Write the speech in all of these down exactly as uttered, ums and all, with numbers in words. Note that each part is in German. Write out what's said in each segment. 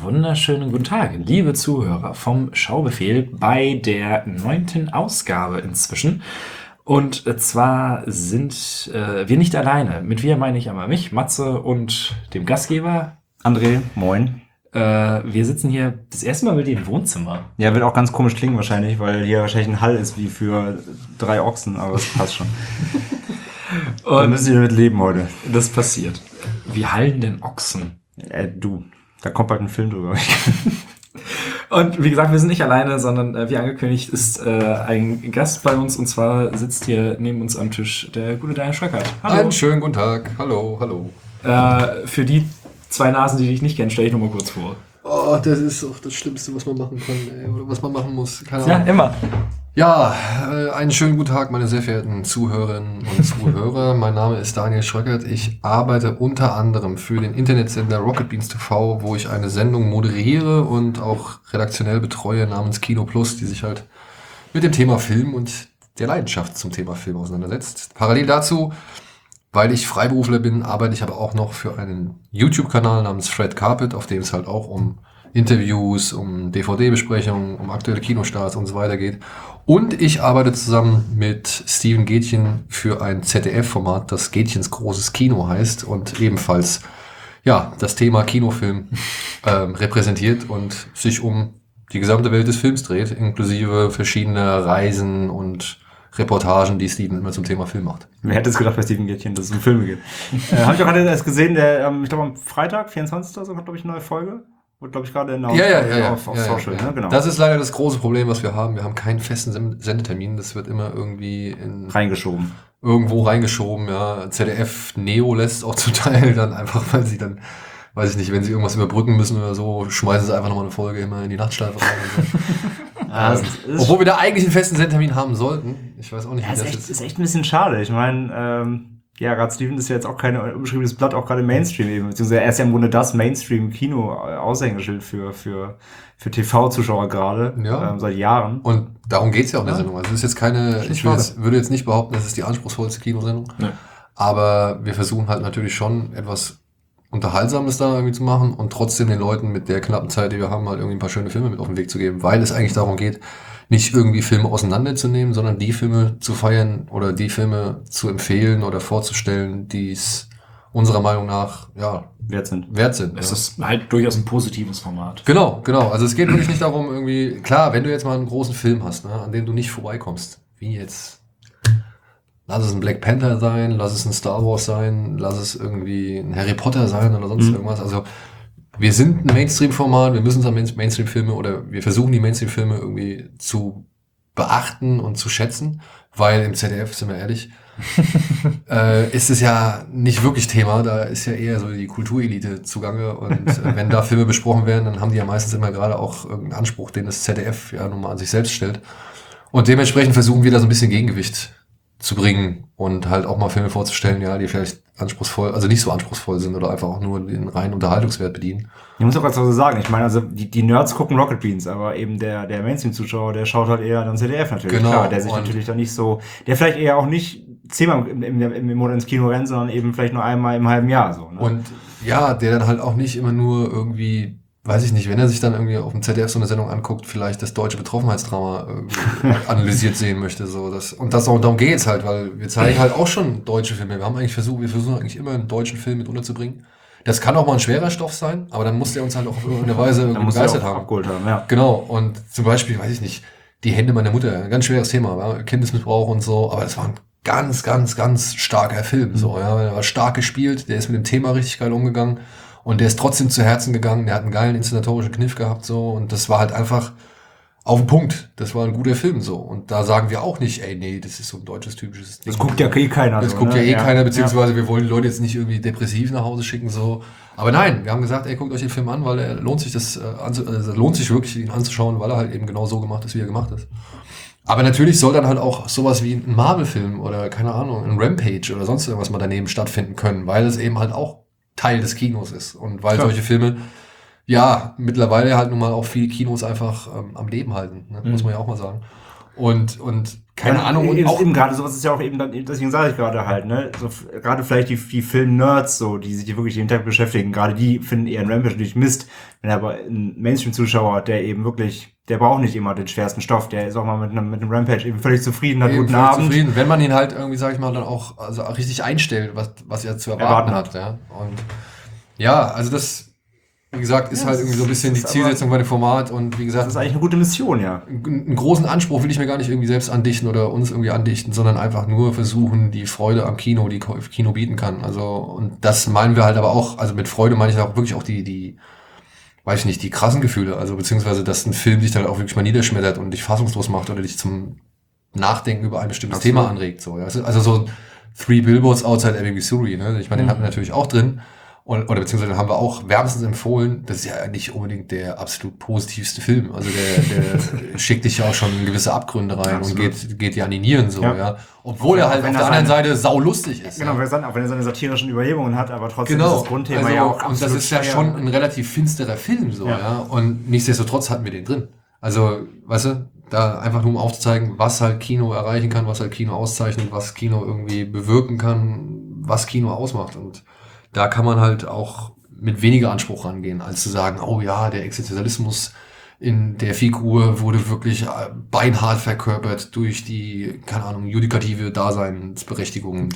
wunderschönen guten Tag, liebe Zuhörer vom Schaubefehl bei der neunten Ausgabe inzwischen. Und zwar sind äh, wir nicht alleine. Mit wir meine ich einmal mich, Matze, und dem Gastgeber André, moin. Äh, wir sitzen hier das erste Mal mit dir im Wohnzimmer. Ja, wird auch ganz komisch klingen wahrscheinlich, weil hier wahrscheinlich ein Hall ist wie für drei Ochsen, aber das passt schon. Und da müssen wir damit leben heute. Das passiert. Wie hallen denn Ochsen? Äh, du, da kommt bald ein Film drüber. Und wie gesagt, wir sind nicht alleine, sondern äh, wie angekündigt ist äh, ein Gast bei uns, und zwar sitzt hier neben uns am Tisch der gute Daniel Schröckert. Hallo. Einen schönen guten Tag. Hallo, hallo. Äh, für die zwei Nasen, die dich nicht kennen, stelle ich noch mal kurz vor. Oh, das ist auch das Schlimmste, was man machen kann, ey, oder was man machen muss. Keine Ahnung. Ja, immer. Ja, äh, einen schönen guten Tag, meine sehr verehrten Zuhörerinnen und Zuhörer. Mein Name ist Daniel Schröckert. Ich arbeite unter anderem für den Internetsender Rocket Beans T V, wo ich eine Sendung moderiere und auch redaktionell betreue namens Kino Plus, die sich halt mit dem Thema Film und der Leidenschaft zum Thema Film auseinandersetzt. Parallel dazu, weil ich Freiberufler bin, arbeite ich aber auch noch für einen YouTube-Kanal namens Fred Carpet, auf dem es halt auch um Interviews, um D V D-Besprechungen, um aktuelle Kinostarts und so weiter geht. Und ich arbeite zusammen mit Steven Gätchen für ein Z D F-Format, das Gätchens großes Kino heißt und ebenfalls ja das Thema Kinofilm ähm, repräsentiert und sich um die gesamte Welt des Films dreht, inklusive verschiedener Reisen und Reportagen, die Steven immer zum Thema Film macht. Wer hätte es gedacht bei Steven Gätchen, dass es um Filme geht? äh, Habe ich auch gerade erst gesehen, der, ähm, ich glaube am Freitag, vierundzwanzigsten so, kommt glaube ich eine neue Folge. Wird, glaube ich, gerade in ja, ja, ja, auf, auf ja, Social. Ja, ja. Ne? Genau. Das ist leider das große Problem, was wir haben. Wir haben keinen festen Sendetermin. Das wird immer irgendwie in reingeschoben. Irgendwo reingeschoben, ja. Z D F Neo lässt auch zum Teil dann einfach, weil sie dann, weiß ich nicht, wenn sie irgendwas überbrücken müssen oder so, schmeißen sie einfach nochmal eine Folge immer in die Nachtschleife rein. Und so. ja, ähm, obwohl wir da eigentlich einen festen Sendetermin haben sollten. Ich weiß auch nicht, ja, wie das ist echt, ist. ist echt ein bisschen schade. Ich meine, ähm, ja, gerade Steven ist ja jetzt auch kein unbeschriebenes Blatt, auch gerade im Mainstream eben. Beziehungsweise er ist ja im Grunde das Mainstream-Kino-Aushängeschild für, für, für T V-Zuschauer gerade, ja. ähm, seit Jahren. Und darum geht's ja auch in der ja. Sendung. Also es ist jetzt keine, ich will jetzt, würde jetzt nicht behaupten, das ist die anspruchsvollste Kinosendung. Nee. Aber wir versuchen halt natürlich schon etwas Unterhaltsames da irgendwie zu machen und trotzdem den Leuten mit der knappen Zeit, die wir haben, halt irgendwie ein paar schöne Filme mit auf den Weg zu geben, weil es eigentlich darum geht, nicht irgendwie Filme auseinanderzunehmen, sondern die Filme zu feiern oder die Filme zu empfehlen oder vorzustellen, die es unserer Meinung nach ja wert sind. Wert sind. Es ja. ist halt durchaus ein positives Format. Genau, genau. Also es geht wirklich nicht darum, irgendwie, klar, wenn du jetzt mal einen großen Film hast, ne, an dem du nicht vorbeikommst, wie jetzt, lass es ein Black Panther sein, lass es ein Star Wars sein, lass es irgendwie ein Harry Potter sein oder sonst mhm. irgendwas. Also wir sind ein Mainstream-Format, wir müssen uns an Mainstream-Filme oder wir versuchen die Mainstream-Filme irgendwie zu beachten und zu schätzen, weil im Z D F, sind wir ehrlich, äh, ist es ja nicht wirklich Thema, da ist ja eher so die Kulturelite zugange und äh, wenn da Filme besprochen werden, dann haben die ja meistens immer gerade auch irgendeinen Anspruch, den das Z D F ja nun mal an sich selbst stellt. Und dementsprechend versuchen wir da so ein bisschen Gegengewicht zu bringen und halt auch mal Filme vorzustellen, ja, die vielleicht anspruchsvoll, also nicht so anspruchsvoll sind oder einfach auch nur den reinen Unterhaltungswert bedienen. Ich muss auch ganz so sagen, ich meine, also die, die Nerds gucken Rocket Beans, aber eben der, der Mainstream-Zuschauer, der schaut halt eher dann Z D F natürlich. Genau. Klar, der sich natürlich dann nicht so, der vielleicht eher auch nicht zehnmal im, im, im, im Monat ins Kino rennt, sondern eben vielleicht nur einmal im halben Jahr so. Ne? Und ja, der dann halt auch nicht immer nur irgendwie, weiß ich nicht, wenn er sich dann irgendwie auf dem Z D F so eine Sendung anguckt, vielleicht das deutsche Betroffenheitsdrama analysiert sehen möchte. So. Das, und das auch, darum geht's halt, weil wir zeigen halt auch schon deutsche Filme. Wir haben eigentlich versucht, wir versuchen eigentlich immer einen deutschen Film mit unterzubringen. Das kann auch mal ein schwerer Stoff sein, aber dann muss der uns halt auch auf irgendeine Weise irgendwie begeistert haben. Abgeholt haben ja. Genau, und zum Beispiel, weiß ich nicht, Die Hände meiner Mutter, ein ganz schweres Thema, ja? Kindesmissbrauch und so, aber es war ein ganz, ganz, ganz starker Film. So, ja, er war stark gespielt, der ist mit dem Thema richtig geil umgegangen. Und der ist trotzdem zu Herzen gegangen, der hat einen geilen inszenatorischen Kniff gehabt, so, und das war halt einfach auf den Punkt. Das war ein guter Film, so. Und da sagen wir auch nicht, ey, nee, das ist so ein deutsches, typisches Ding. Das guckt ja eh keiner. Das so, guckt ne? ja eh ja. keiner, beziehungsweise ja. wir wollen die Leute jetzt nicht irgendwie depressiv nach Hause schicken, so. Aber nein, wir haben gesagt, ey, guckt euch den Film an, weil er lohnt sich das, äh, anzu also lohnt sich wirklich, ihn anzuschauen, weil er halt eben genau so gemacht ist, wie er gemacht ist. Aber natürlich soll dann halt auch sowas wie ein Marvel-Film oder, keine Ahnung, ein Rampage oder sonst irgendwas mal daneben stattfinden können, weil es eben halt auch Teil des Kinos ist. Und weil Klar. solche Filme, ja, mittlerweile halt nun mal auch viele Kinos einfach ähm, am Leben halten, ne? mhm. muss man ja auch mal sagen. Und, und keine ja, Ahnung. Und eben, auch eben gerade sowas ist ja auch eben, dann, deswegen sage ich gerade halt, ne, so, f- gerade vielleicht die, die Film-Nerds, so, die sich wirklich jeden Tag beschäftigen, gerade die finden eher einen Rampage natürlich Mist. Wenn aber ein Mainstream-Zuschauer, der eben wirklich, der braucht nicht immer den schwersten Stoff, der ist auch mal mit einem, mit einem Rampage eben völlig zufrieden, hat eben guten völlig Abend. zufrieden, wenn man ihn halt irgendwie, sag ich mal, dann auch, also auch richtig einstellt, was, was er zu erwarten, Erwarten. hat, ja. Und ja, also das, wie gesagt, ist Ja, halt das irgendwie so ein bisschen die ist aber- Zielsetzung bei dem Format und wie Das gesagt, ist eigentlich eine gute Mission, ja. einen großen Anspruch will ich mir gar nicht irgendwie selbst andichten oder uns irgendwie andichten, sondern einfach nur versuchen, die Freude am Kino, die Ko- Kino bieten kann. Also, und das meinen wir halt aber auch, also mit Freude meine ich auch wirklich auch die, die, weiß ich nicht, die krassen Gefühle, also beziehungsweise, dass ein Film dich dann auch wirklich mal niederschmettert und dich fassungslos macht oder dich zum Nachdenken über ein bestimmtes Absolut. Thema anregt, so, ja. Also also so Three Billboards Outside Ebbing, Missouri, ne? Ich meine, den Mhm. hatten wir natürlich auch drin. Und, oder beziehungsweise den haben wir auch wärmstens empfohlen. Das ist ja nicht unbedingt der absolut positivste Film. Also der, der schickt dich ja auch schon in gewisse Abgründe rein Absolut. und geht, geht dir an die Nieren so, Ja. ja. Obwohl Auch er halt wenn auf er der anderen seine- Seite saulustig ist. Genau, ja. wir sagen, auch wenn er seine satirischen Überhebungen hat, aber trotzdem Genau. ist das Grundthema Also, ja auch und das absolut ist ja schwer. schon ein relativ finsterer Film, so, Ja. ja. Und nichtsdestotrotz hatten wir den drin. Also, weißt du, da einfach nur um aufzuzeigen, was halt Kino erreichen kann, was halt Kino auszeichnet, was Kino irgendwie bewirken kann, was Kino ausmacht. Und da kann man halt auch mit weniger Anspruch rangehen, als zu sagen, oh ja, der Existenzialismus in der Figur wurde wirklich äh, beinhart verkörpert durch die, keine Ahnung, judikative Daseinsberechtigung.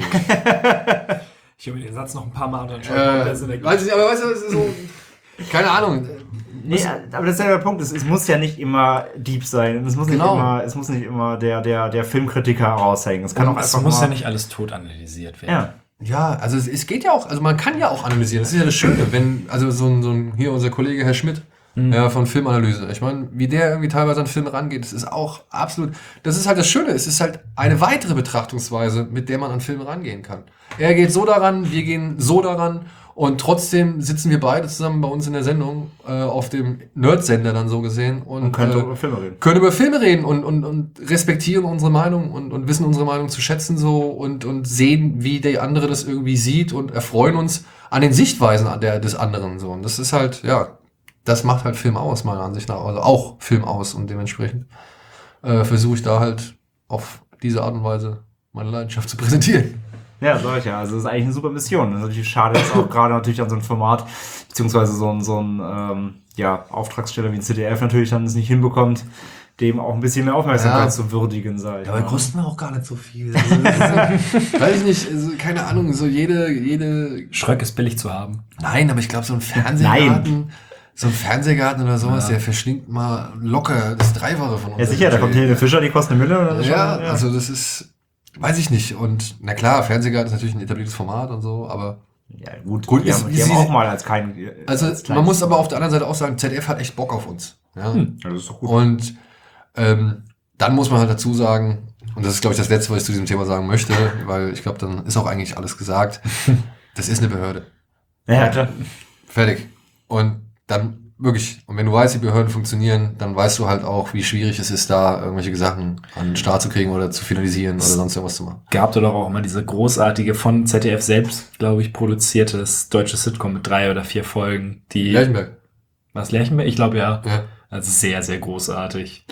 Ich habe mir den Satz noch ein paar Mal anschauen. äh, weiß ich, aber weißt du, es ist so, keine Ahnung. Nee, aber das ist ja der Punkt. Es, es muss ja nicht immer deep sein. Und es muss Genau. nicht immer, es muss nicht immer der, der, der Filmkritiker raushängen. Es kann Und auch Es einfach muss mal, ja nicht alles tot analysiert werden. Ja. Ja, also es, es geht ja auch, also man kann ja auch analysieren. Das ist ja das Schöne, wenn, also so ein, so ein hier unser Kollege Herr Schmidt, ja, von Filmanalyse. Ich meine, wie der irgendwie teilweise an Filme rangeht, das ist auch absolut, das ist halt das Schöne, es ist halt eine weitere Betrachtungsweise, mit der man an Filme rangehen kann. Er geht so daran, wir gehen so daran und trotzdem sitzen wir beide zusammen bei uns in der Sendung, äh, auf dem Nerd-Sender dann so gesehen und, Und könnte äh, über Filme reden. können über Filme reden und, und, und respektieren unsere Meinung und, und wissen unsere Meinung zu schätzen so und, und sehen, wie der andere das irgendwie sieht und erfreuen uns an den Sichtweisen an der, des anderen so. Und das ist halt, ja, das macht halt Film aus, meiner Ansicht nach. Also auch Film aus und dementsprechend äh, versuche ich da halt auf diese Art und Weise meine Leidenschaft zu präsentieren. Ja, sag ich ja. Also das ist eigentlich eine super Mission. Das ist natürlich schade, dass auch gerade natürlich an so ein Format, beziehungsweise so ein, so ein ähm, ja, Auftragssteller wie ein Z D F natürlich dann es nicht hinbekommt, dem auch ein bisschen mehr Aufmerksamkeit Ja. zu würdigen, sag ich mal. wir auch gar nicht so viel. Also, das ist so, weiß ich nicht, also, keine Ahnung, so jede, jede Schröck ist billig zu haben. Nein, aber ich glaube, so ein Fernsehgarten, so ein Fernsehgarten oder sowas, der verschlingt mal locker das Dreifache von uns. Ja, sicher, da kommt Helene Fischer, die kostet eine Mille. Oder das Ja, schon, also das ist, weiß ich nicht. Und na klar, Fernsehgarten ist natürlich ein etabliertes Format und so, aber Ja, gut, Gut, die, ist- haben, die ist- haben auch mal als kein... also als man muss aber auf der anderen Seite auch sagen, Z D F hat echt Bock auf uns. Ja. Ja, das ist doch gut. Und ähm, dann muss man halt dazu sagen, und das ist, glaube ich, das Letzte, was ich zu diesem Thema sagen möchte, weil ich glaube, dann ist auch eigentlich alles gesagt. Das ist eine Behörde. Ja, klar. Fertig. Und dann wirklich, und wenn du weißt, wie Behörden funktionieren, dann weißt du halt auch, wie schwierig es ist, da irgendwelche Sachen an den Start zu kriegen oder zu finalisieren oder sonst irgendwas zu machen. Gab doch auch immer diese großartige, von Z D F selbst, glaube ich, produziertes deutsches Sitcom mit drei oder vier Folgen. Die, Lerchenberg. was, Lerchenberg? Ich glaube, ja. Ja. Also sehr, sehr großartig.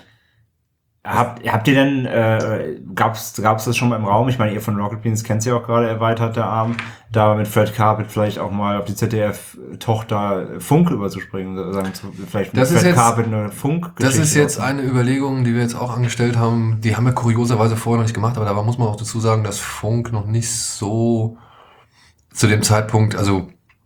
Habt, habt ihr denn, äh, gab's, gab's das schon mal im Raum? Ich meine, ihr von Rocket Beans kennt sie auch gerade, erweiterte Arm, da mit Fred Carpet vielleicht auch mal auf die Z D F-Tochter Funk überzuspringen, sagen, zu- vielleicht mit Das ist Fred jetzt- Carpet eine Funk. Das ist jetzt eine Überlegung, die wir jetzt auch angestellt haben. Die haben wir kurioserweise vorher noch nicht gemacht, aber da muss man auch dazu sagen, dass Funk noch nicht so zu dem Zeitpunkt, also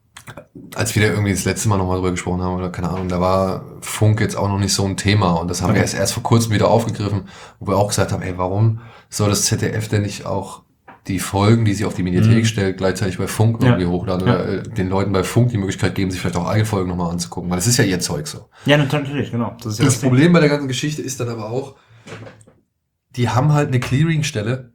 als wir da irgendwie das letzte Mal nochmal drüber gesprochen haben, oder keine Ahnung, da war Funk jetzt auch noch nicht so ein Thema und das haben Okay. wir erst, erst vor kurzem wieder aufgegriffen, wo wir auch gesagt haben, ey, warum soll das Z D F denn nicht auch die Folgen, die sie auf die Mediathek Mhm. stellt, gleichzeitig bei Funk Ja. irgendwie hochladen oder äh, den Leuten bei Funk die Möglichkeit geben, sich vielleicht auch eigene Folgen nochmal anzugucken, weil das ist ja ihr Zeug so. Ja, natürlich, genau. Das ist ja Das das Ding. Problem bei der ganzen Geschichte ist dann aber auch, die haben halt eine Clearingstelle.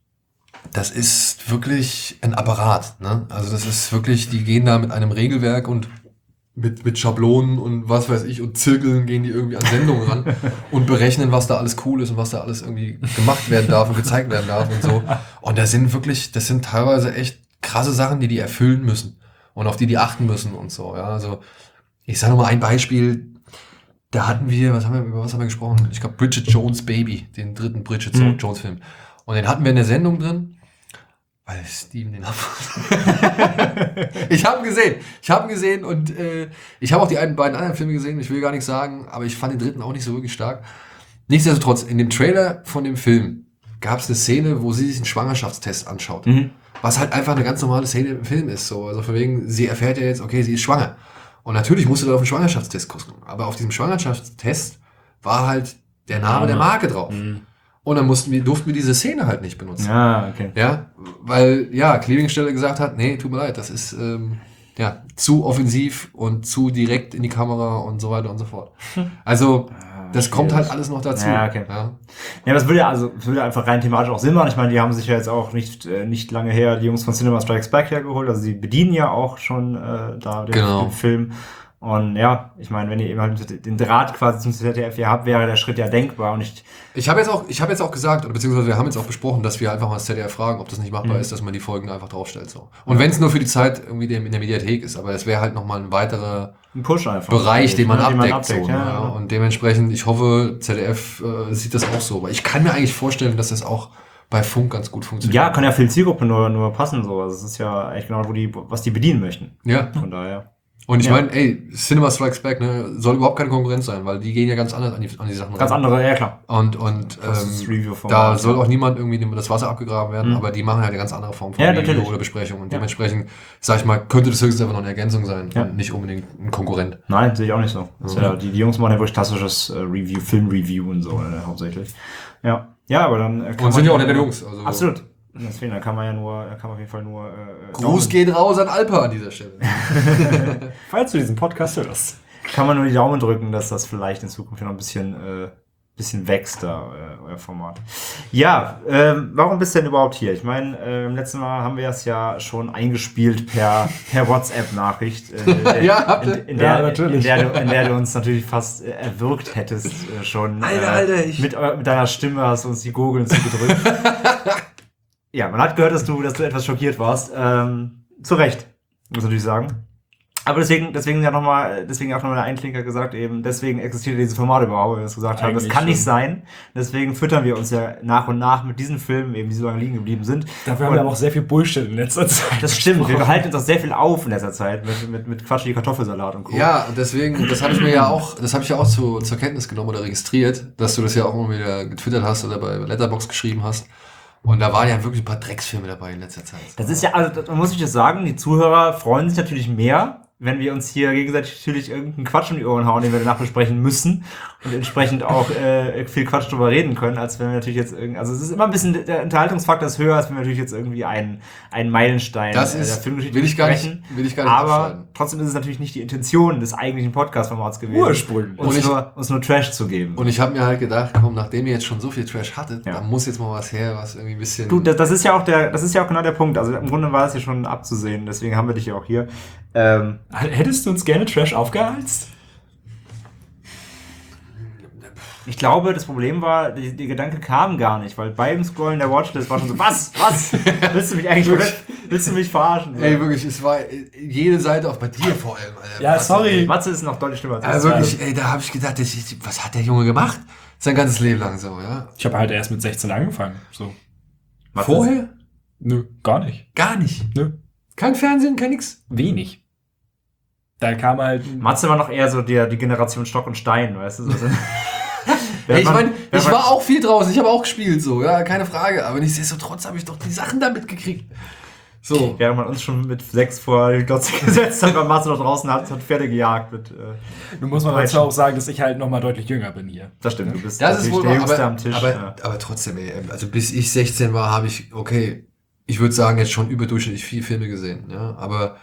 Das ist wirklich ein Apparat, ne? Also das ist wirklich, die gehen da mit einem Regelwerk und mit, mit Schablonen und was weiß ich und Zirkeln gehen die irgendwie an Sendungen ran und berechnen, was da alles cool ist und was da alles irgendwie gemacht werden darf und gezeigt werden darf und so. Und da sind wirklich, das sind teilweise echt krasse Sachen, die die erfüllen müssen und auf die die achten müssen und so, ja. Also ich sage nur mal ein Beispiel. Da hatten wir, was haben wir, über was haben wir gesprochen? Ich glaube, Bridget Jones Baby, den dritten Bridget Mhm. Jones Film. Und den hatten wir in der Sendung drin, weil Steven den hat. Ich habe ihn gesehen. Ich habe ihn gesehen und äh, ich habe auch die ein, beiden anderen Filme gesehen. Ich will gar nichts sagen, aber ich fand den dritten auch nicht so wirklich stark. Nichtsdestotrotz, in dem Trailer von dem Film gab es eine Szene, wo sie sich einen Schwangerschaftstest anschaut. Mhm. Was halt einfach eine ganz normale Szene im Film ist. So. Also von wegen, sie erfährt ja jetzt, okay, sie ist schwanger. Und natürlich musste da auf den Schwangerschaftstest gucken. Aber auf diesem Schwangerschaftstest war halt der Name der Marke drauf. Mhm. Und dann mussten wir, durften wir diese Szene halt nicht benutzen. Ja, okay. Ja, weil, ja, Clearingstelle gesagt hat, nee, tut mir leid, das ist, ähm, ja, zu offensiv und zu direkt in die Kamera und so weiter und so fort. Also, das kommt halt alles noch dazu. Ja, okay. Ja. Ja, das würde ja, also, das würde einfach rein thematisch auch Sinn machen. Ich meine, die haben sich ja jetzt auch nicht, äh, nicht lange her die Jungs von Cinema Strikes Back hergeholt. Also, sie bedienen ja auch schon, äh, da den, Genau. den Film. Und ja, ich meine, wenn ihr eben halt den Draht quasi zum Z D F hier habt, wäre der Schritt ja denkbar. Und ich, Ich habe jetzt auch, ich habe jetzt auch gesagt, oder beziehungsweise wir haben jetzt auch besprochen, dass wir einfach mal das Z D F fragen, ob das nicht machbar Mhm. ist, dass man die Folgen einfach draufstellt, so. Und wenn es nur für die Zeit irgendwie dem- in der Mediathek ist, aber es wäre halt nochmal ein weiterer ein Push einfach. Bereich, den man Ne, abdeckt, so, ja, ne? ja. Und dementsprechend, ich hoffe, Z D F äh, sieht das auch so. Weil ich kann mir eigentlich vorstellen, dass das auch bei Funk ganz gut funktioniert. Ja, kann ja für die Zielgruppe nur, nur passen, so. Also, es ist ja eigentlich genau, wo die, was die bedienen möchten. Ja. Von daher. Und ich Ja. meine, ey, Cinema Strikes Back, ne, soll überhaupt keine Konkurrenz sein, weil die gehen ja ganz anders an die, an die Sachen Ganz ran. andere, ja klar. Und, und Das ist ähm, Review-Format, da ja. soll auch niemand irgendwie das Wasser abgegraben werden, Mhm. aber die machen halt eine ganz andere Form von Ja, Review natürlich. oder Besprechung. Und Ja. dementsprechend, sag ich mal, könnte das höchstens einfach noch eine Ergänzung sein Ja. und nicht unbedingt ein Konkurrent. Nein, sehe ich auch nicht so. Das ist Ja. ja, die, die Jungs machen ja wirklich klassisches äh, Review, Film-Review und so, äh, hauptsächlich. Ja. Ja, aber dann äh, kann Und sind ja auch nur- nette Jungs. Also Absolut. Deswegen, da kann man ja nur, da kann man auf jeden Fall nur, äh, Gruß Daumen- geht raus an Alpa an dieser Stelle. Falls du diesen Podcast hörst. kann man nur die Daumen drücken, dass das vielleicht in Zukunft noch ein bisschen, äh, bisschen wächst, da, äh, euer Format. Ja, ähm, warum bist du denn überhaupt hier? Ich meine, äh, im letzten Mal haben wir es ja schon eingespielt per, per WhatsApp-Nachricht. Äh, Ja, habt ihr? in, in, der, Ja, natürlich. In, der du, in der du uns natürlich fast äh, erwürgt hättest äh, schon. Alter, äh, Alter, ich- mit, eu- mit deiner Stimme hast du uns die Gurgeln zugedrückt. Ja, man hat gehört, dass du, dass du etwas schockiert warst. Ähm, zu Recht, muss ich natürlich sagen. Aber deswegen, deswegen ja nochmal, deswegen auch nochmal der Einklinker gesagt, eben, deswegen existiert dieses Format überhaupt, weil wir es gesagt haben, das Eigentlich kann nicht schon. sein. Deswegen füttern wir uns ja nach und nach mit diesen Filmen, eben, die so lange liegen geblieben sind. Dafür haben Und wir aber auch sehr viel Bullshit in letzter Zeit. das stimmt, wir behalten uns auch sehr viel auf in letzter Zeit mit, mit, mit Quatsch wie Kartoffelsalat und Co. Ja, und deswegen, das habe ich mir ja auch, das habe ich ja auch zu, zur Kenntnis genommen oder registriert, dass du das ja auch immer wieder getwittert hast oder bei Letterboxd geschrieben hast. Und da waren ja wirklich ein paar Drecksfilme dabei in letzter Zeit. Das ist ja, also, man muss sich das sagen, die Zuhörer freuen sich natürlich mehr, wenn wir uns hier gegenseitig natürlich irgendeinen Quatsch um die Ohren hauen, den wir danach besprechen müssen und entsprechend auch äh, viel Quatsch drüber reden können, als wenn wir natürlich jetzt irgendwie, also es ist immer ein bisschen, der Unterhaltungsfaktor ist höher, als wenn wir natürlich jetzt irgendwie einen, einen Meilenstein Das äh, ist, der Filmgeschichte will ich gar nicht, besprechen. will ich gar nicht Aber abschneiden. trotzdem ist es natürlich nicht die Intention des eigentlichen Podcast-Formats gewesen, Ursprünglich. uns, Und ich- nur, uns nur Trash zu geben. Und ich habe mir halt gedacht, komm, nachdem ihr jetzt schon so viel Trash hattet, Ja. da muss jetzt mal was her, was irgendwie ein bisschen... Du, das, das ist ja auch der, das ist ja auch genau der Punkt. Also im Grunde war es ja schon abzusehen, deswegen haben wir dich ja auch hier. Ähm, Hättest du uns gerne Trash aufgeheizt? Ich glaube, das Problem war, die, die Gedanke kam gar nicht, weil beim Scrollen der Watchlist war schon so, was, was, willst du mich eigentlich, willst du mich verarschen? Ey, wirklich, es war jede Seite, auch bei dir vor allem. Alter. Ja, Was- sorry. Matze ist noch deutlich schlimmer als Also das. wirklich, ey, da habe ich gedacht, ich, ich, was hat der Junge gemacht? Sein ganzes Leben lang so, ja. Ich habe halt erst mit sechzehn angefangen. So. Matze Vorher? Nö, gar nicht. Gar nicht. Nö. Kein Fernsehen, kein nix. Wenig. Da kam halt. Matze war noch eher so die, die Generation Stock und Stein, weißt du? So, Ey, ich meine, Wer ich man- war auch viel draußen, ich habe auch gespielt, so, ja, keine Frage. Aber nichtsdestotrotz habe ich doch die Sachen da mitgekriegt. So. Während man uns schon mit sechs vor die Glotze gesetzt hat, war Matze noch draußen hat, hat Pferde gejagt. Mit, äh, Nun muss man dazu auch sagen, dass ich halt noch mal deutlich jünger bin hier. das stimmt, du bist Das ist natürlich wohl der wahr, Jüngste aber, am Tisch. aber, ja. aber trotzdem, ey, also bis ich sechzehn war, habe ich, okay, ich würde sagen, jetzt schon überdurchschnittlich viele Filme gesehen, ja, aber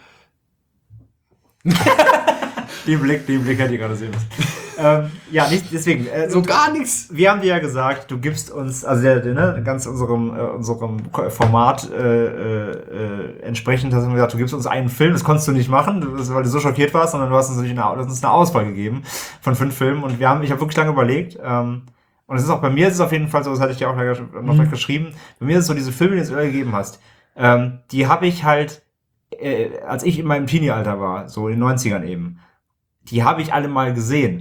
Den Blick, den Blick hätte ich gerade sehen müssen. ähm, ja, nicht, deswegen. Äh, so gar nichts. Wir haben dir ja gesagt, du gibst uns, also der, der, ne, ganz unserem, äh, unserem Format äh, äh, entsprechend hast du gesagt, du gibst uns einen Film, das konntest du nicht machen, du- weil du so schockiert warst, sondern du hast uns, natürlich eine, du hast uns eine Auswahl gegeben von fünf Filmen und wir haben, ich habe wirklich lange überlegt, ähm, und es ist auch bei mir ist es auf jeden Fall so, das hatte ich dir auch gleich, noch gleich geschrieben, bei mir ist es so, diese Filme, die du gegeben hast, ähm, die habe ich halt, äh, als ich in meinem Teenie-Alter war, so in den neunzigern eben, die habe ich alle mal gesehen.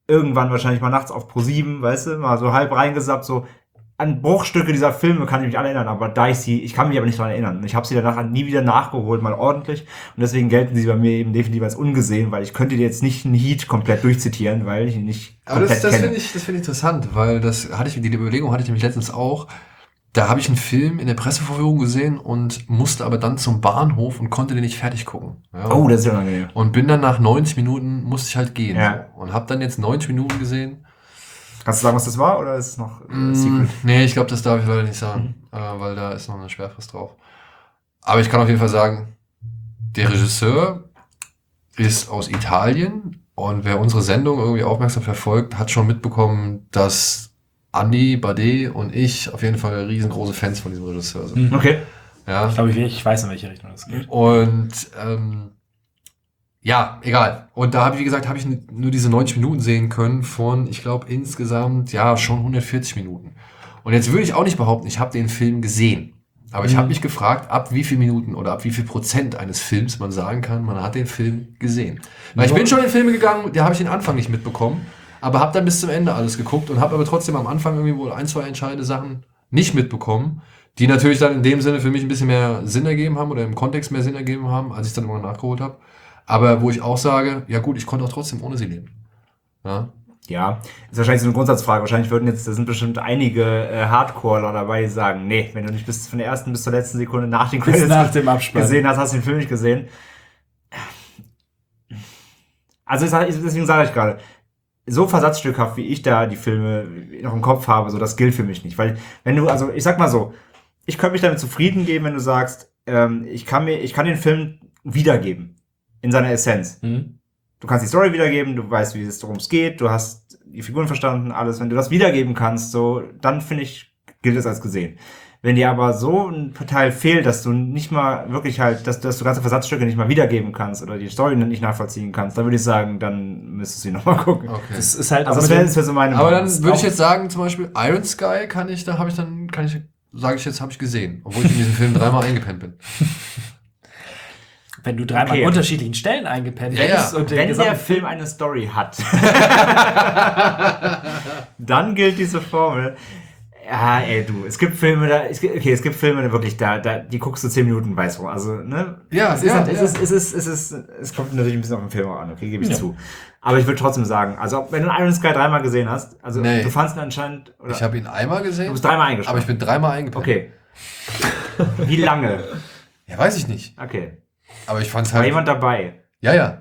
irgendwann wahrscheinlich mal nachts auf Pro sieben, weißt du, mal so halb reingesappt, so an Bruchstücke dieser Filme kann ich mich alle erinnern, aber da ich sie, ich kann mich aber nicht daran erinnern. Ich habe sie danach nie wieder nachgeholt, mal ordentlich. Und deswegen gelten sie bei mir eben definitiv als ungesehen, weil ich könnte dir jetzt nicht einen Heat komplett durchzitieren, weil ich ihn nicht aber komplett das, das kenne. finde ich, das finde ich interessant, weil das hatte ich, die Überlegung hatte ich nämlich letztens auch. Da habe ich einen Film in der Pressevorführung gesehen und musste aber dann zum Bahnhof und konnte den nicht fertig gucken. Ja. Oh, das ist ja unangenehm. Und bin dann nach neunzig Minuten, musste ich halt gehen. Ja. So. Und habe dann jetzt neunzig Minuten gesehen. Kannst du sagen, was das war, oder ist es noch äh, Mm, Secret? nee, ich glaube, das darf ich leider nicht sagen, mhm. äh, weil da ist noch eine Sperrfrist drauf. Aber ich kann auf jeden Fall sagen, der Regisseur ist aus Italien und wer unsere Sendung irgendwie aufmerksam verfolgt, hat schon mitbekommen, dass Andi, Bade und ich auf jeden Fall riesengroße Fans von diesem Regisseur sind. Mhm. Okay. Ja. Ich glaube, ich, ich weiß, in welche Richtung das geht. Und ähm, ja, egal. Und da habe ich, wie gesagt, habe ich nur diese neunzig Minuten sehen können von, ich glaube, insgesamt, ja, schon hundertvierzig Minuten. Und jetzt würde ich auch nicht behaupten, ich habe den Film gesehen. Aber ich Mhm. habe mich gefragt, ab wie viel Minuten oder ab wie viel Prozent eines Films man sagen kann, man hat den Film gesehen. Weil ich bin schon in Filme gegangen, da habe ich den Anfang nicht mitbekommen, aber habe dann bis zum Ende alles geguckt und habe aber trotzdem am Anfang irgendwie wohl ein, zwei entscheidende Sachen nicht mitbekommen, die natürlich dann in dem Sinne für mich ein bisschen mehr Sinn ergeben haben oder im Kontext mehr Sinn ergeben haben, als ich es dann irgendwann nachgeholt habe. Aber wo ich auch sage, ja gut, ich konnte auch trotzdem ohne sie leben. Ja. Ja, ist wahrscheinlich so eine Grundsatzfrage. Wahrscheinlich würden jetzt, da sind bestimmt einige äh, Hardcoreler dabei, die sagen, nee, wenn du nicht bis von der ersten bis zur letzten Sekunde nach den Bis Credits nach dem Abspann gesehen hast, hast du den Film nicht gesehen. Also deswegen sage ich gerade, so versatzstückhaft wie ich da die Filme noch im Kopf habe, so das gilt für mich nicht. Weil wenn du, also ich sag mal so, ich könnte mich damit zufrieden geben, wenn du sagst, ähm, ich kann mir, ich kann den Film wiedergeben in seiner Essenz. Mhm. Du kannst die Story wiedergeben, du weißt, wie es darum es geht, du hast die Figuren verstanden, alles. Wenn du das wiedergeben kannst, so, dann finde ich, gilt es als gesehen. Wenn dir aber so ein Teil fehlt, dass du nicht mal wirklich halt, dass, dass du ganze Versatzstücke nicht mal wiedergeben kannst oder die Story nicht nachvollziehen kannst, dann würde ich sagen, dann müsstest du sie nochmal gucken. Okay. Das ist halt Also auch das mit wäre dem- jetzt so meine Aber Meinung. dann würde ich jetzt sagen, zum Beispiel Iron Sky kann ich, da habe ich dann, kann ich, sage ich jetzt, habe ich gesehen, obwohl ich in diesem Film dreimal eingepennt bin. wenn du dreimal Okay. an unterschiedlichen Stellen eingepennt Ja, ja. bist und den Wenn gesamten der Film eine Story hat, dann gilt diese Formel. Ja, ey, du, es gibt Filme, da, es gibt, okay, es gibt Filme, da wirklich, da, da, die guckst du zehn Minuten, weißt du, also, ne? Ja, es ist, ja, halt, es ja. ist, es ist, es ist, es kommt natürlich ein bisschen auf den Film an, okay, gebe ich Ja. zu. Aber ich würde trotzdem sagen, also, wenn du Iron Sky dreimal gesehen hast, also, Nee. du fandst ihn anscheinend, oder? Ich habe ihn einmal du gesehen, bist dreimal eingespannt. aber ich bin dreimal eingepennt. Okay. Wie lange? Ja, weiß ich nicht. Okay. Aber ich fand's War halt. jemand dabei? Ja, ja.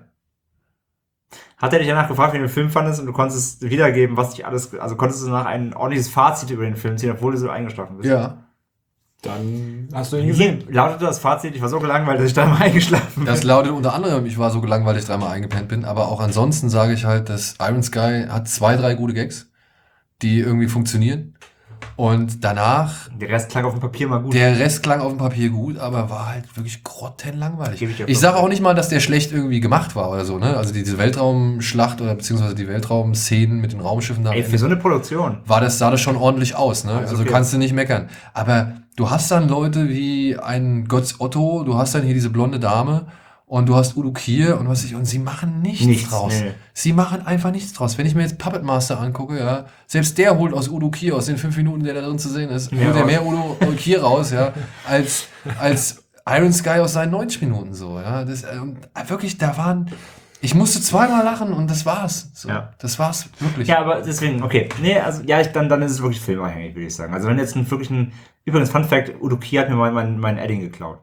Hat er dich danach gefragt, wie du den Film fandest und du konntest wiedergeben, was dich alles, also konntest du nach ein ordentliches Fazit über den Film ziehen, obwohl du so eingeschlafen bist? Ja. Dann hast du ihn Wie gesehen. lautete das Fazit? Ich war so gelangweilt, dass ich da mal eingeschlafen bin. Das lautet unter anderem, ich war so gelangweilt, weil ich dreimal eingepennt bin, aber auch ansonsten sage ich halt, dass Iron Sky hat zwei, drei gute Gags, die irgendwie funktionieren. Und danach, Der Rest klang auf dem Papier mal gut. der Rest klang auf dem Papier gut, aber war halt wirklich grottenlangweilig. Gebe ich dir Ich voll. sage auch nicht mal, dass der schlecht irgendwie gemacht war oder so, ne? Also diese Weltraumschlacht oder beziehungsweise die Weltraumszenen mit den Raumschiffen da am Ey, Ende. für so eine Produktion. war das, sah das schon ordentlich aus, ne? Alles Also okay. kannst du nicht meckern. Aber du hast dann Leute wie ein Götz Otto, du hast dann hier diese blonde Dame und du hast Udo Kier und was ich, und sie machen nichts, Nichts, draus. nee. Sie machen einfach nichts draus. Wenn ich mir jetzt Puppet Master angucke, ja, selbst der holt aus Udo Kier, aus den fünf Minuten, der da drin zu sehen ist, Mehr holt er raus. mehr Udo Kier raus, ja, als, als Iron Sky aus seinen neunzig Minuten so, ja. Das, äh, und wirklich, da waren, ich musste zweimal lachen und das war's. So. Ja. Das war's, wirklich. Ja, aber deswegen, okay. Nee, also, ja, ich, dann, dann ist es wirklich filmabhängig, würde ich sagen. Also, wenn jetzt ein, wirklich ein, übrigens, Fun Fact, Udo Kier hat mir mein, mein, mein Edding geklaut.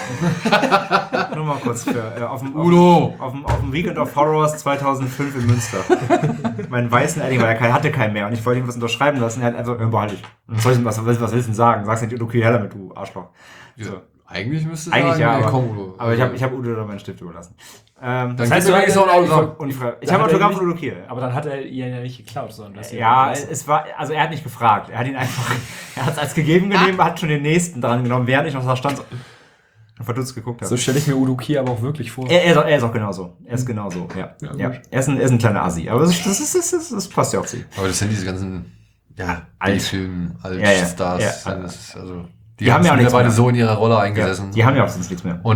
Nur mal kurz für, äh, auf dem, auf, Udo! auf, dem, auf dem Weekend of Horrors zweitausendfünf in Münster. Meinen weißen Edding, weil er kein, hatte keinen mehr und ich wollte ihm was unterschreiben lassen. Er hat einfach, äh, behalte ich. Und soll ich, was, was, was willst du denn sagen? Sagst nicht Udo Kier her damit, du Arschloch. Ja, eigentlich müsste Eigentlich sagen, ja, ey, aber, komm, Udo. aber ich habe ich hab Udo da meinen Stift überlassen. Ähm, Dann kriegst du eigentlich so ein Autogramm. und ich, ich Dann habe ein hat er Autogramm nicht- von Udo Kier. Aber dann hat er ihn ja nicht geklaut, sondern du hast ihn Ja, gelassen. es war, also er hat nicht gefragt. Er hat ihn einfach, er hat es als gegeben genommen, hat schon den nächsten dran genommen, während ich noch da stand und verdutzt geguckt habe. So stelle ich mir Udo Kier aber auch wirklich vor. Er, er, ist auch, er ist auch genauso. Er ist genauso, ja. Ja, ja. gut. Er, ist ein, er ist ein kleiner Assi. Aber das, ist- das, ist, das, ist, das passt ja auch zu ihm. Aber das sind diese ganzen ja, Alt. B-Film, Ja, ja. Alt-Stars. Ja. Das ist, also, die, Die haben ja auch nichts mittlerweile mehr. so in ihrer Rolle eingesessen. Ja, die haben ja auch sonst nichts mehr. Und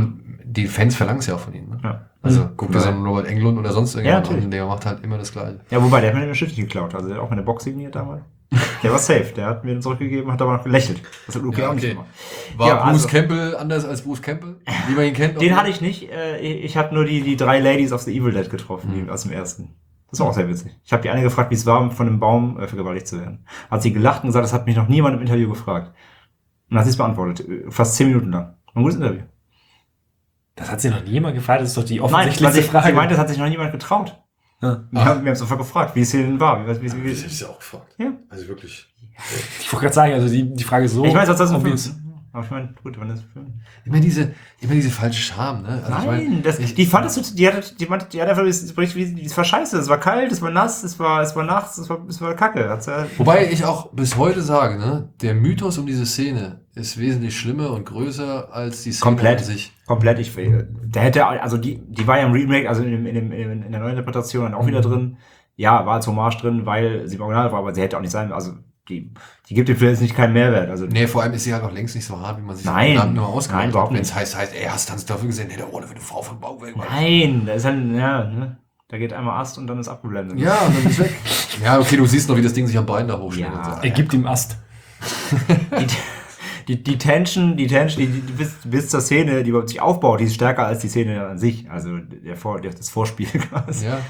die Fans verlangen es ja auch von ihm. Ne? Ja. Also Mhm. guck dir so einen Robert Englund oder sonst irgendjemand Ja, an, der macht halt immer das Gleiche. Ja, wobei, der hat mir den Schiff nicht geklaut. Also der hat auch meine Box signiert damals. Der war safe. Der hat mir den zurückgegeben, hat aber noch gelächelt. Das hat Luke Ja, auch nicht okay. gemacht. War Ja, Bruce also- Campbell anders als Bruce Campbell, wie man ihn kennt? Den hatte ich nicht. Äh, Ich habe nur die, die drei Ladies of the Evil Dead getroffen, Mhm. die aus dem ersten. Das war auch sehr witzig. Ich habe die eine gefragt, wie es war, von einem Baum äh, vergewaltigt zu werden. Hat sie gelacht und gesagt, das hat mich noch niemand im Interview gefragt. Und hat sie es beantwortet. äh, Fast zehn Minuten lang. Ein gutes Interview. Das hat sie noch niemand gefragt, das ist doch die Nein, weil offensichtlichste sie, Frage. sie meinte, das hat sich noch niemand getraut. Ja. Wir haben, wir haben sofort gefragt, wie es hier denn war. Wie, wie, wie, wie, Das ist ja auch gefragt. Ja. Also wirklich. Ich wollte gerade sagen, also die, die Frage ist so. Ich weiß, was das ist. obvious. Aber ich meine, gut, wann ist das Film? Immer diese, immer diese falsche Scham, ne? Also ich Nein, mein, das, ich- die fand das, so- die hat, die meinte, die hat einfach, es es war scheiße, es war kalt, es war nass, es war, es war nachts, es war, es war kacke. Hat's ja- Wobei ich auch bis heute sage, ne, der Mythos um diese Szene ist wesentlich schlimmer und größer als die Szene Komplett. an sich. Komplett, ich, der hätte, also die, die war ja im Remake, also in, dem, in, dem, in, dem, in der neuen Interpretation dann auch wieder drin. Ja, war als Hommage drin, weil sie im Original war, aber sie hätte auch nicht sein, also die, die gibt dem Film jetzt nicht keinen Mehrwert. Also Nee, vor allem ist sie halt auch längst nicht so hart, wie man sich Nein. Gedanken nur ausgemacht Nein, überhaupt hat. Wenn es nicht. heißt, heißt, ey, hast du Tanz dafür gesehen? Nee, der Rolle für eine Frau von Bauwerk. nein, da ist dann, ja, ne, da geht einmal Ast und dann ist abgeblendet. Ja, und dann ist weg. Ja, okay, du siehst noch, wie das Ding sich am Bein da hochschlägt. Ja. und so. Er gibt ihm Ast. Die, die, die Tension, die Tension, die, die bis, bis zur Szene, die überhaupt sich aufbaut, die ist stärker als die Szene an sich. Also der Vor, das Vorspiel quasi. Ja.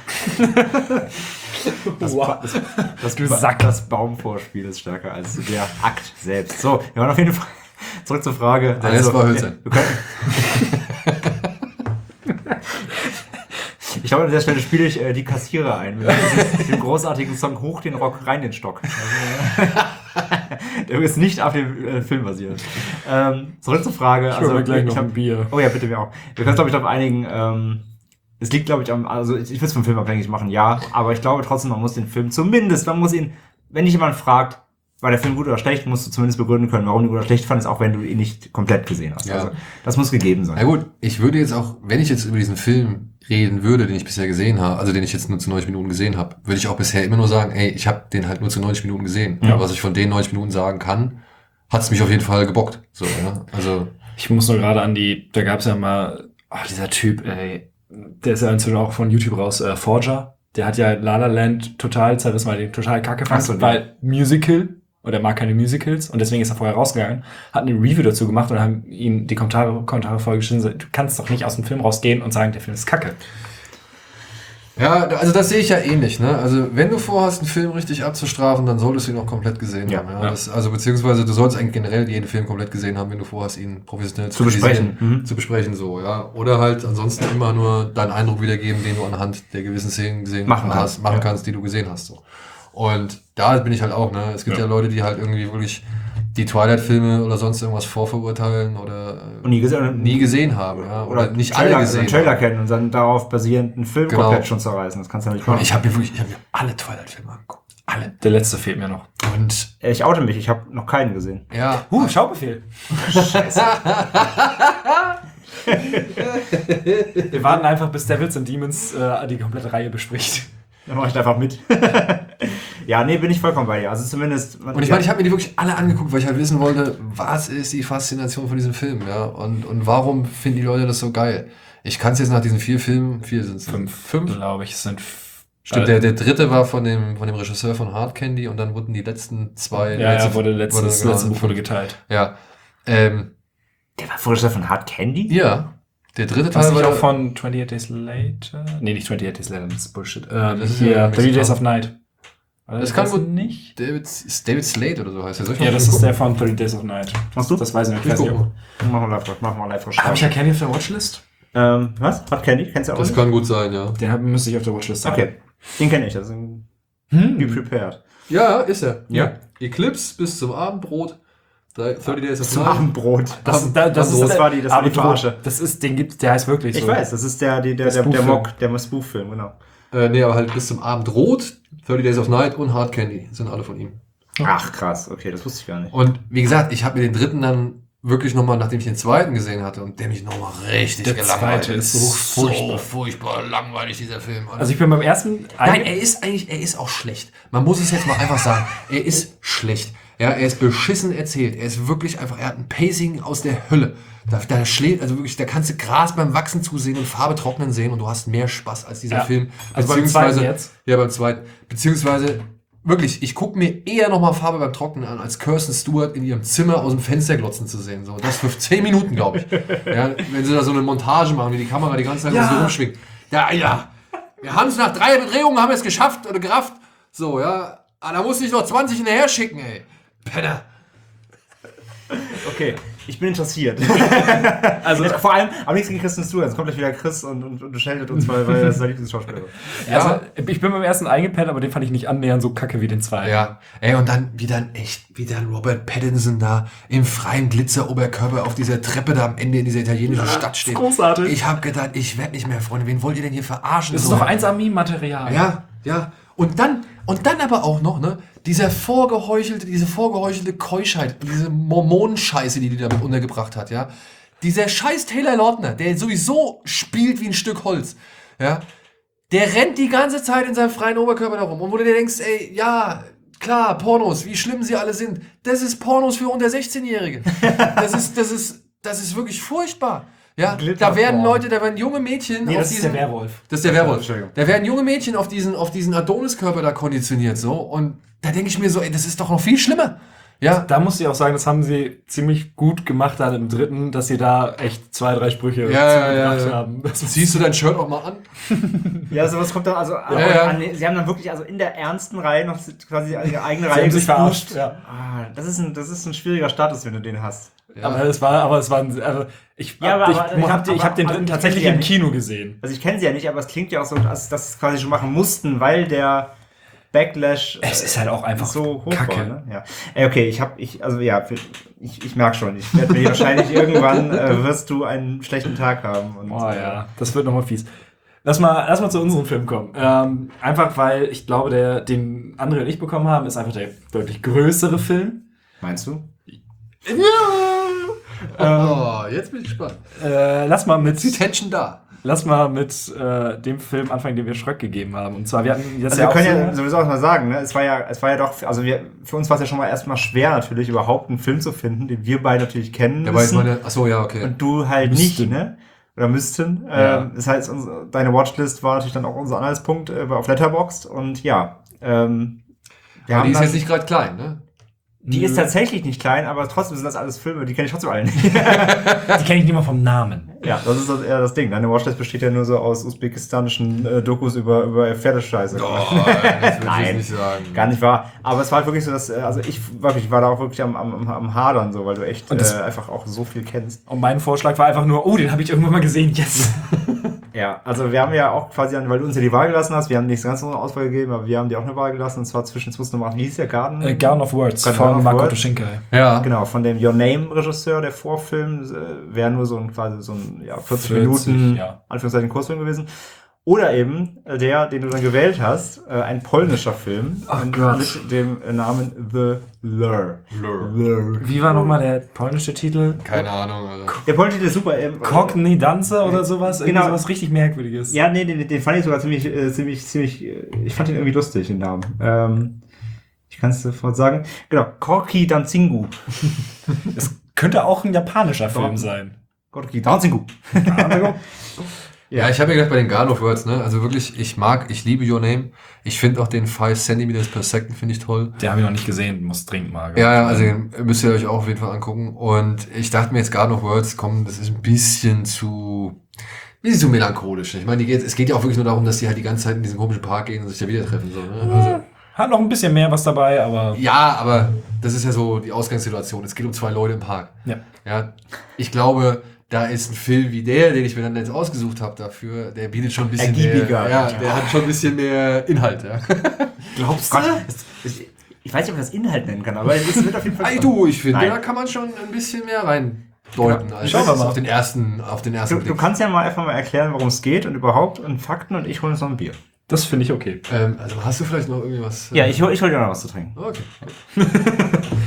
Das, Wow. Ba- das, das, Du Ba- Sack. das Baumvorspiel ist stärker als der Akt selbst. So, wir waren auf jeden Fall zurück zur Frage. Der Rest war Hölzern. wir können, ich glaube, an der Stelle spiele ich äh, die Kassierer ein. Mit dem großartigen Song Hoch den Rock, rein den Stock. Also, der ist nicht auf dem äh, Film basiert. Ähm, zurück zur Frage. Ich hol mir gleich noch hab- ein Bier. Oh ja, bitte mir auch. Wir können uns, glaube ich, darauf einigen, ähm, es liegt, glaube ich, am, also ich, ich will es vom Film abhängig machen, ja, aber ich glaube trotzdem, man muss den Film zumindest, man muss ihn, wenn dich jemand fragt, war der Film gut oder schlecht, musst du zumindest begründen können, warum du gut oder schlecht fandest, auch wenn du ihn nicht komplett gesehen hast. Ja. Also, das muss gegeben Na sein. gut, ich würde jetzt auch, wenn ich jetzt über diesen Film reden würde, den ich bisher gesehen habe, also den ich jetzt nur zu neunzig Minuten gesehen habe, würde ich auch bisher immer nur sagen, ey, ich habe den halt nur zu neunzig Minuten gesehen. Ja. Was ich von den neunzig Minuten sagen kann, hat es mich auf jeden Fall gebockt. So, ja. Also, Ich muss nur gerade an die, da gab es ja mal, ach, dieser Typ, ey, der ist ja inzwischen auch von YouTube raus, äh, Forger. Der hat ja La La Land total zerrissen, weil den total kacke fand, Ach so, weil Musical, und er mag keine Musicals, und deswegen ist er vorher rausgegangen, hat eine Review dazu gemacht und haben ihn die Kommentare, Kommentare vorgeschrieben, so, du kannst doch nicht aus dem Film rausgehen und sagen, der Film ist kacke. ja, also das sehe ich ja ähnlich, ne? Also, wenn du vorhast, einen Film richtig abzustrafen, dann solltest du ihn auch komplett gesehen Ja, haben. Ja? ja. Das, also, beziehungsweise, du sollst eigentlich generell jeden Film komplett gesehen haben, wenn du vorhast, ihn professionell Zu besprechen. kritisieren, Mhm. zu besprechen, so, ja. Oder halt ansonsten immer nur deinen Eindruck wiedergeben, den du anhand der gewissen Szenen gesehen Machen hast, kannst, machen ja. kannst, die du gesehen hast, so. Und da bin ich halt auch, ne? Es gibt ja, Ja. Leute, die halt irgendwie wirklich die Twilight-Filme oder sonst irgendwas vorverurteilen oder äh, Und nie gesehen, nie gesehen haben, ja. Oder, oder nicht Trailer, alle gesehen einen Trailer haben. kennen und dann darauf basierend einen Film Genau. komplett schon zerreißen. Das kannst du ja nicht Und machen. ich habe mir wirklich, ich habe mir alle Twilight-Filme angeguckt. Alle. Der letzte fehlt mir noch. Und Ich oute mich, ich habe noch keinen gesehen. ja, Uh, Schaubefehl. Wir warten einfach, bis Devils and Demons äh, die komplette Reihe bespricht. Dann mache ich da einfach mit. Ja, nee, bin ich vollkommen bei dir. Also zumindest. und ich meine, ich habe mir die wirklich alle angeguckt, weil ich halt wissen wollte, was ist die Faszination von diesem Film, ja, und, und warum finden die Leute das so geil? Ich kann es jetzt nach diesen vier Filmen, vier sind es, Fünf, fünf? glaube ich, es sind f- Stimmt, äh, der, der dritte war von dem, von dem Regisseur von Hard Candy und dann wurden die letzten zwei, Ja, letzte- ja, wurde letztes, genau, letzte Buch wurde fünf. geteilt. Ja, ähm, Der war Vorsteher von Hard Candy? ja, der dritte Was Teil nicht war auch der- von twenty-eight Days Later? Nee, nicht twenty-eight Days Later, das ist Bullshit. Ähm, Das ist hier, ja thirty Days Mexikan- of Night. Oder Das kann ist gut- nicht. David, ist David Slade oder so heißt der. Soll ich mal Ja, das gucken? ist der von thirty Days of Night. Machst du? Das weiß ich nicht. Ich Ich weiß nicht, guck ob- mal. Machen wir live, machen wir live Hab ich ja Candy auf der Watchlist? Ähm, was? Hard Candy? Kennst du auch Das nicht? kann gut sein, ja. Den hab, müsste ich auf der Watchlist haben. Okay, den kenne ich. Das ist ein Hm. Be Prepared. Ja, ist er. Ja. Eclipse bis zum Abendbrot. thirty Days of Zum Night. Abendbrot. Das, da, das, Das ist, war die- das war die Abendbrot. Verarsche. Das ist, den gibt, der heißt wirklich so. Ich weiß, das ist der, die, der, Das der, der Buchfilm. Mock, der Spoof-Film, genau. Äh, nee, aber halt bis zum Abendrot, thirty Days of Night und Hard Candy sind alle von ihm. Ach krass, okay, das wusste ich gar nicht. Und wie gesagt, ich habe mir den dritten dann wirklich nochmal, nachdem ich den zweiten gesehen hatte und der mich nochmal richtig Der gelangweilt zweite ist so so furchtbar. furchtbar langweilig, dieser Film. Also ich bin beim ersten... Nein, er ist eigentlich, er ist auch schlecht. Man muss es jetzt mal einfach sagen. Er ist schlecht. Ja, er ist beschissen erzählt. Er ist wirklich einfach, er hat ein Pacing aus der Hölle. Da, da schlägt, also wirklich, da kannst du Gras beim Wachsen zusehen und Farbe trocknen sehen und du hast mehr Spaß als dieser Ja. Film. Also beim Beziehungsweise, zweiten jetzt? Ja, beim zweiten. Beziehungsweise, wirklich, ich gucke mir eher nochmal Farbe beim Trocknen an, als Kirsten Stewart in ihrem Zimmer aus dem Fenster glotzen zu sehen. So, das für zehn Minuten, glaube ich. Ja, wenn sie da so eine Montage machen, wie die Kamera die ganze Zeit Ja. so rumschwingt. Ja, ja. Wir haben es nach drei Drehungen, haben wir es geschafft oder gerafft. So, ja. Ah, da muss ich noch zwanzig hinterher schicken, ey. Penner. Okay, ich bin interessiert. also vor allem, am liebsten gegen Kristen Stewart. Jetzt kommt gleich wieder Chris und, und, und scheltet uns, weil, weil das ist sein Lieblingsschauspieler. Ja. Also, ich bin beim ersten eingepennt, aber den fand ich nicht annähernd so kacke wie den zweiten. Ja, ey, und dann, wie dann echt, wie dann Robert Pattinson da im freien Glitzer-Oberkörper auf dieser Treppe da am Ende in dieser italienischen Stadt steht. großartig. Ich hab gedacht, ich werd nicht mehr, Freunde. Wen wollt ihr denn hier verarschen? Das ist So. doch eins Meme-Material. Ja, ja. Und dann, und dann aber auch noch, ne, dieser vorgeheuchelte, diese vorgeheuchelte Keuschheit, diese Mormonenscheiße, die die damit untergebracht hat, ja. Dieser scheiß Taylor Lautner, der sowieso spielt wie ein Stück Holz, ja. Der rennt die ganze Zeit in seinem freien Oberkörper da rum. Und wo du dir denkst, ey, ja, klar, Pornos, wie schlimm sie alle sind. Das ist Pornos für unter sechzehn-Jährige. Das ist, das ist, das ist wirklich furchtbar. Ja, da werden Leute, da werden junge Mädchen Nee, auf das ist diesen, der Werwolf. Das ist der Werwolf. Entschuldigung. Da werden junge Mädchen auf diesen, auf diesen Adoniskörper da konditioniert, so. Und da denke ich mir so, ey, das ist doch noch viel schlimmer. Ja. Da muss ich auch sagen, das haben sie ziemlich gut gemacht dann im dritten, dass sie da echt zwei, drei Sprüche Ja, ja, ja, zugebracht ja. haben. Das ist Ziehst du dein Shirt auch mal an? Ja, sowas kommt dann, also, aber ja. An, sie haben dann wirklich, also in der ernsten Reihe noch quasi ihre eigene Sie Reihe haben sich gebucht. verarscht, ja. Ah, das ist ein, das ist ein schwieriger Status, wenn du den hast. Ja. Aber es war, aber es war, ein, also ich, Ja, aber- ich, aber- ich, hab, aber- ich hab den aber- dritten ich tatsächlich kenn im sie ja Kino gesehen. Also ich kenne sie ja nicht, aber es klingt ja auch so, als dass sie es quasi schon machen mussten, weil der Backlash Es ist halt auch einfach so hoch Kacke. war. Ne? Ja. Ey, okay, ich habe, ich, also ja, ich, ich merke schon, ich werde mir wahrscheinlich irgendwann äh, wirst du einen schlechten Tag haben. Und, Oh ja, das wird nochmal fies. Lass mal, lass mal zu unserem Film kommen. Ähm, einfach weil ich glaube, der, den André und ich bekommen haben, ist einfach der deutlich größere Film. Meinst du? Oh, jetzt bin ich gespannt. Äh, lass mal mit, Ist die Tension da? lass mal mit äh, dem Film anfangen, den wir Schröck gegeben haben. Und zwar, wir hatten jetzt Also ja wir auch können ja so, sowieso auch mal sagen, ne? Es war ja, es war ja doch, also wir, für uns war es ja schon mal erstmal schwer natürlich überhaupt einen Film zu finden, den wir beide natürlich kennen Ja, weil ich müssen meine, achso, ja, okay. und du halt Müssten. nicht, ne? Oder müssten. Ja. Ähm, das heißt, unsere, deine Watchlist war natürlich dann auch unser Anhaltspunkt äh, auf Letterboxd und ja, ähm, wir Aber die ist dann- jetzt nicht gerade klein, ne? die ist tatsächlich nicht klein, aber trotzdem sind das alles Filme, die kenne ich trotzdem alle nicht. die kenne ich nicht mal vom Namen. Ja, das ist das, eher das Ding. Deine Watchlist besteht ja nur so aus usbekistanischen äh, Dokus über, über Pferdescheiße. Oh, das würde ich Nein. jetzt nicht sagen. Gar nicht wahr. Aber es war halt wirklich so, dass, äh, also ich wirklich, ich war da auch wirklich am, am, am Hadern, so, weil du echt Und das- äh, einfach auch so viel kennst. Und mein Vorschlag war einfach nur, oh, den habe ich irgendwann mal gesehen, yes. Ja, also wir haben ja auch quasi, weil du uns ja die Wahl gelassen hast, wir haben nicht ganz so eine Auswahl gegeben, aber wir haben dir auch eine Wahl gelassen, und zwar zwischen, jetzt musst du noch machen, wie hieß der Garden? äh, Garden of Words Garden von of Makoto Words. Shinkai. Ja. Genau, von dem Your Name-Regisseur, der Vorfilm, äh, wäre nur so ein quasi so ein ja, vierzig, vierzig, Minuten, ja. Anführungszeichen Kurzfilm gewesen. Oder eben äh, der, den du dann gewählt hast, äh, ein polnischer Film Ach und Gott. mit dem äh, Namen The Lure. Lure. Lure. Wie war nochmal der polnische Titel? Keine Ahnung, Alter. Der polnische Titel ist super. Ähm, Cockney Dancer oder sowas? Irgendwie Genau. sowas richtig Merkwürdiges. Ja, nee, den, den fand ich sogar ziemlich, äh, ziemlich, ziemlich, äh, ich fand den irgendwie lustig, den Namen. Ähm, ich kann es sofort sagen. Genau, Korki Danzingu. Es könnte auch ein japanischer Film Doch. sein. Korki Danzingu. Ja, ich habe mir gedacht, bei den Garden of Words, ne, also wirklich, ich mag, ich liebe Your Name. Ich finde auch den five Centimeters per Second, finde ich toll. Den habe ich noch nicht gesehen, muss dringend mal. Ja, ja, also den müsst ihr euch auch auf jeden Fall angucken. Und ich dachte mir jetzt Garden of Words, komm, das ist ein bisschen zu, ein bisschen zu melancholisch. Ich meine, die geht, es geht ja auch wirklich nur darum, dass die halt die ganze Zeit in diesen komischen Park gehen und sich da wieder treffen. So, ne? Also, Hat noch ein bisschen mehr was dabei, aber ja, aber das ist ja so die Ausgangssituation. Es geht um zwei Leute im Park. ja. Ja, ich glaube, da ist ein Film wie der, den ich mir dann jetzt ausgesucht habe dafür, der bietet schon ein bisschen Ergiebiger. mehr, ja, der hat schon ein bisschen mehr Inhalt, ja. Glaubst du? Ich weiß nicht, ob man das Inhalt nennen kann, aber es wird auf jeden Fall. Ey, du, ich finde, Nein. da kann man schon ein bisschen mehr reindeuten, als Schauen wir mal. auf den ersten, auf den ersten Du, du Blick. kannst ja mal einfach mal erklären, worum es geht und überhaupt und Fakten und ich hole uns noch ein Bier. Das finde ich okay. Ähm, also hast du vielleicht noch irgendwie was? Ja, ich hole ich hol dir noch was zu trinken. Okay.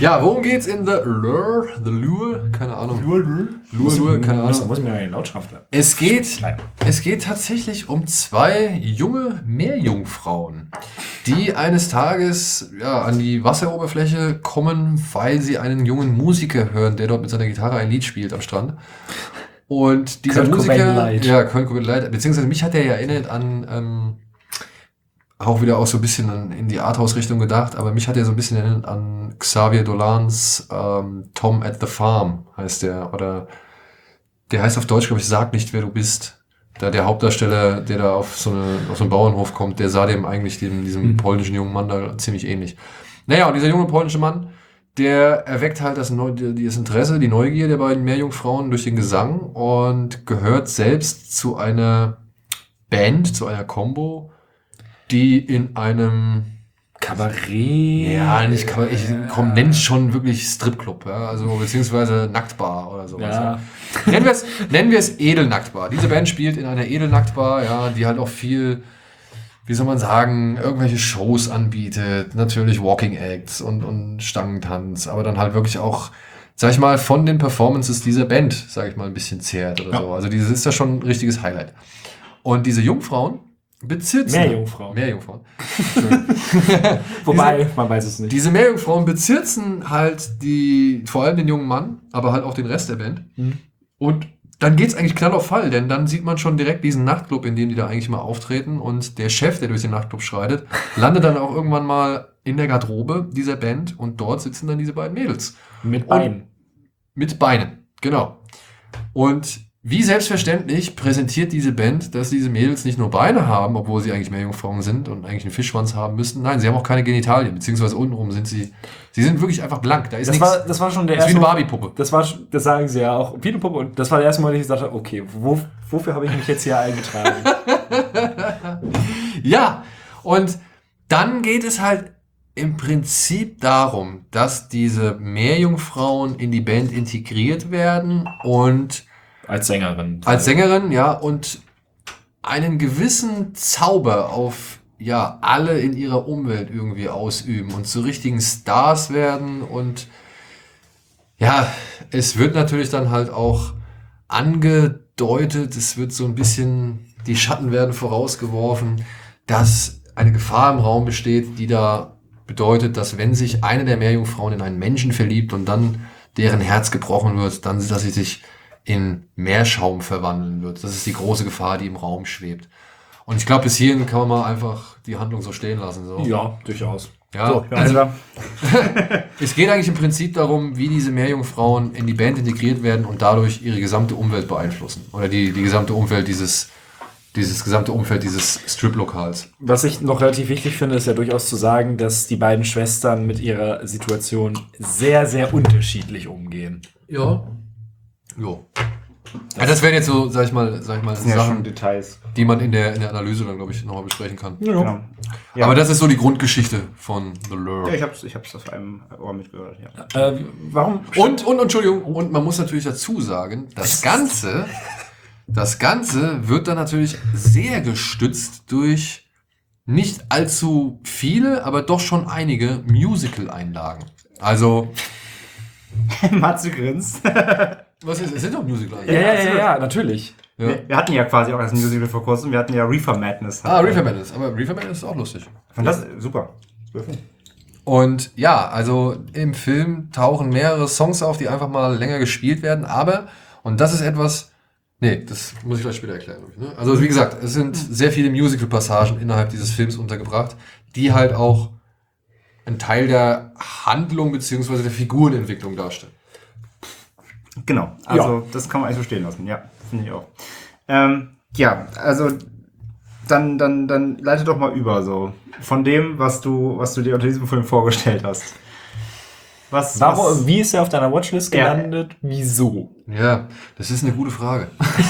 Ja, worum geht's in The Lure? The Lure? Keine Ahnung. Lure, Lure? Lure, Lure, keine Ahnung. Muss ich mir eine Lautschrift. Es geht, Klein. es geht tatsächlich um zwei junge Meerjungfrauen, die eines Tages ja, an die Wasseroberfläche kommen, weil sie einen jungen Musiker hören, der dort mit seiner Gitarre ein Lied spielt am Strand. Und dieser Kurt Musiker, Cobain Light. ja, Kurt Cobain Light, beziehungsweise mich hat er ja erinnert an, ähm, auch wieder auch so ein bisschen an, in die Arthouse-Richtung gedacht, aber mich hat er so ein bisschen erinnert an Xavier Dolans ähm, Tom at the Farm, heißt der, oder der heißt auf Deutsch, glaube ich, Sag nicht, wer du bist. Da der Hauptdarsteller, der da auf so, eine, auf so einen Bauernhof kommt, der sah dem eigentlich, dem, diesem Mhm. polnischen jungen Mann da ziemlich ähnlich. Naja, und dieser junge polnische Mann, der erweckt halt das, Neu das Interesse, die Neugier der beiden Meerjungfrauen durch den Gesang und gehört selbst zu einer Band, zu einer Combo, die in einem, Kabarett. ja, nicht kann man, ich komm, nenn's schon wirklich Stripclub, ja, also beziehungsweise Nacktbar oder sowas. Ja. Ja. Nennen wir es, nennen wir es Edelnacktbar. Diese Band spielt in einer Edelnacktbar, ja, die halt auch viel, wie soll man sagen, irgendwelche Shows anbietet, natürlich Walking Acts und, und Stangentanz, aber dann halt wirklich auch, sag ich mal, von den Performances dieser Band, sag ich mal, ein bisschen zehrt oder Ja. so. Also dieses ist ja schon ein richtiges Highlight. Und diese Jungfrauen bezitzen... Meerjungfrauen. Meerjungfrauen. Wobei, man weiß es nicht. Diese Meerjungfrauen bezirzen halt die, vor allem den jungen Mann, aber halt auch den Rest der Band. Mhm. Und dann geht's eigentlich knall auf Fall, denn dann sieht man schon direkt diesen Nachtclub, in dem die da eigentlich mal auftreten, und der Chef, der durch den Nachtclub schreitet, landet dann auch irgendwann mal in der Garderobe dieser Band, und dort sitzen dann diese beiden Mädels. Mit Beinen. Mit Beinen, genau. Und wie selbstverständlich präsentiert diese Band, dass diese Mädels nicht nur Beine haben, obwohl sie eigentlich Meerjungfrauen sind und eigentlich einen Fischschwanz haben müssten. Nein, sie haben auch keine Genitalien, beziehungsweise untenrum sind sie, sie sind wirklich einfach blank. Da ist Das nichts. war, das war schon der Das ist wie erste. eine Barbie-Puppe. Das war, das sagen sie ja auch. Wie eine Puppe. Und das war der erste Mal, dass ich sagte, okay, wo, wofür habe ich mich jetzt hier eingetragen? Ja, und dann geht es halt im Prinzip darum, dass diese Meerjungfrauen in die Band integriert werden und Als Sängerin. als Sängerin, ja, und einen gewissen Zauber auf, ja, alle in ihrer Umwelt irgendwie ausüben und zu richtigen Stars werden. Und ja, es wird natürlich dann halt auch angedeutet, es wird so ein bisschen, die Schatten werden vorausgeworfen, dass eine Gefahr im Raum besteht, die da bedeutet, dass wenn sich eine der Meerjungfrauen in einen Menschen verliebt und dann deren Herz gebrochen wird, dann, dass sie sich in Meerschaum verwandeln wird. Das ist die große Gefahr, die im Raum schwebt. Und ich glaube, bis hierhin kann man mal einfach die Handlung so stehen lassen. So. Ja, durchaus. Ja, So, also, also, es geht eigentlich im Prinzip darum, wie diese Meerjungfrauen in die Band integriert werden und dadurch ihre gesamte Umwelt beeinflussen. Oder die, die gesamte Umwelt dieses, dieses gesamte Umfeld dieses Strip-Lokals. Was ich noch relativ wichtig finde, ist ja durchaus zu sagen, dass die beiden Schwestern mit ihrer Situation sehr, sehr unterschiedlich umgehen. Ja. Jo. Ja, das wären jetzt so, sag ich mal, sag ich mal, das sind ja schon Sachen, Details. die man in der, in der Analyse dann, glaube ich, nochmal besprechen kann. Genau. Ja. Aber das ist so die Grundgeschichte von The Lure. Ja, ich hab's, ich hab's auf einem Ohr mitgehört, ja. Äh, warum? Und, und, Entschuldigung, und man muss natürlich dazu sagen, das Ganze, das Ganze wird dann natürlich sehr gestützt durch nicht allzu viele, aber doch schon einige Musical-Einlagen. Also, Matze grinst. was ist, es sind doch Ja, Musical-Einlagen. ja, ja, ja, natürlich. Ja. Wir, wir hatten ja quasi auch das Musical vor kurzem. Wir hatten ja Reefer Madness. Ah, Reefer Madness, aber Reefer Madness ist auch lustig. Und das, super. Und ja, also im Film tauchen mehrere Songs auf, die einfach mal länger gespielt werden, aber, und das ist etwas, nee, das muss ich gleich später erklären. Ne? Also wie gesagt, es sind sehr viele Musical-Passagen innerhalb dieses Films untergebracht, die halt auch ein Teil der Handlung beziehungsweise der Figurenentwicklung darstellen. Genau, also das kann man eigentlich so stehen lassen, ja, finde ich auch. Ähm, ja, also dann, dann, dann leite doch mal über so von dem, was du, was du dir unter diesem Film vorgestellt hast. Was, Warum, was, wie ist er auf deiner Watchlist Ja. gelandet? Wieso? Ja, das ist eine gute Frage.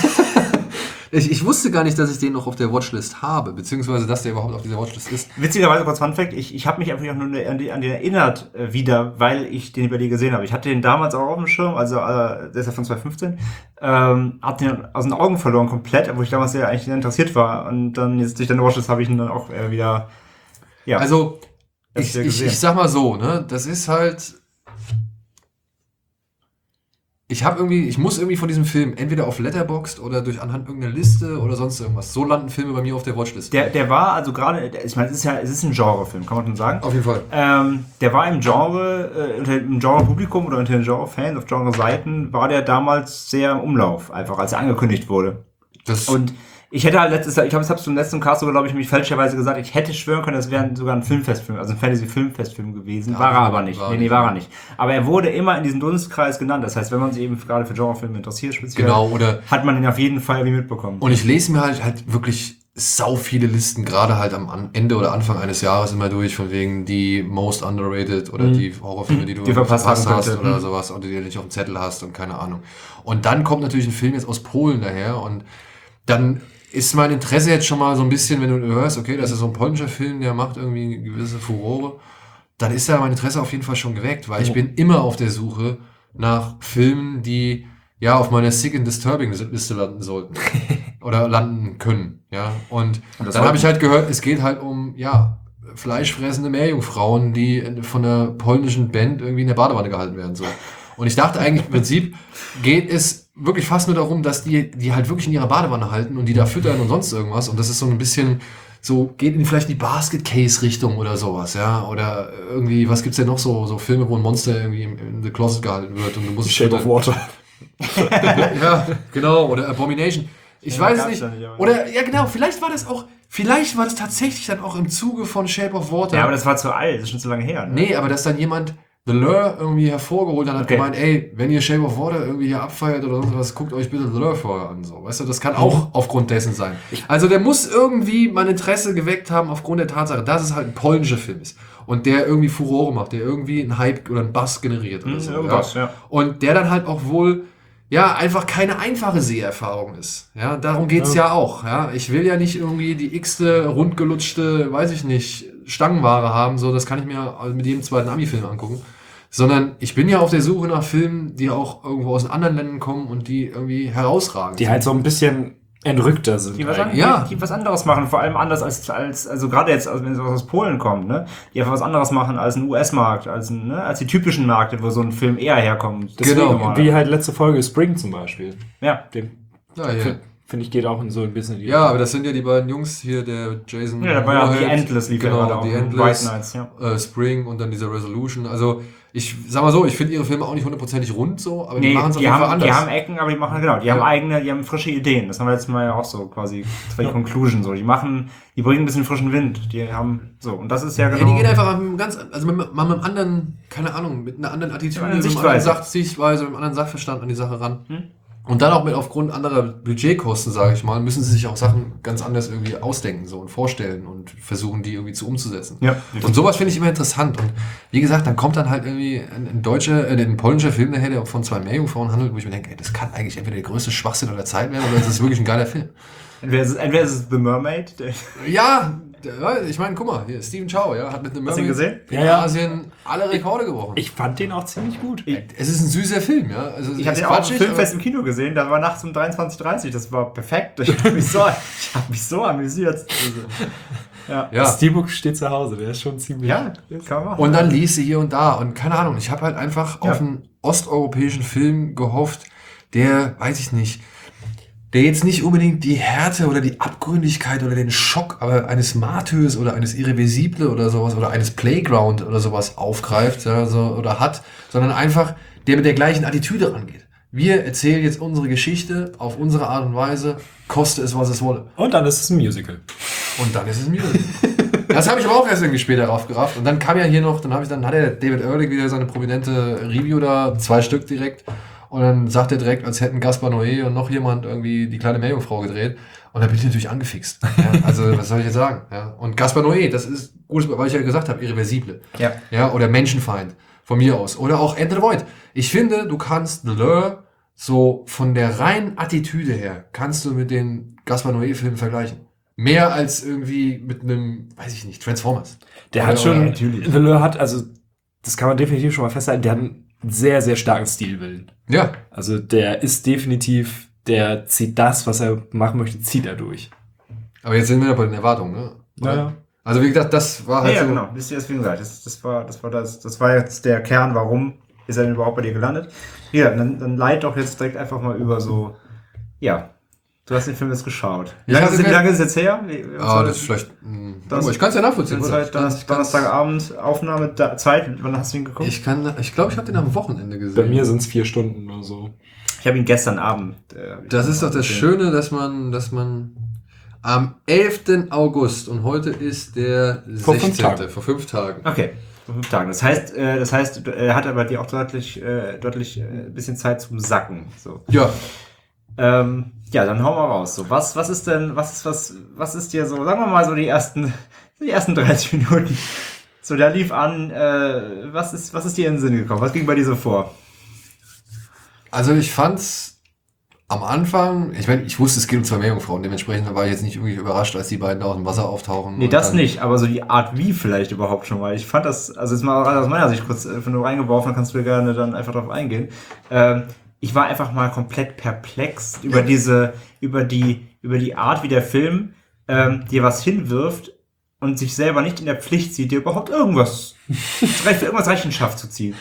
ich, ich wusste gar nicht, dass ich den noch auf der Watchlist habe, beziehungsweise dass der überhaupt auf dieser Watchlist ist. Witzigerweise, kurz Fun Fact, ich, ich habe mich einfach nur an, die, an den erinnert äh, wieder, weil ich den über die gesehen habe. Ich hatte den damals auch auf dem Schirm, also äh, der ist ja von zwanzig fünfzehn, ähm, hab den aus den Augen verloren komplett, wo ich damals ja eigentlich interessiert war, und dann jetzt durch deine Watchlist habe ich ihn dann auch äh, wieder, ja. Also, Hast ich, du ja ich, gesehen. ich sag mal so, ne, das ist halt Ich habe irgendwie, ich muss irgendwie von diesem Film entweder auf Letterboxd oder durch anhand irgendeiner Liste oder sonst irgendwas. So landen Filme bei mir auf der Watchlist. Der, der war also gerade, ich meine, es ist ja, es ist ein Genrefilm, kann man schon sagen. Auf jeden Fall. Ähm, der war im Genre, äh, unter dem Genre-Publikum oder unter den Genre-Fans auf Genre-Seiten war der damals sehr im Umlauf, einfach als er angekündigt wurde. Das Und ich hätte halt letztes Jahr, ich glaube, ich habe es zum letzten Cast sogar, glaube ich, mich fälschlicherweise gesagt, ich hätte schwören können, das wäre sogar ein Filmfestfilm, also ein Fantasy-Filmfestfilm gewesen. Ja, war er war- aber nicht. war nee, nee, nicht. war er nicht. Aber er wurde immer in diesem Dunstkreis genannt. Das heißt, wenn man sich eben gerade für Genrefilme interessiert, speziell, genau, oder hat man ihn auf jeden Fall irgendwie mitbekommen. und ich lese mir halt halt wirklich sau viele Listen, gerade halt am An- Ende oder Anfang eines Jahres immer durch, von wegen die most underrated oder Mhm. die Horrorfilme, die du Die verpasst verpasst haben hast könnte. oder Mhm. sowas oder die du nicht auf dem Zettel hast und keine Ahnung. Und dann kommt natürlich ein Film jetzt aus Polen daher und dann ist mein Interesse jetzt schon mal so ein bisschen, wenn du hörst, okay, das ist so ein polnischer Film, der macht irgendwie eine gewisse Furore, dann ist da mein Interesse auf jeden Fall schon geweckt, weil ich Oh. bin immer auf der Suche nach Filmen, die ja auf meiner Sick and Disturbing Liste landen sollten oder landen können, ja. Und, Und das dann habe wollten- ich halt gehört, es geht halt um ja fleischfressende Meerjungfrauen, die von einer polnischen Band irgendwie in der Badewanne gehalten werden so. Und ich dachte eigentlich im Prinzip geht es wirklich fast nur darum, dass die die halt wirklich in ihrer Badewanne halten und die da füttern und sonst irgendwas. Und das ist so ein bisschen so, geht in vielleicht die Basket-Case-Richtung oder sowas, ja. Oder irgendwie, was gibt's denn noch so, so Filme, wo ein Monster irgendwie in, in the Closet gehalten wird und du musst es Shape of füttern. Water. Ja, genau, oder Abomination. Ich Ja, weiß es gab's nicht. ja nicht, aber- Oder, ja genau, vielleicht war das auch, vielleicht war das tatsächlich dann auch im Zuge von Shape of Water. Ja, aber das war zu alt, das ist schon zu lange her. Ne? Nee, aber dass dann jemand The Lure irgendwie hervorgeholt hat, hat Okay. gemeint, ey, wenn ihr Shape of Water irgendwie hier abfeiert oder sonst was, guckt euch bitte The Lure vorher an, so. Weißt du, das kann auch aufgrund dessen sein. Also der muss irgendwie mein Interesse geweckt haben aufgrund der Tatsache, dass es halt ein polnischer Film ist. Und der irgendwie Furore macht, der irgendwie einen Hype oder einen Bass generiert oder Hm, so. irgendwas, ja. Und der dann halt auch wohl, ja, einfach keine einfache Seherfahrung ist. Ja, darum geht's ja. auch. Ja, ich will ja nicht irgendwie die x-te, rundgelutschte, weiß ich nicht, Stangenware haben, so, das kann ich mir mit jedem zweiten Ami-Film angucken. Sondern ich bin ja auf der Suche nach Filmen, die auch irgendwo aus anderen Ländern kommen und die irgendwie herausragen. Die halt so ein bisschen entrückter sind. Die was, eigentlich. an, Ja. die, die was anderes machen, vor allem anders als, als also gerade jetzt, also wenn es aus Polen kommt, ne? Die einfach was anderes machen als ein U S-Markt, als, ein, ne? als die typischen Märkte, wo so ein Film eher herkommt. Deswegen, Genau. mal. wie halt letzte Folge Spring zum Beispiel. Ja. Dem ja, ja. finde find ich geht auch in so ein bisschen die ja, aber das sind ja die beiden Jungs hier, der Jason Ja, da war ja auch die Moorhead, Endless lief ja genau, gerade auch. die White Endless, Nights, ja. äh, Spring und dann diese Resolution. Also ich sag mal so, ich finde ihre Filme auch nicht hundertprozentig rund so, aber die Nee, machen es auf die jeden Fall haben, anders. die haben Ecken, aber die machen, genau, die Ja. haben eigene, die haben frische Ideen. Das haben wir letztes Mal ja auch so quasi, das war die Conclusion so. Die machen, die bringen ein bisschen frischen Wind. Die haben, so, und das ist ja genau. Ja, die gehen einfach mit einem ganz, also mit, mit einem anderen, keine Ahnung, mit einer anderen Attitüde, Eine mit einer Sichtweise. anderen Sach- Sichtweise, mit einem anderen Sachverstand an die Sache ran. Hm? Und dann auch mit aufgrund anderer Budgetkosten, sage ich mal, müssen sie sich auch Sachen ganz anders irgendwie ausdenken so und vorstellen und versuchen, die irgendwie zu umzusetzen. Ja. Und sowas finde ich immer interessant. Und wie gesagt, dann kommt dann halt irgendwie ein, ein deutscher, äh, ein polnischer Film daher, der von zwei Meerjungfrauen handelt, wo ich mir denke, ey, das kann eigentlich entweder der größte Schwachsinn aller Zeit werden oder es ist wirklich ein geiler Film. Entweder ist es, entweder ist es The Mermaid, der, Ja, der- ich meine, guck mal, hier, Stephen Chow, ja, hat mit einem hast du ihn gesehen? in Ja, ja. Asien alle Rekorde gebrochen. Ich fand den auch ziemlich gut. Ich, Es ist ein süßer Film, ja. Also, ich habe ist den auch im quatschig, Filmfest im Kino gesehen, da war nachts um dreiundzwanzig Uhr dreißig, das war perfekt. Ich habe mich, so, ich hab mich so amüsiert. Also, ja. aber- Ja. Steelbook steht zu Hause, der ist schon ziemlich. Ja, das kann man machen. Und dann liest sie hier und da. Und keine Ahnung, ich habe halt einfach Ja. auf einen osteuropäischen Film gehofft, der, weiß ich nicht, der jetzt nicht unbedingt die Härte oder die Abgründigkeit oder den Schock aber eines Martyrs oder eines Irreversible oder sowas oder eines Playground oder sowas aufgreift ja, so, oder hat, sondern einfach der mit der gleichen Attitüde rangeht. Wir erzählen jetzt unsere Geschichte auf unsere Art und Weise, koste es, was es wolle. Und dann ist es ein Musical. Und dann ist es ein Musical. Das habe ich aber auch erst irgendwie später raufgerafft. Und dann kam ja hier noch, dann habe ich dann hat der David Ehrlich wieder seine prominente Review da, zwei Stück direkt. Und dann sagt er direkt, als hätten Gaspar Noé und noch jemand irgendwie die kleine Meerjungfrau gedreht. Und da bin ich natürlich angefixt. Ja, also, was soll ich jetzt sagen? Ja. Und Gaspar Noé, das ist gut, weil ich ja gesagt habe, Irreversible. Ja. Ja, oder Menschenfeind, von mir aus. Oder auch Enter the Void. Ich finde, du kannst The Lure so von der reinen Attitüde her, kannst du mit den Gaspar Noé-Filmen vergleichen. Mehr als irgendwie mit einem, weiß ich nicht, Transformers. Der Oder- hat schon, oder- natürlich. The Lure hat, also, das kann man definitiv schon mal festhalten, der hat einen sehr, sehr starken Stilwillen. Ja, Also der ist definitiv, der zieht das, was er machen möchte, zieht er durch. aber jetzt sind wir ja bei den Erwartungen, ne? Oder? Also wie gesagt, das war Ja, halt ja, so. genau. Das ist deswegen gesagt. Das, das war, das war das, das war jetzt der Kern, warum ist er denn überhaupt bei dir gelandet? Ja, dann, dann leit doch jetzt direkt einfach mal über so, ja, du hast den Film jetzt geschaut. Wie Ich lange, hatte ist, wie mir- lange ist es jetzt her? Wie, wie- Ah, das ist vielleicht. Mh, Das- ich kann es ja nachvollziehen. Jetzt oder? halt Donnerstag, Donnerstagabend Aufnahme, da, Zeit, wann hast du ihn geguckt? Ich, Ich kann, ich glaube, ich habe den am Wochenende gesehen. Bei mir sind es vier Stunden oder so. ich habe ihn gestern Abend. Äh, hab ich Das ist doch das gesehen. Schöne, dass man, dass man am elften August und heute ist der Vor fünf sechzehnte Tagen. vor fünf Tagen. Okay, vor fünf Tagen. Das heißt, äh, das heißt, er hat aber dir auch deutlich, äh, deutlich äh, ein bisschen Zeit zum Sacken. So. Ja, Ähm, ja, dann hau mal raus. So, was, was ist denn, was ist was, was ist dir so, sagen wir mal so die ersten, die ersten dreißig Minuten. So, der lief an. Äh, was ist, was ist dir in den Sinn gekommen? Was ging bei dir so vor? also ich fand's am Anfang, ich meine, ich wusste, es geht um zwei Meerjungfrauen, dementsprechend war ich jetzt nicht irgendwie überrascht, als die beiden da aus dem Wasser auftauchen. Nee, und das dann- nicht, aber so die Art wie vielleicht überhaupt schon mal. Ich fand das, also jetzt mal aus meiner Sicht kurz, äh, wenn du reingeworfen, dann kannst du gerne dann einfach drauf eingehen. Ähm, ich war einfach mal komplett perplex über Ja. diese, über die, über die Art, wie der Film ähm, dir was hinwirft und sich selber nicht in der Pflicht sieht, dir überhaupt irgendwas, vielleicht für irgendwas Rechenschaft zu ziehen.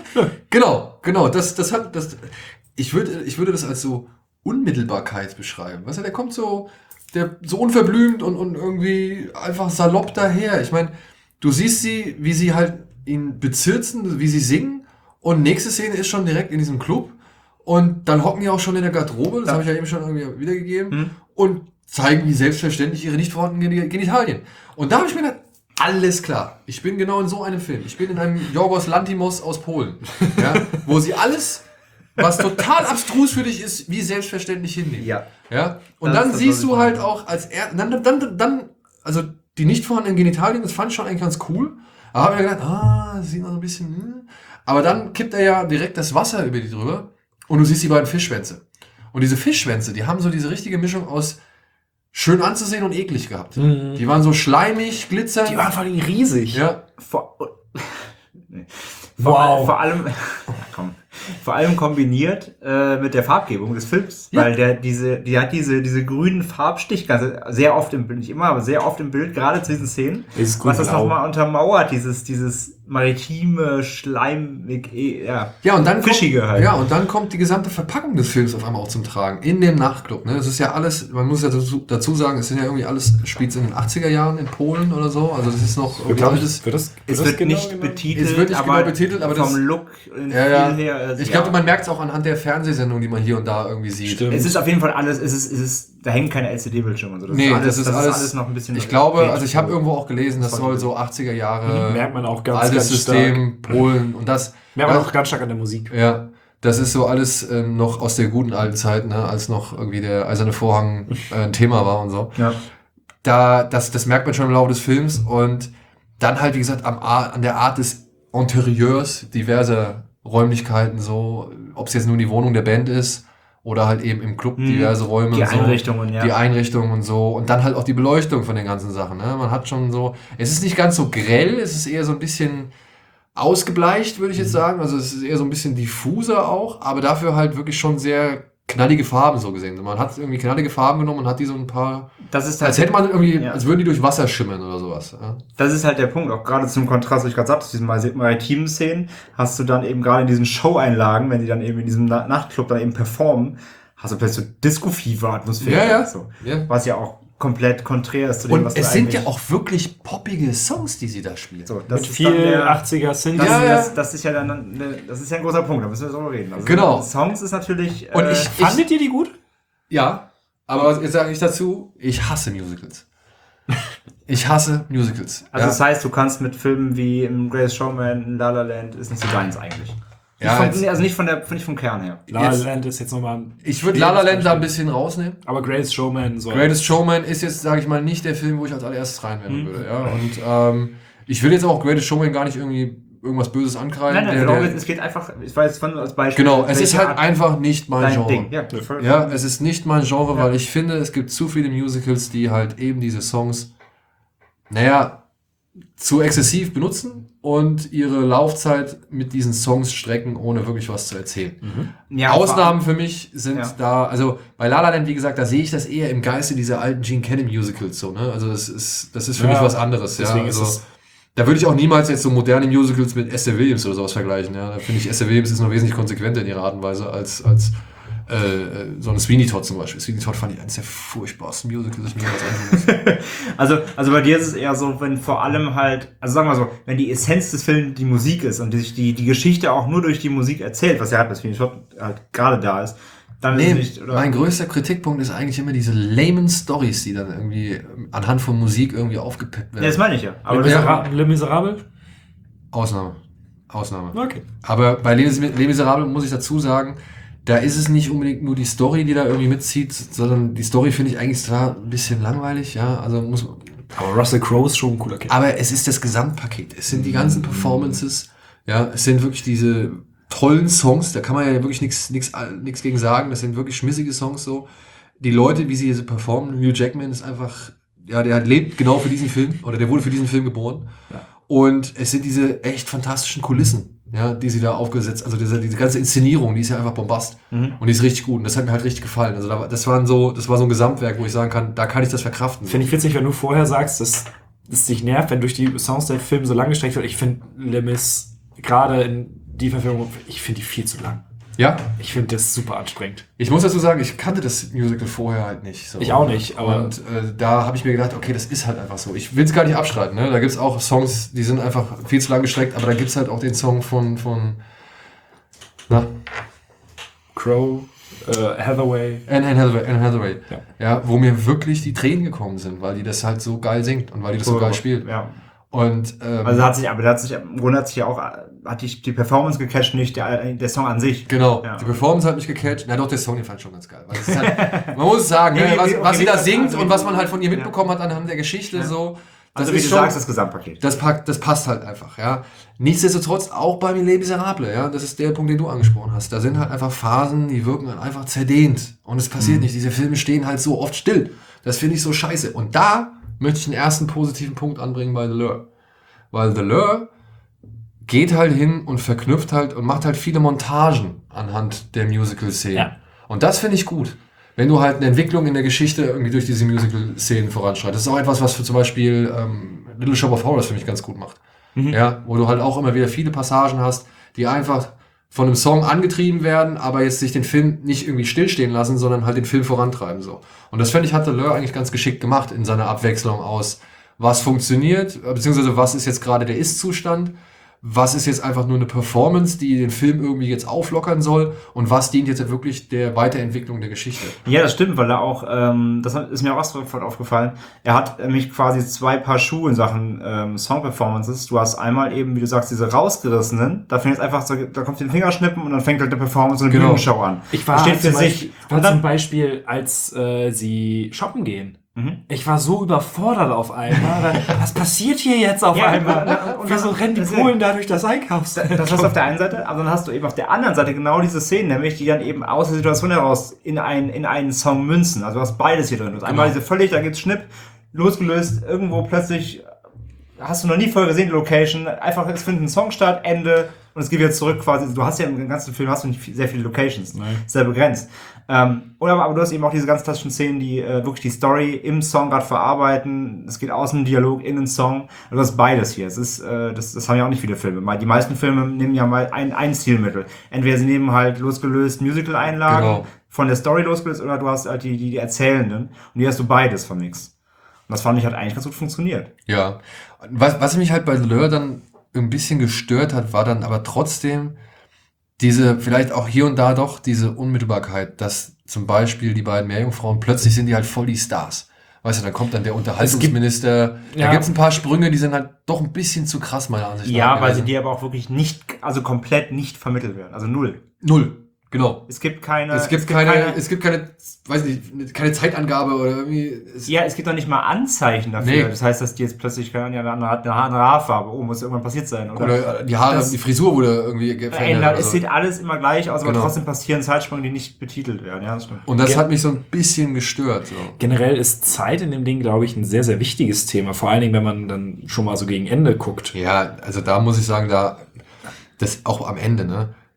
Genau, genau, das, das hat, das, ich würde, ich würde das als so Unmittelbarkeit beschreiben. Weißt du, der kommt so, der, so unverblümt und, und irgendwie einfach salopp daher. Ich meine, du siehst sie, wie sie halt ihn bezirzen, wie sie singen und nächste Szene ist schon direkt in diesem Club und dann hocken die auch schon in der Garderobe, das Ja. habe ich ja eben schon irgendwie wiedergegeben Hm. und zeigen wie selbstverständlich ihre nicht vorhandenen Gen- Genitalien. Und da habe ich mir gedacht, alles klar, ich bin genau in so einem Film. Ich bin in einem Yorgos Lanthimos aus Polen, ja, wo sie alles, was total abstrus für dich ist, wie selbstverständlich hinnehmen. Ja. Ja? Und Das dann ist das, siehst was ich du meine. halt auch als er, dann, dann, dann, also die nicht vorhandenen Genitalien, das fand ich schon eigentlich ganz cool. Aber habe mir gedacht, ah, das sieht noch so ein bisschen, hm. Aber dann kippt er ja direkt das Wasser über die drüber und du siehst die beiden Fischschwänze. Und diese Fischschwänze, die haben so diese richtige Mischung aus schön anzusehen und eklig gehabt. Mhm. Die waren so schleimig, glitzernd. Die waren vor allem riesig. ja, Vor, nee. vor, Wow. vor allem, ja, komm, vor allem kombiniert äh, mit der Farbgebung des Films, Ja. weil der diese, die hat diese diese grünen Farbstichgase sehr oft im Bild, nicht immer, aber sehr oft im Bild, gerade zu diesen Szenen, Ist was das grün-blau. nochmal untermauert, dieses dieses maritime, schleimig, eh, ja, Ja, und dann Fischige kommt, halt. Ja, und dann kommt die gesamte Verpackung des Films auf einmal auch zum Tragen. In dem Nachtclub. Ne? Das ist ja alles, man muss ja dazu, dazu sagen, es sind ja irgendwie alles, spielt in den achtziger Jahren in Polen oder so. Also das ist noch irgendwie Glaub ich, altes. wird das, Es das wird genau nicht genannt? betitelt, Es wird nicht aber genau betitelt, aber vom das- Look in Ja, ja. viel her. Also, Ich glaube, ja. man merkt es auch anhand der Fernsehsendungen, die man hier und da irgendwie sieht. Stimmt. Es ist auf jeden Fall alles, es ist, es ist, da hängen keine L C D-Bildschirme und so. Das Nee, ist alles, das ist alles, noch ein bisschen. ich glaube, retro. also ich habe irgendwo auch gelesen, das Das soll war- so achtziger Jahre Merkt man auch ganz, altes ganz System, Polen und das. Merkt man das- auch ganz stark an der Musik. Ja, das ist so alles ähm, noch aus der guten alten Zeit, ne, als noch irgendwie der eiserne Vorhang äh, ein Thema war und so. Ja. Da, das, das merkt man schon im Laufe des Films und dann halt, wie gesagt, am, Ar- an der Art des Interieurs diverser Räumlichkeiten, so, ob es jetzt nur die Wohnung der Band ist oder halt eben im Club Hm, diverse Räume Die und so. Einrichtungen, ja. Die Einrichtung und so. Und dann halt auch die Beleuchtung von den ganzen Sachen. Ne? Man hat schon so, es ist nicht ganz so grell, es ist eher so ein bisschen ausgebleicht, würde ich jetzt sagen. Also es ist eher so ein bisschen diffuser auch, aber dafür halt wirklich schon sehr knallige Farben so gesehen. Man hat irgendwie knallige Farben genommen und hat die so ein paar, Das ist halt, als hätte man irgendwie, Ja. als würden die durch Wasser schimmern oder sowas. Ja? das ist halt der Punkt, auch gerade zum Kontrast, was ich gerade sagte, diesen maritimen Szenen, hast du dann eben gerade in diesen Show-Einlagen, wenn die dann eben in diesem Na- Nachtclub dann eben performen, hast du plötzlich so Disco-Fever-Atmosphäre. Ja, ja. So. Ja. Was ja auch komplett konträr ist zu dem, Und was du es sind ja eigentlich- auch wirklich poppige Songs, die sie da spielen. so, das Mit ist dann viel der- achtziger Synth. Das, Ja, ja. das, das ist ja dann, eine, das ist ja ein großer Punkt, da müssen wir drüber reden. Also Genau. Songs ist natürlich, Und äh, ich- Fandet ihr die gut? Ja, aber jetzt sage ich dazu, ich hasse Musicals. Ich hasse Musicals. also ja. das heißt, du kannst mit Filmen wie im Greatest Showman, in La La Land, ist nicht so deins eigentlich. Ja, Nicht von, jetzt- nee, also nicht von der, nicht vom Kern her. La La Jetzt- Land ist jetzt nochmal ein Ich würde schwieriges La La Land da ein Beispiel. bisschen rausnehmen. Aber Greatest Showman soll. Greatest Showman ist jetzt, sage ich mal, nicht der Film, wo ich als allererstes reinwenden Mhm. würde. Ja? Und ähm, ich will jetzt auch Greatest Showman gar nicht irgendwie irgendwas Böses ankreiden. Nein, nein, der, genau, der, es geht einfach, ich weiß von als Beispiel. genau, es ist welche halt Art einfach nicht mein dein Genre. Ding. Ja, voll- Ja, es ist nicht mein Genre, Ja. weil ich finde, es gibt zu viele Musicals, die halt eben diese Songs, naja, zu exzessiv benutzen und ihre Laufzeit mit diesen Songs strecken, ohne wirklich was zu erzählen. ja, Ausnahmen für mich sind Ja. da, also bei La La Land, wie gesagt, da sehe ich das eher im Geiste dieser alten Gene Kelly Musicals so, ne? Also das ist, das ist für Ja, mich was anderes, ja. Deswegen Also, ist es Da würde ich auch niemals jetzt so moderne Musicals mit Esther Williams oder sowas vergleichen. Ja? Da finde ich, Esther Williams ist noch wesentlich konsequenter in ihrer Art und Weise als, als äh, so eine Sweeney Todd zum Beispiel. Sweeney Todd fand ich eines der furchtbarsten Musicals, das ich mir jemals ansehen muss. Also, also bei dir ist es eher so, wenn vor allem halt, also sagen wir so, wenn die Essenz des Films die Musik ist und die, die, die Geschichte auch nur durch die Musik erzählt, was ja halt bei Sweeney Todd halt gerade da ist, dann nee, ist es nicht, oder? Mein größter Kritikpunkt ist eigentlich immer diese lamen Stories, die dann irgendwie anhand von Musik irgendwie aufgepeppt werden. Ja, das meine ich ja. Aber Aber Le, das, Misera Le Miserable? Ausnahme. Ausnahme. Okay. Aber bei Les Les Miserables muss ich dazu sagen, da ist es nicht unbedingt nur die Story, die da irgendwie mitzieht, sondern die Story finde ich eigentlich zwar ein bisschen langweilig, ja, also muss Aber Russell Crowe ist schon ein cooler Kind. aber es ist das Gesamtpaket. Es sind die ganzen Performances, ja, es sind wirklich diese tollen Songs, da kann man ja wirklich nichts nichts nichts gegen sagen, das sind wirklich schmissige Songs so. Die Leute, wie sie hier so performen, Hugh Jackman ist einfach, ja, der lebt genau für diesen Film, oder der wurde für diesen Film geboren. Ja. Und es sind diese echt fantastischen Kulissen, ja, die sie da aufgesetzt, also diese, diese ganze Inszenierung, die ist ja einfach Bombast. Mhm. Und die ist richtig gut und das hat mir halt richtig gefallen. Also da, das waren so, das war so ein Gesamtwerk, wo ich sagen kann, da kann ich das verkraften. Finde ich witzig, wenn du vorher sagst, dass es dich nervt, wenn durch die Songs der Film so lang gestreckt wird. Ich finde Les Mis, gerade in die Verfilmung, ich finde die viel zu lang. Ja, Ich finde das super anstrengend. ich muss dazu sagen, ich kannte das Musical vorher halt nicht. So. Ich auch nicht, aber- Und äh, da habe ich mir gedacht, okay, das ist halt einfach so. Ich will es gar nicht abstreiten, ne? Da gibt es auch Songs, die sind einfach viel zu lang gestreckt, aber da gibt es halt auch den Song von, von na, Crow, äh, Hathaway. Anne Hathaway, Anne Hathaway. Ja. Ja, wo mir wirklich die Tränen gekommen sind, weil die das halt so geil singt und weil die das so geil spielt. Ja. Und ähm, Also hat sich, aber da hat sich, im Grunde hat sich ja auch, hat die, die Performance gecatcht, nicht der, der Song an sich. genau, Ja. die Performance hat mich gecatcht. Na doch, der Song, den fand ich schon ganz geil. Weil es ist halt, man muss es sagen, Nee, ne, nee, was, nee, was okay, sie da also- singt also- und was man halt von ihr Ja. mitbekommen hat anhand der Geschichte, Ja. so. Das Also wie ist du schon, sagst, das Gesamtpaket. das, packt, das passt halt einfach, ja. Nichtsdestotrotz auch bei Les Miserables, ja. Das ist der Punkt, den du angesprochen hast. Da sind halt einfach Phasen, die wirken dann einfach zerdehnt. Und es passiert Mhm. nicht. Diese Filme stehen halt so oft still. Das finde ich so scheiße. Und da möchte ich einen ersten positiven Punkt anbringen bei The Lure. Weil The Lure geht halt hin und verknüpft halt und macht halt viele Montagen anhand der Musical-Szenen. Ja. Und das finde ich gut. Wenn du halt eine Entwicklung in der Geschichte irgendwie durch diese Musical-Szenen voranschreitest. Das ist auch etwas, was für zum Beispiel ähm, Little Shop of Horrors für mich ganz gut macht. Mhm. Ja, wo du halt auch immer wieder viele Passagen hast, die einfach von einem Song angetrieben werden, aber jetzt sich den Film nicht irgendwie stillstehen lassen, sondern halt den Film vorantreiben, so. Und das, finde ich, hat The Lure eigentlich ganz geschickt gemacht in seiner Abwechslung aus, was funktioniert, beziehungsweise was ist jetzt gerade der Ist-Zustand, was ist jetzt einfach nur eine Performance, die den Film irgendwie jetzt auflockern soll und was dient jetzt wirklich der Weiterentwicklung der Geschichte. Ja, das stimmt, weil er auch, ähm, das ist mir auch sofort aufgefallen, er hat nämlich quasi zwei Paar Schuhe in Sachen ähm, Song-Performances. Du hast einmal eben, wie du sagst, diese rausgerissenen, da fängt jetzt einfach so, da kommt den Fingerschnippen und dann fängt halt eine Performance und eine Genau. Bühnenshow an. Ich war Das steht für zum sich. Beispiel, war Und dann, zum Beispiel, als äh, sie shoppen gehen. Mhm. Ich war so überfordert auf einmal. weil, Was passiert hier jetzt auf Ja, einmal? und- und- Und wieso rennen die das ist- Polen da durch das Einkaufs? das hast du auf der einen Seite, aber dann hast du eben auf der anderen Seite genau diese Szenen, nämlich die dann eben aus der Situation heraus in, ein, in einen Song münzen. Also du hast beides hier drin. Du hast einmal diese völlig, da gibt's Schnipp, losgelöst, irgendwo plötzlich, hast du noch nie vorher gesehen, die Location, einfach, es findet ein Song statt, Ende, und es geht wieder zurück quasi. Du hast ja im ganzen Film hast du nicht viel, sehr viele Locations. Nein. Sehr begrenzt. Ähm, oder aber, aber du hast eben auch diese ganz klassischen Szenen, die äh, wirklich die Story im Song gerade verarbeiten. Es geht aus dem Dialog in den Song. Also du hast beides hier. Es ist, äh, das, das haben ja auch nicht viele Filme. Mal- Die meisten Filme nehmen ja mal ein, ein Stilmittel. Entweder sie nehmen halt losgelöst Musical-Einlagen, Genau. von der Story losgelöst, oder du hast halt die, die, die Erzählenden. Und hier hast du beides vom Nix. Und das fand ich hat eigentlich ganz gut funktioniert. Ja. Was, was mich halt bei The Lure dann ein bisschen gestört hat, war dann aber trotzdem diese, vielleicht auch hier und da doch, diese Unmittelbarkeit, dass zum Beispiel die beiden Meerjungfrauen, plötzlich sind die halt voll die Stars. Weißt du, dann kommt dann der Unterhaltungsminister, ja. da gibt's ein paar Sprünge, die sind halt doch ein bisschen zu krass, meiner Ansicht nach. Ja, weil gewesen. sie dir aber auch wirklich nicht, also komplett nicht vermittelt werden. Also null. Null, genau. Es gibt keine... Es gibt keine, es gibt keine, weiß nicht, keine Zeitangabe oder irgendwie. Es, Ja, es gibt doch nicht mal Anzeichen dafür. Nee. Das heißt, dass die jetzt plötzlich keine ja, eine, eine andere Haarfarbe. Oh, muss irgendwann passiert sein. Oder, oder die Haare, das- die Frisur wurde irgendwie verändert. verändert. oder Es so. sieht alles immer gleich aus, aber Genau. trotzdem passieren Zeitsprünge, die nicht betitelt werden. Ja, das stimmt. Und das Ge- hat mich so ein bisschen gestört. So. Generell ist Zeit in dem Ding, glaube ich, ein sehr, sehr wichtiges Thema. Vor allen Dingen, wenn man dann schon mal so gegen Ende guckt. Ja, also da muss ich sagen, da, das auch am Ende, ne?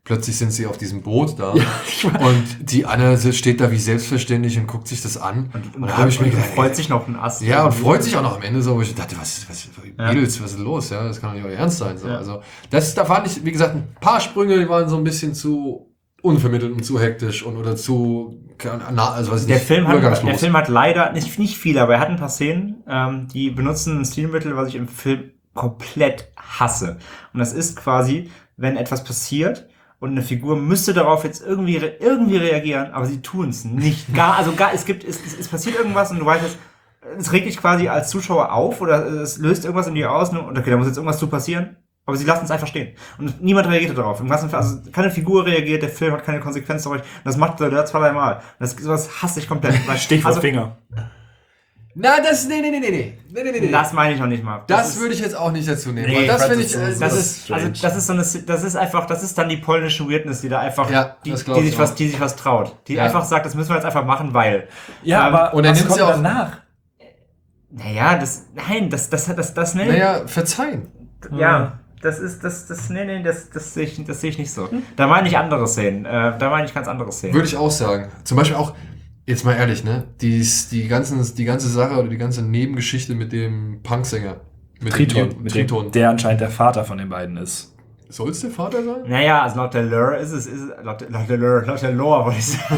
Plötzlich sind sie auf diesem Boot da und die Anne steht da wie selbstverständlich und guckt sich das an. Und, und da habe ich mir gedacht, freut sich noch ein Ast. Ja, und freut sich auch noch am Ende so, wo ich dachte, was, was, Ja. Mädels, was ist los? Ja, das kann doch nicht euer Ernst sein. So. Ja. Also, das, da fand ich, wie gesagt, ein paar Sprünge, die waren so ein bisschen zu unvermittelt und zu hektisch und oder zu, na, also weiß ich Der nicht, Film, hat, übergangslos. der Film hat leider, nicht, nicht viel, aber er hat ein paar Szenen, ähm, die benutzen ein Stilmittel, was ich im Film komplett hasse. Und das ist quasi, wenn etwas passiert und eine Figur müsste darauf jetzt irgendwie, re- irgendwie reagieren, aber sie tun es nicht. Gar, also gar, es gibt, es, es, es passiert irgendwas und du weißt jetzt, es regt dich quasi als Zuschauer auf oder es löst irgendwas in dir aus und okay, da muss jetzt irgendwas zu passieren. Aber sie lassen es einfach stehen. Und niemand reagiert darauf. Im ganzen Fall, also keine Figur reagiert, der Film hat keine Konsequenz darauf. Und das macht er zwei, drei Mal. Und das, sowas hasse ich komplett. Weil- Stichwort also, Finger. Na, das, nee, nee, nee, nee, nee, nee, nee, nee. Das meine ich noch nicht mal. Das ist- würde ich jetzt auch nicht dazu nehmen. Nee, weil das ich finde fand ich, das äh, so- Das das ist, ist, also, strange. das ist so eine, das ist einfach, das ist dann die polnische Weirdness, die da einfach, Ja, die, das glaub die ich sich was, auch. die sich was traut. Die Ja. einfach sagt, das müssen wir jetzt einfach machen, weil. Ja, Ähm, aber und er was nimmt kommt sie auch- danach? Naja, das, nein, das, das, das, das, nee. naja, verzeihen. Ja, das ist, das, das, nee, nee, das, das sehe ich, das sehe ich nicht so. Da meine ich andere Szenen, äh, da meine ich ganz andere Szenen. Würde ich auch sagen. Zum Beispiel auch, jetzt mal ehrlich, ne, die, die, ganzen, die ganze Sache oder die ganze Nebengeschichte mit dem Punksänger. Mit Triton. Dem, Mit Triton. Dem, der anscheinend der Vater von den beiden ist. Soll es der Vater sein? Naja, also laut der Lore ist es, ist es laut, der- laut der Lore, laut der Lore, wollte ich sagen.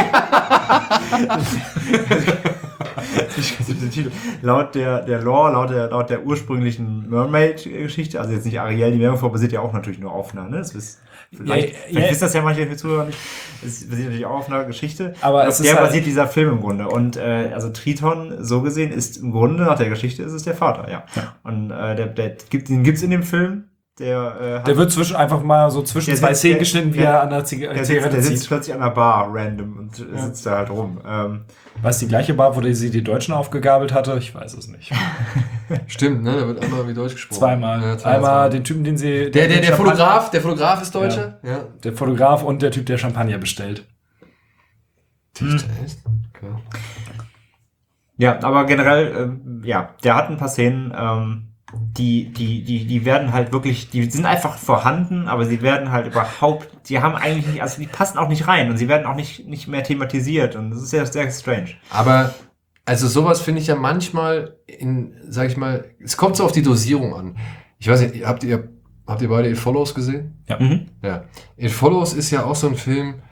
laut der, der Lore, laut der, laut der ursprünglichen Mermaid-Geschichte, also jetzt nicht Ariel, die Meerjungfrau basiert ja auch natürlich nur auf einer, ne? Das ist, vielleicht, Ja, vielleicht ja. wissen das ja manche Zuhörer nicht. Es basiert natürlich auch auf einer Geschichte. Aber auf es ist der halt- basiert dieser Film im Grunde. Und äh, also Triton, so gesehen, ist im Grunde, nach der Geschichte, ist es der Vater, ja. Und äh, der, der gibt, den gibt's in dem Film. Der, äh, hat Der wird zwischen einfach mal so zwischen Der zwei sitzt- Szenen der- geschnitten, wie der- er an der Ziga- Der sitzt, Zigarette der sitzt zieht. plötzlich an der Bar, random, und sitzt da halt rum. Ähm, War es die gleiche Bar, wo sie die Deutschen aufgegabelt hatte? Ich weiß es nicht. Stimmt, ne, da wird einmal wie Deutsch gesprochen. Zweimal. Ja, zweimal. Einmal den Typen, den sie... Der, der, den der Champagner- Fotograf, der Fotograf ist Deutscher? Ja. Der Fotograf und der Typ, der Champagner bestellt. Echt? Okay. ja, aber generell, ähm, ja, der hat ein paar Szenen, ähm, die, die, die, die werden halt wirklich, die sind einfach vorhanden, aber sie werden halt überhaupt, die haben eigentlich nicht, also die passen auch nicht rein und sie werden auch nicht, nicht mehr thematisiert und das ist sehr, sehr strange. Aber, also sowas finde ich ja manchmal in, sag ich mal, es kommt so auf die Dosierung an. Ich weiß nicht, habt ihr, habt ihr beide It Follows gesehen? Ja. Mhm. Ja. It Follows ist ja auch so ein Film,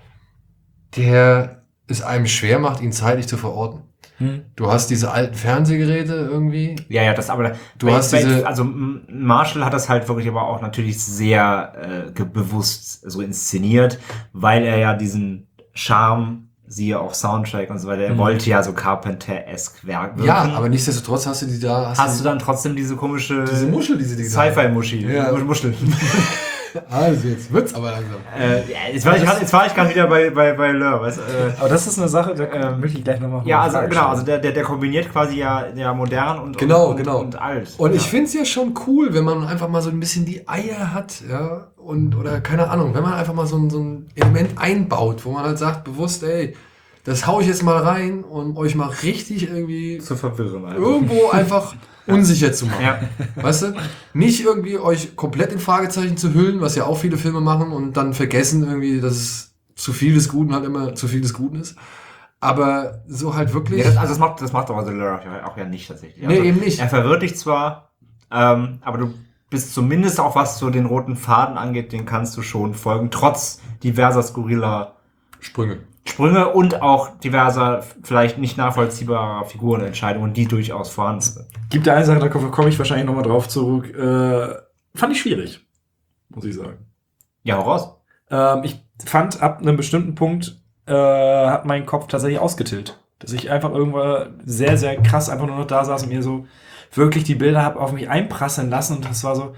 der es einem schwer macht, ihn zeitlich zu verorten. Hm. Du hast diese alten Fernsehgeräte irgendwie. Ja, ja, das aber, Du bei- hast bei- diese- also M- Marshall hat das halt wirklich aber auch natürlich sehr äh, ge- bewusst so inszeniert, weil er ja diesen Charme, siehe auch Soundtrack und so weiter, er Mhm. wollte ja so Carpenter-esque Werk wirken. Ja, aber nichtsdestotrotz hast du die da. hast du die, dann trotzdem diese komische diese Muschel, die sie die Sci-Fi-Muschi, Ja. Muschel. Also jetzt wird's aber langsam. äh, ja, jetzt war ich grad- jetzt war ich gerade wieder bei bei bei Lure, weißt, äh, Aber das ist eine Sache, da Ähm, möchte ich gleich nochmal ja, also genau, also der, der der kombiniert quasi ja ja modern und Genau, und, genau. und, und alt. Und ich ja. find's ja schon cool, wenn man einfach mal so ein bisschen die Eier hat, ja, und, oder keine Ahnung, wenn man einfach mal so ein, so ein Element einbaut, wo man halt sagt, bewusst, ey, das hau ich jetzt mal rein, um euch mal richtig irgendwie zu verwirren. Alter. irgendwo einfach unsicher zu machen. Ja. Weißt du? Nicht irgendwie euch komplett in Fragezeichen zu hüllen, was ja auch viele Filme machen und dann vergessen irgendwie, dass es zu viel des Guten halt immer zu viel des Guten ist. Aber so halt wirklich. Ja, das, also das macht, das macht auch The Lure auch ja nicht tatsächlich. Nee, Also, eben nicht. Er verwirrt dich zwar, ähm, aber du bist zumindest auch, was so den roten Faden angeht, den kannst du schon folgen, trotz diverser skurriler Sprünge. Sprünge und auch diverser, vielleicht nicht nachvollziehbarer Figurenentscheidungen, die durchaus vorhanden sind. Gibt da eine Sache, da komme ich wahrscheinlich nochmal drauf zurück. Äh, fand ich schwierig, muss ich sagen. Ja, hau raus. Ähm, ich fand, ab einem bestimmten Punkt äh, hat mein Kopf tatsächlich ausgetillt. Dass ich einfach irgendwann sehr, sehr krass einfach nur noch da saß und mir so wirklich die Bilder habe auf mich einprasseln lassen und das war so,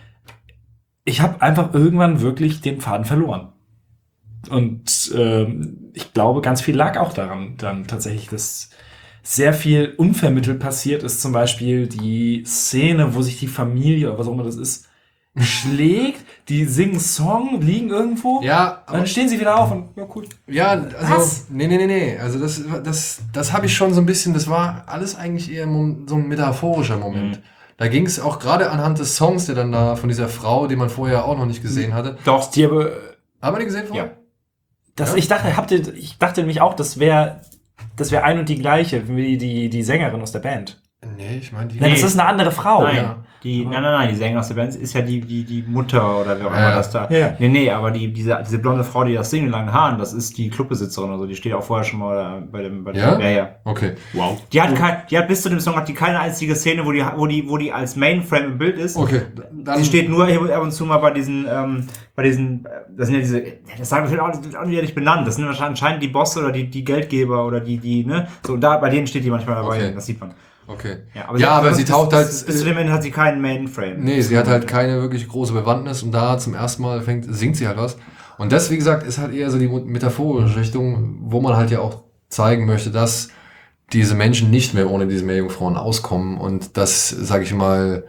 ich habe einfach irgendwann wirklich den Faden verloren. Und ähm, ich glaube, ganz viel lag auch daran, dann tatsächlich, dass sehr viel unvermittelt passiert ist. Zum Beispiel die Szene, wo sich die Familie, oder was auch immer das ist, schlägt, die singen Song, liegen irgendwo, Ja, aber dann stehen sie wieder auf und, ja, cool. Ja, also, Was? nee, nee, nee, nee. Also das, das, das habe ich schon so ein bisschen, das war alles eigentlich eher mo- so ein metaphorischer Moment. Mhm. Da ging es auch gerade anhand des Songs, der dann da von dieser Frau, die man vorher auch noch nicht gesehen hatte. Doch. Die aber, Haben wir die gesehen vorher? Ja. Das, Ja. ich, dachte, habt ihr, ich dachte nämlich auch, das wäre das wär ein und die gleiche, wie die, die Sängerin aus der Band. Nee, ich meine die. Nein, das ist eine andere Frau. Nein, ja. die, nein, nein, nein, die Sängerin aus der Band ist ja die, die, die Mutter oder wer auch immer Ja. das da. Ja. Nee, nee, aber die, diese, diese blonde Frau, die das singt mit langen Haaren, das ist die Clubbesitzerin oder so, die steht auch vorher schon mal bei dem, bei dem, Ja? ja, ja. Okay. Wow. Die hat kein, die hat bis zu dem Song hat die keine einzige Szene, wo die, wo die, wo die als Mainframe im Bild ist. Okay. Dann Sie steht nur hier ab und zu mal bei diesen, ähm, bei diesen, äh, das sind ja diese, das sagen wir auch, das wird auch wieder nicht benannt. Das sind wahrscheinlich anscheinend die Bosse oder die, die Geldgeber oder die, die, ne, so, da, bei denen steht die manchmal dabei, Okay. das sieht man. Okay. Ja, Ja, aber hat- sie bis- taucht halt- Bis, bis zu dem Ende hat sie keinen Mainframe. Nee, sie hat halt keine wirklich große Bewandtnis und da zum ersten Mal fängt, singt sie halt was. Und das, wie gesagt, ist halt eher so die metaphorische Richtung, wo man halt ja auch zeigen möchte, dass diese Menschen nicht mehr ohne diese Meerjungfrauen auskommen und dass, sag ich mal,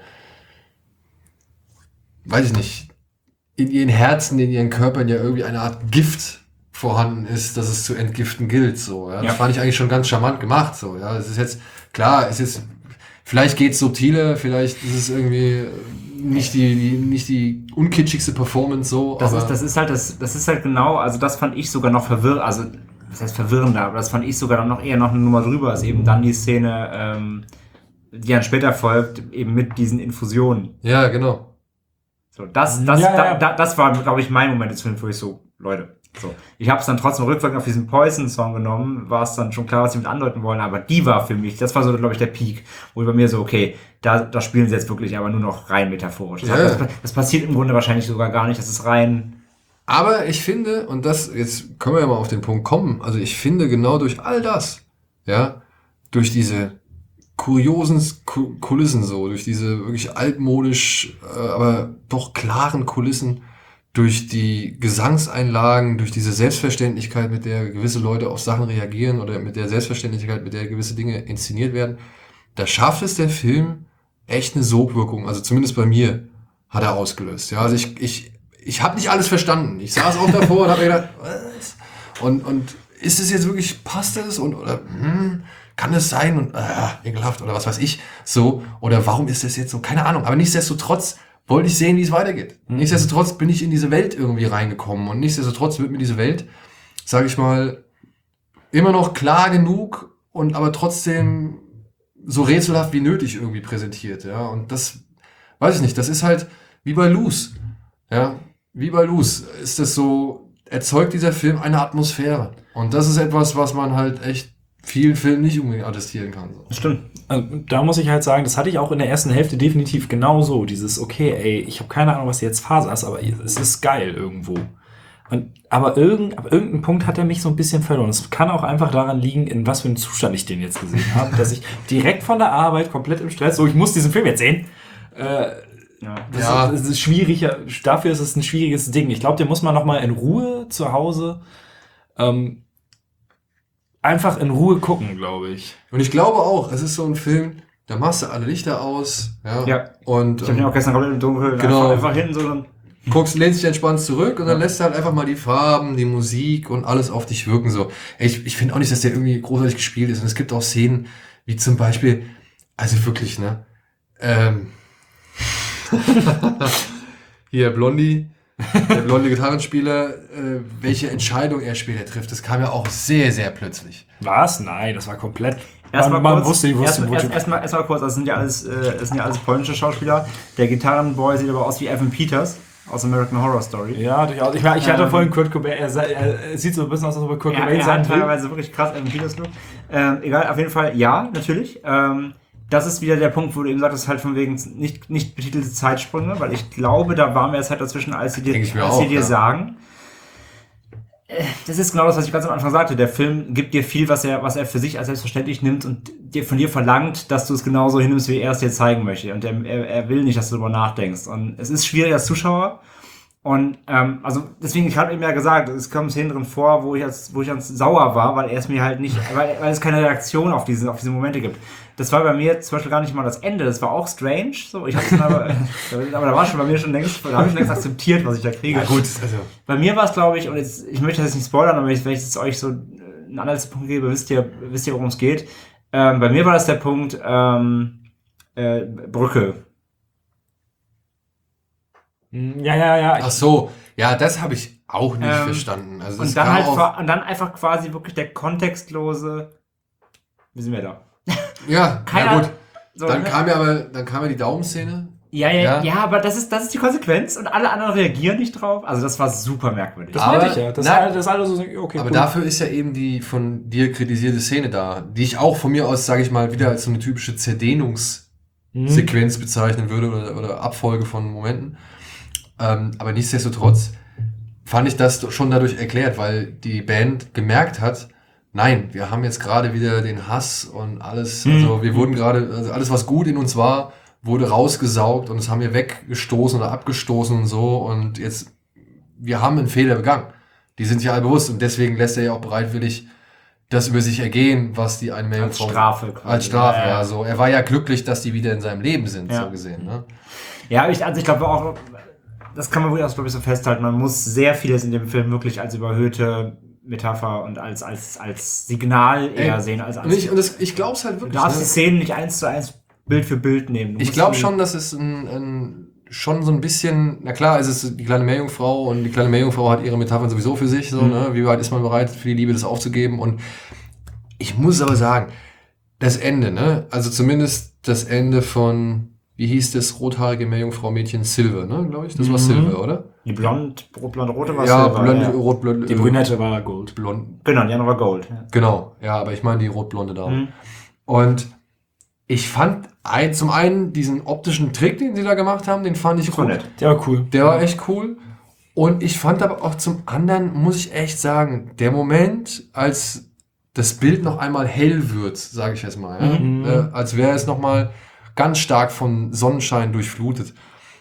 weiß ich nicht, in ihren Herzen, in ihren Körpern ja irgendwie eine Art Gift vorhanden ist, dass es zu entgiften gilt, so, ja. Das Ja. fand ich eigentlich schon ganz charmant gemacht, so, ja. Es ist jetzt, klar, es ist, vielleicht geht's subtiler, vielleicht ist es irgendwie nicht die, die nicht die unkitschigste Performance, so, Das aber ist, das ist halt, das, das ist halt genau, also das fand ich sogar noch verwirrend, also, das heißt verwirrender, aber das fand ich sogar dann noch eher noch eine Nummer drüber, als eben dann die Szene, ähm, die dann später folgt, eben mit diesen Infusionen. ja, genau. So, das, das, Ja, ja, da, ja. da, das war, glaube ich, mein Moment des Films, wo ich so, Leute, so. Ich habe es dann trotzdem rückwirkend auf diesen Poison-Song genommen, war es dann schon klar, was sie mit andeuten wollen, aber die war für mich, das war so, glaube ich, der Peak, wo bei mir so, okay, da, da spielen sie jetzt wirklich aber nur noch rein metaphorisch. Das, Ja. das, das passiert im Grunde wahrscheinlich sogar gar nicht, das ist rein, Aber ich finde, und das, jetzt können wir ja mal auf den Punkt kommen, also ich finde genau durch all das, ja, durch diese kuriosen Ku- Kulissen so, durch diese wirklich altmodisch, äh, aber doch klaren Kulissen, durch die Gesangseinlagen, durch diese Selbstverständlichkeit, mit der gewisse Leute auf Sachen reagieren oder mit der Selbstverständlichkeit, mit der gewisse Dinge inszeniert werden, da schafft es der Film echt eine Sogwirkung, also zumindest bei mir hat er ausgelöst. Ja, also ich, ich, ich habe nicht alles verstanden. Ich saß auch davor und habe mir gedacht, was? Und, und ist es jetzt wirklich, passt es? Und, oder, hm, kann es sein? Und, äh, ekelhaft, oder was weiß ich, so. Oder warum ist das jetzt so? Keine Ahnung. Aber nichtsdestotrotz wollte ich sehen, wie es weitergeht. Mhm. Nichtsdestotrotz bin ich in diese Welt irgendwie reingekommen. Und nichtsdestotrotz wird mir diese Welt, sage ich mal, immer noch klar genug und aber trotzdem so rätselhaft wie nötig irgendwie präsentiert. Ja, und das, weiß ich nicht, das ist halt wie bei Loose. Ja, wie bei Loose ist das so, erzeugt dieser Film eine Atmosphäre. Und das ist etwas, was man halt echt vielen Filmen nicht unbedingt attestieren kann. So. das stimmt. Also, da muss ich halt sagen, das hatte ich auch in der ersten Hälfte definitiv genauso. Dieses, okay, ey, ich habe keine Ahnung, was jetzt Phase ist, aber es ist geil irgendwo. Und, aber irgend, ab irgendeinem Punkt hat er mich so ein bisschen verloren. Es kann auch einfach daran liegen, in was für einem Zustand ich den jetzt gesehen habe, dass ich direkt von der Arbeit komplett im Stress, so ich muss diesen Film jetzt sehen. Äh, Ja. das, Ja. ist, das ist schwieriger, dafür ist es ein schwieriges Ding. Ich glaube, den muss man noch mal in Ruhe zu Hause ähm, einfach in Ruhe gucken, glaube ich. Und ich glaube auch, es ist so ein Film, da machst du alle Lichter aus. Ja. Ja. Und Ich habe den auch gestern komplett im Dunkeln Genau. einfach, einfach hinten so dann, guckst, lehnst dich entspannt zurück und dann lässt du halt einfach mal die Farben, die Musik und alles auf dich wirken. So. Ey, Ich, ich finde auch nicht, dass der irgendwie großartig gespielt ist. Und es gibt auch Szenen, wie zum Beispiel, also wirklich, ne? Ähm, hier, Blondie, der blonde Gitarrenspieler, äh, welche Entscheidung er später trifft, das kam ja auch sehr, sehr plötzlich. Was? Nein, das war komplett. Erstmal man, man kurz, wusste, ich wusste, erstmal, wo erst, erstmal, erstmal kurz, das sind ja alles, äh, das sind ja alles polnische Schauspieler. Der Gitarrenboy sieht aber aus wie Evan Peters aus American Horror Story. Ja, durchaus. Ich, ich hatte Ähm, vorhin Kurt Cobain, er, sei- er sieht so ein bisschen aus, als ob er Kurt Ja, Cobain er sein hat will. teilweise wirklich krass Evan Peters Look. Ähm, egal, auf jeden Fall, ja, natürlich. Ähm, das ist wieder der Punkt, wo du eben sagtest, halt von wegen nicht, nicht betitelte Zeitsprünge, weil ich glaube, da war mehr Zeit dazwischen, als sie dir, Denk ich mir als auch, sie dir ja. sagen. Äh, Das ist genau das, was ich ganz am Anfang sagte. Der Film gibt dir viel, was er, was er für sich als selbstverständlich nimmt und dir von dir verlangt, dass du es genauso hinnimmst, wie er es dir zeigen möchte. Und er, er, er will nicht, dass du darüber nachdenkst. Und es ist schwierig als Zuschauer. Und ähm, also deswegen, ich habe eben ja gesagt, es kommen Szenen drin vor, wo ich als, wo ich ganz sauer war, weil er es mir halt nicht, weil, weil es keine Reaktion auf diese, auf diese Momente gibt. Das war bei mir zum Beispiel gar nicht mal das Ende, das war auch strange. So, ich hab's dann aber, aber da war schon bei mir schon längst, da habe ich schon längst akzeptiert, was ich da kriege. Ja gut, also Bei mir war es, glaube ich, und jetzt, ich möchte das jetzt nicht spoilern, aber wenn ich jetzt euch so einen Anhaltspunkt gebe, wisst ihr, wisst ihr, worum es geht. Ähm, bei mir war das der Punkt ähm, äh, Brücke. Ja, ja, ja. ach so, ja, das habe ich Auch nicht Ähm, verstanden. Also das Und dann kam halt auf- vor- und dann einfach quasi wirklich der kontextlose. Wie sind wir da? Ja, Keiner. ja gut. So, Dann ne? kam ja aber, dann kam ja die Daumenszene. ja, ja, ja. ja, aber das ist, das ist die Konsequenz und alle anderen reagieren nicht drauf. Also das war super merkwürdig. Das Aber- meinte ich ja. Das, na- ist das alles so, okay, Aber cool. dafür ist ja eben die von dir kritisierte Szene da, die ich auch von mir aus, sage ich mal, wieder als so eine typische Zerdehnungssequenz Mhm. bezeichnen würde oder, oder Abfolge von Momenten. Ähm, aber nichtsdestotrotz fand ich das schon dadurch erklärt, weil die Band gemerkt hat, nein, wir haben jetzt gerade wieder den Hass und alles, also wir wurden gerade, also alles was gut in uns war, wurde rausgesaugt und das haben wir weggestoßen oder abgestoßen und so und jetzt, wir haben einen Fehler begangen. Die sind sich alle bewusst und deswegen lässt er ja auch bereitwillig das über sich ergehen, was die eine Als Strafe quasi. Als Strafe, Ja, ja, ja. so. Er war ja glücklich, dass die wieder in seinem Leben sind, Ja. so gesehen, ne? Ja, ich, also ich glaube auch, das kann man wirklich auch, glaube ich, so festhalten. Man muss sehr vieles in dem Film wirklich als überhöhte Metapher und als, als, als Signal eher Ey, sehen. Als, als Und ich, und das, ich glaube es halt du wirklich. darfst die Ne? Szenen nicht eins zu eins Bild für Bild nehmen. Du Ich musst glaube die- schon, dass es ein, ein, schon so ein bisschen, na klar, es ist die kleine Meerjungfrau und die kleine Meerjungfrau hat ihre Metaphern sowieso für sich, so, Mhm. ne? Wie weit ist man bereit, für die Liebe das aufzugeben? Und ich muss aber sagen, das Ende, ne? Also zumindest das Ende von, wie hieß das rothaarige Meerjungfrau-Mädchen? Silver, ne? Glaube ich. Das war Mhm. Silver, oder? Die blond, blond-rote war Ja, Silber, blond, ja. rot-blond. Die äh, Brünette war Gold. Blond. Genau, die andere war Gold. Ja. Genau, ja, aber ich meine die rot-blonde Dame. Mhm. Und ich fand ein, zum einen diesen optischen Trick, den sie da gemacht haben, den fand ich Das war gut. nett. Der war cool. Der war echt cool. Und ich fand aber auch zum anderen, muss ich echt sagen, der Moment, als das Bild noch einmal hell wird, sage ich jetzt mal, ja? Mhm. äh, als wäre es noch mal ganz stark von Sonnenschein durchflutet.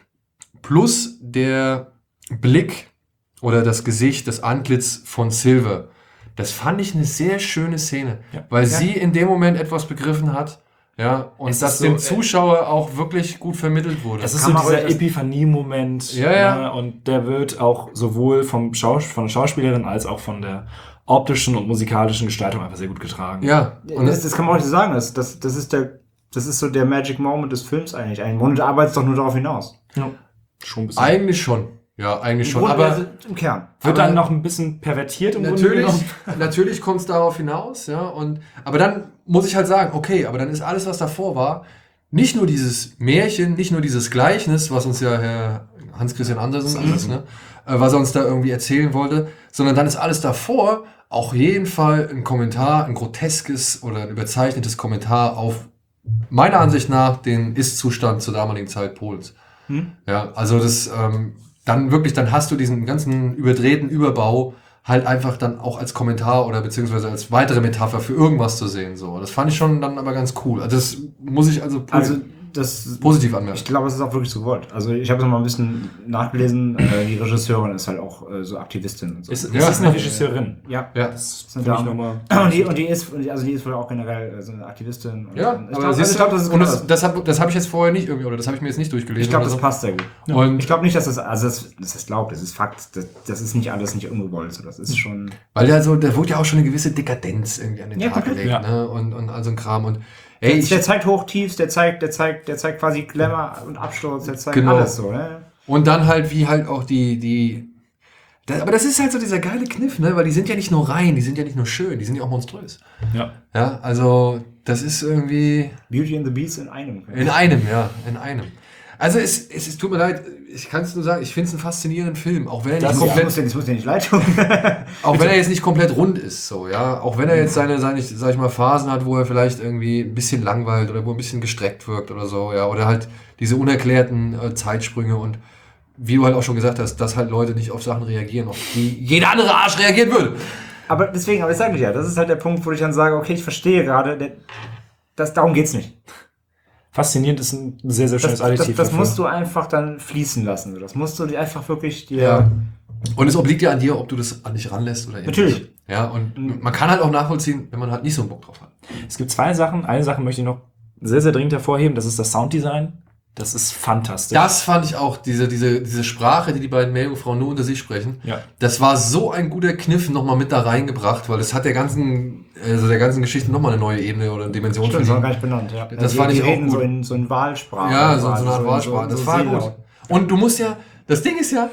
Plus der Blick oder das Gesicht, das Antlitz von Silver. Das fand ich eine sehr schöne Szene, Ja. weil Ja. sie in dem Moment etwas begriffen hat, ja, und Es das ist so, dem äh, Zuschauer auch wirklich gut vermittelt wurde. Das ist kann so man dieser aber- das- Epiphanie-Moment. Ja, ja. Ne? Und der wird auch sowohl vom Schaus von der Schauspielerin als auch von der optischen und musikalischen Gestaltung einfach sehr gut getragen. Ja, und Das, das kann man auch nicht sagen. Das, das, das, ist der, das ist so der Magic Moment des Films eigentlich. Ein und du arbeitest doch nur darauf hinaus. Ja. Schon ein bisschen. eigentlich schon. Ja, eigentlich schon. Grunde- Aber also im Kern. Wird aber- dann noch ein bisschen pervertiert im Grunde natürlich, genommen. natürlich kommt es darauf hinaus, ja. Und, aber dann muss ich halt sagen, okay, aber dann ist alles, was davor war, nicht nur dieses Märchen, nicht nur dieses Gleichnis, was uns ja Herr Hans-Christian Andersen, Andersen. ne, äh, was er uns da irgendwie erzählen wollte, sondern dann ist alles davor auf jeden Fall ein Kommentar, ein groteskes oder ein überzeichnetes Kommentar auf meiner Ansicht nach den Ist-Zustand zur damaligen Zeit Polens. Hm? Ja, also das ähm, dann wirklich, dann hast du diesen ganzen überdrehten Überbau halt einfach dann auch als Kommentar oder beziehungsweise als weitere Metapher für irgendwas zu sehen. So, das fand ich schon dann aber ganz cool. Also das muss ich also, po Also das, positiv anmerken. ich glaube, es ist auch wirklich so gewollt. Also ich habe noch mal ein bisschen nachgelesen. Äh, die Regisseurin ist halt auch äh, so Aktivistin und so. Ist, ist Ja. das eine Regisseurin? ja. Ja, Das Sind finde ich da- nochmal. Und die, und die ist, also die ist wohl auch generell äh, so eine Aktivistin. Und, ja, und ich aber glaube, siehst ich du, glaub, das ist und genau das, das. das habe das hab ich jetzt vorher nicht irgendwie, oder das habe ich mir jetzt nicht durchgelesen. Ich glaube, oder das so. passt sehr gut. Und Ich glaube nicht, dass das, also das, das ist glaubt, das ist Fakt. Das, das ist nicht alles nicht ungewollt. So, das ist schon. weil der so, da wurde ja auch schon eine gewisse Dekadenz irgendwie an den Ja, Tag komplett. gelegt, Ja. ne? Und, und all so ein Kram. Und Der, ey, ich, der zeigt Hochtiefs, der zeigt, der zeigt, der zeigt quasi Glamour und Absturz, der zeigt Genau. alles so, ne? Und dann halt, wie halt auch die, die, das, aber das ist halt so dieser geile Kniff, ne, weil die sind ja nicht nur rein, die sind ja nicht nur schön, die sind ja auch monströs. Ja. Ja, also, das ist irgendwie Beauty and the Beast in einem. in einem, ja, in einem. Also, es, es, es tut mir leid, ich kann es nur sagen, ich finde es einen faszinierenden Film, auch wenn er Das nicht Das, ist ja, komplett, muss, dir- das muss dir nicht leid tun. auch wenn er jetzt nicht komplett rund ist, so, ja, auch wenn er jetzt seine, seine, sag ich mal, Phasen hat, wo er vielleicht irgendwie ein bisschen langweilt oder wo ein bisschen gestreckt wirkt oder so, ja, oder halt diese unerklärten äh, Zeitsprünge und wie du halt auch schon gesagt hast, dass halt Leute nicht auf Sachen reagieren, auf die jeder andere Arsch reagieren würde. Aber deswegen, aber ich sage ja, das ist halt der Punkt, wo ich dann sage, okay, ich verstehe gerade, der- das, darum geht's nicht. Faszinierend ist ein sehr, sehr Das, schönes das, Adjektiv. das dafür. musst du einfach dann fließen lassen. Das musst du dir einfach wirklich dir. Ja. Und es obliegt ja an dir, ob du das an dich ranlässt oder eben Natürlich. nicht. Ja, und man kann halt auch nachvollziehen, wenn man halt nicht so einen Bock drauf hat. Es gibt zwei Sachen. Eine Sache möchte ich noch sehr, sehr dringend hervorheben. Das ist das Sounddesign. Das ist fantastisch. Das fand ich auch, diese, diese, diese Sprache, die die beiden Meerjungfrauen nur unter sich sprechen. Ja. Das war so ein guter Kniff nochmal mit da reingebracht, weil es hat der ganzen, also der ganzen Geschichte nochmal eine neue Ebene oder eine Dimension Stimmt, das war gar verdient. nicht benannt, ja. Das die, fand die ich auch reden gut. so in, so in Wahlsprache. Ja, so, so quasi, eine Art in Wortsprache. so- Das so war Seelaut. gut. Und du musst ja, das Ding ist ja,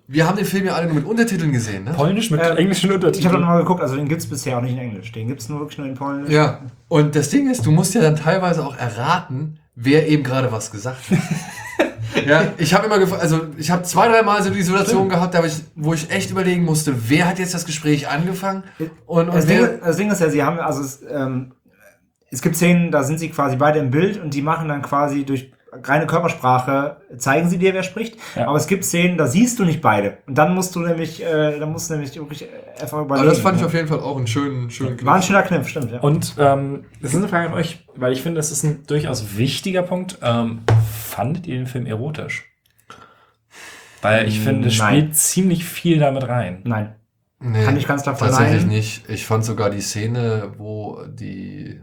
wir haben den Film ja alle nur mit Untertiteln gesehen, ne? Polnisch mit Äh, englischen Ich habe Untertiteln. noch mal geguckt, also den gibt's bisher auch nicht in Englisch. Den gibt's nur wirklich nur in Polnisch. Ja. Und das Ding ist, du musst ja dann teilweise auch erraten, wer eben gerade was gesagt hat. Ja, ich habe immer gefragt, also ich habe zwei, drei Mal so die Situation gehabt, da hab ich, wo ich echt überlegen musste, wer hat jetzt das Gespräch angefangen? Und, und Das Ding, wer, das Ding ist ja, sie haben, also es, ähm, es gibt Szenen, da sind sie quasi beide im Bild und die machen dann quasi durch reine Körpersprache, zeigen sie dir, wer spricht. Ja. Aber es gibt Szenen, da siehst du nicht beide. Und dann musst du nämlich, äh, dann musst du nämlich wirklich einfach überlegen. aber das fand ich ne? auf jeden Fall auch einen schönen, schönen War ein schöner Kniff, stimmt, ja. Und ähm, das ist eine Frage an euch, weil ich finde, das ist ein durchaus wichtiger Punkt. Ähm, fandet ihr den Film erotisch? Weil ich finde, es Nein. spielt ziemlich viel damit rein. Nein. Nee, Kann ich ganz klar tatsächlich verneinen. nicht. Ich fand sogar die Szene, wo die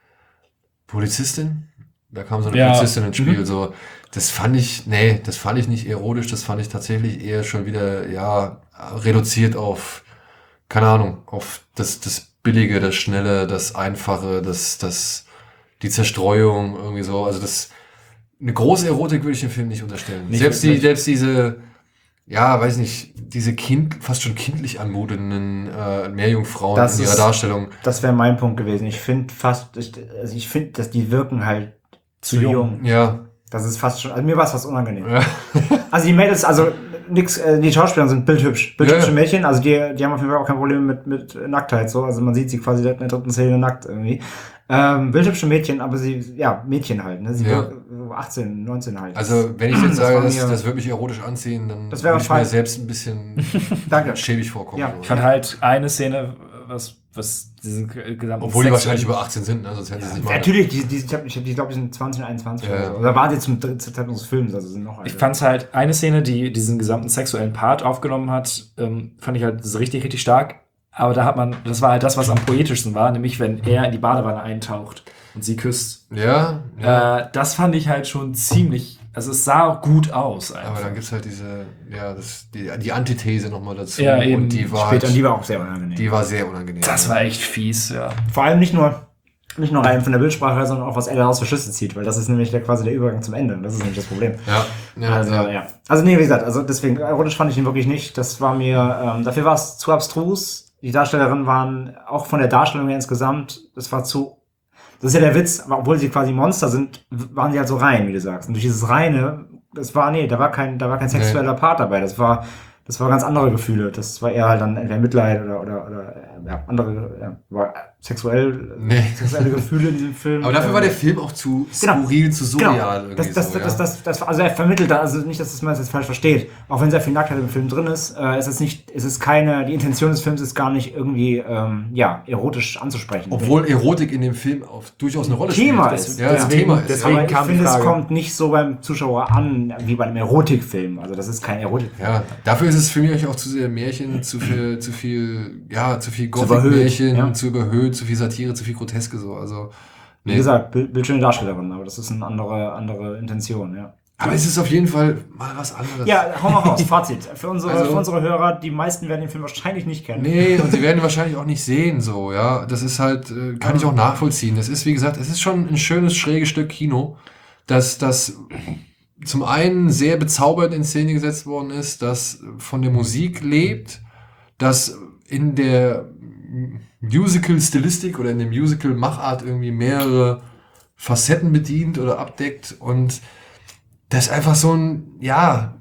Polizistin, da kam so eine Ja. Polizistin ins Spiel, Mhm. so, das fand ich, nee, das fand ich nicht erotisch, das fand ich tatsächlich eher schon wieder, ja, reduziert auf, keine Ahnung, auf das, das Billige, das Schnelle, das Einfache, das, das, die Zerstreuung, irgendwie so, also das, eine große Erotik würde ich dem Film nicht unterstellen. Nicht selbst die, wirklich. selbst diese, ja, weiß nicht, diese kind, fast schon kindlich anmutenden äh, Meerjungfrauen Das in ihrer ist- Darstellung. Das wäre mein Punkt gewesen. Ich finde fast, ich, also ich finde, dass die wirken halt zu, Zu jung. jung. Ja. Das ist fast schon, also mir war es fast unangenehm. Ja. Also die Mädels, also nix, äh, die Schauspieler sind bildhübsch. Bildhübsche Ja, ja. Mädchen, also die, die haben auf jeden Fall auch kein Problem mit, mit Nacktheit, so. Also man sieht sie quasi in der dritten Szene nackt irgendwie. Ähm, bildhübsche Mädchen, aber sie, ja, Mädchen halt, ne? Sie Ja. wirken so achtzehn, neunzehn halt. Also, wenn ich jetzt Das sage, war das, mir- das würde mich erotisch anziehen, dann Das wäre würde ich mir fein. selbst ein bisschen Danke. schäbig vorkommen. Ja. So. Ich fand halt eine Szene, was, was diesen gesamten Obwohl die Sex- wahrscheinlich über achtzehn sind, ne? Sonst hätten sie es nicht machen. Natürlich, die, die, ich, hab, ich, hab, die glaube, die sind zwanzig, einundzwanzig Ja, oder ja. so. Oder waren sie zum dritten Zeitpunkt des Films, also sind noch Ich alte. fand halt eine Szene, die diesen gesamten sexuellen Part aufgenommen hat, ähm, fand ich halt so richtig, richtig stark. Aber da hat man, das war halt das, was am poetischsten war, nämlich wenn er in die Badewanne eintaucht und sie küsst. Ja, ja. Äh, das fand ich halt schon ziemlich, also es sah auch gut aus Aber einfach. dann gibt's halt diese, ja, das, die, die Antithese nochmal dazu. Ja, eben. Und die war, Später, halt, die war auch sehr unangenehm. die war sehr unangenehm. Das war echt fies, ja. Vor allem nicht nur, nicht nur rein von der Bildsprache her, sondern auch, was er daraus für Schlüsse zieht, weil das ist nämlich der, quasi der Übergang zum Ende. Das ist nämlich das Problem. Ja, ja, Also, ja. ja. Also, nee, wie gesagt, also deswegen, erotisch fand ich ihn wirklich nicht. Das war mir, ähm, dafür war es zu abstrus. Die Darstellerinnen waren auch von der Darstellung her insgesamt, das war zu, das ist ja der Witz, aber obwohl sie quasi Monster sind, waren sie halt so rein, wie du sagst. Und durch dieses Reine, das war, nee, da war kein, da war kein sexueller Part dabei. Das war, das war ganz andere Gefühle. Das war eher halt dann entweder Mitleid oder, oder, oder, äh, ja, andere, ja, war sexuell, Nee. sexuelle Gefühle in diesem Film. Aber dafür war Ähm, der Film auch zu Genau. skurril, zu surreal Genau. irgendwie Das, das, so, das, ja. das, das, also er vermittelt da, also nicht, dass man das jetzt falsch versteht. Auch wenn sehr viel Nacktheit im Film drin ist, äh, ist es nicht, ist es keine, die Intention des Films ist gar nicht irgendwie, ähm, ja, erotisch anzusprechen. Obwohl Erotik in dem Film auch durchaus eine Rolle Thema spielt. ist. Ja, das Deswegen- Thema ist. deswegen- ja. aber ich kam die finde, es Frage. kommt nicht so beim Zuschauer an, wie bei einem Erotikfilm. Also das ist kein Erotikfilm. Ja, dafür ist es für mich auch zu sehr Märchen, zu viel, zu viel, ja, zu viel überhöht, Gothic-Märchen, ja. zu überhöht, zu viel Satire, zu viel Groteske so. Also, Wie nee. gesagt, bild- bildschöne Darstellerin, aber das ist eine andere, andere Intention, ja. Aber es ist auf jeden Fall mal was anderes. Ja, hau mal raus, Fazit. Für unsere, Also- für unsere Hörer, die meisten werden den Film wahrscheinlich nicht kennen. Nee, und sie werden ihn wahrscheinlich auch nicht sehen, so, ja. Das ist halt, äh, kann ich auch nachvollziehen. Das ist, wie gesagt, es ist schon ein schönes, schräges Stück Kino, dass das zum einen sehr bezaubernd in Szene gesetzt worden ist, das von der Musik lebt, das in der Musical-Stilistik oder in der Musical-Machart irgendwie mehrere Facetten bedient oder abdeckt und das ist einfach so ein, ja,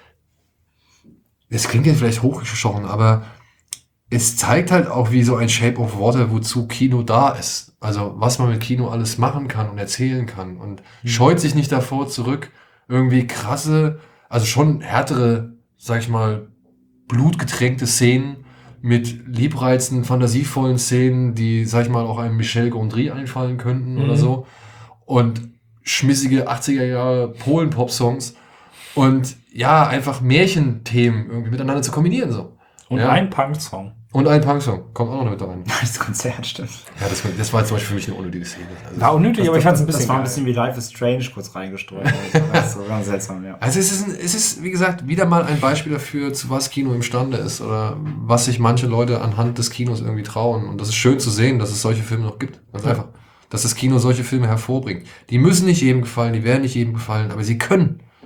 das klingt jetzt vielleicht hochgeschossen, aber es zeigt halt auch, wie so ein Shape of Water, wozu Kino da ist. Also was man mit Kino alles machen kann und erzählen kann und scheut sich nicht davor zurück, irgendwie krasse, also schon härtere, sag ich mal, blutgetränkte Szenen mit liebreizenden, fantasievollen Szenen, die, sag ich mal, auch einem Michel Gondry einfallen könnten Mhm. oder so. Und schmissige achtziger Jahre Polen-Pop-Songs und ja, einfach Märchenthemen irgendwie miteinander zu kombinieren so. Und Ja. ein Punk-Song. Und ein Punksong kommt auch noch mit rein. Das Konzert, stimmt. Ja, das, war- das war zum Beispiel für mich eine unnötige Szene. Also, War unnötig, aber ich fand es ein bisschen Das war ein geil. bisschen wie Life is Strange kurz reingestreut. Also, das war ganz seltsam, ja. also es ist, ein, es ist, wie gesagt, wieder mal ein Beispiel dafür, zu was Kino imstande ist oder was sich manche Leute anhand des Kinos irgendwie trauen. Und das ist schön zu sehen, dass es solche Filme noch gibt. Ganz einfach. Dass das Kino solche Filme hervorbringt. Die müssen nicht jedem gefallen, die werden nicht jedem gefallen, aber sie können.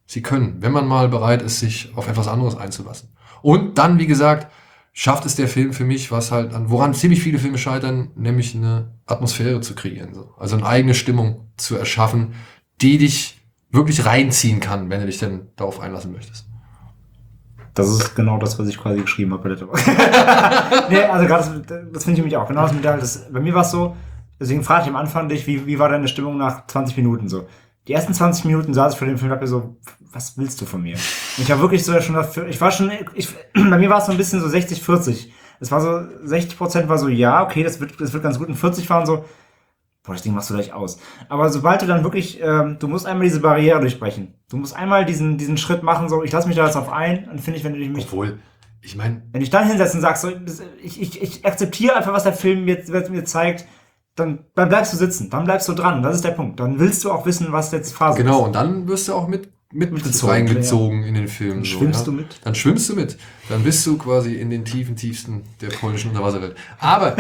Sie können, wenn man mal bereit ist, sich auf etwas anderes einzulassen. Und dann, wie gesagt, schafft es der Film für mich, was halt an, woran ziemlich viele Filme scheitern, nämlich eine Atmosphäre zu kreieren. So. Also eine eigene Stimmung zu erschaffen, die dich wirklich reinziehen kann, wenn du dich denn darauf einlassen möchtest. Das ist genau das, was ich quasi geschrieben habe bei Letterboxd. Nee, also gerade das, das finde ich nämlich auch. Genau das mit der, das, bei mir war es so, deswegen frage ich am Anfang dich, wie, wie war deine Stimmung nach zwanzig Minuten so? Die ersten zwanzig Minuten saß ich vor dem Film und dachte mir so, was willst du von mir? Und ich war wirklich so schon dafür, ich war schon, ich, bei mir war es so ein bisschen so sechzig vierzig. Es war so, sechzig Prozent war so, ja, okay, das wird, das wird ganz gut. Und vierzig waren so, boah, das Ding machst du gleich aus. Aber sobald du dann wirklich, ähm, du musst einmal diese Barriere durchbrechen. Du musst einmal diesen, diesen Schritt machen, so, ich lasse mich da jetzt auf ein, und finde ich, wenn du dich mich, Obwohl, ich meine, wenn ich dann hinsetzt und sagst, so, ich, ich, ich akzeptiere einfach, was der Film mir, mir zeigt, dann, dann bleibst du sitzen, dann bleibst du dran. Das ist der Punkt. Dann willst du auch wissen, was jetzt Phase ist. genau, und dann wirst du auch mit, mit Mitgezogen, reingezogen in den Film. Dann so, schwimmst ja. du mit. Dann schwimmst du mit. Dann bist du quasi in den tiefen, tiefsten der polnischen Unterwasserwelt. Aber,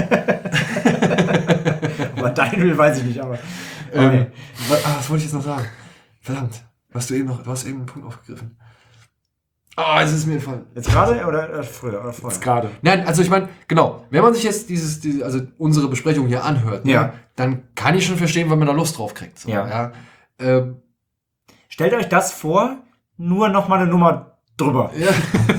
Aber dein will, weiß ich nicht, aber. ähm, Okay. wa- ah, was wollte ich jetzt noch sagen? Verdammt, was du eben noch, du hast eben einen Punkt aufgegriffen. Ah, es ist mir entfallen. Jetzt gerade oder äh, früher oder vorher? Jetzt gerade. Nein, also ich meine, genau, wenn man sich jetzt dieses, diese, also unsere Besprechung hier anhört, ne, Ja. dann kann ich schon verstehen, wenn man da Lust drauf kriegt. So, Ja. ja. Ähm, Stellt euch das vor, nur noch mal eine Nummer drüber. ja.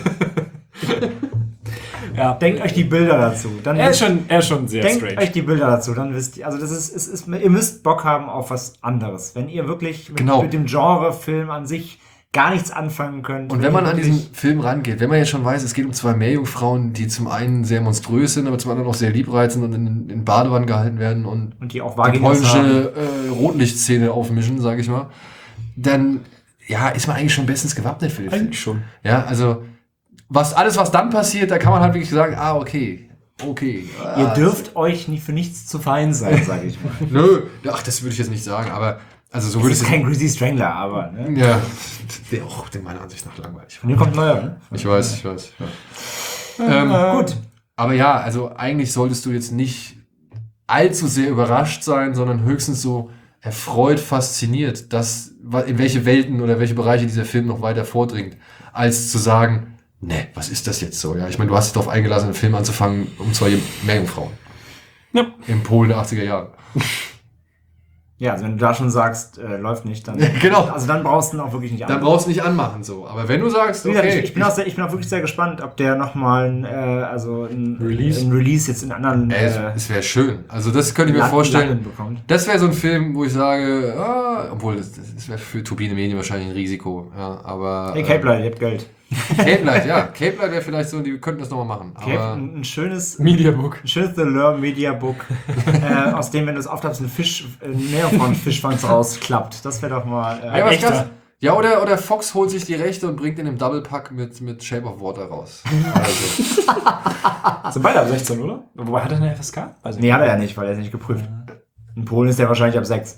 Ja. Denkt euch die Bilder dazu. Dann Er ist schon, er ist schon sehr denkt strange. euch die Bilder dazu, dann wisst ihr, also das ist, es ist, ihr müsst Bock haben auf was anderes. Wenn ihr wirklich mit, Genau. mit dem Genre-Film an sich gar nichts anfangen könnt. Und wenn man ihr an wirklich- diesen Film rangeht, wenn man jetzt schon weiß, es geht um zwei Meerjungfrauen, die zum einen sehr monströs sind, aber zum anderen auch sehr liebreizend und in, in Badewannen gehalten werden und und die auch die Vaginas haben. polnische äh, Rotlichtszene aufmischen, sage ich mal, dann ja, ist man eigentlich schon bestens gewappnet für den Film. Eigentlich schon. Ja, also was alles, was dann passiert, da kann man halt wirklich sagen, ah, okay, okay. Ihr ah, dürft euch nicht für nichts zu fein sein, sage ich mal. Nö, ach, das würde ich jetzt nicht sagen, aber also so Das würde ist ich kein Greasy Strangler, aber ne? ja, der auch der meiner Ansicht nach langweilig. Von dem kommt ein neuer, ne? Ich weiß, ich weiß. Ja. Ähm, Gut. Aber ja, also eigentlich solltest du jetzt nicht allzu sehr überrascht sein, sondern höchstens so erfreut, fasziniert, dass in welche Welten oder welche Bereiche dieser Film noch weiter vordringt, als zu sagen, ne, was ist das jetzt so? Ja, ich meine, du hast dich darauf eingelassen, einen Film anzufangen um zwei Meerjungfrauen. Ja. In Polen der achtziger Jahre. Ja, also wenn du da schon sagst, äh, läuft nicht, dann. Genau. Also dann brauchst du ihn auch wirklich nicht Dann an. brauchst du nicht anmachen so. Aber wenn du sagst, Wie gesagt, okay, ich, ich, bin auch sehr, ich bin auch wirklich sehr gespannt, ob der nochmal ein, äh, also ein Release? ein Release jetzt in anderen ey, es, äh, es wäre schön. Also das könnte ich mir Land- vorstellen. Landen bekommt. Das wäre so ein Film, wo ich sage, ah, obwohl das, das wäre für Turbine Medien wahrscheinlich ein Risiko. Ja, aber Hey, Cape Light, ihr habt Geld. Cape Light, ja. Cape Light wäre vielleicht so, die könnten das nochmal machen. Cape, Aber ein, ein schönes, Mediabook. ein schönes The Lure Media Book, äh, aus dem, wenn du es aufklappst, ein Fisch, ein Meerjungfrauen-Fischschwanz rausklappt. Das wäre doch mal äh, ja, was echter. gab's? Ja, oder, oder Fox holt sich die Rechte und bringt in einem Double-Pack mit, mit Shape of Water raus. Also, Sind beide ab sechzehn, oder? Wobei, hat er eine F S K? Weiß ich Nee, hat er ja nicht, weil er ist nicht geprüft. In Polen ist der wahrscheinlich ab sechs.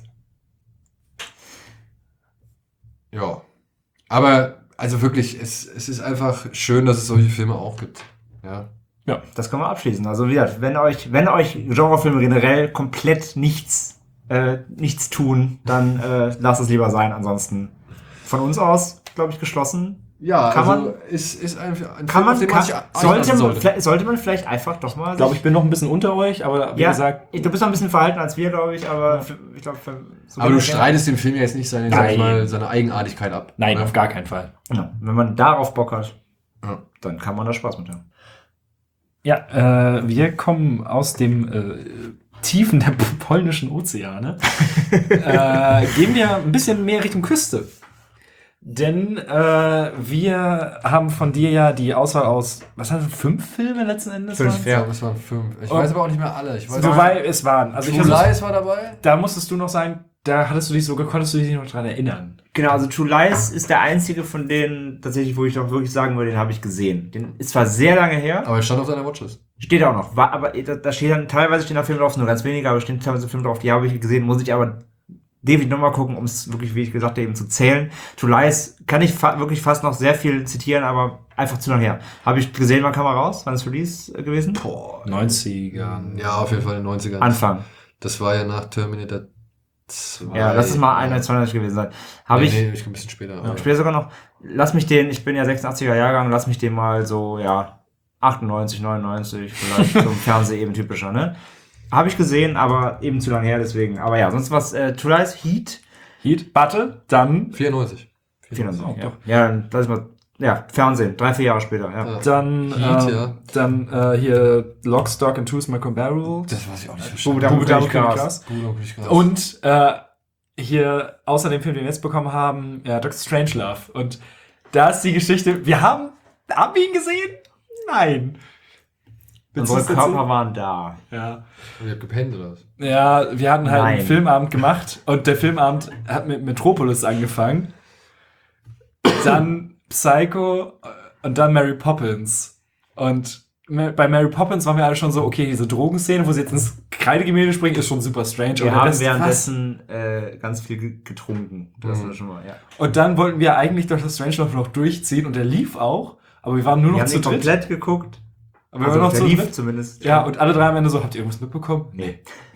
ja. Aber, also wirklich, es, es ist einfach schön, dass es solche Filme auch gibt. Ja. Das können wir abschließen. Also wie gesagt, wenn euch, wenn euch Genrefilme generell komplett nichts, äh, nichts tun, dann äh, lasst es lieber sein. Ansonsten von uns aus, glaube ich, geschlossen. Ja, Kann also man- ist, ist ein, ein Kann man, auf den kann, sich sollte, einlassen man sollte. vielleicht- sollte man vielleicht einfach doch mal. Ich glaube, sich- ich bin noch ein bisschen unter euch, aber wie ja, gesagt, du bist noch ein bisschen verhalten als wir, glaube ich, aber für, ich glaube, für, so Aber du wenig- streitest dem Film ja jetzt nicht seine, sag ich Nein. mal, seine Eigenartigkeit ab. nein, Ja. auf gar keinen Fall. Ja, wenn man darauf Bock hat, Ja. dann kann man da Spaß mit haben. Ja, äh, wir kommen aus dem äh, Tiefen der polnischen Ozeane. äh, gehen wir ein bisschen mehr Richtung Küste. Denn äh, wir haben von dir ja die Auswahl aus, was hast du, fünf Filme letzten Endes? Fünf, waren's? Ich ja. glaube, es waren fünf. Ich Oh. weiß aber auch nicht mehr alle. Ich weiß Soweit es waren. Also ich True versuch- Lies war dabei. da musstest du noch sagen, da hattest du dich so, konntest du dich noch dran erinnern. Genau, also True Lies ist der einzige von denen, tatsächlich, wo ich doch wirklich sagen würde, den habe ich gesehen. Den ist zwar sehr lange her, Aber er stand auf deiner Watchlist. steht auch noch, war, aber da, da steht dann, teilweise stehen da Filme drauf, nur ganz wenige, aber stehen teilweise Filme drauf, die habe ich gesehen, muss ich aber definitiv nochmal gucken, um es wirklich, wie ich gesagt habe, eben zu zählen. True Lies kann ich fa- wirklich fast noch sehr viel zitieren, aber einfach zu lange her. Habe ich gesehen, wann kam er raus? Wann ist Release äh, gewesen? Boah. neunziger. Ja, auf jeden Fall in den neunzigern. Anfang. Das war ja nach Terminator zwei, Ja, lass es mal einundneunzig gewesen sein. Habe nee, ich, nee, ich ein bisschen später. ja, aber- später sogar noch, lass mich den, ich bin ja sechsundachtziger Jahrgang, lass mich den mal so, ja, achtundneunzig, neunundneunzig, vielleicht so im Fernsehen eben typischer, ne? Habe ich gesehen, aber eben zu lange her, deswegen. Aber ja, sonst was, äh, True Lies, Heat, Heat, warte, dann, vierundneunzig. vierundneunzig, Oh, ja. doch. Ja, dann lass ich mal, ja, Fernsehen, drei, vier Jahre später, ja. Ja. dann, Heat, ähm, ja. dann äh, hier Lock, Stock and Two Smoke Barrel. Das weiß ich auch nicht Bube, verstanden. Dame, Bube, Dame, König, König, Gras. Gras. Bruder, hab ich gehasst. Und äh, hier, außer dem Film, den wir jetzt bekommen haben, ja, Doctor Strangelove. Und da ist die Geschichte, wir haben, haben wir ihn gesehen? Nein. Unsere Willst du das Körper waren da. Ja. Und ihr habt gepennt oder was? Ja, wir hatten halt Nein. einen Filmabend gemacht und der Filmabend hat mit Metropolis angefangen. Dann Psycho und dann Mary Poppins. Und bei Mary Poppins waren wir alle schon so, okay, diese Drogenszene, wo sie jetzt ins Kreidegemälde springen, ist schon super strange. Wir Und der haben Rest, was? währenddessen äh, ganz viel ge- getrunken. Das Mhm. war schon mal, ja. Und dann wollten wir eigentlich Doctor Strangelove noch durchziehen und der lief auch, aber wir waren nur Wir noch haben zu den dritt. komplett geguckt. Aber wir Also, waren noch der zu lief dritt. zumindest. Ja, und alle drei am Ende so, habt ihr irgendwas mitbekommen? Nee.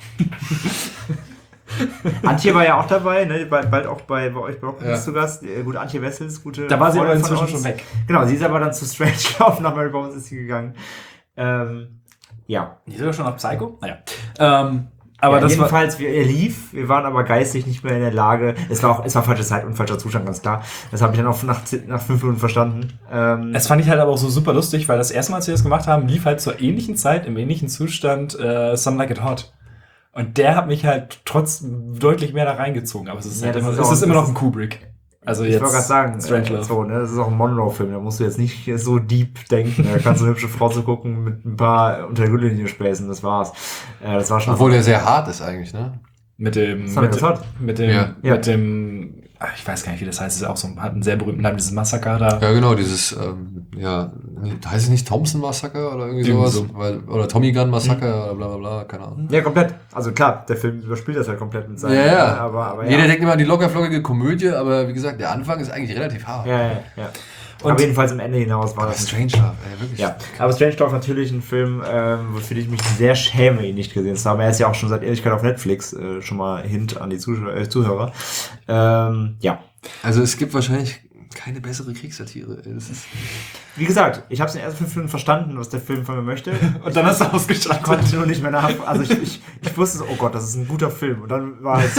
Antje war ja auch dabei, ne? bald, bald auch bei, bei euch bei Rockets Ja. zu Gast. Äh, Gute Antje Wessels, gute Da war sie aber Freundin von inzwischen uns. schon weg. Genau, sie ist aber dann zu Strangelove, nach Mary Poppins ist sie gegangen. Ähm, ja. Die sind doch schon auf Psycho? Naja. Ähm, aber ja, das war... jedenfalls, wir, er lief, wir waren aber geistig nicht mehr in der Lage. Es war auch, es war falsche Zeit und falscher Zustand, ganz klar. Das habe ich dann auch nach, nach fünf Minuten verstanden. Ähm, Es fand ich halt aber auch so super lustig, weil das erste Mal, als wir das gemacht haben, lief halt zur ähnlichen Zeit, im ähnlichen Zustand äh, Some Like It Hot. Und der hat mich halt trotz deutlich mehr da reingezogen. Aber es ist, Ja, halt das immer, ist es auch- ist immer das noch ein ist- Kubrick. Also ich jetzt wollte gerade sagen, äh, Strangelove. so, ne, das ist auch ein Monroe-Film, da musst du jetzt nicht so deep denken. Da kannst du eine hübsche Frau zu gucken mit ein paar unter der Gürtellinie späßen, das war's. Äh, das war schon. Obwohl der sehr hart ist eigentlich, ne? Mit dem, Some Like mit, It Hot. mit dem, Ja. Ja. mit dem, ach, ich weiß gar nicht, wie das heißt, es ist auch so, hat einen sehr berühmten Namen, dieses Massaker da. Ja, genau, dieses, ähm, ja, heißt es nicht Thompson Massaker oder irgendwie Irgendwie sowas? so. Weil, oder Tommy Gun Massaker oder bla bla bla, keine Ahnung. Ja, komplett. Also klar, der Film überspielt das halt komplett mit seinen. Ja, ja. Aber, aber ja. Jeder denkt immer an die lockerflockige Komödie, aber wie gesagt, der Anfang ist eigentlich relativ hart. Ja, ja, ja. Und- aber jedenfalls am Ende hinaus war Aber das ein Strangelove, ey, wirklich. Ja, aber Strangelove natürlich ein Film, ähm, wofür ich mich sehr schäme, ihn nicht gesehen zu haben. Er ist ja auch schon seit Ewigkeit auf Netflix, äh, schon mal Hint an die Zuschauer, äh, Zuhörer. Ähm, ja, Also es gibt wahrscheinlich keine bessere Kriegssatire. ey, Das ist wie gesagt, ich habe es in den ersten fünf Minuten verstanden, was der Film von mir möchte. Und dann hast du Ich ausgeschaltet. konnte nur nicht mehr nach. Also ich, ich, ich wusste so, oh Gott, das ist ein guter Film. Und dann war halt so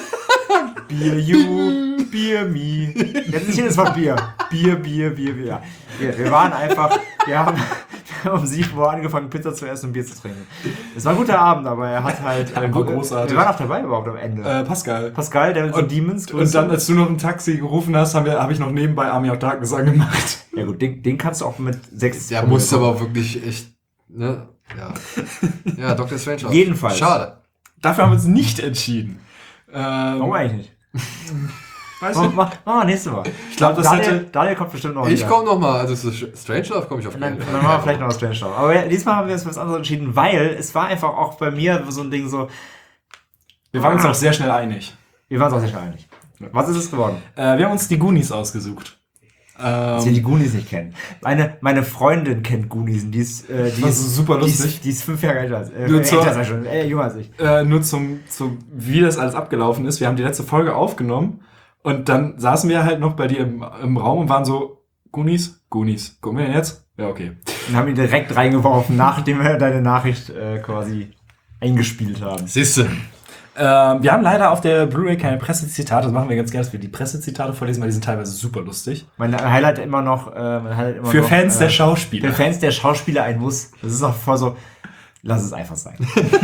Beer you, Beer me. Jetzt nicht jedes Mal Bier. Bier, Bier, Bier, Bier. Ja. Wir, wir waren einfach, wir haben, wir haben um sieben Uhr angefangen, Pizza zu essen und Bier zu trinken. Es war ein guter Abend, aber er hat halt. Ja, war großartig. Wir waren auch dabei überhaupt am Ende. Äh, Pascal. Pascal, der mit so und- Demons. Und dann, als du noch ein Taxi gerufen hast, habe hab ich noch nebenbei Army of Darkness angemacht. Ja gut, den, den kannst du auch mit sechs. Der musste aber auch wirklich echt, ne? Ja. Ja, Doktor Strangelove. Jedenfalls. Schade. Dafür haben wir uns nicht entschieden. Ähm, Warum eigentlich nicht? Weiß Mach, nicht. mach, mach nächste Mal. Ich glaube, das Daniel, hätte... Daniel kommt bestimmt noch Ich wieder. komme nochmal, also zu Strangelove komme ich auf Und dann, jeden dann Fall. machen wir vielleicht noch was Strangelove. Aber ja, diesmal haben wir uns für was anderes entschieden, weil es war einfach auch bei mir so ein Ding so, Wir waren uns auch sehr schnell einig. wir waren uns auch sehr schnell einig. Was ist es geworden? Äh, wir haben uns die Goonies ausgesucht. Dass wir Ähm, die Goonies nicht kennen. Meine, meine Freundin kennt Goonies und die ist, äh, die Das ist super die lustig. ist, die ist fünf Jahre älter als, äh, Nur älter zur- als ich schon, äh, jünger als ich. äh, nur zum, zum, wie das alles abgelaufen ist. Wir haben die letzte Folge aufgenommen und dann saßen wir halt noch bei dir im, im Raum und waren so, Goonies, Goonies. Gucken wir denn jetzt? Ja, okay. Und haben ihn direkt reingeworfen, nachdem wir deine Nachricht äh, quasi eingespielt haben. Siehste. Ähm, wir haben leider auf der Blu-ray keine Pressezitate. Das machen wir ganz gerne, dass wir die Pressezitate vorlesen, weil die sind teilweise super lustig. Mein Highlight immer noch, äh, mein Highlight immer Für noch, Fans äh, der Schauspieler. Für Fans der Schauspieler ein Muss. Das ist auch voll so, lass es einfach sein.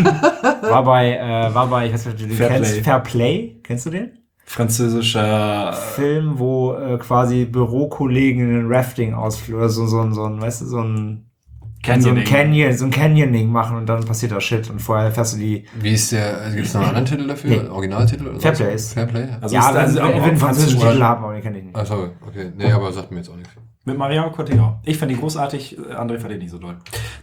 war bei, äh, war bei, ich weiß nicht, ob du den Fair kennst, Play. Fair Play. Kennst du den? Französischer... Film, wo äh, quasi Bürokollegen einen Rafting-Ausflug oder so, so, ein- so ein, weißt du, so ein Canyoning. So ein Canyon, so ein Canyoning machen und dann passiert da Shit und vorher fährst du die. Wie ist der, gibt es noch einen anderen Titel dafür? Nee. Originaltitel? Oder Fair sonst? Play ist- Fairplay? Ja. Also ja, ist- also also, auch- er will einen auch französischen französisch. Titel haben, aber den kenne ich nicht. Ach so, okay. Nee, aber sagt mir jetzt auch nichts. Mit Mariano Cotillon. Ich fand ihn großartig, André fand ihn nicht so doll.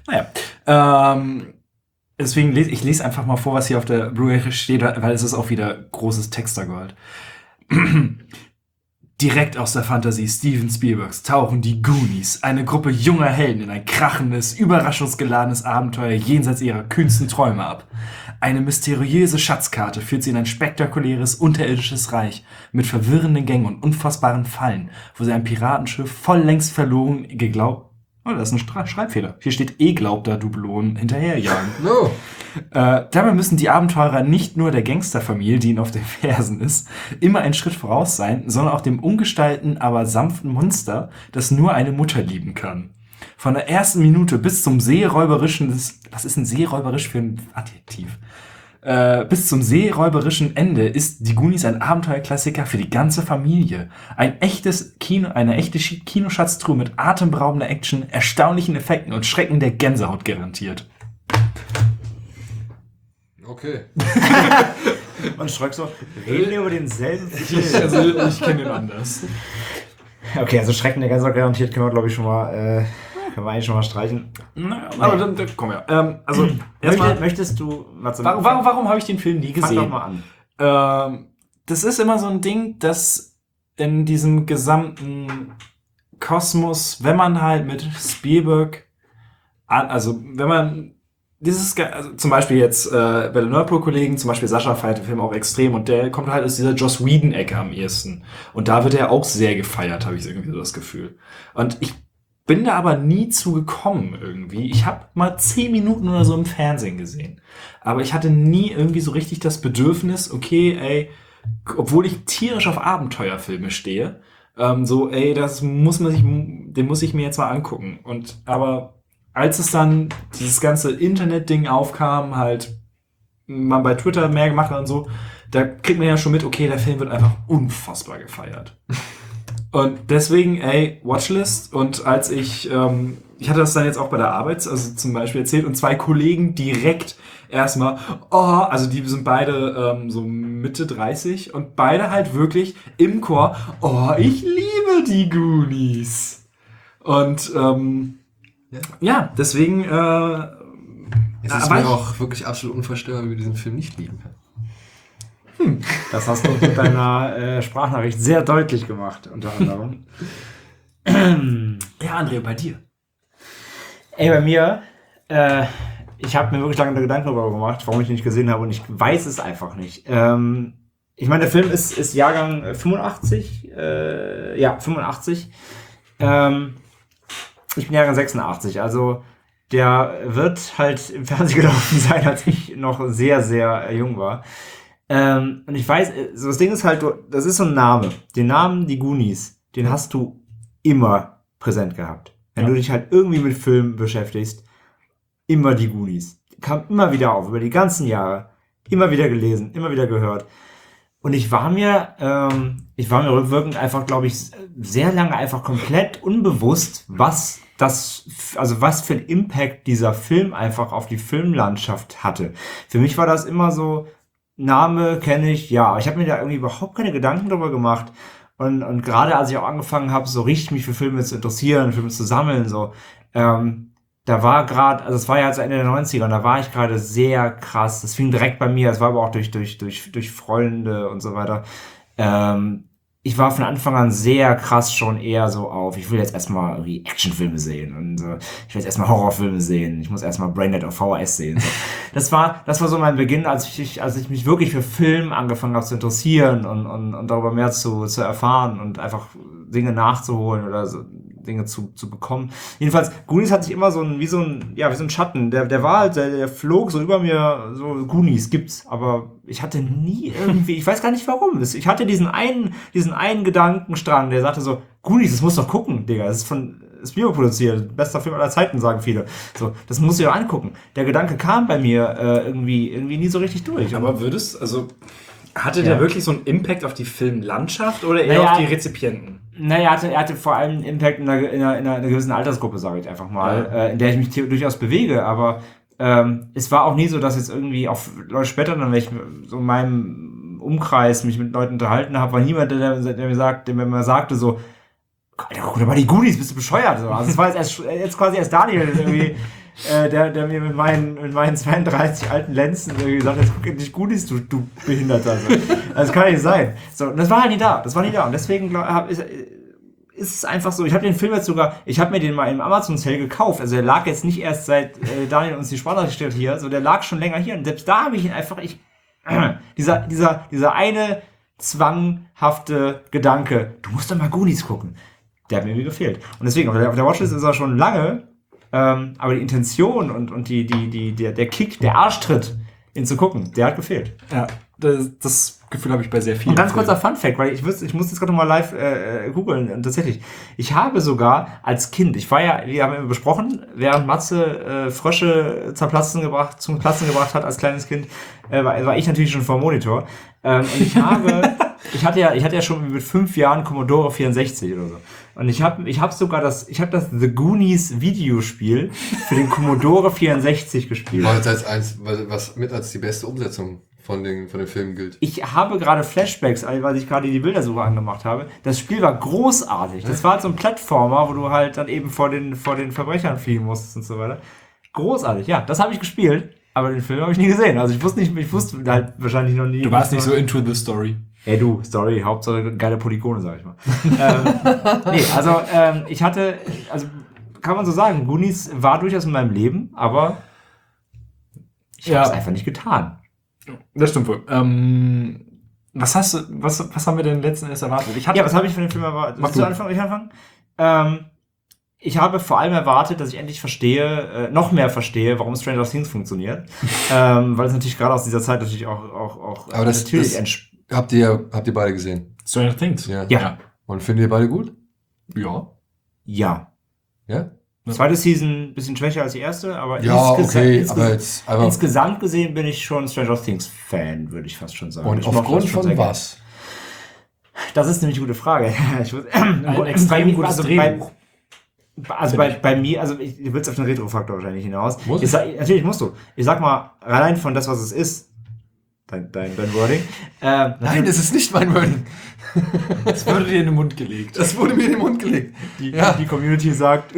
Naja. Ähm, deswegen lese ich lese einfach mal vor, was hier auf der Blu-ray steht, weil es ist auch wieder großes Textergold. Direkt aus der Fantasie Steven Spielbergs tauchen die Goonies, eine Gruppe junger Helden, in ein krachendes, überraschungsgeladenes Abenteuer jenseits ihrer kühnsten Träume ab. Eine mysteriöse Schatzkarte führt sie in ein spektakuläres, unterirdisches Reich mit verwirrenden Gängen und unfassbaren Fallen, wo sie ein Piratenschiff voll längst verloren geglaubt... Oh, das ist ein Stra- Schreibfehler. Hier steht eh glaubter Dublonen hinterherjagen. No. Äh, dabei müssen die Abenteurer nicht nur der Gangsterfamilie, die ihnen auf den Fersen ist, immer einen Schritt voraus sein, sondern auch dem ungestalten, aber sanften Monster, das nur eine Mutter lieben kann. Von der ersten Minute bis zum seeräuberischen, was ist ein seeräuberisch für ein Adjektiv? Äh, bis zum seeräuberischen Ende ist die Goonies ein Abenteuerklassiker für die ganze Familie. Ein echtes Kino, eine echte Kinoschatztruhe mit atemberaubender Action, erstaunlichen Effekten und Schrecken der Gänsehaut garantiert. Okay. Man schreibt so, reden wir über denselben Film. Also, ich kenne den anders. Okay, also Schrecken der Gänsehaut garantiert können wir, glaube ich, schon mal, äh, können wir eigentlich schon mal streichen. Naja, aber dann, dann komm ja. Ähm, also, erstmal, Möchtest, möchtest du, Matze, warum, warum, warum habe ich den Film nie fang gesehen? doch mal an. Ähm, das ist immer so ein Ding, dass in diesem gesamten Kosmos, wenn man halt mit Spielberg, an, also wenn man dieses, also zum Beispiel jetzt äh, bei den Nerdpool-Kollegen, zum Beispiel Sascha feiert den Film auch extrem und der kommt halt aus dieser Joss Whedon-Ecke am ehesten. Und da wird er auch sehr gefeiert, habe ich irgendwie so das Gefühl. Und ich bin da aber nie zu gekommen irgendwie. Ich habe mal zehn Minuten oder so im Fernsehen gesehen. Aber ich hatte nie irgendwie so richtig das Bedürfnis, okay, ey, obwohl ich tierisch auf Abenteuerfilme stehe, ähm, so, ey, das muss man sich, den muss ich mir jetzt mal angucken. Und aber als es dann dieses ganze Internet-Ding aufkam, halt man bei Twitter mehr gemacht hat und so, da kriegt man ja schon mit, okay, der Film wird einfach unfassbar gefeiert. Und deswegen, ey, Watchlist. Und als ich, ähm, ich hatte das dann jetzt auch bei der Arbeit, also zum Beispiel erzählt, und zwei Kollegen direkt erstmal, oh, also die sind beide ähm, so Mitte dreißig und beide halt wirklich im Chor, oh, ich liebe die Goonies. Und ähm, ja. ja, deswegen äh, es ist mir auch wirklich absolut unvorstellbar, wie wir diesen Film nicht lieben können. Hm. Das hast du mit deiner äh, Sprachnachricht sehr deutlich gemacht, unter anderem. Ja, André, bei dir? Ey, bei mir, äh, ich habe mir wirklich lange Gedanken darüber gemacht, warum ich ihn nicht gesehen habe und ich weiß es einfach nicht. Ähm, ich meine, der Film ist, ist Jahrgang fünfundachtzig, äh, ja, fünfundachtzig. Ähm, ich bin Jahrgang sechsundachtzig, also der wird halt im Fernsehen gelaufen sein, als ich noch sehr, sehr jung war. Ähm, und ich weiß, so das Ding ist halt, das ist so ein Name. Den Namen Die Goonies, den hast du immer präsent gehabt. Wenn ja. du dich halt irgendwie mit Filmen beschäftigst, immer Die Goonies. Kam immer wieder auf, über die ganzen Jahre. Immer wieder gelesen, immer wieder gehört. Und ich war mir, ähm, ich war mir rückwirkend einfach, glaube ich, sehr lange einfach komplett unbewusst, was das, also was für ein Impact dieser Film einfach auf die Filmlandschaft hatte. Für mich war das immer so, Name kenne ich, ja, ich habe mir da irgendwie überhaupt keine Gedanken darüber gemacht. Und, und gerade als ich auch angefangen habe, so richtig mich für Filme zu interessieren, Filme zu sammeln, so, ähm, da war gerade, also es war ja also Ende der neunziger und da war ich gerade sehr krass, das fing direkt bei mir, es war aber auch durch, durch, durch, durch Freunde und so weiter. Ähm, ich war von Anfang an sehr krass schon eher so auf, ich will jetzt erstmal irgendwie Actionfilme sehen und äh, ich will jetzt erstmal Horrorfilme sehen, ich muss erstmal Braindead auf V H S sehen. So. Das war, das war so mein Beginn, als ich, als ich mich wirklich für Film angefangen habe zu interessieren und, und, und darüber mehr zu, zu erfahren und einfach Dinge nachzuholen oder so Dinge zu, zu bekommen. Jedenfalls, Goonies hat sich immer so ein, wie so ein, ja, wie so ein Schatten. Der, der war halt, der, der flog so über mir, so Goonies gibt's, aber ich hatte nie irgendwie, ich weiß gar nicht warum. Ich hatte diesen einen, diesen einen Gedankenstrang, der sagte so, Goonies, das musst du doch gucken, Digga. Das ist von Spielberg produziert, bester Film aller Zeiten, sagen viele. So, das musst du dir angucken. Der Gedanke kam bei mir äh, irgendwie, irgendwie nie so richtig durch. Aber würdest, also, hatte ja. der wirklich so einen Impact auf die Filmlandschaft oder eher naja, auf die Rezipienten? Naja, er hatte, er hatte vor allem einen Impact in einer, in einer, in einer gewissen Altersgruppe, sage ich einfach mal, ja. äh, in der ich mich durchaus bewege, aber ähm, es war auch nie so, dass jetzt irgendwie auch Leute später, dann, wenn ich so in meinem Umkreis mich mit Leuten unterhalten habe, war niemand, der, der mir sagt, der mir mal sagte so, Alter, guck dir mal die Goonies, bist du bescheuert? So. Also es war jetzt, erst, jetzt quasi erst Daniel, der irgendwie äh, der, der mir mit meinen, mit meinen zweiunddreißig alten Lenzen irgendwie gesagt hat, guck endlich Goonies, du, du Behinderter. So. Das kann nicht sein. So, und das war halt nie da. Das war nie da. Und deswegen glaub, hab, ist, ist es einfach so. Ich habe den Film jetzt sogar, ich habe mir den mal im Amazon-Sale gekauft. Also der lag jetzt nicht erst seit äh, Daniel uns die Sprache stellt hier. So, der lag schon länger hier. Und selbst da habe ich ihn einfach, ich, äh, dieser, dieser, dieser eine zwanghafte Gedanke, du musst doch mal Goonies gucken. Der hat mir irgendwie gefehlt. Und deswegen, auf der, auf der Watchlist ist er schon lange, ähm, aber die Intention und, und die, die, die, der, der Kick, der Arschtritt, ihn zu gucken, der hat gefehlt. Ja, das, das Gefühl habe ich bei sehr vielen. Und ganz Filmen. kurzer Funfact, weil ich, wüsste, ich muss jetzt gerade noch mal live äh, googeln. Und tatsächlich, ich habe sogar als Kind, ich war ja, wir haben immer besprochen, während Matze äh, Frösche zum Platzen gebracht, zum Platzen gebracht hat als kleines Kind, äh, war, war ich natürlich schon vor dem Monitor. Ähm, und ich habe, ich hatte ja, ich hatte ja schon mit fünf Jahren Commodore vierundsechzig oder so. Und ich habe, ich habe sogar das, ich habe das The Goonies Videospiel für den Commodore vierundsechzig gespielt. War jetzt als eins, was mit als die beste Umsetzung von den, von den Filmen gilt. Ich habe gerade Flashbacks, weil ich gerade die Bildersuche angemacht habe. Das Spiel war großartig. Das war halt so ein Plattformer, wo du halt dann eben vor den, vor den Verbrechern fliegen musstest und so weiter. Großartig, ja. Das habe ich gespielt, aber den Film habe ich nie gesehen. Also ich wusste nicht, ich wusste halt wahrscheinlich noch nie. Du warst nicht so into the story. Ey du, Story, Hauptsache geile Polygone, sag ich mal. ähm, nee, also ähm, ich hatte, also kann man so sagen, Goonies war durchaus in meinem Leben, aber ich Ja. habe es einfach nicht getan. Das stimmt wohl. Ähm, was hast du, was, was haben wir denn letzten Endes erwartet? Ich hatte, Ja, was habe ich von dem Film erwartet? Mach Willst du du. anfangen? Ich anfangen? Ähm, ich habe vor allem erwartet, dass ich endlich verstehe, äh, noch mehr verstehe, warum Stranger Things funktioniert. ähm, weil es natürlich gerade aus dieser Zeit natürlich auch, auch, auch Aber das- natürlich das- entsp- Habt ihr, habt ihr beide gesehen? Stranger Things. Ja. Ja. Und findet ihr beide gut? Ja. ja. Ja? Zweite Season ein bisschen schwächer als die erste, aber Ja, insgesa- okay, insges- aber jetzt einfach. insgesamt gesehen bin ich schon Stranger Things Fan, würde ich fast schon sagen. Und Ich mochte aufgrund das schon sehr von gerne. was? Das ist nämlich eine gute Frage. Ich muss, Ein extrem gutes also Drehbuch. Bei, also bei, bei mir, also ich, du willst auf den Retro-Faktor wahrscheinlich hinaus. Muss ich ich? sag, natürlich musst du. Ich sag mal, allein von das, was es ist, dein, dein, dein Wording. Äh, Nein, das ist nicht mein Wording. Das wurde dir in den Mund gelegt. Das wurde mir in den Mund gelegt. die, Ja. die Community sagt,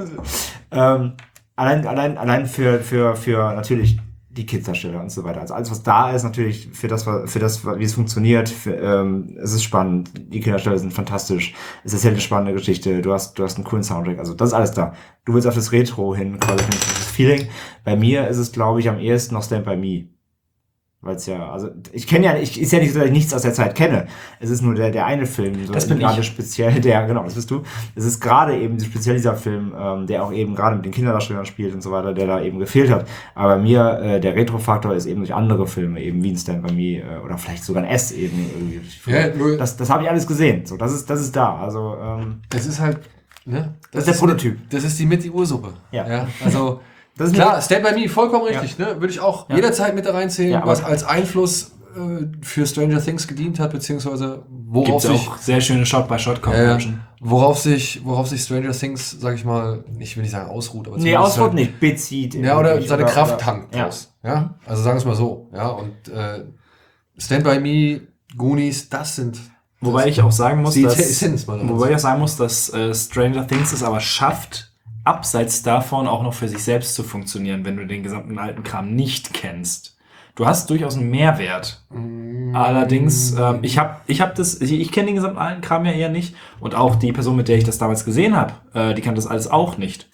ähm, allein, allein, allein für, für, für natürlich die Kids-Darsteller und so weiter. Also alles, was da ist, natürlich für das, für das, wie es funktioniert, für, ähm, es ist spannend. Die Kinderdarsteller sind fantastisch. Es ist eine spannende Geschichte. Du hast, du hast einen coolen Soundtrack. Also das ist alles da. Du willst auf das Retro hin, quasi auf das Feeling. Bei mir ist es, glaube ich, am ehesten noch Stand By Me. Weil es ja, also ich kenne ja, ich ist ja nicht so, dass ich nichts aus der Zeit kenne. Es ist nur der, der eine Film, so Das bin gerade ich. speziell, der, genau, das bist du. Es ist gerade eben speziell dieser Film, ähm, der auch eben gerade mit den Kinderdarstellern spielt und so weiter, der da eben gefehlt hat. Aber mir, äh, der Retro-Faktor ist eben durch andere Filme, eben wie ein Stand By Me äh, oder vielleicht sogar ein S eben irgendwie. Ja, nur- das das habe ich alles gesehen. So, das ist, das ist da. Also, ähm, Es ist halt, ne? das ist der Prototyp. Das ist die mit die Ursuppe. Ja. ja also, Das ist klar, mir- Stand By Me, vollkommen richtig, ne? Würde ich auch Ja. jederzeit mit da reinzählen, Ja, aber- was als Einfluss äh, für Stranger Things gedient hat, beziehungsweise worauf Gibt sich, auch sehr schöne äh, Shot-by-Shot-Conversion. worauf sich, worauf sich Stranger Things, sag ich mal, ich will nicht sagen ausruht, aber Nee, zumindest Ausdruck halt- nicht. Bezieht. Ja, oder irgendwie. seine Oder- Kraft oder- tankt Ja. draus. Ja, also sagen wir es mal so. Ja, und äh, Stand By Me, Goonies, das sind Wobei das, ich auch sagen muss, die dass, Essenz meiner wobei ich auch sagen muss, dass äh, Stranger Things es aber schafft, abseits davon auch noch für sich selbst zu funktionieren, wenn du den gesamten alten Kram nicht kennst. Du hast durchaus einen Mehrwert. Allerdings, ähm, ich habe ich hab das, ich, ich kenne den gesamten alten Kram ja eher nicht. Und auch die Person, mit der ich das damals gesehen habe, äh, die kannte das alles auch nicht.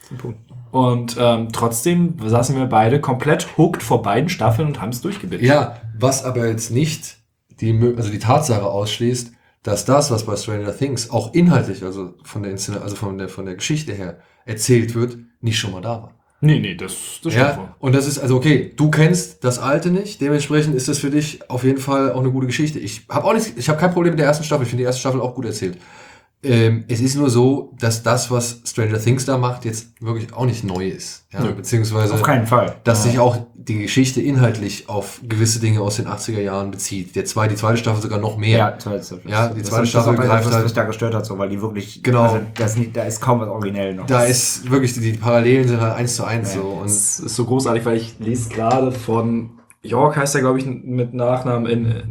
Und ähm, trotzdem saßen wir beide komplett hooked vor beiden Staffeln und haben es durchgebitscht. Ja, was aber jetzt nicht die, Mö- also die Tatsache ausschließt, dass das, was bei Stranger Things auch inhaltlich, also von der Inszen- also von der, von der Geschichte her erzählt wird, nicht schon mal da war. Nee, nee, das, das stimmt Ja, wohl. und das ist, also okay, du kennst das Alte nicht, dementsprechend ist das für dich auf jeden Fall auch eine gute Geschichte. Ich habe auch nicht, ich habe kein Problem mit der ersten Staffel, ich finde die erste Staffel auch gut erzählt. Ähm, es ist nur so, dass das, was Stranger Things da macht, jetzt wirklich auch nicht neu ist. Ja, Nö. beziehungsweise, Auf keinen Fall. dass Ja. sich auch die Geschichte inhaltlich auf gewisse Dinge aus den achtziger Jahren bezieht. Der zwei, die zweite Staffel sogar noch mehr. Ja, zweite Staffel. Ja, die Das zweite ist Staffel auch das, greift was halt- mich da gestört hat, so, weil die wirklich, Genau. also, das ist nicht, da ist kaum was originell noch. Da ist wirklich, die, die Parallelen sind halt eins zu eins Ja. so. Und Das ist so großartig, weil ich lese gerade von York, heißt er, glaube ich, mit Nachnamen in, in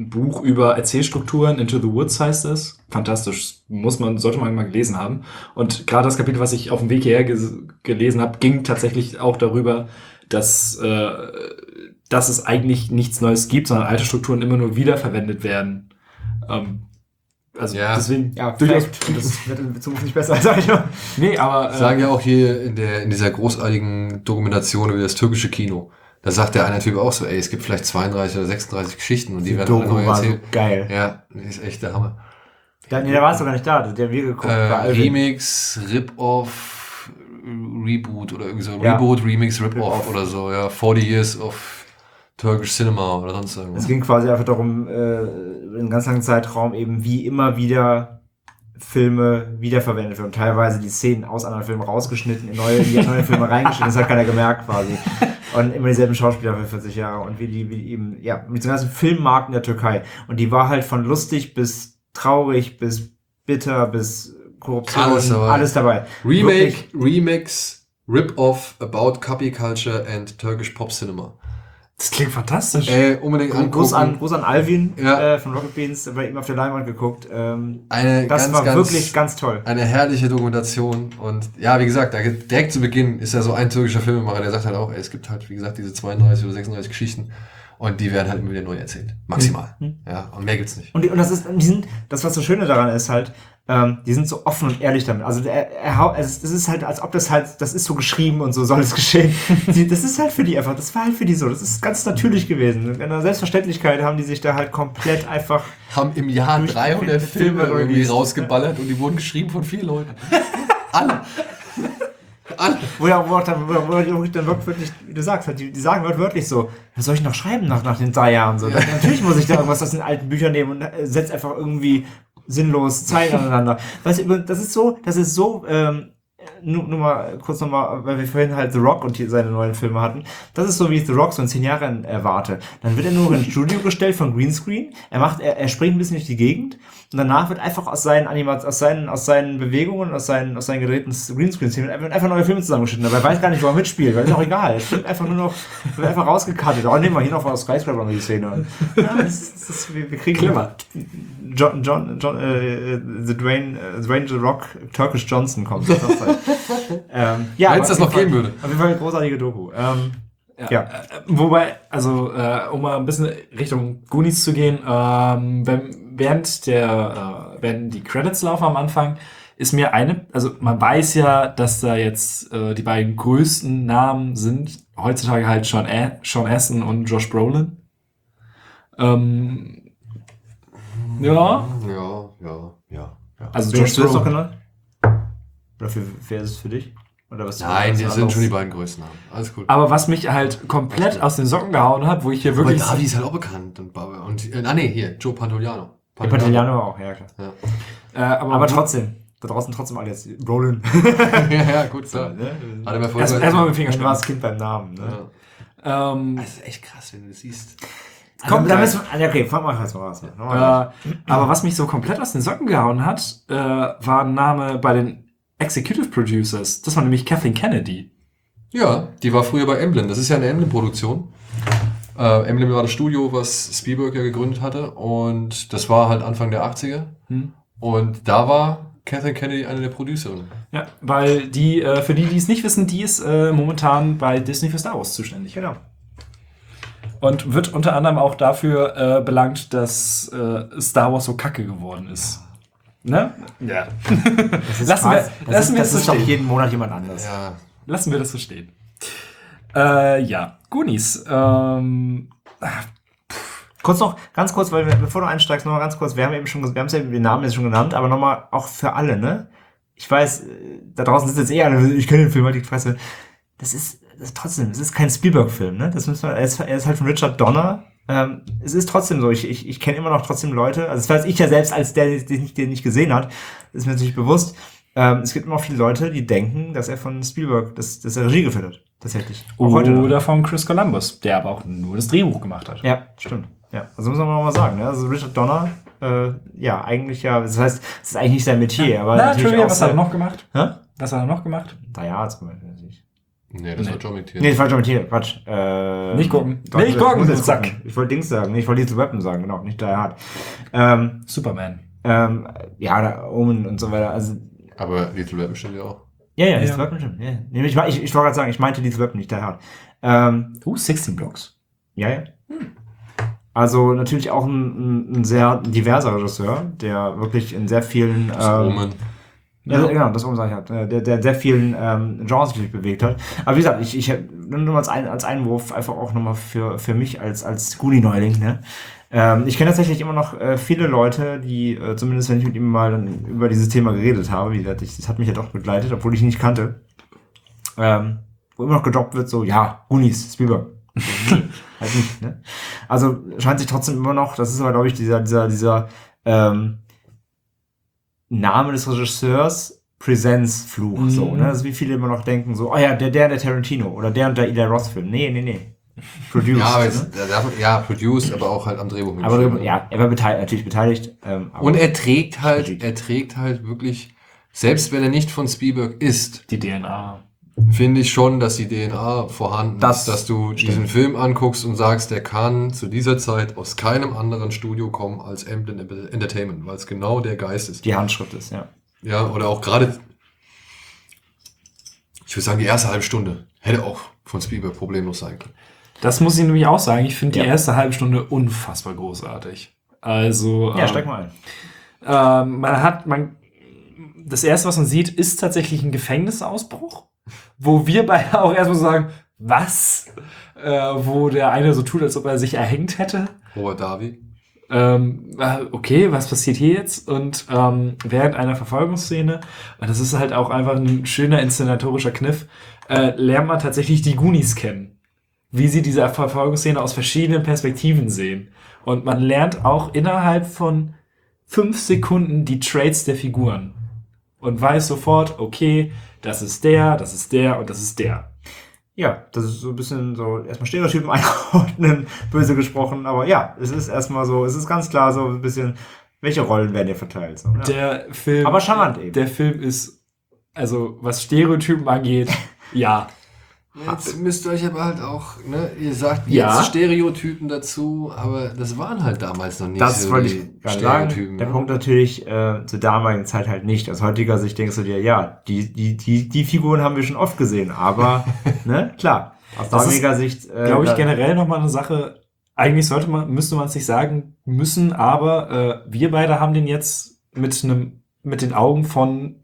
ein Buch über Erzählstrukturen, Into the Woods heißt es. Fantastisch, muss man, sollte man mal gelesen haben. Und gerade das Kapitel, was ich auf dem Weg hierher ges- gelesen habe, ging tatsächlich auch darüber, dass, äh, dass es eigentlich nichts Neues gibt, sondern alte Strukturen immer nur wiederverwendet werden. Ähm, also Ja. deswegen Ja, durchaus. vielleicht. Das wird in Zukunft nicht besser, sag ich mal. Nee, aber äh, Sagen ja auch hier in der in dieser großartigen Dokumentation über das türkische Kino. Da sagt der eine Typ auch so, ey, es gibt vielleicht zweiunddreißig oder sechsunddreißig Geschichten und die, Die werden alle Doku neu war so erzählt. geil. Ja, das ist echt der Hammer. Da, nee, da warst du gar nicht da, der hat wir geguckt. Äh, war Alvin. Remix, Rip-Off, Reboot oder irgendwie so. Ja. Reboot, Remix, Rip-Off Rip-Off. oder so. Ja, forty Years of Turkish Cinema oder sonst irgendwas. Es ging quasi einfach darum, äh, über einen ganz langen Zeitraum eben wie immer wieder Filme wiederverwendet werden. Und teilweise die Szenen aus anderen Filmen rausgeschnitten, in neue, in die neue Filme reingeschnitten. Das hat keiner gemerkt quasi. Und immer dieselben Schauspieler für vierzig Jahre. Und wie die, wie die eben, ja, mit so ganzen Filmmarkt in der Türkei. Und die war halt von lustig bis traurig, bis bitter, bis Korruption. Alles dabei. Alles dabei. Remake, Wirklich. Remix, Rip-Off about Copy Culture and Turkish Pop Cinema. das klingt fantastisch. Ey, unbedingt angucken. Gruß an, Gruß an Alvin Ja. äh, von Rocket Beans, bei ihm auf der Leinwand geguckt. Ähm, Eine das ganz, war ganz, wirklich ganz toll. eine herrliche Dokumentation. Und ja, wie gesagt, da geht- direkt zu Beginn ist ja so ein türkischer Filmemacher, der sagt halt auch, ey, es gibt halt, wie gesagt, diese zweiunddreißig oder sechsunddreißig Geschichten und die werden halt immer wieder neu erzählt. Maximal. Mhm. Ja, und mehr gibt's nicht. Und, die, und das ist, die sind, das, was so Schöne daran ist halt, ähm, die sind so offen und ehrlich damit. Also er, er, hau- es, es ist halt, als ob das halt, das ist so geschrieben und so soll es geschehen. Die, das ist halt für die einfach, das war halt für die so, das ist ganz natürlich gewesen. In einer Selbstverständlichkeit haben die sich da halt komplett einfach, Haben im Jahr Durch dreihundert Filme Filme irgendwie released. rausgeballert und die wurden geschrieben von vier Leuten. Alle. Alle. wo ja, wo auch dann, wo, wo wirklich dann wirklich, wie du sagst, halt, die, die sagen wörtlich so, was soll ich noch schreiben nach, nach den drei Jahren? So, natürlich muss ich da irgendwas aus den alten Büchern nehmen und äh, setz einfach irgendwie sinnlos Zeilen aneinander. Weißt du, das ist so, das ist so, ähm, nur, nur mal kurz nochmal, weil wir vorhin halt The Rock und die, seine neuen Filme hatten. Das ist so, wie ich The Rock so in zehn Jahren erwarte. Dann wird er nur in ein Studio gestellt von Greenscreen. Er macht, er, er springt ein bisschen durch die Gegend und danach wird einfach aus seinen Animat aus seinen, aus seinen Bewegungen, aus seinen, aus seinen gedrehten Greenscreen-Szenen einfach, einfach neue Filme zusammengeschnitten. Aber er weiß gar nicht, wo er mitspielt, weil ist auch egal. Er spielt einfach nur noch, wird einfach rausgekattet. Oh, nehmen wir hier noch aus Skyscraper noch die Szene. Ja, das ist, das ist, wir, wir kriegen Clever. John, John, John, äh, The Dwayne, äh, Dwayne The Rock, Turkish Johnson kommt. Das ist halt. ähm, ja, Wenn es das aber noch auf jeden geben Fall- würde. Auf jeden Fall eine großartige Doku. Ähm, ja. Äh, wobei, also äh, um mal ein bisschen Richtung Goonies zu gehen, ähm, wenn, während der, äh, während die Credits laufen am Anfang, ist mir eine, also man weiß ja, dass da jetzt äh, die beiden größten Namen sind, heutzutage halt Sean, A Sean Astin und Josh Brolin. Ähm, ja, Ja, ja, ja. ja. also Wer Josh hast du jetzt noch Brolin. genannt? Oder für, wer ist es für dich? Oder was Nein, was das sind anderes? schon die beiden größten Namen. Alles gut. Aber was mich halt komplett aus den Socken gehauen hat, wo ich hier Aber wirklich... Davi ist halt auch bekannt. Und, und, äh, ah, nee, hier, Joe Pantoliano. Der Pantoliano auch, ja klar. Ja. Äh, aber Aber trotzdem, da draußen trotzdem alle jetzt Roland. ja, ja, gut, klar. Ne? Hat er mir Erst- vorhin erstmal mit Dann war Fingerspitzen. das Kind beim Namen. Ne? Ja. Ähm, Das ist echt krass, wenn du das siehst. Komm, da müssen wir. Okay, fang mal erst mal was. Äh, aber was mich so komplett aus den Socken gehauen hat, äh, war ein Name bei den Executive Producers. Das war nämlich Kathleen Kennedy. Ja, die war früher bei Emblem. Das ist ja eine Emblem-Produktion. Äh, Emblem war das Studio, was Spielberg ja gegründet hatte. Und das war halt Anfang der achtziger. Hm. Und da war Kathleen Kennedy eine der Producerinnen. Ja, weil die, äh, für die, die es nicht wissen, die ist äh, momentan bei Disney für Star Wars zuständig. Genau. Und wird unter anderem auch dafür äh, belangt, dass äh, Star Wars so kacke geworden ist. Ne? Ja. Das ist Lassen wir- krass. das lassen ist, wir das es so ist doch stehen. jeden Monat jemand anders. Ja. Lassen wir das so stehen. Äh, ja, Goonies. Ähm, Kurz noch, ganz kurz, weil wir, bevor du einsteigst, noch mal ganz kurz, wir haben eben schon, wir haben ja den Namen jetzt schon genannt, aber nochmal auch für alle, ne? Ich weiß, äh, da draußen sitzt jetzt eh alle, ich kenne den Film, halt die Fresse. Das ist, das ist trotzdem, das ist kein Spielberg-Film, ne? Das müssen wir, er ist, er ist halt von Richard Donner. Ähm, es ist trotzdem so, ich, ich, ich kenne immer noch trotzdem Leute, also das weiß ich ja selbst als der, den nicht, den nicht gesehen hat, ist mir natürlich bewusst. Ähm, es gibt immer noch viele Leute, die denken, dass er von Spielberg, dass, dass er Regie geführt hat. Tatsächlich. Auch heute noch. oder von Chris Columbus, der aber auch nur das Drehbuch gemacht hat. Ja, stimmt. Ja, also muss man noch mal sagen. Ne? Also Richard Donner, äh, ja, eigentlich ja, das heißt, es ist eigentlich nicht sein Metier, aber Na, natürlich Trivia, auch was hat er sein- noch gemacht? Hä? Was hat er noch gemacht? Da ja, zum Beispiel. Natürlich. Nee, das Nee. war John McTiernan. Nee, das war John McTiernan, Quatsch. Äh, Nicht gucken. Doch, Nicht ich gucken, muss du jetzt Sack. gucken. Ich wollte Dings sagen. Nee, ich wollte Lethal Weapon sagen, genau. Nicht Die Hard. Ähm, Superman. ähm, ja, da Omen und so weiter. Also, Aber Lethal Weapon stimmt ja auch. ja, ja, Ja. Lethal Weapon stimmt. Ja. Nee, ich, ich, ich wollte gerade sagen, ich meinte Lethal Weapon, nicht Die Hard. Ähm, Uh, sechzehn Blocks. ja, ja. Also natürlich auch ein, ein, ein sehr diverser Regisseur, der wirklich in sehr vielen Das ähm, Omen. Ja, genau, das Omen sag ich halt, äh, der, der sehr vielen ähm, Genres natürlich bewegt hat. Aber wie gesagt, ich, ich nur mal als, ein, als Einwurf einfach auch nochmal für, für mich als, als Goonie-Neuling, ne? Ähm, ich kenne tatsächlich immer noch äh, viele Leute, die, äh, zumindest wenn ich mit ihm mal dann über dieses Thema geredet habe, wie gesagt, ich, das hat mich ja doch begleitet, obwohl ich ihn nicht kannte, ähm, wo immer noch gedroppt wird, so, ja, Goonies, Spielberg. Nee, halt nicht, ne? Also scheint sich trotzdem immer noch, das ist aber, glaube ich, dieser, dieser, dieser, ähm, Name des Regisseurs, Präsenzfluch, Mhm. so, ne? Also wie viele immer noch denken, so, oh ja, der, der, der Tarantino oder der und der Eli Roth-Film. Nee, nee, nee. Produced. Ja, aber ne? jetzt, der darf- ja, produced, aber auch halt am Drehbuch aber mitgeschrieben. ja, er war beteiligt, natürlich beteiligt. Ähm, aber Und er trägt halt, Regie. er trägt halt wirklich, selbst wenn er nicht von Spielberg ist, Die D N A. finde ich schon, dass die D N A vorhanden Das ist, dass du stimmt. diesen Film anguckst und sagst, der kann zu dieser Zeit aus keinem anderen Studio kommen als Emblem Entertainment, weil es genau der Geist ist. die Handschrift ist, ja. Ja, oder auch gerade, ich würde sagen, die erste halbe Stunde hätte auch von Spielberg problemlos sein können. Das muss ich nämlich auch sagen. Ich finde Ja. die erste halbe Stunde unfassbar großartig. Also, Ja, ähm, steig mal ein. ähm, man hat, man, das erste, was man sieht, ist tatsächlich ein Gefängnisausbruch, wo wir beide auch erstmal so sagen, was? Äh, wo der eine so tut, als ob er sich erhängt hätte. Robert Davi. Ähm, äh, okay, was passiert hier jetzt? Und ähm, während einer Verfolgungsszene, und das ist halt auch einfach ein schöner inszenatorischer Kniff, äh, lernt man tatsächlich die Goonies kennen. Wie sie diese Verfolgungsszene aus verschiedenen Perspektiven sehen. Und man lernt auch innerhalb von fünf Sekunden die Traits der Figuren. Und weiß sofort, okay, das ist der, das ist der und das ist der. Ja, das ist so ein bisschen so, erstmal Stereotypen einordnen, böse gesprochen, aber ja, es ist erstmal so, es ist ganz klar so ein bisschen, welche Rollen werden hier verteilt. So, ja. Der Film. Aber charmant eben. Der Film ist, also was Stereotypen angeht, ja. Jetzt müsst ihr euch aber halt auch, ne, ihr sagt Ja. jetzt Stereotypen dazu, aber das waren halt damals noch nicht Das so wollte die ich gerade sagen. Stereotypen. Der ne? Punkt natürlich äh, zur damaligen Zeit halt nicht. Aus heutiger Sicht denkst du dir, ja, die, die, die, die Figuren haben wir schon oft gesehen, aber, ne, klar. Aus Das ist, damaliger Sicht, äh, Glaube ich, da- generell nochmal eine Sache. Eigentlich sollte man, müsste man es nicht sagen müssen, aber äh, wir beide haben den jetzt mit einem, mit den Augen von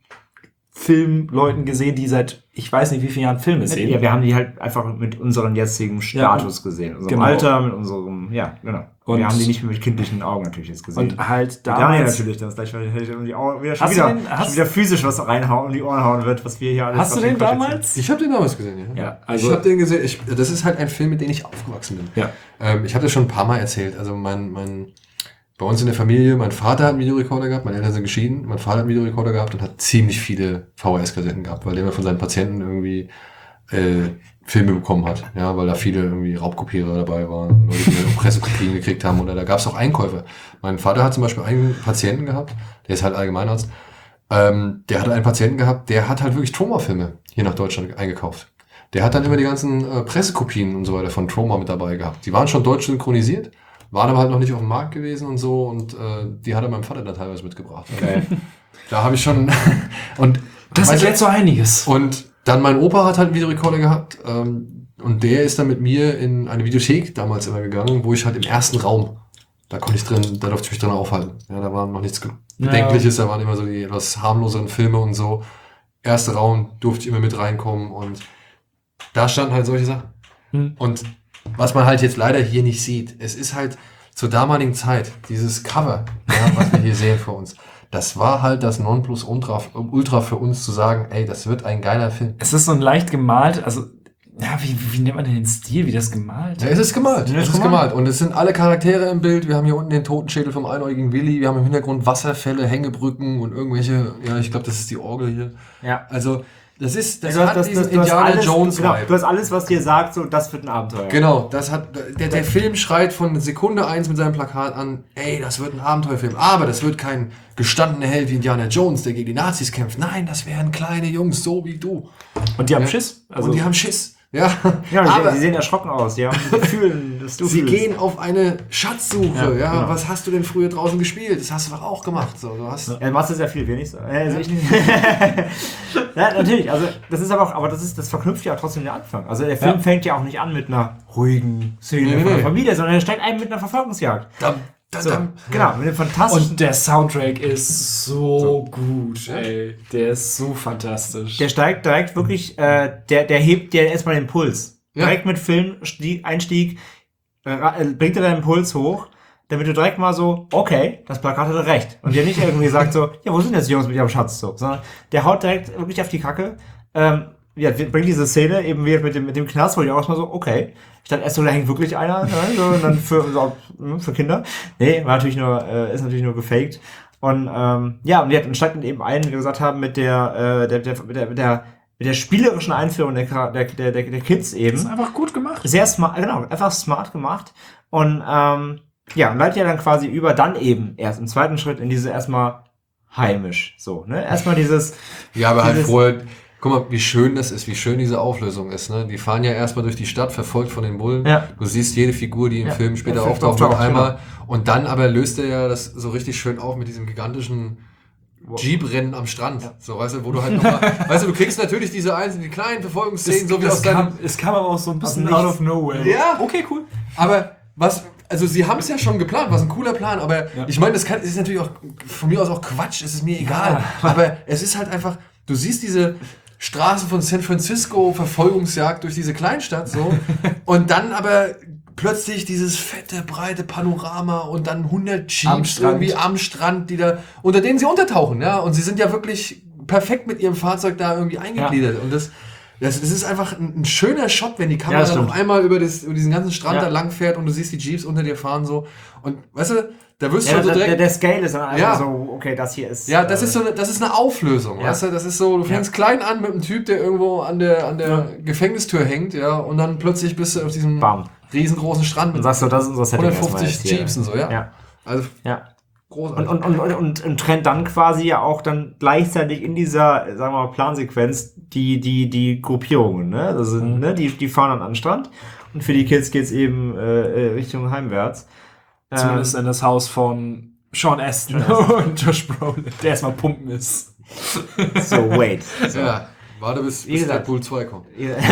Filmleuten gesehen, die seit ich weiß nicht wie vielen Jahren Filme sehen. Ja, wir haben die halt einfach mit unserem jetzigen Status gesehen. Unserem genau. Alter, mit unserem, ja, genau. Und- wir haben die nicht mehr mit kindlichen Augen natürlich jetzt gesehen. Und halt Daniel damals. natürlich, das gleich weil ich um die Augen, wieder, schon, Hast du wieder, den- hast- schon wieder physisch was reinhauen, um die Ohren hauen wird, was wir hier alles Hast du was den wir Quatsch damals? Ich habe den damals gesehen, ja. Ja, also ich habe den gesehen. Ich, das ist halt ein Film, mit dem ich aufgewachsen bin. ja. Ähm, ich habe das schon ein paar Mal erzählt. Also mein, mein, bei uns in der Familie, mein Vater hat einen Videorekorder gehabt, meine Eltern sind geschieden, mein Vater hat einen Videorekorder gehabt und hat ziemlich viele V H S-Kassetten gehabt, weil der immer von seinen Patienten irgendwie äh, Filme bekommen hat. Ja, weil da viele irgendwie Raubkopierer dabei waren, Leute, die Pressekopien gekriegt haben oder da gab es auch Einkäufe. Mein Vater hat zum Beispiel einen Patienten gehabt, der ist halt Allgemeinarzt, ähm, der hat einen Patienten gehabt, der hat halt wirklich Troma-Filme hier nach Deutschland eingekauft. Der hat dann immer die ganzen äh, Pressekopien und so weiter von Troma mit dabei gehabt. Die waren schon deutsch synchronisiert, waren aber halt noch nicht auf dem Markt gewesen und so und äh, die hat er meinem Vater dann teilweise mitgebracht. Geil. Da habe ich schon und Das weißt du, erklärt so einiges. und dann mein Opa hat halt einen Videorekorder gehabt ähm, und der ist dann mit mir in eine Videothek damals immer gegangen, wo ich halt im ersten Raum, da konnte ich drin, da durfte ich mich drin aufhalten. Ja, da war noch nichts Bedenkliches, da waren immer so die etwas harmloseren Filme und so. Erster Raum durfte ich immer mit reinkommen und da standen halt solche Sachen. Hm. Und was man halt jetzt leider hier nicht sieht, es ist halt zur damaligen Zeit, dieses Cover, ja, was wir hier sehen vor uns, das war halt das Nonplusultra Ultra für uns zu sagen, ey, das wird ein geiler Film. Es ist so ein leicht gemalt, also, ja, wie, wie nennt man denn den Stil, wie das gemalt Ja, es ist gemalt. Ja, es ist ist gemalt. gemalt. Und es sind alle Charaktere im Bild. Wir haben hier unten den Totenschädel vom einäugigen Willi. Wir haben im Hintergrund Wasserfälle, Hängebrücken und irgendwelche, ja, ich glaube, das ist die Orgel hier. Ja. Also, Das ist, das Du hast- hat das- diesen das- du hast Indiana alles- Jones genau, Vibe. du hast alles, was dir sagt, so, das wird ein Abenteuer. Genau, das hat, der, der Film schreit von Sekunde eins mit seinem Plakat an, ey, das wird ein Abenteuerfilm, aber das wird kein gestandener Held wie Indiana Jones, der gegen die Nazis kämpft. Nein, das wären kleine Jungs, so wie du. Und die haben Ja. Schiss. Also, Und die haben Schiss. Ja, Ja, die, aber die sehen erschrocken aus, die haben Gefühlen, das du sie fühlst. gehen auf eine Schatzsuche. Ja, genau. Was hast du denn früher draußen gespielt? Das hast du doch auch gemacht. So, du hast, Ja, du machst das ja viel wenig so. Also ich nicht. Ja, natürlich, also das ist aber auch, aber das ist, das verknüpft ja auch trotzdem den Anfang. Also der Film Ja. fängt ja auch nicht an mit einer ruhigen Szene Nee, nee, von der nee. Familie, sondern er steigt ein mit einer Verfolgungsjagd. dam, dam, So, dam. genau, mit dem fantastischen. und der Soundtrack ist so gut, ey. Der ist so fantastisch. Der steigt direkt wirklich, äh, der, der hebt dir erstmal den Puls. Ja. Direkt mit Film-Einstieg äh, äh, bringt er deinen Puls hoch, damit du direkt mal so, okay, das Plakat hatte recht. Und der nicht irgendwie sagt so, ja, wo sind jetzt die Jungs mit ihrem Schatz? So, sondern der haut direkt wirklich auf die Kacke. Ähm, ja, bringt diese Szene eben wieder mit dem, mit dem Knast, wo ich auch erstmal so, okay. Ich dachte erst so, da hängt wirklich einer, ne, so, und dann für, so, für Kinder. Nee, war natürlich nur, äh, ist natürlich nur gefaked. Und ähm, ja, und dann steigt dann eben ein, wie wir gesagt haben, mit der, äh, der, der, mit der, mit der, mit der spielerischen Einführung der, der, der, der, der Kids eben. ist einfach gut gemacht. Sehr smart, genau, einfach smart gemacht. Und ähm, ja, und leitet ja dann quasi über, dann eben erst im zweiten Schritt in diese erstmal heimisch. So, ne? Erstmal dieses. Ja, aber halt dieses- vorher, guck mal, wie schön das ist, wie schön diese Auflösung ist. Ne? Die fahren ja erstmal durch die Stadt, verfolgt von den Bullen. Ja. Du siehst jede Figur, die im Ja. Film später Ja, auftaucht, auftaucht, noch einmal. genau. Und dann aber löst er ja das so richtig schön auf mit diesem gigantischen Jeep-Rennen am Strand. So, weißt du, wo du halt nochmal, weißt du, du kriegst natürlich diese einzelnen, die kleinen Verfolgungsszenen, so wie aus deinem, kam, es kam aber auch so ein bisschen nichts. out of nowhere. Ja. Okay, cool. aber was, also sie haben es ja schon geplant, was ein cooler Plan, aber Ja. ich meine, das kann, es ist natürlich auch von mir aus auch Quatsch, es ist mir egal, aber es ist halt einfach, du siehst diese Straßen von San Francisco, Verfolgungsjagd durch diese Kleinstadt so und dann aber plötzlich dieses fette, breite Panorama und dann hundert Am Jeeps Strand. irgendwie am Strand, die da, unter denen sie untertauchen, ja, und sie sind ja wirklich perfekt mit ihrem Fahrzeug da irgendwie eingegliedert und das Das, das ist einfach ein, ein schöner Shot, wenn die Ja, Kamera das noch stimmt. einmal über, das, über diesen ganzen Strand Ja. da lang fährt und du siehst die Jeeps unter dir fahren so. Und weißt du, da wirst du Ja, schon so der, der, direkt. der Scale ist dann einfach Ja. so, okay, das hier ist. Ja, das äh, ist so eine, das ist eine Auflösung, Ja. weißt du? Das ist so, du fängst klein an mit einem Typ, der irgendwo an der, an der Ja. Gefängnistür hängt, ja, und dann plötzlich bist du auf diesem Bam. riesengroßen Strand Und mit sagst du, das ist unser Setting erstmal hundertfünfzig jetzt hier. Jeeps und so, ja. Ja. Also Ja. großartig. Und, und, und, und, und trennt dann quasi ja auch dann gleichzeitig in dieser, sagen wir mal, Plansequenz die, die, die Gruppierungen, ne? Also, Mhm. ne, die, die fahren dann an den Strand und für die Kids geht's eben äh, äh, Richtung heimwärts. Zumindest Ähm, in das Haus von Sean Astin und Josh Brolin, der erstmal pumpen ist. so, wait. ja, warte bis, Wie bis gesagt. Deadpool zwei kommt.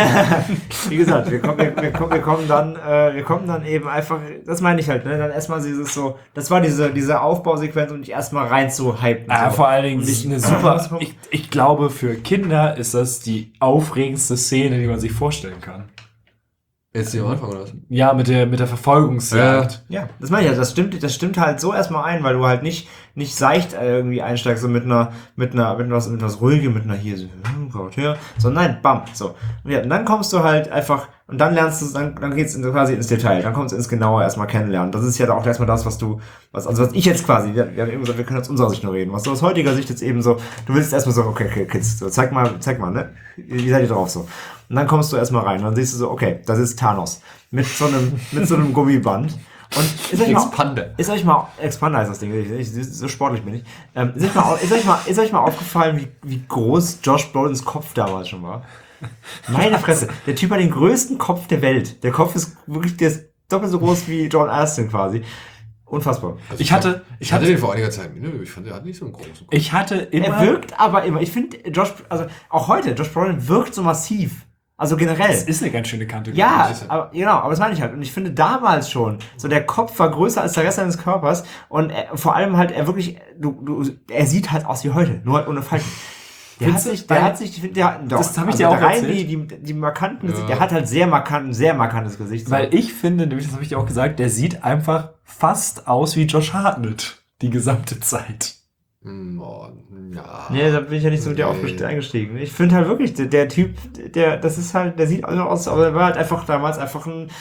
Wie gesagt, wir kommen, wir, wir, kommen, wir kommen dann, äh, wir kommen dann eben einfach, das meine ich halt, ne, dann erstmal dieses so, das war diese, diese Aufbausequenz, um dich erstmal rein zu hypen. Ja, so. vor allen Dingen Und ich- eine super. Ich, ich glaube, für Kinder ist das die aufregendste Szene, die man sich vorstellen kann. Jetzt hier am Anfang oder was? Ja, mit der, mit der Verfolgungsjagd. Ja, das meine ich ja, das stimmt, das stimmt halt so erstmal ein, weil du halt nicht, nicht seicht äh, irgendwie einsteigst, so mit einer, mit einer, mit was, mit was Ruhigem, mit einer hier, so, hm, kommt her, sondern nein, bam, so. Und, ja, und dann kommst du halt einfach, und dann lernst du, dann, dann geht's in, quasi ins Detail, dann kommst du ins Genauer erstmal kennenlernen. Das ist ja auch erstmal das, was du, was, also was ich jetzt quasi, wir, wir haben eben gesagt, wir können aus unserer Sicht nur reden, was du aus heutiger Sicht jetzt eben so, du willst erstmal so, okay, okay, Kids, so, zeig mal, zeig mal, ne, wie seid ihr drauf so? Und dann kommst du erstmal rein, und dann siehst du so, okay, das ist Thanos, mit so einem, mit so einem Gummiband. Und ist euch mal, Expander. ist euch mal, Expander heißt das Ding, ich, ich, so sportlich bin ich. Ähm, ist, euch mal, au- ist, euch mal, ist euch mal aufgefallen, wie, wie groß Josh Brolins Kopf damals schon war? Meine Fresse, der Typ hat den größten Kopf der Welt. Der Kopf ist wirklich, der ist doppelt so groß wie John Astin quasi. Unfassbar. Also Ich hatte, ich Ich hatte hatte, den vor einiger Zeit. Nö, ich fand, der hat nicht so einen großen Kopf. ich hatte immer. Er wirkt aber immer, ich finde, Josh, also auch heute, Josh Brolin wirkt so massiv. Also generell. Das ist eine ganz schöne Kante. Ja, Das ist ja- aber, genau, aber das meine ich halt. Und ich finde damals schon, so der Kopf war größer als der Rest seines Körpers und er, vor allem halt er wirklich, du, du, er sieht halt aus wie heute, nur halt ohne Falten. Der hat Findest du? sich, der Weil- hat sich, ich finde, der, doch, Das hab ich also dir auch da rein erzählt. die, die, die markanten, Ja. Gesicht- der hat halt sehr markant, ein sehr markantes Gesicht. so. Weil ich finde, nämlich das habe ich dir auch gesagt, der sieht einfach fast aus wie Josh Hartnett die gesamte Zeit. Hm, oh, ja. Nee, da bin ich ja nicht so mit dir Nee. aufgest- eingestiegen. Ich finde halt wirklich, der, der Typ, der, das ist halt, der sieht also aus, aber er war halt einfach damals einfach ein,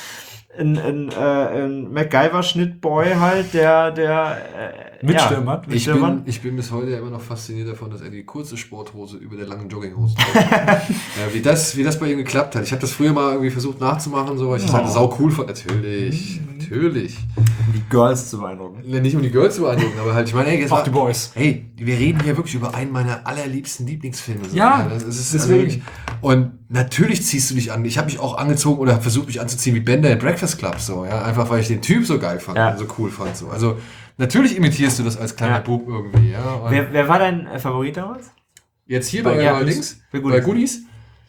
ein, ein, äh, ein MacGyver-Schnittboy halt, der, der äh, Mitstürmer. Ja, Ich Mitstürmer. bin, ich bin bis heute immer noch fasziniert davon, dass er die kurze Sporthose über der langen Jogginghose trägt. ja, wie, das, wie das bei ihm geklappt hat. Ich habe das früher mal irgendwie versucht nachzumachen, so, weil ich das halt sau cool fand. Natürlich, natürlich. Um die Girls zu beeindrucken. Nicht um die Girls zu beeindrucken, aber halt, ich meine, ey, jetzt Auch war, die Boys. Hey, wir reden hier wirklich über einen meiner allerliebsten Lieblingsfilme. So. Ja, das ist deswegen. also wirklich. Und natürlich ziehst du dich an. Ich habe mich auch angezogen oder habe versucht, mich anzuziehen wie Bender in Breakfast Club, so, ja, einfach weil ich den Typ so geil fand Ja. und so cool fand, so. Also natürlich imitierst du das als kleiner Ja. Bub irgendwie, ja. Und Wer, wer war dein äh, Favorit damals? jetzt hier bei, Ja, bei Goonies. Dings, Bei bei Goonies. Goonies.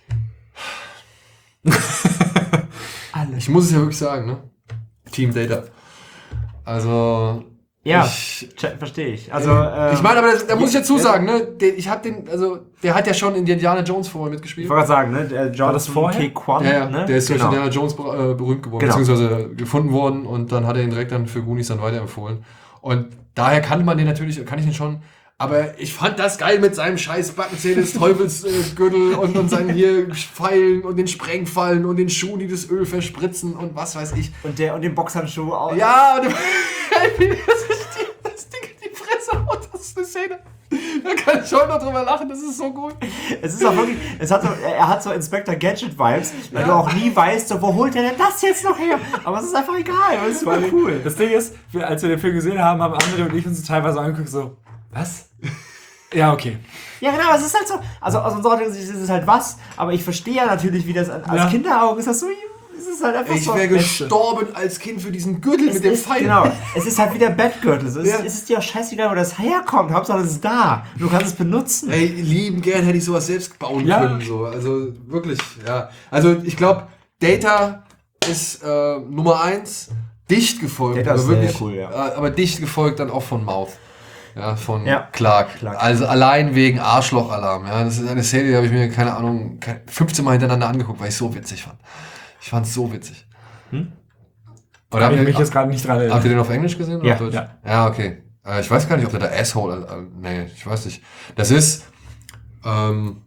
Alle. Ich muss es ja wirklich sagen, ne? Team Data. Also Ja, ich, che- verstehe ich. Also, ähm, ich meine, aber das, da muss ich dazu ja. sagen, ne? Den, ich habe den, also der hat ja schon in Indiana Jones vorher ich mitgespielt. wollte gerade sagen, ne, der Jonathan das vorher? K. Kwan, Ja, ja, ne? der ist durch genau. Indiana Jones äh, berühmt geworden, Genau. beziehungsweise gefunden worden und dann hat er ihn direkt dann für Goonies dann weiterempfohlen. Und daher kannte man den natürlich, kann ich den schon, aber ich fand das geil mit seinem scheiß Backenzähne des Teufels äh, Gürtel und, und seinen hier Pfeilen und den Sprengfallen und den Schuhen, die das Öl verspritzen und was weiß ich. Und, der, und den Boxhandschuh auch. Ja, und das ist die, das Ding in die Fresse haut, das ist eine Szene. Da kann ich heute noch drüber lachen, das ist so gut. Es ist auch wirklich, es hat so, er hat so Inspector Gadget-Vibes, weil Ja. du auch nie weißt, so, wo holt er denn das jetzt noch her? Aber es ist einfach egal, es ist voll cool. Das Ding ist, wir, als wir den Film gesehen haben, haben andere und ich uns teilweise angeguckt, so, was? Ja, okay. Ja, genau, es ist halt so, also aus unserer Sicht ist es halt was, aber ich verstehe ja natürlich, wie das als Ja. Kinderaugen ist, das so, es ist halt einfach Ich so. wäre Beste. gestorben als Kind für diesen Gürtel Es mit dem ist, Pfeil. genau, es ist halt wie der Bettgürtel. Es ist, Ja. es ist dir auch scheißegal, wo das herkommt. Hauptsache, es ist da. Du kannst es benutzen. Ey, lieben gern hätte ich sowas selbst bauen Ja. können. So. Also wirklich, ja. Also ich glaube, Data ist äh, Nummer eins, dicht gefolgt. Data aber ist wirklich, sehr cool, ja. äh, aber dicht gefolgt dann auch von Mouth. Ja, von Ja. Clark. Clark. Also allein wegen Arschloch-Alarm. Ja, das ist eine Szene, die habe ich mir, keine Ahnung, ke- fünfzehn Mal hintereinander angeguckt, weil ich es so witzig fand. Ich fand es so witzig. Hm? Oder Da habt habe ich mich ihr, jetzt gerade nicht dran habt ihr erinnert. den auf Englisch gesehen oder Ja, auf Deutsch? ja. Ja, okay. Äh, ich weiß gar nicht, ob der da Asshole, äh, nee, ich weiß nicht. Das ist, ähm,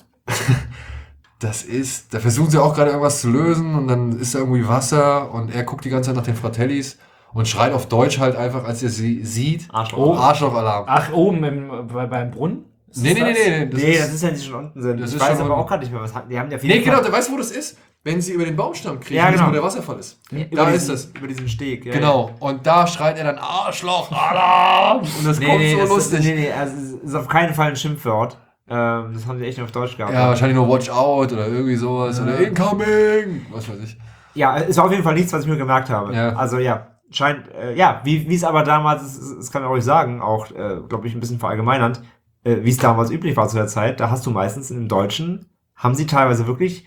das ist, da versuchen sie auch gerade irgendwas zu lösen und dann ist da irgendwie Wasser und er guckt die ganze Zeit nach den Fratellis und schreit auf Deutsch halt einfach, als er sie sieht. Arschloch. Oh, Arschloch-Alarm. Ach, oben im, bei, beim Brunnen? Ist Nee, das nee, das? nee, nee. Das nee, ist, das ist ja die schon unten sind. das Ich ist weiß schon aber unten. auch gerade nicht mehr, was hatten. Die haben ja viele. nee, genau, da weißt du, wo das ist? Wenn sie über den Baumstamm kriegen, Ja, genau. wo der Wasserfall ist. Über Da diesen, ist das. Über diesen Steg. Ja, Genau. Und da schreit er dann Arschloch-Alarm. Und das Nee, kommt nee, so das lustig. Ist, nee, nee, also es ist auf keinen Fall ein Schimpfwort. Ähm, das haben sie echt nur auf Deutsch gehabt. Ja, wahrscheinlich nur Watch Out oder irgendwie sowas. Oder Incoming. Was weiß ich. Ja, ist auf jeden Fall nichts, was ich mir gemerkt habe. Ja. Also ja, scheint, äh, ja, wie wie es aber damals, das, das kann ich euch sagen, auch, äh, glaube ich, ein bisschen verallgemeinernd, äh, wie es damals üblich war zu der Zeit, da hast du meistens im Deutschen, haben sie teilweise wirklich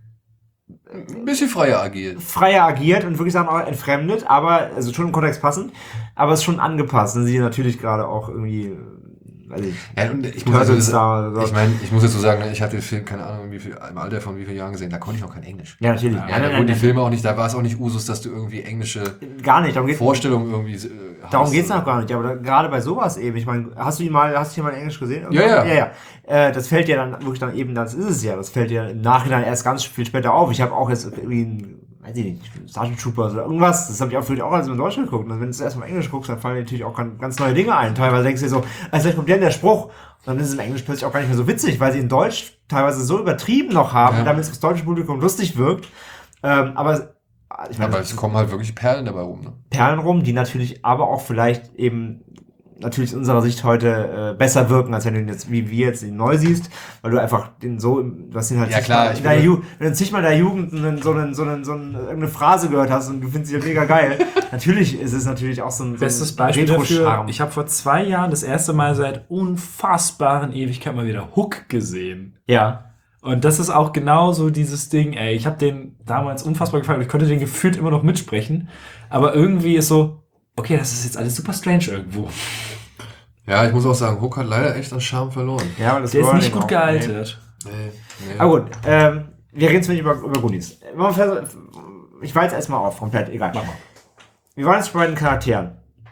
Ein bisschen freier agiert. freier agiert und wirklich Sachen auch entfremdet, aber, also schon im Kontext passend, aber es ist schon angepasst. Und sie natürlich gerade auch irgendwie, äh, weiß ich, Ja, und ich muss also, Turtles da, oder ich so. meine, ich muss jetzt so sagen, ich hatte den Film, keine Ahnung, wie viel, im Alter von wie vielen Jahren gesehen, da konnte ich noch kein Englisch. Ja, natürlich. Ja, Ja, da nein, wurden die nein, Filme auch nicht, da war es auch nicht Usus, dass du irgendwie englische nein, gar nicht, darum geht's Vorstellungen irgendwie äh, Darum hast. geht's noch gar nicht, aber da, gerade bei sowas eben, ich meine, hast du ihn mal, hast du ihn mal in Englisch gesehen? Ja, ja. ja, ja. Äh, das fällt dir dann wirklich dann eben, das ist es ja, das fällt dir im Nachhinein erst ganz viel später auf. Ich habe auch jetzt irgendwie ein, weiß ich nicht, Sergeant Troopers oder irgendwas, das habe ich auch für auch als in Deutschland geguckt. Und wenn du es erst mal in Englisch guckst, dann fallen dir natürlich auch ganz, ganz neue Dinge ein. Teilweise denkst du dir so, also vielleicht kommt der, der Spruch, und dann ist es im Englisch plötzlich auch gar nicht mehr so witzig, weil sie in Deutsch teilweise so übertrieben noch haben, Ja. damit es das deutsche Publikum lustig wirkt. Ähm, aber ich meine, Aber es kommen halt wirklich Perlen dabei rum, ne? Perlen rum, die natürlich aber auch vielleicht eben natürlich aus unserer Sicht heute äh, besser wirken, als wenn du ihn jetzt, wie wir jetzt ihn neu siehst, weil du einfach den so, im- du hast ihn halt Ja, zigmal klar, ich in deiner bin- Ju- wenn du zigmal in der Jugend einen, so, einen, so, einen, so eine, irgendeine Phrase gehört hast und du findest sie ja mega geil, natürlich ist es natürlich auch so ein, so Bestes ein Beispiel dafür, Retro-Charme. ich habe vor zwei Jahren das erste Mal seit unfassbaren Ewigkeit mal wieder Hook gesehen. Ja. Und das ist auch genau so dieses Ding, ey. Ich habe den damals unfassbar gefallen und ich konnte den gefühlt immer noch mitsprechen. Aber irgendwie ist so, okay, das ist jetzt alles super strange irgendwo. Ja, ich muss auch sagen, Hook hat leider echt an Charme verloren. Ja, aber das Der ist Wording nicht gut auch. gealtert. Nee, nee. Aber gut, ähm, wir reden jetzt nicht über, über Goonies. Ich war jetzt erstmal auf, komplett, egal. Mach mal. Wir waren jetzt bei den Charakteren.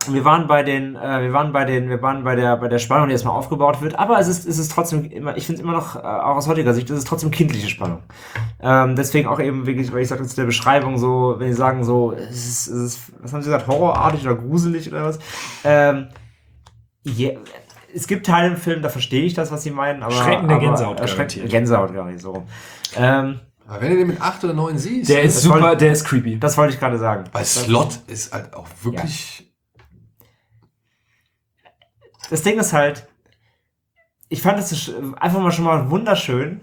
wir waren bei den, äh, wir waren bei den, wir waren bei der, bei der Spannung, die erstmal aufgebaut wird, aber es ist, es ist trotzdem immer, ich finde es immer noch, äh, auch aus heutiger Sicht, es ist trotzdem kindliche Spannung. Ähm, deswegen auch eben wirklich, weil ich sagte zu der Beschreibung so, wenn die sagen so, es ist, es ist, was haben sie gesagt, horrorartig oder gruselig oder was, ähm, yeah, es gibt Teile im Film, da verstehe ich das, was sie meinen, aber... Schreckende aber, Gänsehaut äh, garantiert. Gänsehaut gar nicht, so rum. Ähm, Aber wenn du den mit acht oder neun siehst, Der ist Das super, wollte- der ist creepy. das wollte ich gerade sagen. bei Slot ist halt auch wirklich. Das Ding ist halt, ich fand es einfach mal schon mal wunderschön,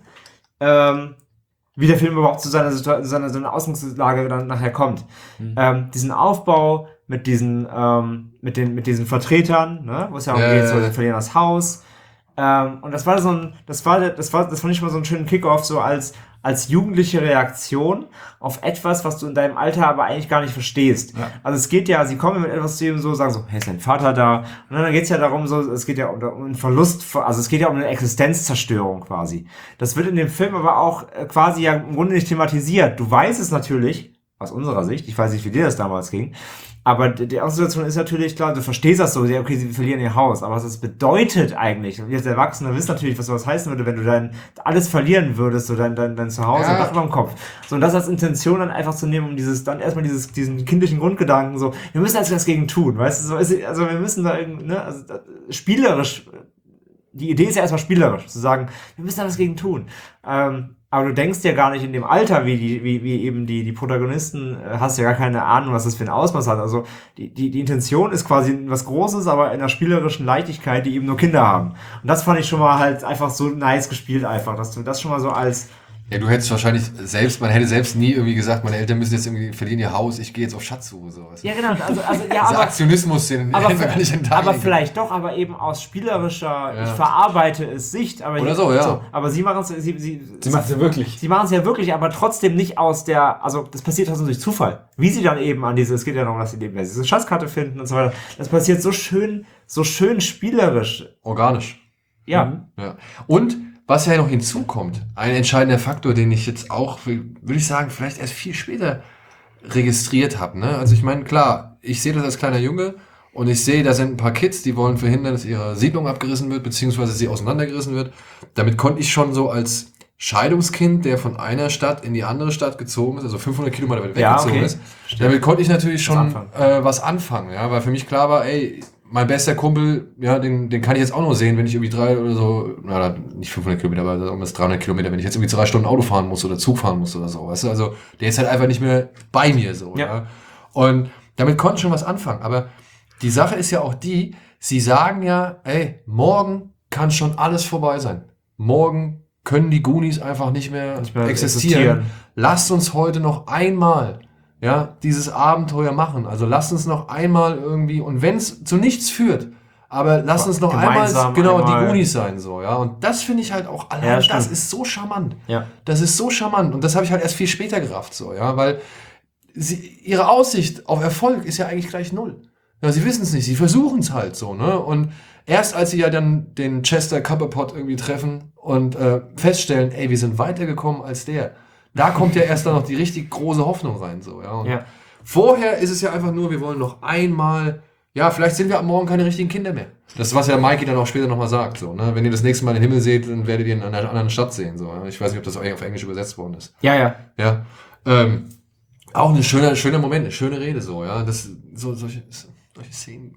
ähm, wie der Film überhaupt zu seiner, Situ- seiner, seiner Ausgangslage dann nachher kommt. Mhm. Ähm, diesen Aufbau mit diesen, ähm, mit den, mit diesen Vertretern, ne, wo es ja auch Ja, geht, ja, so, ja. sie verlieren das Haus. Ähm, und das war so ein, das war, das war, das fand ich mal so einen schönen Kickoff, so als, als jugendliche Reaktion auf etwas, was du in deinem Alter aber eigentlich gar nicht verstehst. Ja. Also es geht ja, sie kommen mit etwas zu ihm so, sagen so, hey, ist dein Vater da? Und dann geht es ja darum, so, es geht ja um, um einen Verlust, also es geht ja um eine Existenzzerstörung quasi. Das wird in dem Film aber auch äh, quasi ja im Grunde nicht thematisiert. Du weißt es natürlich, aus unserer Sicht, ich weiß nicht, wie dir das damals ging, aber die die Situation ist natürlich klar, du verstehst das so, ja, okay, sie verlieren ihr Haus, aber was das bedeutet eigentlich, wir als Erwachsene wissen natürlich, was sowas heißen würde, wenn du dein alles verlieren würdest, so dein, dein, dein Zuhause, Ja. Dach über dem Kopf. So, und das als Intention dann einfach zu nehmen, um dieses, dann erstmal dieses, diesen kindlichen Grundgedanken, so, wir müssen jetzt was gegen tun, weißt du, so ist, also wir müssen da irgendwie, ne, also da, spielerisch, die Idee ist ja erstmal spielerisch, zu sagen, wir müssen da was gegen tun. Ähm, aber du denkst ja gar nicht in dem Alter, wie die, wie, wie eben die, die Protagonisten, äh, hast ja gar keine Ahnung, was das für ein Ausmaß hat. Also die, die, die Intention ist quasi was Großes, aber in einer spielerischen Leichtigkeit, die eben nur Kinder haben. Und das fand ich schon mal halt einfach so nice gespielt einfach, dass du das schon mal so als, Ja, du hättest wahrscheinlich selbst, man hätte selbst nie irgendwie gesagt, meine Eltern müssen jetzt irgendwie verlieren ihr Haus, ich gehe jetzt auf Schatzsuche. So. ja genau, also, also ja, Dieser aber, Aktionismus, den aber, hätten wir gar nicht in aber vielleicht doch, aber eben aus spielerischer, Ja. ich verarbeite es Sicht, aber Oder ich- so, ja. aber sie machen es, sie, sie, Sie macht ja wirklich. Sie machen es ja wirklich, aber trotzdem nicht aus der, also das passiert trotzdem durch Zufall. Wie sie dann eben an diese, es geht ja darum, dass sie eben diese Schatzkarte finden und so weiter. Das passiert so schön, so schön spielerisch. Organisch. Ja. Mhm. Ja. Und was ja noch hinzukommt, ein entscheidender Faktor, den ich jetzt auch, würde ich sagen, vielleicht erst viel später registriert habe. Ne? Also ich meine, klar, ich sehe das als kleiner Junge und ich sehe, da sind ein paar Kids, die wollen verhindern, dass ihre Siedlung abgerissen wird, beziehungsweise sie auseinandergerissen wird. Damit konnte ich schon so als Scheidungskind, der von einer Stadt in die andere Stadt gezogen ist, also fünfhundert Kilometer weit Ja, weggezogen okay. ist, damit konnte ich natürlich schon anfangen. äh, was anfangen, ja, weil für mich klar war, ey, mein bester Kumpel, ja, den, den kann ich jetzt auch noch sehen, wenn ich irgendwie drei oder so, na, nicht fünfhundert Kilometer, aber um das dreihundert Kilometer, wenn ich jetzt irgendwie drei Stunden Auto fahren muss oder Zug fahren muss oder so, weißt du, also der ist halt einfach nicht mehr bei mir so, Ja. ja. Und damit konnte ich schon was anfangen, aber die Sache ist ja auch die, sie sagen ja, ey, morgen kann schon alles vorbei sein. Morgen können die Goonies einfach nicht mehr, Nicht mehr existieren. existieren. Lasst uns heute noch einmal, ja, dieses Abenteuer machen. Also lasst uns noch einmal irgendwie, und wenn es zu nichts führt, aber lasst uns noch Gemeinsam einmal, genau, einmal- die Goonies sein, so, ja. Und das finde ich halt auch, allein Ja, das stimmt. ist so charmant. Ja. Das ist so charmant. Und das habe ich halt erst viel später gerafft, so, ja, weil sie, ihre Aussicht auf Erfolg ist ja eigentlich gleich null. Ja, sie wissen es nicht, sie versuchen es halt so, ne? Und erst als sie ja dann den Chester Copperpot irgendwie treffen und äh, feststellen, ey, wir sind weitergekommen als der, da kommt ja erst dann noch die richtig große Hoffnung rein, so, ja. Und Ja. vorher ist es ja einfach nur, wir wollen noch einmal, ja, vielleicht sind wir ab morgen keine richtigen Kinder mehr. Das ist, was ja Mikey dann auch später nochmal sagt, so, ne? Wenn ihr das nächste Mal den Himmel seht, dann werdet ihr ihn in einer anderen Stadt sehen, so. Ja? Ich weiß nicht, ob das eigentlich auf Englisch übersetzt worden ist. Ja, ja. Ja. Ähm, auch ein schöner, schöner Moment, eine schöne Rede, so, ja. Das, so, solche, solche Szenen.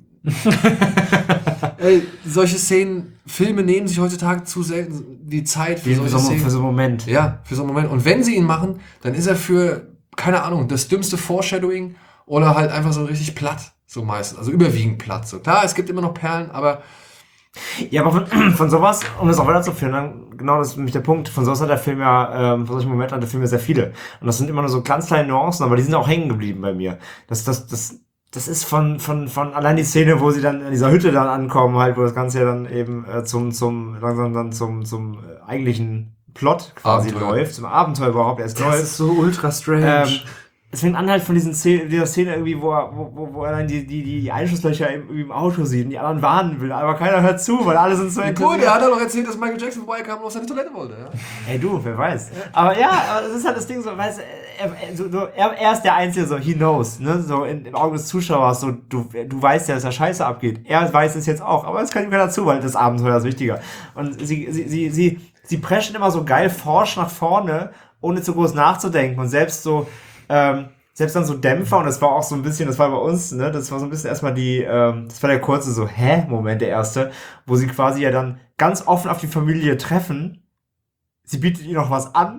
Ey, solche Szenen, Filme nehmen sich heutzutage zu selten die Zeit für Wie solche für so, Szenen. für so einen Moment. Ja, für so einen Moment. Und wenn sie ihn machen, dann ist er für, keine Ahnung, das dümmste Foreshadowing oder halt einfach so richtig platt, so meistens. Also überwiegend platt. So. Klar, es gibt immer noch Perlen, aber Ja, aber von, von sowas, um das auch weiterzuführen, dann, genau das ist nämlich der Punkt, von sowas hat der Film ja, ähm, von solchen Momenten hat der Film ja sehr viele. Und das sind immer nur so ganz kleine Nuancen, aber die sind auch hängen geblieben bei mir. Das, das, das, das ist von, von, von allein die Szene, wo sie dann in dieser Hütte dann ankommen, halt, wo das Ganze ja dann eben äh, zum, zum, langsam dann zum, zum äh, eigentlichen Plot quasi Abenteuer. läuft, zum Abenteuer überhaupt erst Das läuft. ist so ultra strange. Ähm, es fängt an halt von diesen Szene, dieser Szene irgendwie, wo er, wo, wo, wo er dann die, die, die Einschusslöcher im, im Auto sieht und die anderen warnen will, aber keiner hört zu, weil alle sind so gut, er hat ja noch erzählt, dass Michael Jackson vorbeikam und auf seine Toilette wollte. Ja? Ey du, wer weiß. Aber ja, aber das ist halt das Ding so, weißt, du, er, so, so, er, er ist der Einzige, so, he knows, ne, so in, im Auge des Zuschauers, so, du, du weißt ja, dass da Scheiße abgeht. Er weiß es jetzt auch, aber es kann ihm keiner zu, weil das Abenteuer ist wichtiger. Und sie, sie, sie, sie, sie preschen immer so geil forsch nach vorne, ohne zu groß nachzudenken und selbst so, ähm, selbst dann so Dämpfer, und das war auch so ein bisschen, das war bei uns, ne, das war so ein bisschen erstmal die, ähm, das war der kurze so, hä, Moment, der erste, wo sie quasi ja dann ganz offen auf die Familie treffen. Sie bietet ihr noch was an.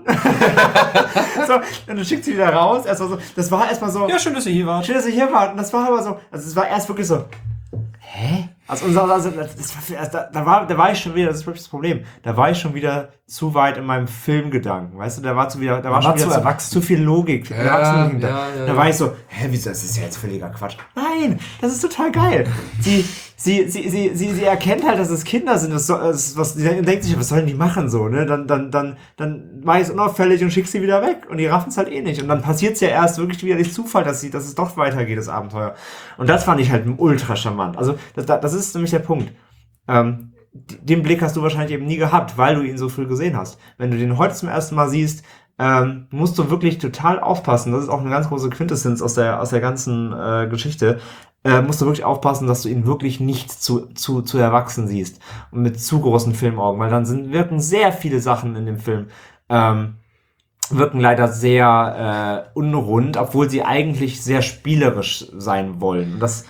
So, und dann schickt sie wieder raus. Erstmal so, das war erstmal so. Ja, schön, dass ihr hier wart. Schön, dass ihr hier wart. Und das war aber so, also es war erst wirklich so, hä? Also, unser, also das war, also, da, da, war, da war ich schon wieder, das ist wirklich das Problem, da war ich schon wieder zu weit in meinem Filmgedanken, weißt du, da war zu wieder, da war, war schon wieder zu, erwachsen. zu viel Logik, ja, Erwachsenen ja, da, ja, da ja. war ich so, hä, wieso, das ist ja jetzt völliger Quatsch. Nein, das ist total geil. Sie, sie, sie, sie, sie, sie erkennt halt, dass es Kinder sind, das, soll, das was, sie denkt sich, was sollen die machen so, ne, dann, dann, dann, dann mach ich es unauffällig und schick sie wieder weg und die raffen es halt eh nicht und dann passiert es ja erst wirklich wieder durch Zufall, dass sie, dass es doch weitergeht, das Abenteuer. Und das fand ich halt ultra charmant. Also, das, das ist nämlich der Punkt. Ähm, den Blick hast du wahrscheinlich eben nie gehabt, weil du ihn so früh gesehen hast. Wenn du den heute zum ersten Mal siehst, ähm, musst du wirklich total aufpassen. Das ist auch eine ganz große Quintessenz aus der aus der ganzen äh, Geschichte. Äh, musst du wirklich aufpassen, dass du ihn wirklich nicht zu zu zu erwachsen siehst und mit zu großen Filmaugen, weil dann sind wirken sehr viele Sachen in dem Film ähm, wirken leider sehr äh, unrund, obwohl sie eigentlich sehr spielerisch sein wollen. Und das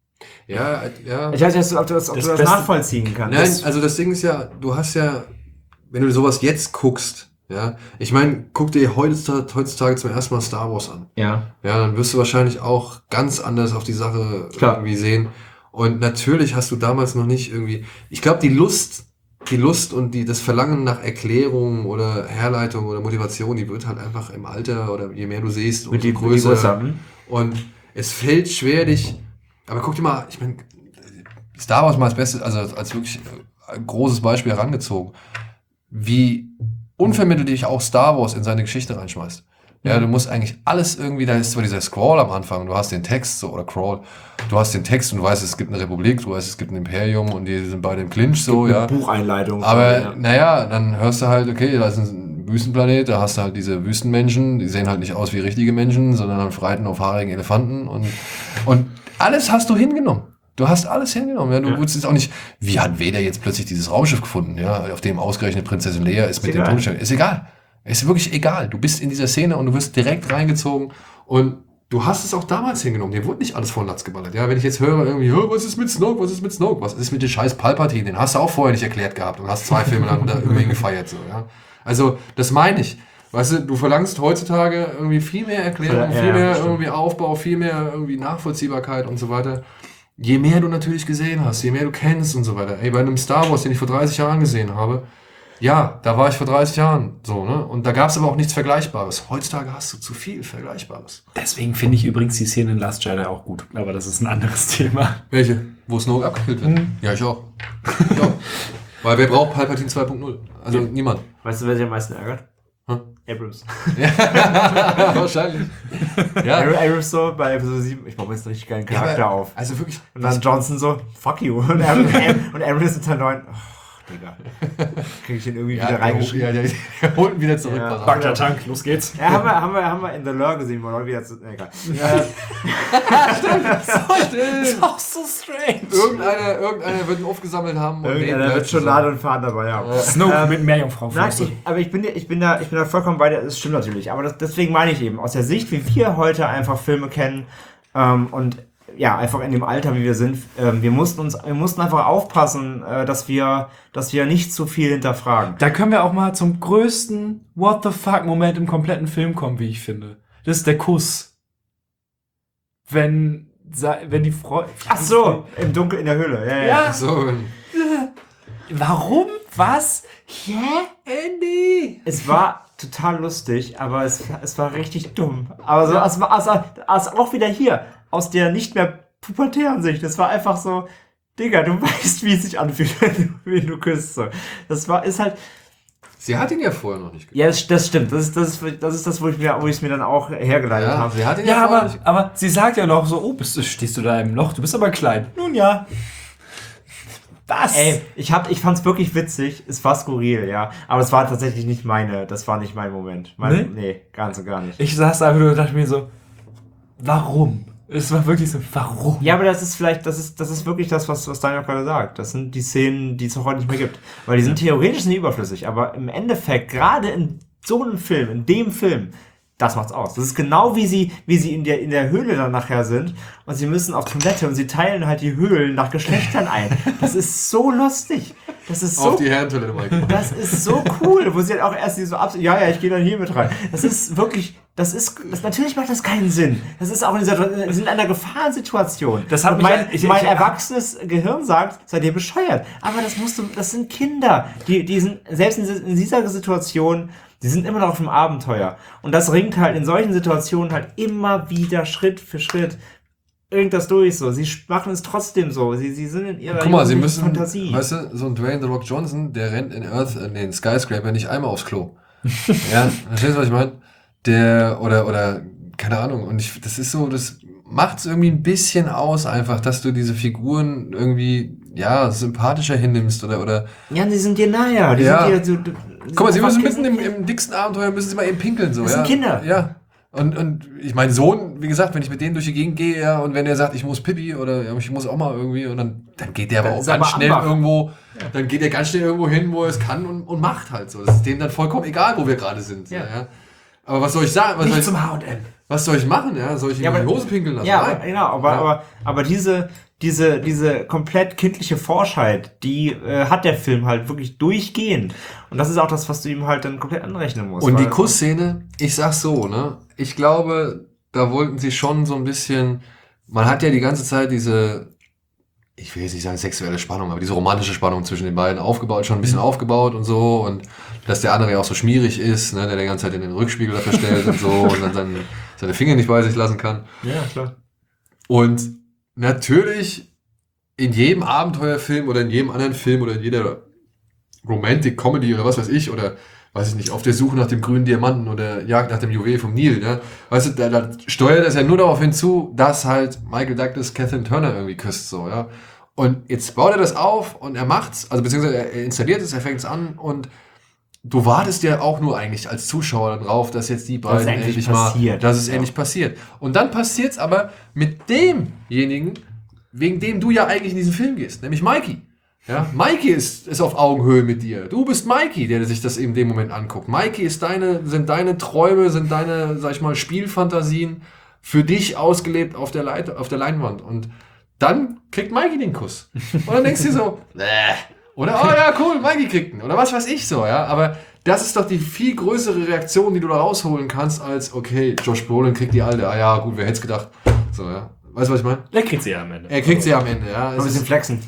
Ja, ja. Ich weiß nicht, ob du das, ob Das du das Beste- nachvollziehen kannst. Nein, Das- also das Ding ist ja, du hast ja, wenn du sowas jetzt guckst, ja, ich meine, guck dir heutzutage, heutzutage zum ersten Mal Star Wars an. ja. Ja, dann wirst du wahrscheinlich auch ganz anders auf die Sache Klar. irgendwie sehen. Und natürlich hast du damals noch nicht irgendwie, ich glaube, die Lust, die Lust und die, das Verlangen nach Erklärung oder Herleitung oder Motivation, die wird halt einfach im Alter oder je mehr du siehst, Mit umso die größer. größer. hm? Und es fällt schwer, dich. Aber guck dir mal, ich meine, Star Wars mal als Beste, also als wirklich ein großes Beispiel herangezogen, wie unvermittelt dich auch Star Wars in seine Geschichte reinschmeißt. Ja, du musst eigentlich alles irgendwie, da ist zwar dieser Scroll am Anfang, du hast den Text so, oder Crawl, du hast den Text und du weißt, es gibt eine Republik, du weißt, es gibt ein Imperium und die sind beide im Clinch so, Eine ja. Bucheinleitung. Aber ja. naja, dann hörst du halt, okay, da ist ein Wüstenplanet, da hast du halt diese Wüstenmenschen, die sehen halt nicht aus wie richtige Menschen, sondern halt reiten auf haarigen Elefanten und, und alles hast du hingenommen. Du hast alles hingenommen. Ja. Du Ja. wusstest jetzt auch nicht, wie hat Vader jetzt plötzlich dieses Raumschiff gefunden, ja, auf dem ausgerechnet Prinzessin Leia ist, Ist mit dem egal. Todesstern. Ist egal. Ist wirklich egal. Du bist in dieser Szene und du wirst direkt reingezogen und du hast es auch damals hingenommen. Dir wurde nicht alles vor den Latz geballert. Ja, wenn ich jetzt höre irgendwie, "Oh, was ist mit Snoke, was ist mit Snoke, was ist mit dem scheiß Palpatine, den hast du auch vorher nicht erklärt gehabt und hast zwei Filme lang da über ihn gefeiert. So, ja. Also, das meine ich. Weißt du, du verlangst heutzutage irgendwie viel mehr Erklärung, Ja, viel ja, mehr stimmt. irgendwie Aufbau, viel mehr irgendwie Nachvollziehbarkeit und so weiter. Je mehr du natürlich gesehen hast, je mehr du kennst und so weiter. Ey, bei einem Star Wars, den ich vor dreißig Jahren gesehen habe, ja, da war ich vor dreißig Jahren so, ne? Und da gab es aber auch nichts Vergleichbares. Heutzutage hast du zu viel Vergleichbares. Deswegen finde ich übrigens die Szene in Last Jedi auch gut. Aber das ist ein anderes Thema. Welche? Wo Snoke abgekillt wird? Mhm. Ja, ich auch. Ich auch. Weil wer braucht Palpatine zwei Punkt null? Also niemand. Weißt du, wer sich am meisten ärgert? Hm? Abrams. Wahrscheinlich. Ja. Ab- Abrams so bei Episode sieben, ich baue mir jetzt einen richtig geilen Charakter aber, auf. Also wirklich. Und dann Johnson so, fuck you. Und Abrams, und Abrams in Teil neun, ach, Digga. Krieg ich den irgendwie wieder reingeschrieben. Ja, der, der holt ihn wieder zurück. Ja. pass auf. Bagdad Tank, los geht's. Ja, haben wir, haben wir, haben wir in The Lure gesehen, wo Leute wieder zu, nee, egal. Ja. ist auch so strange. Irgendeiner, irgendeiner wird ihn aufgesammelt haben. Und Irgendeiner den wird schon zusammen. Nadel und Faden dabei haben. Snoke Ähm, mit Meerjungfrau. Nein, ich, aber ich bin, dir- ich, bin da, ich bin da vollkommen bei dir, das stimmt natürlich. Aber das, deswegen meine ich eben, aus der Sicht, wie wir heute einfach Filme kennen ähm, und ja, einfach in dem Alter, wie wir sind, ähm, wir mussten uns, wir mussten einfach aufpassen, äh, dass wir, dass wir nicht zu viel hinterfragen. Da können wir auch mal zum größten What the fuck Moment im kompletten Film kommen, wie ich finde. Das ist der Kuss. Wenn, sa- wenn die Frau... Ach so, im Dunkeln in der Höhle. Ja, ja. Ja. So, Warum? Was? Hä? Andy? Es war total lustig, aber es, es war richtig dumm. Aber so, es war also, also auch wieder hier, aus der nicht mehr pubertären Sicht. Das war einfach so, Digga, du weißt, wie es sich anfühlt, wenn du, wenn du küsst. So. Das war, ist halt, sie hat ihn ja vorher noch nicht ja, das, das stimmt. Das ist das, ist, das, ist das wo ich mir, wo ich es mir dann auch hergeleitet Ja, habe. sie hat ihn ja, Ja, vorher aber, nicht. aber sie sagt ja noch so, oh, bist du, stehst du da im Loch? Du bist aber klein. Nun ja. Was? Ey, ich, hab, ich fand's wirklich witzig, es war skurril, ja. Aber es war tatsächlich nicht meine, das war nicht mein Moment. Mein, Nee? nee, ganz und gar nicht. Ich saß einfach nur und dachte mir so, warum? Es war wirklich so, warum? Ja, aber das ist vielleicht, das ist, das ist wirklich das, was, was Daniel gerade sagt. Das sind die Szenen, die es auch heute nicht mehr gibt. Weil die sind theoretisch nicht überflüssig, aber im Endeffekt, gerade in so einem Film, in dem Film, das macht's aus. Das ist genau wie sie, wie sie in der, in der Höhle dann nachher sind und sie müssen auf Toilette und sie teilen halt die Höhlen nach Geschlechtern ein. Das ist so lustig. Das ist so, Auf die Herrentoilette, Mike. das ist so cool, wo sie halt auch erst die so ab, ja, ja, ich gehe dann hier mit rein. Das ist wirklich, das ist, das, natürlich macht das keinen Sinn. Das ist auch in dieser, wir sind in einer Gefahrensituation. Das hat Und mich- mein, ich- mein ich- erwachsenes Gehirn sagt, seid ihr bescheuert. Aber das musst du, das sind Kinder. Die, die sind, selbst in, in dieser Situation, die sind immer noch auf dem Abenteuer. Und das ringt halt in solchen Situationen halt immer wieder Schritt für Schritt ringt das durch so. Sie machen es trotzdem so. Sie, sie sind in ihrer Guck mal, sie jugendlichen müssen, Fantasie. weißt du, so ein Dwayne The Rock Johnson, der rennt in Earth, in den Skyscraper nicht einmal aufs Klo. Ja, verstehst du, was ich meine? Der, oder, oder, keine Ahnung, und ich, das ist so, das macht's irgendwie ein bisschen aus einfach, dass du diese Figuren irgendwie, ja, sympathischer hinnimmst oder, oder, Ja, die sind dir nahe. Die Ja. sind dir, so, guck mal, sie müssen einfach mitten im, Kinder. im dicksten Abenteuer, müssen sie mal eben pinkeln, so, Das ja. sind Kinder. Ja. Und, und ich mein Sohn, wie gesagt, wenn ich mit denen durch die Gegend gehe, ja, und wenn er sagt, ich muss Pipi oder ja, ich muss auch mal irgendwie, und dann, dann geht der aber Das auch ist ganz aber schnell Ambach. irgendwo, dann geht er ganz schnell irgendwo hin, wo er es kann und, und macht halt so. Das ist dem dann vollkommen egal, wo wir gerade sind. Ja. Ja. Ja. Aber was soll ich sagen? Was soll Nicht ich, zum H und M. was soll ich machen? Ja? Soll ich ihm Ja, in die aber- Hose pinkeln lassen? Ja, Nein. aber, genau, aber, Ja. aber, aber diese, diese, diese komplett kindliche Forschheit, die äh, hat der Film halt wirklich durchgehend. Und das ist auch das, was du ihm halt dann komplett anrechnen musst. Und die weil- Kussszene, ich sag's so, ne? Ich glaube, da wollten sie schon so ein bisschen, man hat ja die ganze Zeit diese, ich will jetzt nicht sagen sexuelle Spannung, aber diese romantische Spannung zwischen den beiden aufgebaut, schon ein bisschen aufgebaut und so, und dass der andere ja auch so schmierig ist, ne, der die ganze Zeit in den Rückspiegel da verstellt und so und dann seine, seine Finger nicht bei sich lassen kann. Ja, klar. Und natürlich in jedem Abenteuerfilm oder in jedem anderen Film oder in jeder Romantic Comedy oder was weiß ich, oder weiß ich nicht, auf der Suche nach dem grünen Diamanten oder Jagd nach dem Juwel vom Nil, ne? Weißt du, da, da steuert es ja nur darauf hinzu, dass halt Michael Douglas Catherine Turner irgendwie küsst, so, ja. Und jetzt baut er das auf und er macht's, also beziehungsweise er installiert es, er fängt es an und du wartest ja auch nur eigentlich als Zuschauer darauf, dass jetzt die beiden endlich endlich mal, passiert. dass es Ja. endlich passiert. Und dann passiert's aber mit demjenigen, wegen dem du ja eigentlich in diesen Film gehst, nämlich Mikey. Ja, Mikey ist, ist auf Augenhöhe mit dir. Du bist Mikey, der sich das in dem Moment anguckt. Mikey ist deine, sind deine Träume, sind deine, sag ich mal, Spielfantasien für dich ausgelebt auf der, Leit auf der Leinwand. Und dann kriegt Mikey den Kuss. Und dann denkst du dir so, Bäh. Oder, oh ja, cool, Mikey kriegt ihn. Oder was weiß ich so, ja. Aber das ist doch die viel größere Reaktion, die du da rausholen kannst, als, okay, Josh Brolin kriegt die Alte. Ah ja, gut, wer hätte es gedacht. So, ja. Weißt du, was ich meine? Der kriegt sie ja am Ende. Er kriegt sie am Ende, ja. Ein Es bisschen ist, flexen.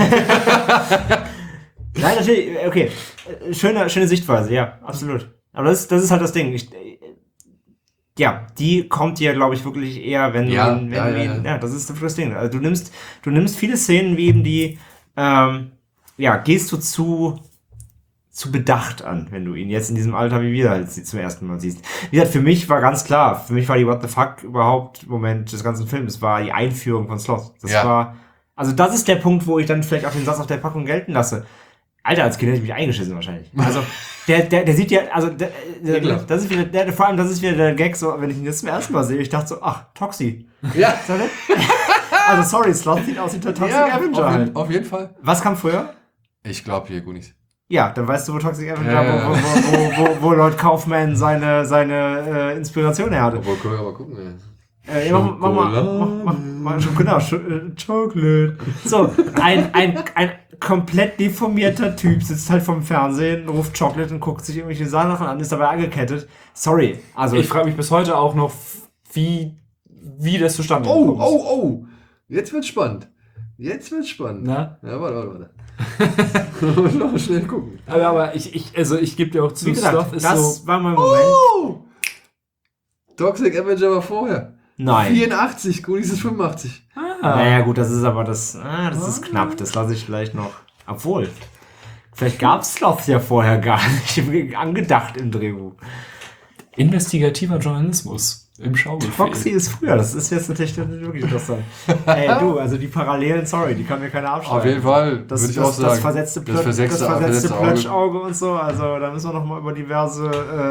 Nein, natürlich, okay. Schöne, schöne Sichtweise, ja, absolut. Aber das, das ist halt das Ding. Ich, ja, die kommt dir, glaube ich, wirklich eher, wenn Ja, du ihn, wenn ja, du ja, ihn, ja. ja, das ist das Ding. Also du nimmst, du nimmst viele Szenen wie eben die, ähm, ja, gehst du zu, zu bedacht an, wenn du ihn jetzt in diesem Alter wie wir halt zum ersten Mal siehst. Wie gesagt, für mich war ganz klar, für mich war die What the fuck überhaupt Moment des ganzen Films, war die Einführung von Sloth. Das Ja. war, also das ist der Punkt, wo ich dann vielleicht auch den Satz auf der Packung gelten lasse. Alter, als Kind hätte ich mich eingeschissen wahrscheinlich. Also, der, der, der sieht ja, also, der, der, Ekelhaft. das ist wieder, der, vor allem, das ist wieder der Gag, so, wenn ich ihn jetzt zum ersten Mal sehe, ich dachte so, ach, Toxi. ja. So, ne? Also, sorry, Sloth sieht aus wie der Toxic Ja, Avenger auf, halt. jeden, auf jeden Fall. Was kam früher? Ich glaube hier, Goonies. Ja, dann weißt du, wo Toxic Avenger, Ja, ja, wo, wo, wo, wo, wo Lord Kaufman seine, seine äh, Inspiration her hatte. Obwohl, können wir mal gucken. Ey. Äh, ja, mach, mach, mal, mach, mach, mach, schon, genau, Sch äh, Chocolate. So, ein, ein, ein komplett deformierter Typ sitzt halt vom Fernsehen, ruft Chocolate und guckt sich irgendwelche Sachen an, ist dabei angekettet. Sorry, also Ich frage mich bis heute auch noch, wie, wie das zustande Oh, gekommen ist. oh, oh. Jetzt wird's spannend. Jetzt wird's spannend. Na? Ja, warte, warte, warte. Muss noch schnell gucken. Aber, aber ich, ich, also ich gebe dir auch zu, wie gesagt, Sloth ist das so. war mein Moment. Oh! Toxic Avenger war vorher. Nein. vierundachtzig, Goonies ist fünfundachtzig. Ah, Naja, gut, das ist aber das, ah, das ist knapp, das lasse ich vielleicht noch. Obwohl, vielleicht gab es Sloth ja vorher gar nicht angedacht im Drehbuch. investigativer Journalismus. Im Schaubefehl. Foxy ist früher, das ist jetzt natürlich wirklich interessant. Ey, du, also die Parallelen, sorry, die kann mir keiner abschreiben. Auf jeden Fall, Das, würde ich das, auch sagen. das versetzte, Plötsch, das versetzte, das versetzte verletzte Plötschauge und so, also da müssen wir noch mal über diverse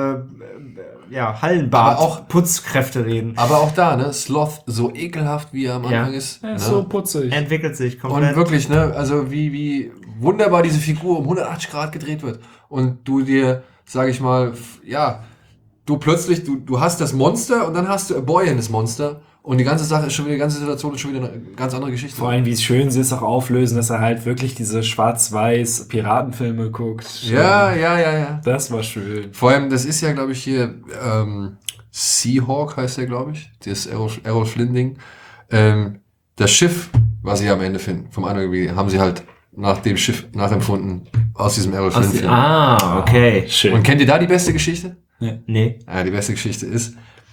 äh, ja, Hallenbad, Aber auch- Putzkräfte reden. Aber auch da, ne, Sloth, so ekelhaft wie er am Ja. Anfang ist. Ja, ne? ist so putzig. Entwickelt sich Und komplett. wirklich, ne, also wie, wie wunderbar diese Figur um hundertachtzig Grad gedreht wird. Und du dir, sag ich mal, f- ja, du plötzlich, du, du hast das Monster und dann hast du A Boy in das Monster. Und die ganze Sache ist schon wieder, die ganze Situation ist schon wieder eine ganz andere Geschichte. Vor allem, wie es schön sie es auch auflösen, dass er halt wirklich diese schwarz-weiß Piratenfilme guckt. Ja, ja, ja, ja. Das war schön. Vor allem, das ist ja, glaube ich, hier, ähm, Seahawk heißt der, glaube ich. Das Errol, Errol Flynn-Ding. Ähm, das Schiff, was sie am Ende finden, vom anderen haben sie halt nach dem Schiff nachempfunden aus diesem Errol Flynn-Film. Ah, okay. Schön. Und kennt ihr da die beste Geschichte? Nee. Ja, die beste Geschichte ist,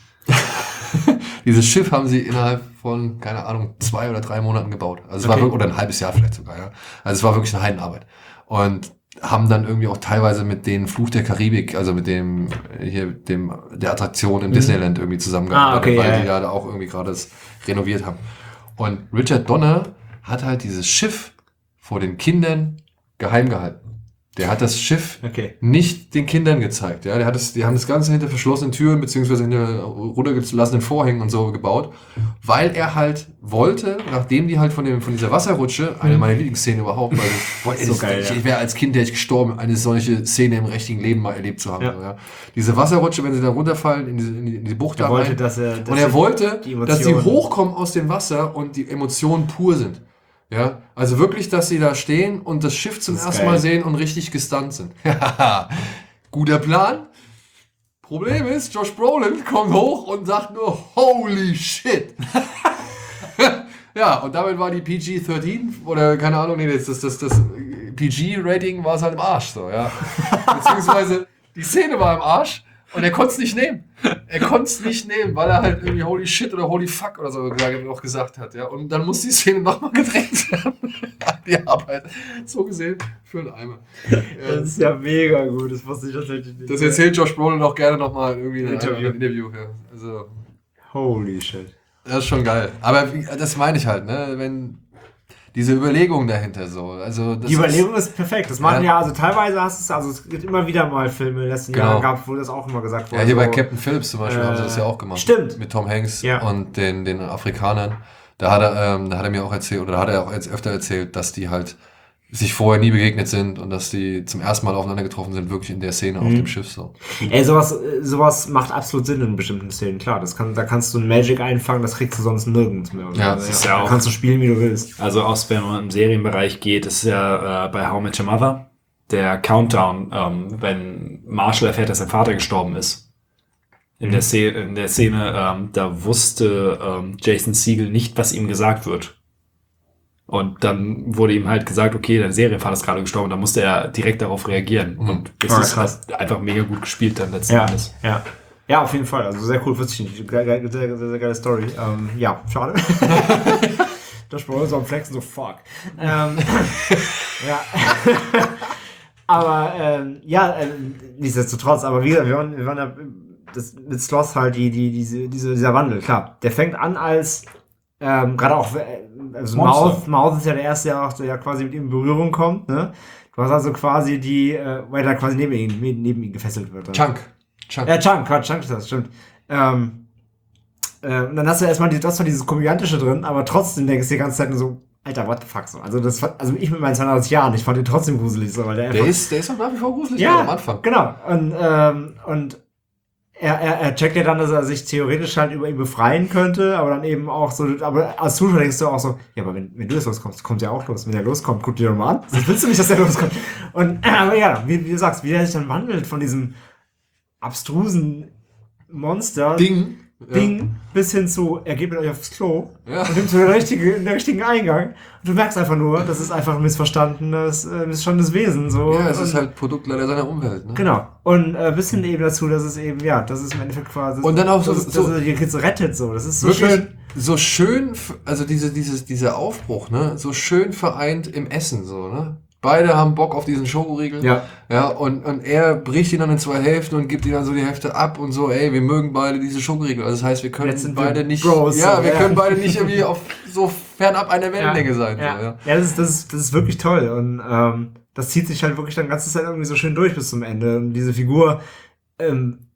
dieses Schiff haben sie innerhalb von, keine Ahnung, zwei oder drei Monaten gebaut. Also es war Okay. wirklich, oder ein halbes Jahr vielleicht sogar, ja. Also es war wirklich eine Heidenarbeit. Und haben dann irgendwie auch teilweise mit den Fluch der Karibik, also mit dem, hier, dem, der Attraktion im Disneyland irgendwie zusammengearbeitet, Ah, okay, weil ja, die ja. ja da auch irgendwie gerade das renoviert haben. Und Richard Donner hat halt dieses Schiff vor den Kindern geheim gehalten. Der hat das Schiff Okay. nicht den Kindern gezeigt. Ja, der hat es, die haben das Ganze hinter verschlossenen Türen beziehungsweise hinter runtergelassenen Vorhängen und so gebaut, weil er halt wollte, nachdem die halt von dem von dieser Wasserrutsche, eine meiner Lieblingsszenen überhaupt, weil boah, So das, geil, ich, ja. ich wäre als Kind wäre ich gestorben, eine solche Szene im richtigen Leben mal erlebt zu haben. Ja. Ja. Diese Wasserrutsche, wenn sie dann runterfallen in diese, in die, in die Bucht Er da wollte, rein, dass er. Dass und er sie- wollte, die dass sie Emotionen- hochkommen aus dem Wasser und die Emotionen pur sind. Ja, also wirklich, dass sie da stehen und das Schiff zum Das ist ersten geil. Mal sehen und richtig gestunt sind. Guter Plan. Problem ist, Josh Brolin kommt hoch und sagt nur, holy shit. Ja, und damit war die P G dreizehn oder keine Ahnung, nee, das, das, das, das P G-Rating war es halt im Arsch, so, ja. Beziehungsweise die Szene war im Arsch und er konnte es nicht nehmen. Er konnte es nicht nehmen, weil er halt irgendwie holy shit oder holy fuck oder so noch gesagt hat, ja. Und dann muss die Szene nochmal gedreht werden. Die Arbeit, so gesehen, für einen Eimer. Das ist ja mega gut, das wusste ich tatsächlich nicht. Das erzählt Josh Brolin auch gerne nochmal irgendwie in einem Interview. Interview. Ja. Also, Holy shit. das ist schon geil. Aber wie, das meine ich halt, ne? Wenn diese Überlegung dahinter so. Also das Die Überlegung ist perfekt. Das machen Ja. ja, also teilweise hast du es, also es gibt immer wieder mal Filme in den letzten Genau. Jahren gab, wo das auch immer gesagt Ist, wurde. ja, hier so, bei Captain Phillips zum Beispiel äh, haben sie das ja auch gemacht. stimmt. Mit Tom Hanks Ja. und den, den Afrikanern. Da hat er, ähm, da hat er mir auch erzählt, oder da hat er auch jetzt öfter erzählt, dass die halt sich vorher nie begegnet sind und dass die zum ersten Mal aufeinander getroffen sind, wirklich in der Szene Mhm. auf dem Schiff so. Ey, sowas, äh, sowas macht absolut Sinn in bestimmten Szenen, klar. Das kann, da kannst du ein Magic einfangen, das kriegst du sonst nirgends mehr. Ja, das ist ja Da auch- kannst du spielen, wie du willst. Also auch wenn man im Serienbereich geht, ist ja äh, bei How I Met Your Mother der Countdown, ähm, wenn Marshall erfährt, dass sein Vater gestorben ist. In der Szene, in der Szene ähm, da wusste ähm, Jason Segel nicht, was ihm gesagt wird. Und dann wurde ihm halt gesagt, okay, dein Serienvater ist gerade gestorben, da musste er direkt darauf reagieren. Mhm. Und das Ah, ist krass. halt einfach mega gut gespielt dann letzten Ja, Endes. ja. Ja, auf jeden Fall. Also sehr cool, wusste ich nicht. Sehr, sehr, sehr, sehr geile Story. Ähm, ja, schade. Das Sprung so am Flexen, so fuck. Ähm, ja. Aber ähm, ja, ähm, nichtsdestotrotz, aber wie gesagt, wir waren, wir waren ja das, mit Sloth halt die, die, diese, diese, dieser Wandel, klar. Der fängt an als ähm, gerade auch, äh, also Monster. Mouth, Mouth ist ja der erste, der auch so, ja quasi mit ihm in Berührung kommt, ne? Du hast also quasi die, äh, weil er quasi neben ihn, neben ihn gefesselt wird. Dann. Chunk. Chunk. Ja, Chunk, Quatsch, Chunk ist das, stimmt. Ähm, äh, und dann hast du erstmal die, das war dieses Komödiantische drin, aber trotzdem denkst du die ganze Zeit nur so, Alter, what the fuck so. Also das also ich mit meinen zweiunddreißig Jahren, ich fand den trotzdem gruselig so, weil der einfach. Der ist, der ist auch nach wie vor gruselig ja, am Anfang. genau. Und, ähm, und er, er, er checkt ja dann, dass er sich theoretisch halt über ihn befreien könnte, aber dann eben auch so, aber als Zuschauer denkst du auch so, ja, aber wenn, wenn du jetzt loskommst, kommt er auch los. Wenn er loskommt, guck dir doch mal an. Sonst willst du nicht, dass er loskommt. Und, äh, aber ja, wie, wie du sagst, wie der sich dann wandelt von diesem abstrusen Monster Ding. Ding bis hin zu, er geht mit euch aufs Klo Ja. und nimmt so den richtigen, den richtigen Eingang. Und du merkst einfach nur, das ist einfach ein missverstandenes, äh, missverstandenes Wesen. So. Ja, es ist Und- halt Produkt leider seiner Umwelt. Ne? Genau. Und äh, bis hin eben dazu, dass es eben, ja, das ist im Endeffekt quasi. Und dann auch so- dass, es- so- dass er die Kids rettet, so. Das ist so Wirklich schön. so schön, f- also diese, dieses, dieser Aufbruch, ne, so schön vereint im Essen, so, ne? Beide haben Bock auf diesen Schokoriegel. Ja. Ja, und, und er bricht ihn dann in zwei Hälften und gibt ihm dann so die Hälfte ab und so, ey, wir mögen beide diese Schokoriegel. Also das heißt, wir können Jetzt sind beide wir nicht, Bros, ja, so, wir ja. können beide nicht irgendwie auf so fernab einer Wellenlänge sein. Ja, So, ja. ja das, ist, das, ist, das ist wirklich toll. Und ähm, das zieht sich halt wirklich dann die ganze Zeit irgendwie so schön durch bis zum Ende. Und diese Figur, ähm,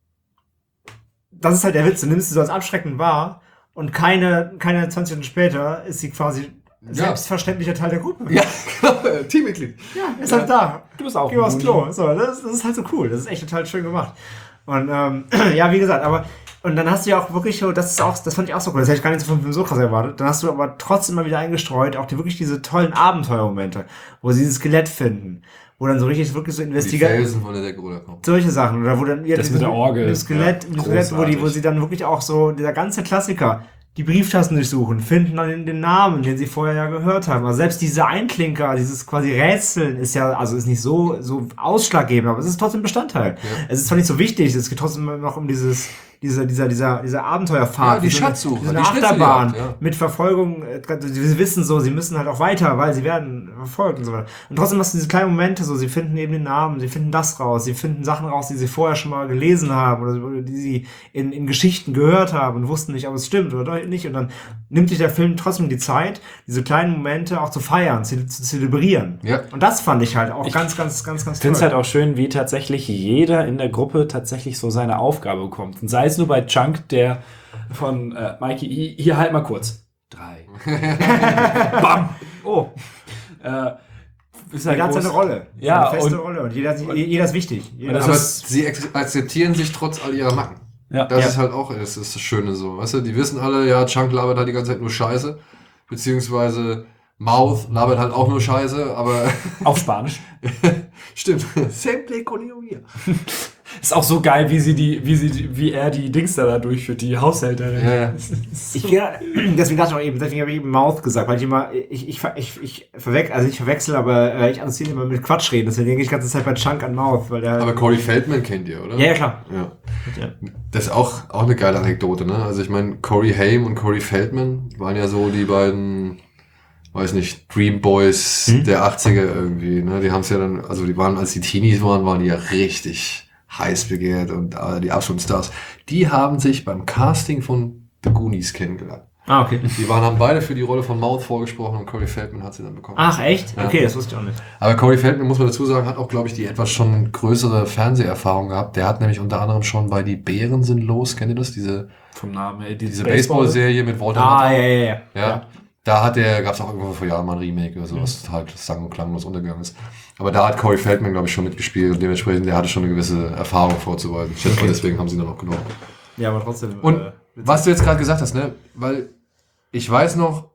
das ist halt der Witz. Du nimmst sie so als abschreckend wahr und keine, keine zwanzig Minuten später ist sie quasi Ja. selbstverständlicher Teil der Gruppe. Ja, genau, Teammitglied. Ja, ist halt da. Du bist auch Geh mal aufs ein Klo. So, das, das ist halt so cool. Das ist echt total schön gemacht. Und ähm, ja, wie gesagt, aber und dann hast du ja auch wirklich so, das ist auch, das fand ich auch so cool, das hätte ich gar nicht so vom Film so krass erwartet. Dann hast du aber trotzdem mal wieder eingestreut, auch die wirklich diese tollen Abenteuermomente, wo sie dieses Skelett finden, wo dann so richtig wirklich so Die investigativ Felsen von der Decke runterkommen. solche Sachen oder wo dann ja, Das mit der Orgel. das Skelett, Ja, das Skelett wo die, wo großartig. sie dann wirklich auch so dieser ganze Klassiker die Brieftasten durchsuchen, finden dann den Namen, den sie vorher ja gehört haben. Also selbst diese Einklinker, dieses quasi Rätseln ist ja, also ist nicht so, so ausschlaggebend, aber es ist trotzdem Bestandteil. Ja. Es ist zwar nicht so wichtig, es geht trotzdem noch um dieses, diese, dieser, dieser, dieser Abenteuerfahrt. Ja, die diese- Schatzsuche, diese die Achterbahn Schnitzeljagd, ja. mit Verfolgung, äh, sie wissen so, sie müssen halt auch weiter, weil sie werden verfolgt und so weiter. Und trotzdem hast du diese kleinen Momente so, sie finden eben den Namen, sie finden das raus, sie finden Sachen raus, die sie vorher schon mal gelesen haben oder die sie in, in Geschichten gehört haben und wussten nicht, ob es stimmt oder nicht. Und dann nimmt sich der Film trotzdem die Zeit, diese kleinen Momente auch zu feiern, zu, zu zelebrieren. Ja. Und das fand ich halt auch ganz, ganz, ganz, ganz Ich finde es toll. halt auch schön, wie tatsächlich jeder in der Gruppe tatsächlich so seine Aufgabe bekommt. Und sei es nur bei Chunk, der von äh, Mikey, hier, hier halt mal kurz. Drei. Bam! Oh. Äh, ist halt Jeder hat seine groß. Rolle. Ja, eine feste und- Rolle. Und jeder, jeder ist wichtig. Jeder das Aber ist- sie ex- akzeptieren sich trotz all ihrer Macken. Ja. Das Ja. ist halt auch, das ist das Schöne so, weißt du, die wissen alle, ja, Chunk labert halt die ganze Zeit nur Scheiße, beziehungsweise Mouth labert halt auch nur Scheiße, aber Auf Spanisch. stimmt. Sempre con io mia. Ist auch so geil, wie sie die, wie sie, wie er die Dings da, da durchführt, die Haushälterin. Ja, ja. Ich, ja, deswegen dachte ich auch eben, deswegen habe ich eben Mouth gesagt, weil ich immer, ich, ich, ich, ich verwechsel, also ich verwechsel, aber äh, ich assoziiere immer mit Quatsch reden, deswegen denke ich die ganze Zeit bei Chunk an Mouth, weil der. Aber Corey Feldman kennt ihr, oder? ja, ja, klar. Ja. Ja. Das ist auch, auch eine geile Anekdote, ne? Also ich meine, Corey Haim und Corey Feldman waren ja so die beiden, weiß nicht, Dream Boys Hm? der achtziger irgendwie, ne? Die haben es ja dann, also die waren, als die Teenies waren, waren die ja richtig heiß begehrt und äh, die absoluten Stars. Die haben sich beim Casting von The Goonies kennengelernt. Ah, okay. Die waren, haben beide für die Rolle von Mouth vorgesprochen und Corey Feldman hat sie dann bekommen. Ach, echt? Ja. Okay, das wusste ich auch nicht. Aber Corey Feldman, muss man dazu sagen, hat auch, glaube ich, die etwas schon größere Fernseherfahrung gehabt. Der hat nämlich unter anderem schon bei Die Bären sind los, kennt ihr das? Diese, Vom Namen her. diese Baseball-Serie mit Walter Ah, Matthau. ja, ja, ja. Ja, da hat der, gab es auch irgendwo vor Jahren mal ein Remake oder so, was halt sang- und klanglos untergegangen ist. Aber da hat Corey Feldman, glaube ich, schon mitgespielt und dementsprechend, der hatte schon eine gewisse Erfahrung vorzuweisen. Ich schätze mal, deswegen haben sie ihn dann auch genommen. Ja, aber trotzdem. Und äh, was du jetzt gerade gesagt hast, ne, weil ich weiß noch,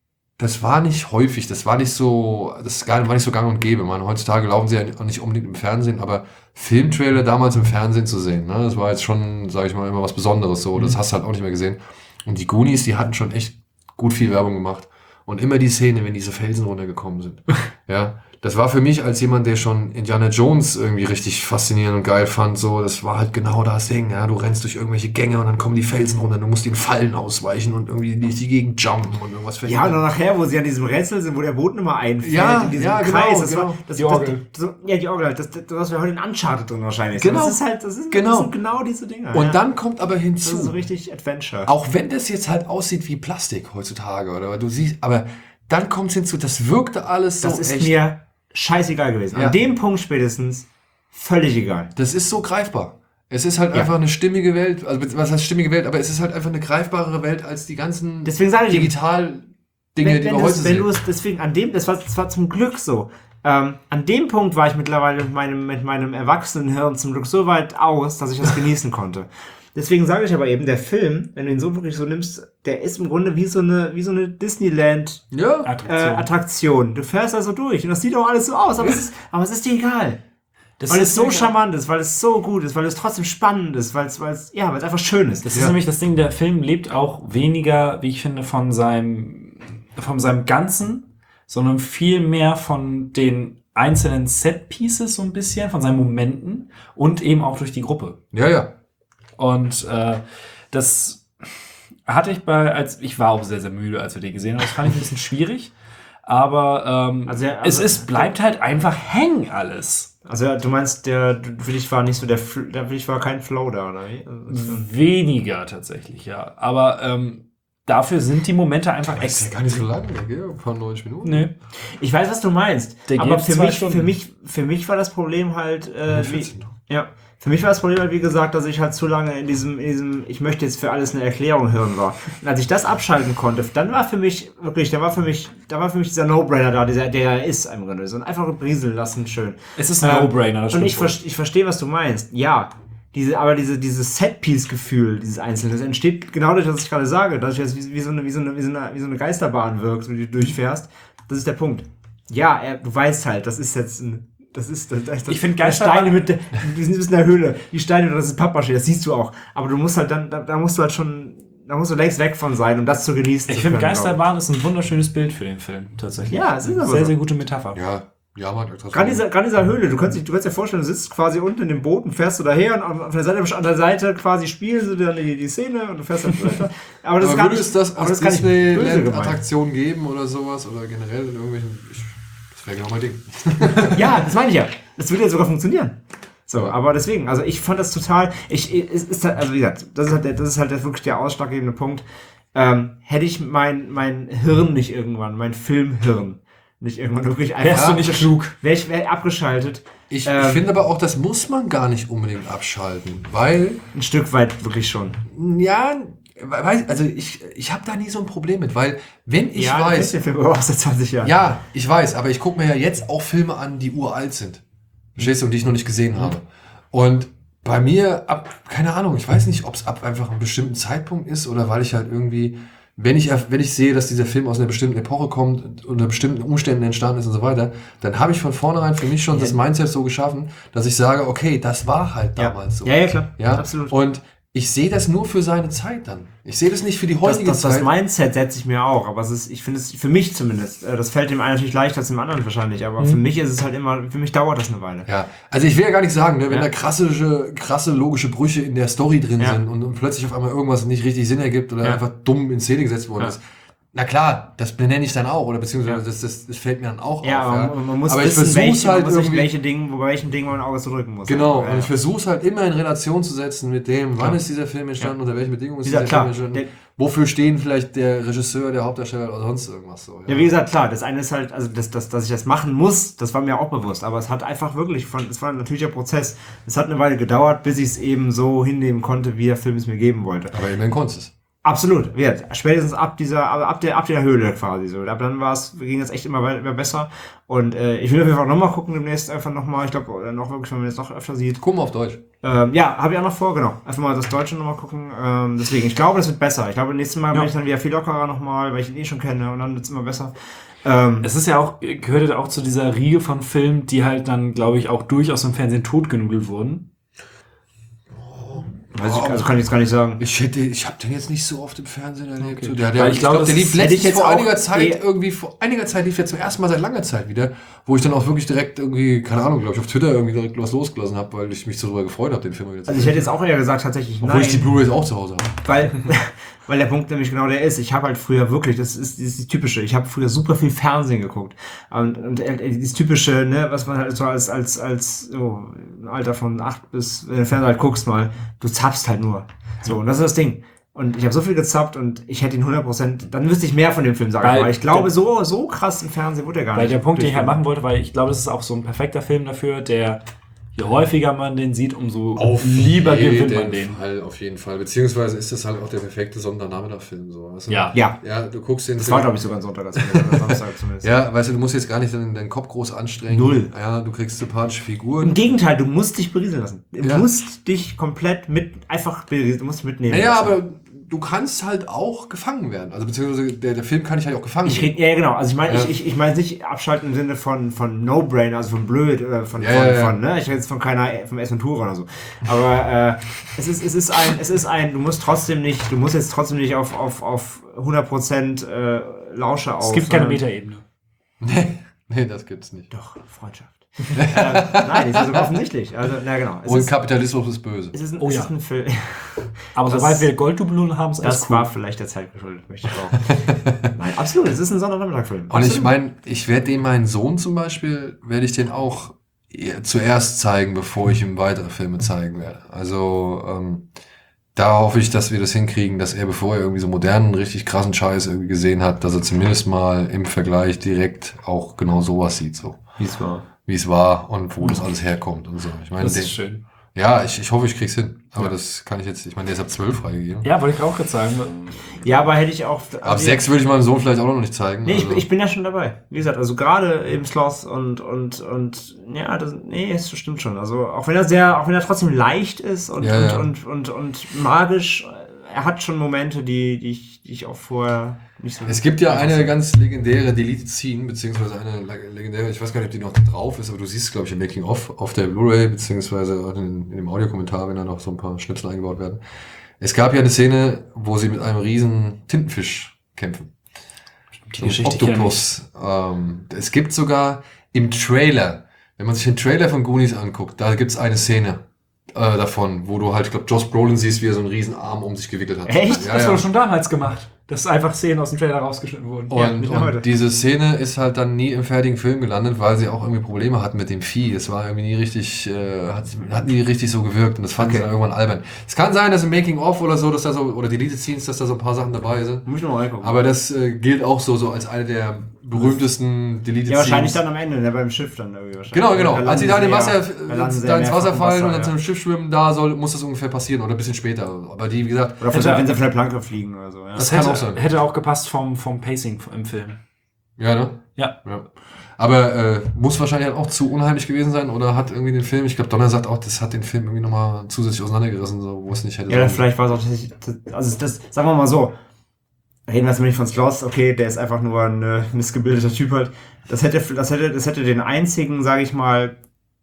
das war nicht häufig, das war nicht so, das war nicht so gang und gäbe. Man, heutzutage laufen sie ja nicht unbedingt im Fernsehen, aber Filmtrailer damals im Fernsehen zu sehen, ne, das war jetzt schon, sage ich mal, immer was Besonderes so. Das hast du halt auch nicht mehr gesehen. Und die Goonies, die hatten schon echt gut viel Werbung gemacht. Und immer die Szene, wenn diese Felsen runtergekommen sind. Ja, das war für mich als jemand, der schon Indiana Jones irgendwie richtig faszinierend und geil fand, so, das war halt genau das Ding, ja, du rennst durch irgendwelche Gänge und dann kommen die Felsen runter, du musst den Fallen ausweichen und irgendwie durch die Gegend jumpen und irgendwas ja, und verhindern. dann nachher, wo sie an diesem Rätsel sind, wo der Boden immer einfällt, Ja, in diesem ja, genau, Kreis. Das genau. war, das, Die das, Orgel. Das, so, ja, die Orgel. Das, das, das wäre heute in Uncharted drin wahrscheinlich. Genau. Das ist halt, das, ist, Genau. das sind genau diese Dinger. Und ja. dann kommt aber Das hinzu, ist so richtig Adventure. auch wenn das jetzt halt aussieht wie Plastik heutzutage, oder du siehst, aber dann kommt es hinzu, das wirkte alles so Das ist echt. mir scheißegal gewesen. Ja. An dem Punkt spätestens völlig egal. Das ist so greifbar. Es ist halt Ja. einfach eine stimmige Welt, also was heißt stimmige Welt, aber es ist halt einfach eine greifbarere Welt als die ganzen Deswegen sage ich, Digital-Dinge, wenn, die wenn wir du heute es, wenn sehen. du es, deswegen an dem, das war, das war zum Glück so. Ähm, an dem Punkt war ich mittlerweile mit meinem, mit meinem Erwachsenenhirn zum Glück so weit aus, dass ich das genießen konnte. Deswegen sage ich aber eben, der Film, wenn du ihn so wirklich so nimmst, der ist im Grunde wie so eine, wie so eine Disneyland Ja, äh, Attraktion. Attraktion. Du fährst da so durch und das sieht auch alles so aus, aber, es, ist, aber es ist dir egal. Das Weil ist es so wirklich- charmant ist, weil es so gut ist, weil es trotzdem spannend ist, weil es, weil es, ja, weil es einfach schön ist. Das ist nämlich das Ding, der Film lebt auch weniger, wie ich finde, von seinem, von seinem Ganzen, sondern viel mehr von den einzelnen Set-Pieces so ein bisschen, von seinen Momenten und eben auch durch die Gruppe. ja, ja. Und äh, das hatte ich bei, als ich war auch sehr, sehr müde, als wir den gesehen haben. Das fand ich ein bisschen schwierig. aber ähm, Also, ja, es also- ist, bleibt halt einfach hängen alles. Also ja, du meinst, der, du- für dich war nicht so der, Fl- der für dich war kein Flow da, oder wie? Also, Weniger tatsächlich, ja. Aber ähm, dafür sind die Momente einfach Das ist ja extra. gar nicht so lang, gell? Ein paar neunzig Minuten. Nee. ich weiß, was du meinst. Der Aber geht für zwei mich, Stunden. für mich, für mich war das Problem halt, äh, wie, vierzehn. ja, für mich war das Problem halt, wie gesagt, dass ich halt zu lange in diesem, in diesem, ich möchte jetzt für alles eine Erklärung hören war. Und als ich das abschalten konnte, dann war für mich, wirklich, da war für mich, da war für mich dieser No-Brainer da, dieser, der er ist im Grunde. So ein einfach berieseln lassen, schön. Es ist ein Ähm, No-Brainer, das Und stimmt ich, wohl. ver ich verstehe, was du meinst. Ja. Diese, aber diese, dieses Set-Piece-Gefühl, dieses Einzelne, das entsteht genau durch, was ich gerade sage, dass du jetzt wie, wie, so eine, wie, so eine, wie, so eine, wie so eine Geisterbahn wirkst, wenn du durchfährst. Das ist der Punkt. Ja, er, du weißt halt, das ist jetzt ein, das ist, das, das, Ich find das Geisterbahn- Steine mit, der, wir sind in der Höhle, die Steine, das ist Pappmaché, das siehst du auch. Aber du musst halt dann, da, da musst du halt schon, da musst du längst weg von sein, um das zu genießen. Ich zu finde, können, Geisterbahn ist ein wunderschönes Bild für den Film, tatsächlich. Ja, es ist aber sehr, so. sehr gute Metapher. Ja, ja, man. Gerade dieser, gerade dieser Höhle, du kannst, dich, du kannst dir vorstellen, du sitzt quasi unten in dem Boot und fährst du daher und auf der Seite, an der Seite quasi spielen sie dann die, die Szene und du fährst dann weiter. Aber das ist Aber gar würde nicht, es das aber als das ist gar nicht böse gemeint. Disneyland-Attraktion geben oder sowas? Oder generell in irgendwelchen... Ich, das wäre genau mein Ding. Ja, das meine ich ja. Das würde ja sogar funktionieren. So, aber deswegen, also ich fand das total, ich, es ist halt, also wie gesagt, das ist halt, der, das ist halt wirklich der ausschlaggebende Punkt. Ähm, hätte ich mein, mein Hirn nicht irgendwann, mein Filmhirn, nicht irgendwann wirklich einfach... Wärst du nicht klug. Wäre ich wär abgeschaltet. Ich, Ähm, ich finde aber auch, das muss man gar nicht unbedingt abschalten, weil, Ein Stück weit wirklich schon. ja, weiß, also ich, ich habe da nie so ein Problem mit, weil wenn ich ja, weiß, der Film aber auch seit zwanzig Jahren. ja, ich weiß, aber ich gucke mir ja jetzt auch Filme an, die uralt sind. Verstehst du, und die ich noch nicht gesehen habe. Und bei mir, ab, keine Ahnung, ich weiß nicht, ob es ab einfach einem bestimmten Zeitpunkt ist oder weil ich halt irgendwie, wenn ich, wenn ich sehe, dass dieser Film aus einer bestimmten Epoche kommt, unter bestimmten Umständen entstanden ist und so weiter, dann habe ich von vornherein für mich schon Ja. das Mindset so geschaffen, dass ich sage, okay, das war halt Ja. damals so. Ja, ja, klar. Ja, Absolut. Und ich sehe das nur für seine Zeit dann. Ich sehe das nicht für die Das, heutige das, das Zeit. Mindset setze ich mir auch, aber es ist, ich finde es, für mich zumindest, äh, das fällt dem einen natürlich leichter als dem anderen wahrscheinlich, aber für mich ist es halt immer, für mich dauert das eine Weile. Ja, also ich will ja gar nicht sagen, ne, wenn Ja. da krasse, krasse logische Brüche in der Story drin Ja. sind und, und plötzlich auf einmal irgendwas nicht richtig Sinn ergibt oder Ja. einfach dumm in Szene gesetzt worden Ja. ist. Na klar, das benenne ich dann auch, oder beziehungsweise Ja. das, das, das fällt mir dann auch Ja, auf. aber man, man muss aber ich wissen, versuche welche, halt man muss sich irgendwie, welche Dinge, bei welchen Dingen man ein Auge zu drücken muss. genau, Ja, und ich ja. versuche es halt immer in Relation zu setzen mit dem, wann Klar. ist dieser Film entstanden, unter welchen Bedingungen ist Wie gesagt, dieser Film klar, entstanden, der- wofür stehen vielleicht der Regisseur, der Hauptdarsteller oder sonst irgendwas so. Ja, wie gesagt, klar, das eine ist halt, also das, das, dass ich das machen muss, das war mir auch bewusst, aber es hat einfach wirklich, von, es war ein natürlicher Prozess. Es hat eine Weile gedauert, bis ich es eben so hinnehmen konnte, wie der Film es mir geben wollte. Aber immerhin konntest du es. Absolut, ja, spätestens ab dieser, aber ab der, ab der Höhle quasi so. Ab dann war es, ging es echt immer, wei- immer besser. Und äh, ich will auf jeden Fall nochmal gucken, demnächst einfach nochmal, ich glaube, noch wirklich, wenn man es noch öfter sieht. Guck mal auf Deutsch. Ähm, ja, habe ich auch noch vor, genau. Einfach mal das Deutsche nochmal gucken. Ähm, deswegen, ich glaube, das wird besser. Ich glaube, nächstes Mal Ja. bin ich dann wieder viel lockerer nochmal, weil ich ihn eh schon kenne und dann wird es immer besser. Ähm, Es ist ja auch, gehört ja auch zu dieser Riege von Filmen, die halt dann, glaube ich, auch durchaus im Fernsehen totgenudelt wurden. weiß ich, also kann ich jetzt gar nicht sagen. Ich hätte, ich habe den jetzt nicht so oft im Fernsehen erlebt. Okay. So, der, der, Weil ich ich glaube, glaube, der das lief hätte ich letztens jetzt vor auch einiger Zeit eh- irgendwie, vor einiger Zeit lief der zum ersten Mal seit langer Zeit wieder, wo ich dann auch wirklich direkt irgendwie, keine Ahnung, glaube ich, auf Twitter irgendwie direkt was losgelassen habe, weil ich mich so darüber gefreut habe, den Film wieder zu Also ich sehen. hätte jetzt auch eher gesagt, tatsächlich Obwohl nein. ich die Blu-rays auch zu Hause habe. Weil, weil der Punkt nämlich genau der ist. Ich habe halt früher wirklich, das ist, das ist die typische, ich habe früher super viel Fernsehen geguckt. Und, und äh, dieses typische, ne, was man halt so als, als, als so im Alter von acht bis, wenn du Fernsehen halt guckst mal, du zappst halt nur. So, und das ist das Ding. Und ich habe so viel gezappt und ich hätte ihn hundert Prozent, dann müsste ich mehr von dem Film sagen. Weil Aber ich glaube, der- so, so krass im Fernsehen wurde er gar Weil nicht. der Punkt, den ich halt durchgeführt. machen wollte, weil ich glaube, das ist auch so ein perfekter Film dafür, der, je häufiger man den sieht, umso lieber gewinnt man den. Fall, auf jeden Fall. Beziehungsweise ist das halt auch der perfekte Sonntagnachmittag-Film. So, weißt du? Ja. Ja, Ja, du guckst den das Film. war glaube ich sogar ein Sonntag, als oder Samstag zumindest. Ja, weißt du, du musst jetzt gar nicht deinen, deinen Kopf groß anstrengen. Null. Ja, du kriegst sympathische Im Figuren. Gegenteil, du musst dich berieseln lassen. Du Ja. musst dich komplett mit, einfach berieseln, du musst mitnehmen. Naja, lassen. aber du kannst halt auch gefangen werden. Also beziehungsweise der, der Film kann dich halt auch gefangen Ich nehmen. rede, ja, genau. Also ich meine, Ja. ich, ich, ich meine nicht abschalten im Sinne von, von No-Brainer, also von blöd oder von, Ja, von, ja, ja. von, ne? Ich rede jetzt von keiner, vom S Ventura oder so. Aber äh, es ist, es ist ein, es ist ein, du musst trotzdem nicht, du musst jetzt trotzdem nicht auf, auf, auf hundert Prozent äh, Lausche auf. Es gibt keine sondern- Metaebene. Nee, nee, das gibt's nicht. Doch, Freundschaft. äh, nein, ist ja so offensichtlich. Also, na genau. Es Und ist, Kapitalismus ist böse. es ist ein, Oh es ja. ist ein Film. Aber Das- sobald wir Golddublonen haben, ist alles Das cool. war vielleicht der Zeit geschuldet, möchte ich auch. Nein, absolut, es ist ein Sonntagnachmittag-Film. Und ich Absolut. meine, ich werde den meinen Sohn zum Beispiel, werde ich den auch eher zuerst zeigen, bevor ich ihm weitere Filme zeigen werde. Also ähm, da hoffe ich, dass wir das hinkriegen, dass er, bevor er irgendwie so modernen, richtig krassen Scheiß irgendwie gesehen hat, dass er zumindest mal im Vergleich direkt auch genau sowas sieht, so Wie es war. wie es war und wo das alles herkommt und so. Ich meine, Das den, ist schön. ja, ich, ich hoffe, ich krieg's hin. Aber Ja. das kann ich jetzt, ich meine, der ist ab zwölf freigegeben. Ja, wollte ich auch jetzt sagen. Ja, aber hätte ich auch... Ab sechs würde ich meinem Sohn vielleicht auch noch nicht zeigen. Nee, ich, also. ich bin ja schon dabei. Wie gesagt, also gerade eben Sloth und, und, und, ja, das, nee, es stimmt schon. Also, auch wenn er sehr, auch wenn er trotzdem leicht ist und, Ja, und, ja. und, und, und magisch, er hat schon Momente, die, die ich, die ich auch vorher nicht so... Es gibt ja eine ganz legendäre Deleted Scene, beziehungsweise eine legendäre, ich weiß gar nicht, ob die noch drauf ist, aber du siehst, glaube ich, im Making-of auf der Blu-ray, beziehungsweise auch in, in dem Audiokommentar, wenn da noch so ein paar Schnipsel eingebaut werden. Es gab ja eine Szene, wo sie mit einem riesen Tintenfisch kämpfen. Die Geschichte kenn ich. Oktopus. Ähm, es gibt sogar im Trailer, wenn man sich den Trailer von Goonies anguckt, da gibt's eine Szene äh, davon, wo du halt, ich glaube, Josh Brolin siehst, wie er so einen riesen Arm um sich gewickelt hat. Echt? Ja, Das ja. wurde schon damals gemacht. Dass einfach Szenen aus dem Trailer rausgeschnitten wurden. Ja, Und, nicht mehr heute. und diese Szene ist halt dann nie im fertigen Film gelandet, weil sie auch irgendwie Probleme hatten mit dem Vieh. Es war irgendwie nie richtig, äh, hat, hat nie richtig so gewirkt und das fanden Okay. sie dann irgendwann albern. Es kann sein, dass im Making-of oder so, dass da so, oder Deleted Scenes, dass da so ein paar Sachen dabei sind. Muss ich noch mal reingucken. Aber das äh, gilt auch so, so als eine der berühmtesten Deleted ja, wahrscheinlich Scenes. dann am Ende, ne, beim Schiff dann irgendwie wahrscheinlich. Genau, genau. Da Als sie landen da, in sie dem Wasser, ja- da landen sie da ja ins mehrfach Wasser im fallen und Wasser, dann zu einem Schiff schwimmen, da soll, muss das ungefähr passieren oder ein bisschen später. Aber die, wie gesagt, Oder von, Hätte- wenn sie von der Planke fliegen oder so. Ja. Das Das hätte, kann auch sein. hätte auch gepasst vom, vom Pacing im Film. ja, ne? Ja. Ja. Aber äh, muss wahrscheinlich halt auch zu unheimlich gewesen sein oder hat irgendwie den Film, ich glaube, Donner sagt auch, das hat den Film irgendwie nochmal zusätzlich auseinandergerissen, so, wo es nicht hätte Ja, sein vielleicht war es auch tatsächlich, also das, sagen wir mal so, reden wir jetzt mal nicht von Sloth, okay, der ist einfach nur ein äh, missgebildeter Typ halt. Das hätte, das hätte, das hätte den einzigen, sage ich mal,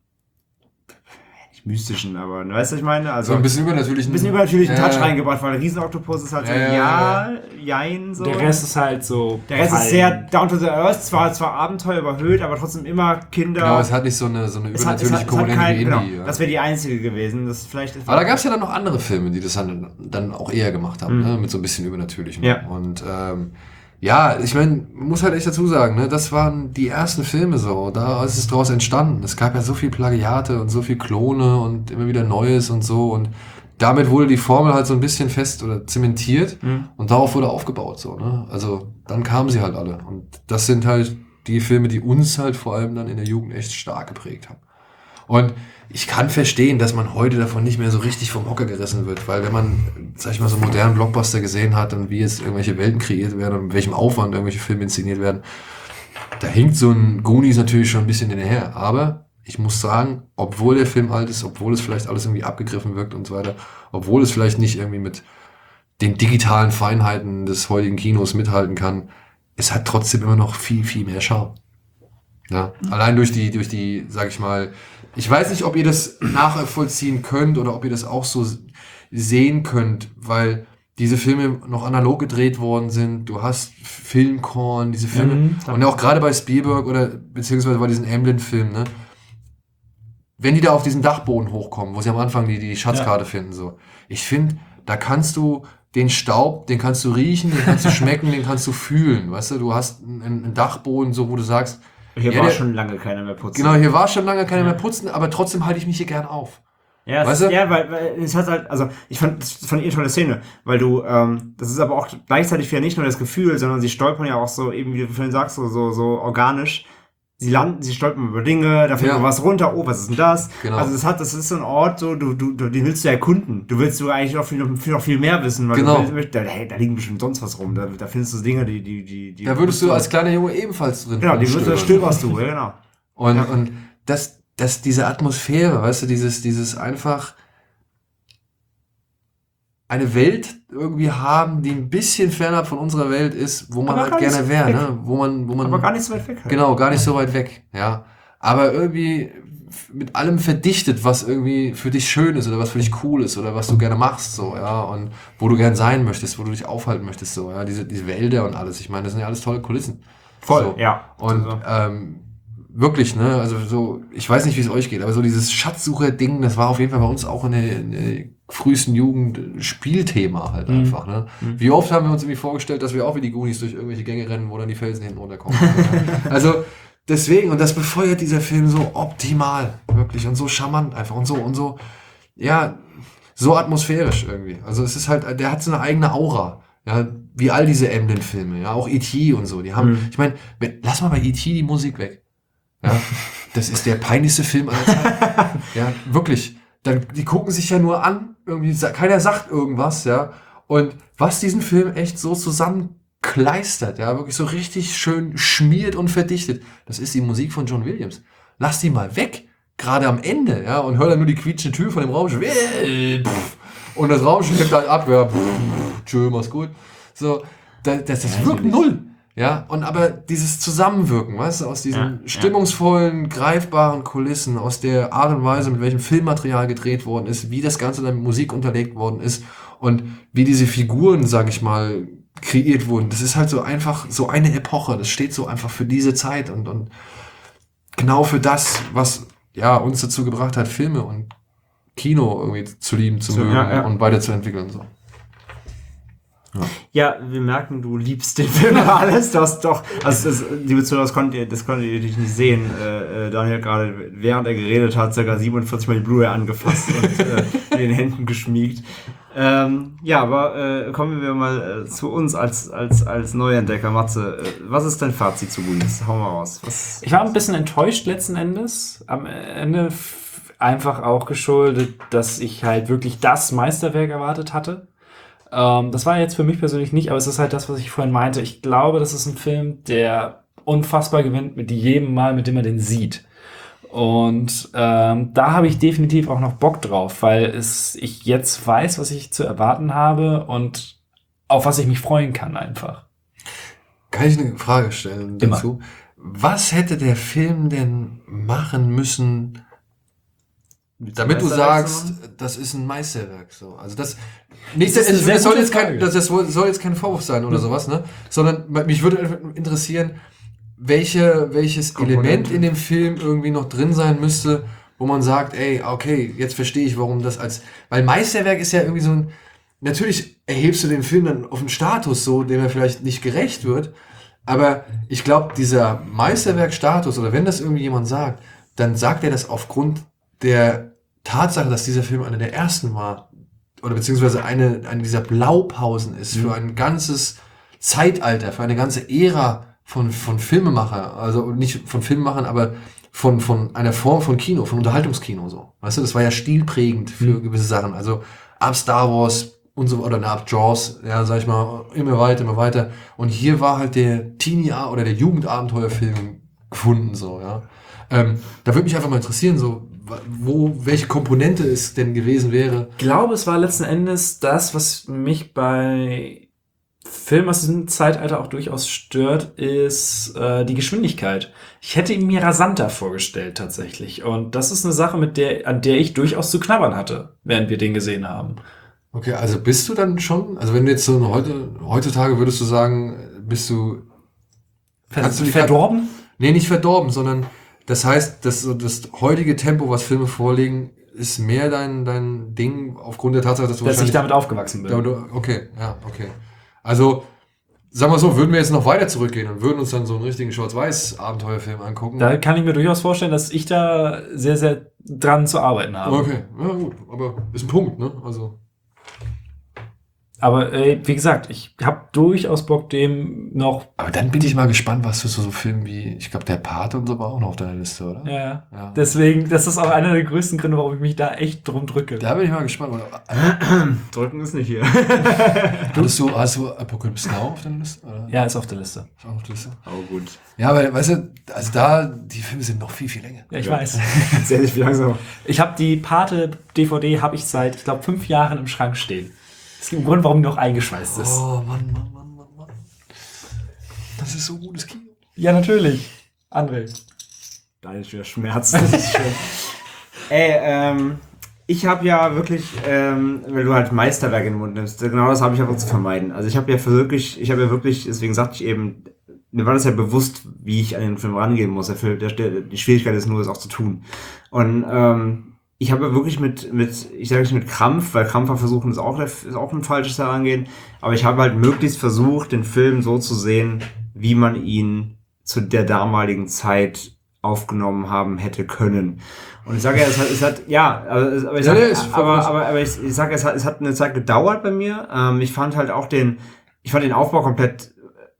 nicht mystischen, aber, ne, weißt du, was ich meine? Also, So ein bisschen übernatürlichen. ein bisschen übernatürlichen Ja, Touch ja. reingebracht, weil der Riesenoktopus ist halt so, Ja, ja, ja, jein, so. Der Rest ist halt so. Der Rest ist Fallen. sehr down to the earth, zwar, zwar Abenteuer überhöht, aber trotzdem immer Kinder. Genau, es hat nicht so eine, so eine Es hat- es übernatürliche hat- es hat Komponente kein- wie genau, Indie. Ja. Das wäre die einzige gewesen. Das vielleicht Aber da gab es ja dann noch andere Filme, die das dann, dann auch eher gemacht haben, Mhm. ne? Mit so ein bisschen Übernatürlichen. Ja. Und ähm, ja, ich meine, muss halt echt dazu sagen, ne, das waren die ersten Filme so, da ist es draus entstanden. Es gab ja so viel Plagiate und so viel Klone und immer wieder Neues und so und damit wurde die Formel halt so ein bisschen fest oder zementiert Mhm. und darauf wurde aufgebaut so, ne? Also dann kamen sie halt alle und das sind halt die Filme, die uns halt vor allem dann in der Jugend echt stark geprägt haben. Und ich kann verstehen, dass man heute davon nicht mehr so richtig vom Hocker gerissen wird, weil wenn man, sag ich mal, so einen modernen Blockbuster gesehen hat und wie jetzt irgendwelche Welten kreiert werden und mit welchem Aufwand irgendwelche Filme inszeniert werden, da hinkt so ein Goonies natürlich schon ein bisschen hinterher. Aber ich muss sagen, obwohl der Film alt ist, obwohl es vielleicht alles irgendwie abgegriffen wirkt und so weiter, obwohl es vielleicht nicht irgendwie mit den digitalen Feinheiten des heutigen Kinos mithalten kann, es hat trotzdem immer noch viel, viel mehr Charme. Ja, allein durch die, durch die, sag ich mal, ich weiß nicht, ob ihr das nachvollziehen könnt oder ob ihr das auch so sehen könnt, weil diese Filme noch analog gedreht worden sind. Du hast Filmkorn, diese Filme. Mhm, und auch gerade bei Spielberg oder beziehungsweise bei diesen Amblin-Filmen, ne? Wenn die da auf diesen Dachboden hochkommen, wo sie am Anfang die, die Schatzkarte finden, so. Ich finde, da kannst du den Staub, den kannst du riechen, den kannst du schmecken, den kannst du fühlen. Weißt du, du hast einen, einen Dachboden, so wo du sagst, Hier Ja, war der- schon lange keiner mehr putzen. genau, hier war schon lange keiner Ja. mehr putzen, aber trotzdem halte ich mich hier gern auf. Ja, es Weißt ist, du? ja, weil, weil es hat halt, also ich fand das fand ich eine tolle Szene, weil du, ähm, das ist aber auch gleichzeitig ja nicht nur das Gefühl, sondern sie stolpern ja auch so, eben wie du vorhin sagst, so, so, so organisch. Sie landen, sie stolpern über Dinge, da fällt Ja. mal was runter, oh, was ist denn das? Genau. Also das hat, das ist so ein Ort, so, du, du, du, den willst du erkunden. Du willst du eigentlich noch viel, noch viel, noch viel mehr wissen, weil Genau. du willst, da, hey, da liegen bestimmt sonst was rum, da, da findest du Dinge, die, die, die, die Da würdest du als kleiner Junge ebenfalls drin genau, die würdest du, stöbern. stöberst du, ja, genau. Und, Ja. und das, das, diese Atmosphäre, weißt du, dieses, dieses einfach eine Welt irgendwie haben, die ein bisschen fernab von unserer Welt ist, wo man Aber halt gar nicht gerne so wäre, weg. ne? Wo man, wo man, Aber gar nicht so weit weg halt. genau, gar nicht so weit weg, ja. Aber irgendwie mit allem verdichtet, was irgendwie für dich schön ist oder was für dich cool ist oder was du gerne machst, so, ja, und wo du gern sein möchtest, wo du dich aufhalten möchtest, so, ja, diese, diese Wälder und alles. Ich meine, das sind ja alles tolle Kulissen. Voll, So. ja. Und Also. ähm, wirklich, ne, also so, ich weiß nicht, wie es euch geht, aber so dieses Schatzsucher-Ding, das war auf jeden Fall bei uns auch in der, in der frühesten Jugend Spielthema halt Mhm. einfach, ne. Mhm. Wie oft haben wir uns irgendwie vorgestellt, dass wir auch wie die Goonies durch irgendwelche Gänge rennen, wo dann die Felsen hinten runterkommen. Also, deswegen, und das befeuert dieser Film so optimal, wirklich, und so charmant einfach, und so, und so, ja, so atmosphärisch irgendwie. Also es ist halt, der hat so eine eigene Aura. Ja, wie all diese Emblem-Filme, ja, auch E T und so, die haben, Mhm. ich meine, lass mal bei E T die Musik weg. Ja, das ist der peinlichste Film aller Zeiten. Ja, wirklich. Dann, die gucken sich ja nur an, irgendwie, keiner sagt irgendwas, ja. Und was diesen Film echt so zusammenkleistert, ja, wirklich so richtig schön schmiert und verdichtet, das ist die Musik von John Williams. Lass die mal weg, gerade am Ende, ja, und hör dann nur die quietschende Tür von dem Raumschiff. Und das Raumschiff hebt halt ab, ja, tschö, mach's gut. So, das, das, das Ja, wirkt natürlich. null. Ja, und aber dieses Zusammenwirken, weißt du, aus diesen Ja, ja. stimmungsvollen, greifbaren Kulissen, aus der Art und Weise, mit welchem Filmmaterial gedreht worden ist, wie das Ganze dann mit Musik unterlegt worden ist und wie diese Figuren, sag ich mal, kreiert wurden. Das ist halt so einfach so eine Epoche. Das steht so einfach für diese Zeit und, und genau für das, was ja uns dazu gebracht hat, Filme und Kino irgendwie zu lieben, zu So, mögen ja, ja. und weiterzuentwickeln. So. Ja, wir merken, du liebst den Film über alles. Du hast doch, also das, liebe Zuhörer, das konntet ihr, das konntet ihr natürlich nicht sehen. Äh, äh, Daniel hat gerade, während er geredet hat, ca. siebenundvierzig Mal die Blu-ray angefasst und äh, in den Händen geschmiegt. Ähm, ja, aber äh, kommen wir mal äh, zu uns als, als, als Neuentdecker. Matze, äh, was ist dein Fazit zu Goonies? Hau mal raus. Was, Ich war ein bisschen enttäuscht letzten Endes. Am Ende f- einfach auch geschuldet, dass ich halt wirklich das Meisterwerk erwartet hatte. Ähm, das war jetzt für mich persönlich nicht, aber es ist halt das, was ich vorhin meinte. Ich glaube, das ist ein Film, der unfassbar gewinnt mit jedem Mal, mit dem man den sieht. Und ähm, da habe ich definitiv auch noch Bock drauf, weil es, ich jetzt weiß, was ich zu erwarten habe und auf was ich mich freuen kann einfach. Kann ich eine Frage stellen Immer. dazu? Was hätte der Film denn machen müssen, damit du Meisterwerk sagst, zu machen? das ist ein Meisterwerk? So, also das nicht, Das ist eine das, sehr das soll gute jetzt kein, Frage. das, das soll jetzt kein Vorwurf sein oder sowas, ne? Sondern mich würde einfach interessieren, welche, welches Komponente. Element in dem Film irgendwie noch drin sein müsste, wo man sagt, ey, okay, jetzt verstehe ich, warum das als, weil Meisterwerk ist ja irgendwie so ein, natürlich erhebst du den Film dann auf einen Status so, dem er vielleicht nicht gerecht wird, aber ich glaube, dieser Meisterwerk-Status, oder wenn das irgendwie jemand sagt, dann sagt er das aufgrund der Tatsache, dass dieser Film einer der ersten war, oder beziehungsweise eine, eine dieser Blaupausen ist für ein ganzes Zeitalter, für eine ganze Ära von, von Filmemacher, also nicht von Filmemachern, aber von, von einer Form von Kino, von Unterhaltungskino so. Weißt du, das war ja stilprägend für gewisse Sachen. Also ab Star Wars und so, oder ab Jaws, ja, sag ich mal, immer weiter, immer weiter. Und hier war halt der Teenie- oder der Jugendabenteuerfilm gefunden, so, ja. Ähm, da würde mich einfach mal interessieren, so, wo, welche Komponente es denn gewesen wäre. Ich glaube, es war letzten Endes das, was mich bei Filmen aus diesem Zeitalter auch durchaus stört, ist äh, die Geschwindigkeit. Ich hätte ihn mir rasanter vorgestellt tatsächlich. Und das ist eine Sache, mit der, an der ich durchaus zu knabbern hatte, während wir den gesehen haben. Okay, also bist du dann schon, also wenn du jetzt so eine heute, heutzutage würdest du sagen, bist du, Kannst du die verdorben? nee, nicht verdorben, sondern das heißt, dass so das heutige Tempo, was Filme vorlegen, ist mehr dein, dein Ding aufgrund der Tatsache, dass du Dass ich wahrscheinlich... damit aufgewachsen bin. Ja, du- okay, ja, okay. Also, sagen wir so, würden wir jetzt noch weiter zurückgehen und würden uns dann so einen richtigen Schwarz-Weiß-Abenteuerfilm angucken. Da kann ich mir durchaus vorstellen, dass ich da sehr, sehr dran zu arbeiten habe. Okay, ja gut, aber ist ein Punkt, ne? Also, Aber äh, wie gesagt, ich habe durchaus Bock, dem noch. aber dann bin ich mal gespannt, was für so, so Filme wie, ich glaube, Der Pate und so war auch noch auf deiner Liste, oder? Ja, ja. Ja. Deswegen, das ist auch einer der größten Gründe, warum ich mich da echt drum drücke. Da bin ich mal gespannt. Oder, Drücken ist nicht hier. hattest du, hast du Apocalypse Now auf deiner Liste? Oder? Ja, ist auf der Liste. Ist auch auf der Liste? Oh, gut. Ja, weil, weißt du, also da, die Filme sind noch viel, viel länger. Ja, ich Ja. weiß. Ganz ehrlich, wie langsam. Ich habe die Pate-D V D habe ich seit, ich glaube, fünf Jahren im Schrank stehen. Das ist ein Grund, warum die noch eingeschweißt ist. Oh, Mann, Mann, Mann, Mann, Mann. Das ist so gutes Kino. Ja, natürlich. André. Da ist wieder Schmerz. Das ist schön. Ey, ähm, ich habe ja wirklich, ähm, weil du halt Meisterwerk in den Mund nimmst, genau das habe ich aber zu vermeiden. Also ich habe ja für wirklich, ich habe ja wirklich, deswegen sagte ich eben, mir war das ja bewusst, wie ich an den Film rangehen muss. Der Film, der, der, die Schwierigkeit ist nur, es auch zu tun. Und ähm, ich habe wirklich mit, mit, ich sage nicht mit Krampf, weil Krampfer versuchen ist auch, ist auch ein falsches Herangehen, aber ich habe halt möglichst versucht, den Film so zu sehen, wie man ihn zu der damaligen Zeit aufgenommen haben hätte können. Und ich sage ja, es hat, es hat ja, aber, aber ich sage, ja, aber, aber, aber ich, ich sage, es hat, es hat eine Zeit gedauert bei mir. Ähm, ich fand halt auch den, ich fand den Aufbau komplett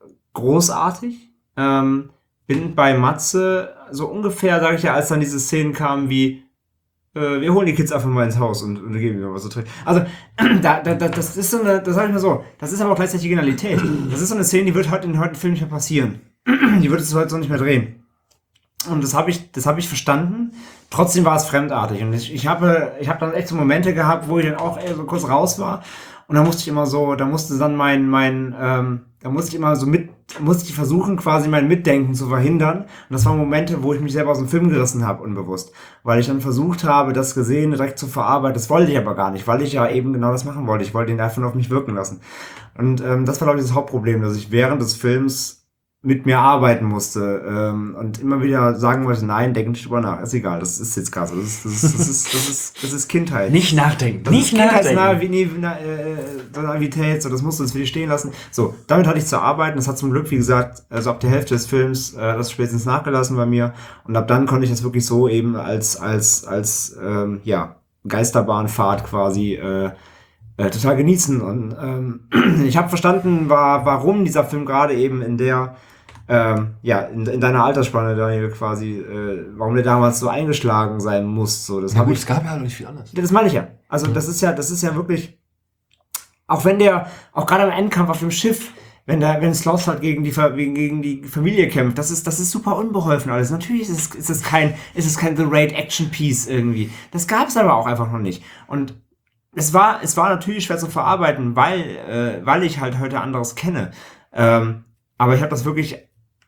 großartig. Ähm, bin bei Matze so ungefähr, sage ich ja, als dann diese Szenen kamen wie wir holen die Kids einfach mal ins Haus und, und geben mir was zu trinken. Also, da, da, das ist so eine, das sag ich mal so, das ist aber auch gleichzeitig Genialität. Das ist so eine Szene, die wird heute in heute Film nicht mehr passieren. Die wird es heute so nicht mehr drehen. Und das habe ich, das habe ich verstanden. Trotzdem war es fremdartig. Und ich, ich habe, ich habe dann echt so Momente gehabt, wo ich dann auch eher so kurz raus war. Und da musste ich immer so, da musste dann mein, mein, ähm, da musste ich immer so mit, musste ich versuchen, quasi mein Mitdenken zu verhindern. Und das waren Momente, wo ich mich selber aus dem Film gerissen habe, unbewusst. Weil ich dann versucht habe, das Gesehene direkt zu verarbeiten. Das wollte ich aber gar nicht, weil ich ja eben genau das machen wollte. Ich wollte ihn einfach nur auf mich wirken lassen. Und ähm, das war, glaube ich, das Hauptproblem, dass ich während des Films mit mir arbeiten musste ähm, und immer wieder sagen wollte, nein, denk nicht drüber nach, ist egal, das ist jetzt krass, das ist, das ist, das ist, das ist, das ist Kindheit. Nicht nachdenken, das nicht ist nachdenken. Naivität, so, das musst du jetzt für dich stehen lassen. So, damit hatte ich zu arbeiten, das hat zum Glück, wie gesagt, also ab der Hälfte des Films, äh, das spätestens nachgelassen bei mir und ab dann konnte ich das wirklich so eben als, als, als, ähm, ja, Geisterbahnfahrt quasi, äh, äh, total genießen und ähm, ich habe verstanden, war, warum dieser Film gerade eben in der Ähm, ja, in, in deiner Altersspanne, Daniel, quasi, äh, warum der damals so eingeschlagen sein muss. So, das ja, hab gut, ich, es gab ja noch nicht viel anderes. das meine ich ja. Also, das ist ja, das ist ja wirklich, auch wenn der, auch gerade am Endkampf auf dem Schiff, wenn da, wenn Sloth halt gegen die, gegen, gegen die Familie kämpft, das ist, das ist super unbeholfen alles. Natürlich ist es, ist es kein, ist es kein The Raid Action Piece irgendwie. Das gab es aber auch einfach noch nicht. Und es war, es war natürlich schwer zu verarbeiten, weil, äh, weil ich halt heute anderes kenne. Ähm, aber ich habe das wirklich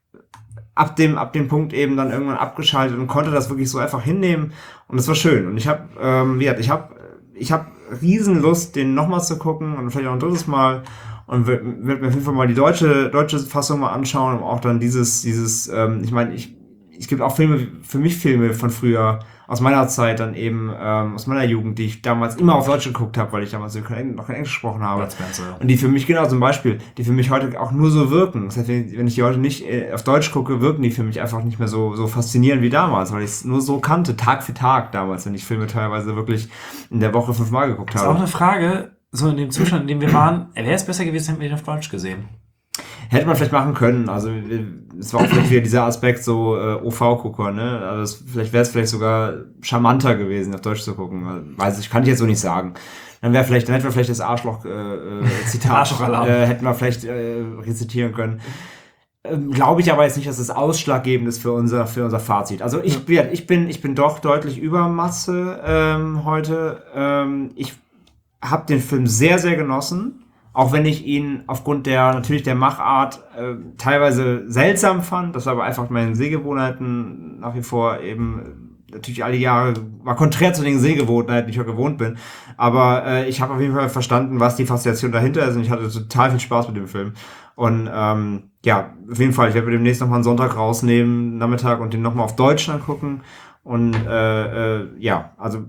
ab dem, ab dem Punkt eben dann irgendwann abgeschaltet und konnte das wirklich so einfach hinnehmen und das war schön. Und ich habe, ähm, wie gesagt, ich habe ich hab riesen Lust, den nochmal zu gucken und vielleicht auch ein drittes Mal und werde werd mir auf jeden Fall mal die deutsche, deutsche Fassung mal anschauen und auch dann dieses, dieses, ähm, ich meine, ich, es gibt auch Filme, für mich Filme von früher, aus meiner Zeit dann eben, ähm, aus meiner Jugend, die ich damals immer auf Deutsch geguckt habe, weil ich damals noch kein Englisch gesprochen habe. Und die für mich, genau zum Beispiel, die für mich heute auch nur so wirken. Das heißt, wenn ich die heute nicht äh, auf Deutsch gucke, wirken die für mich einfach nicht mehr so, so faszinierend wie damals, weil ich es nur so kannte, Tag für Tag damals, wenn ich Filme teilweise wirklich in der Woche fünfmal geguckt habe. Das ist auch eine Frage, so in dem Zustand, in dem wir waren, wäre es besser gewesen, hätten wir ihn auf Deutsch gesehen. Hätte man vielleicht machen können, also es war auch vielleicht wieder dieser Aspekt so äh, O V-Gucker, ne? Also es, vielleicht wäre es vielleicht sogar charmanter gewesen, auf Deutsch zu gucken. Weiß ich, kann ich jetzt so nicht sagen. Dann wäre vielleicht, dann hätten wir vielleicht das Arschloch äh, Zitat Arschloch äh, hätten wir vielleicht äh, rezitieren können. Ähm, Glaube ich aber jetzt nicht, dass das ausschlaggebend ist für unser für unser Fazit. Also ich, ja. ich bin ich bin doch deutlich über Masse ähm, heute. Ähm, ich habe den Film sehr sehr genossen. Auch wenn ich ihn aufgrund der, natürlich der Machart äh, teilweise seltsam fand, das war aber einfach meinen Sehgewohnheiten nach wie vor eben, natürlich alle Jahre, war konträr zu den Sehgewohnheiten, die ich ja gewohnt bin. Aber äh, ich habe auf jeden Fall verstanden, was die Faszination dahinter ist und ich hatte total viel Spaß mit dem Film. Und ähm, ja, auf jeden Fall, ich werde mir demnächst nochmal einen Sonntag rausnehmen, Nachmittag und den nochmal auf Deutsch angucken. Und äh, äh, ja, also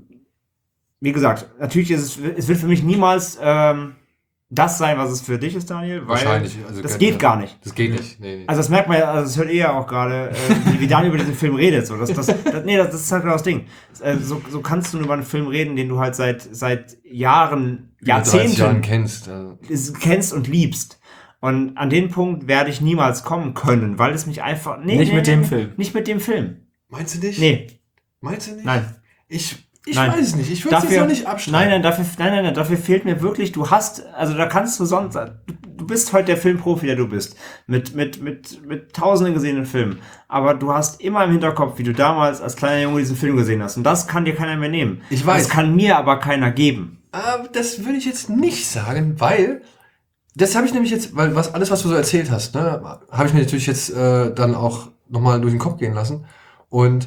wie gesagt, natürlich ist es, es wird für mich niemals ähm, das sein, was es für dich ist, Daniel, weil Wahrscheinlich, also das geht gar nicht. Das geht nicht. Nee, nee. Also das merkt man ja, also das hört ihr ja auch gerade, äh, wie, wie Daniel über diesen Film redet. So. Das, das, das, nee, das, das ist halt genau das Ding. Äh, so, so kannst du über einen Film reden, den du halt seit seit Jahren, Jahrzehnten Jahren kennst, also. kennst und liebst. Und an den Punkt werde ich niemals kommen können, weil es mich einfach... Nee, nicht nee, mit nee, dem Film. Nicht mit dem Film. Meinst du nicht? Nee. Meinst du nicht? Nein. Ich... Ich nein. weiß es nicht, ich würde es jetzt noch nicht abstreiten. Nein, nein, dafür, nein, nein, nein, dafür fehlt mir wirklich, du hast, also da kannst du sonst, du, du bist heute der Filmprofi, der du bist, mit, mit, mit, mit tausenden gesehenen Filmen, aber du hast immer im Hinterkopf, wie du damals als kleiner Junge diesen Film gesehen hast und das kann dir keiner mehr nehmen. Ich weiß. Das kann mir aber keiner geben. Aber das würde ich jetzt nicht sagen, weil, das habe ich nämlich jetzt, weil was alles, was du so erzählt hast, ne, habe ich mir natürlich jetzt äh, dann auch nochmal durch den Kopf gehen lassen und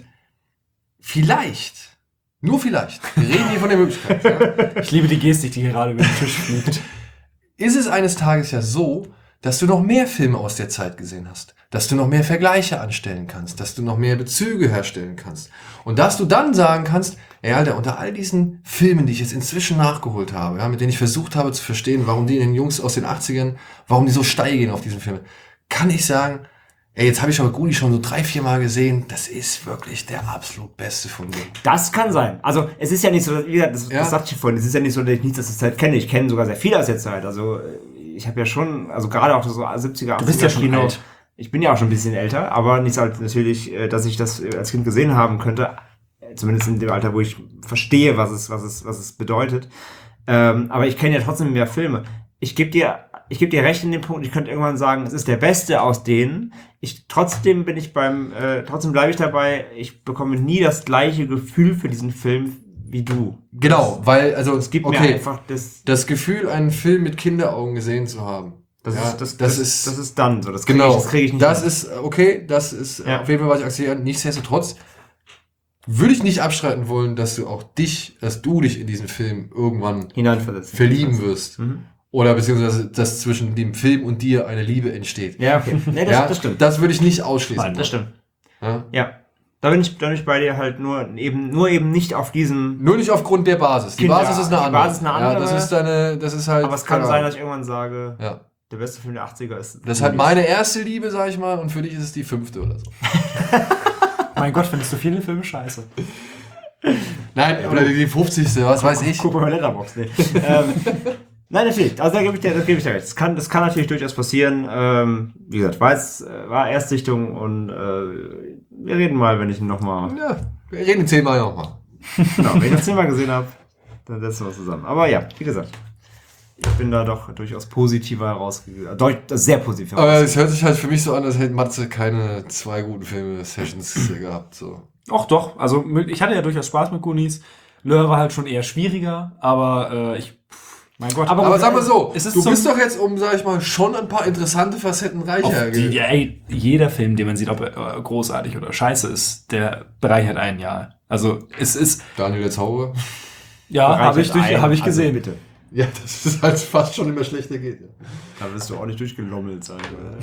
vielleicht, nur vielleicht, wir reden hier von der Möglichkeit. Ja? Ich liebe die Gestik, die gerade über den Tisch fliegt. Ist es eines Tages ja so, dass du noch mehr Filme aus der Zeit gesehen hast, dass du noch mehr Vergleiche anstellen kannst, dass du noch mehr Bezüge herstellen kannst und dass du dann sagen kannst, ey Alter, unter all diesen Filmen, die ich jetzt inzwischen nachgeholt habe, ja, mit denen ich versucht habe zu verstehen, warum die den Jungs aus den achtzigern, warum die so steil gehen auf diesen Filme, kann ich sagen, ey, jetzt habe ich aber Goonies schon so drei, vier Mal gesehen, das ist wirklich der absolut beste von denen. Das kann sein. Also es ist ja nicht so, wie gesagt, das, Ja. das sagte ich vorhin, es ist ja nicht so, dass ich nichts aus der Zeit kenne. Ich kenne sogar sehr viel aus der Zeit. Also ich habe ja schon, also gerade auch so siebziger, Du bist ja schon Kino. alt. Ich bin ja auch schon ein bisschen älter, aber nicht so alt natürlich, äh, dass ich das äh, als Kind gesehen haben könnte. Äh, Zumindest in dem Alter, wo ich verstehe, was es, was es, was es bedeutet. Ähm, aber ich kenne ja trotzdem mehr Filme. Ich gebe dir, ich gebe dir recht in dem Punkt. Ich könnte irgendwann sagen, es ist der Beste aus denen. Ich trotzdem bin ich beim, äh, trotzdem bleibe ich dabei. Ich bekomme nie das gleiche Gefühl für diesen Film wie du. Genau, weil, also, Es gibt okay, mir einfach das. das Gefühl, einen Film mit Kinderaugen gesehen zu haben. Das, Ja, ist, das, das das, ist- das ist dann so. Das kriege Genau, ich, das krieg ich nicht. das hin. ist, okay, das ist Ja. auf jeden Fall, was ich akzeptiere. Nichtsdestotrotz würde ich nicht abstreiten wollen, dass du auch dich, dass du dich in diesen Film irgendwann hineinversetzen. verlieben wirst. Mhm. Oder beziehungsweise, dass zwischen dem Film und dir eine Liebe entsteht. Ja, okay. Nee, das, ja, das stimmt. Das würde ich nicht ausschließen. Nein, Das stimmt. Ja? Ja. Da bin ich, da bin ich bei dir halt nur eben, nur eben nicht auf diesem. Nur nicht aufgrund der Basis. Die Kinder- Basis ist eine die andere. Basis ist eine Ja, andere. das ist deine, das ist halt. Aber es kann keine sein, Ahnung. dass ich irgendwann sage, Ja. der beste Film der achtziger ist. Das ist halt meine erste Liebe, sag ich mal, und für dich ist es die fünfte oder so. Mein Gott, findest du viele Filme scheiße? Nein, oder die fünfzigste, was weiß ich. Guck mal bei Letterboxd. Nee. ähm, nein, natürlich. Also da gebe ich dir, das gebe ich dir recht. Das kann, das kann natürlich durchaus passieren. Ähm, wie gesagt, war, jetzt, äh, war Erstsichtung und äh, wir reden mal, wenn ich ihn nochmal. Ja, wir reden zehnmal nochmal. Genau, wenn ich ihn zehnmal gesehen habe, dann setzen wir uns zusammen. Aber ja, wie gesagt, ich bin da doch durchaus positiver herausgegangen. Deut sehr positiv Aber herausgegangen. es hört sich halt für mich so an, als hätte Matze keine zwei guten Filme-Sessions gehabt. So. Ach doch, also ich hatte ja durchaus Spaß mit Goonies. Lure war halt schon eher schwieriger, aber äh, ich, pff, mein Gott. Aber sag mal so, es ist du zum- bist doch jetzt um, sag ich mal, schon ein paar interessante Facetten reicher. Auf die, ge- ja, ey, jeder Film, den man sieht, ob er äh, großartig oder scheiße ist, der bereichert ein Jahr. Also es ist, Daniel der Zauberer. ja, habe ich, durch- Ein, hab ich also gesehen. bitte. Ja, das ist halt fast schon immer schlechter geht. Ja. Da wirst du auch nicht durchgelommelt sein, oder?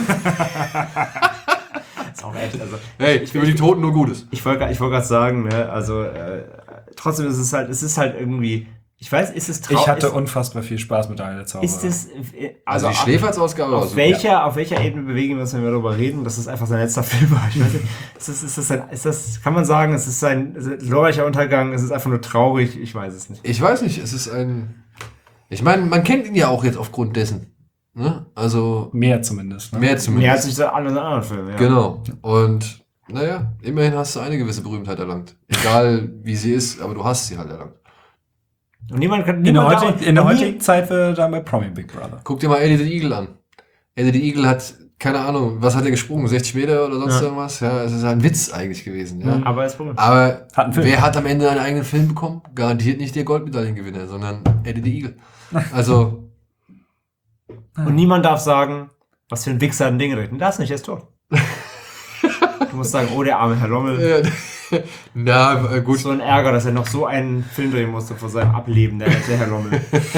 ist auch echt, also. Hey, ich über die Toten nur Gutes. Ich wollte ich wollte gerade sagen, ne, also äh, trotzdem ist es halt, es ist halt irgendwie, ich weiß, ist es traurig. Ich hatte ist, unfassbar viel Spaß mit Daniel der Zauberer. ist es, äh, Also, also, die Schläferzausgabe war auf super. welcher, auf welcher Ebene bewegen wir uns, wenn wir darüber reden, dass es einfach sein letzter Film war? Ich weiß nicht, ist das, ist das, ein, ist das, kann man sagen, es ist ein glorreicher Untergang, es ist einfach nur traurig, ich weiß es nicht. Ich weiß nicht, es ist ein. Ich meine, man kennt ihn ja auch jetzt aufgrund dessen. Ne? Also, Mehr zumindest. Ne? mehr zumindest. Mehr als ich an anderen anderen Filmen, ja. Genau. Und naja, immerhin hast du eine gewisse Berühmtheit erlangt. Egal wie sie ist, aber du hast sie halt erlangt. Und niemand kann, In der, niemand heutigen, da- in der und nie- heutigen Zeit wäre dann bei Promi Big Brother. Guck dir mal Eddie the Eagle an. Eddie the Eagle hat, keine Ahnung, was hat er gesprungen? sechzig Meter oder sonst Ja. irgendwas? Ja, es ist ein Witz eigentlich gewesen. Ja. Aber das Problem. Aber Hat einen Film. wer hat am Ende einen eigenen Film bekommen? Garantiert nicht der Goldmedaillengewinner, sondern Eddie the Eagle. Also, Und niemand darf sagen, was für ein Wichser ein Ding dreht. Und das nicht, er ist tot. Du musst sagen, oh, der arme Herr Lommel. äh, na, äh, gut. So ein Ärger, dass er noch so einen Film drehen musste vor seinem Ableben, der, der Herr Lommel.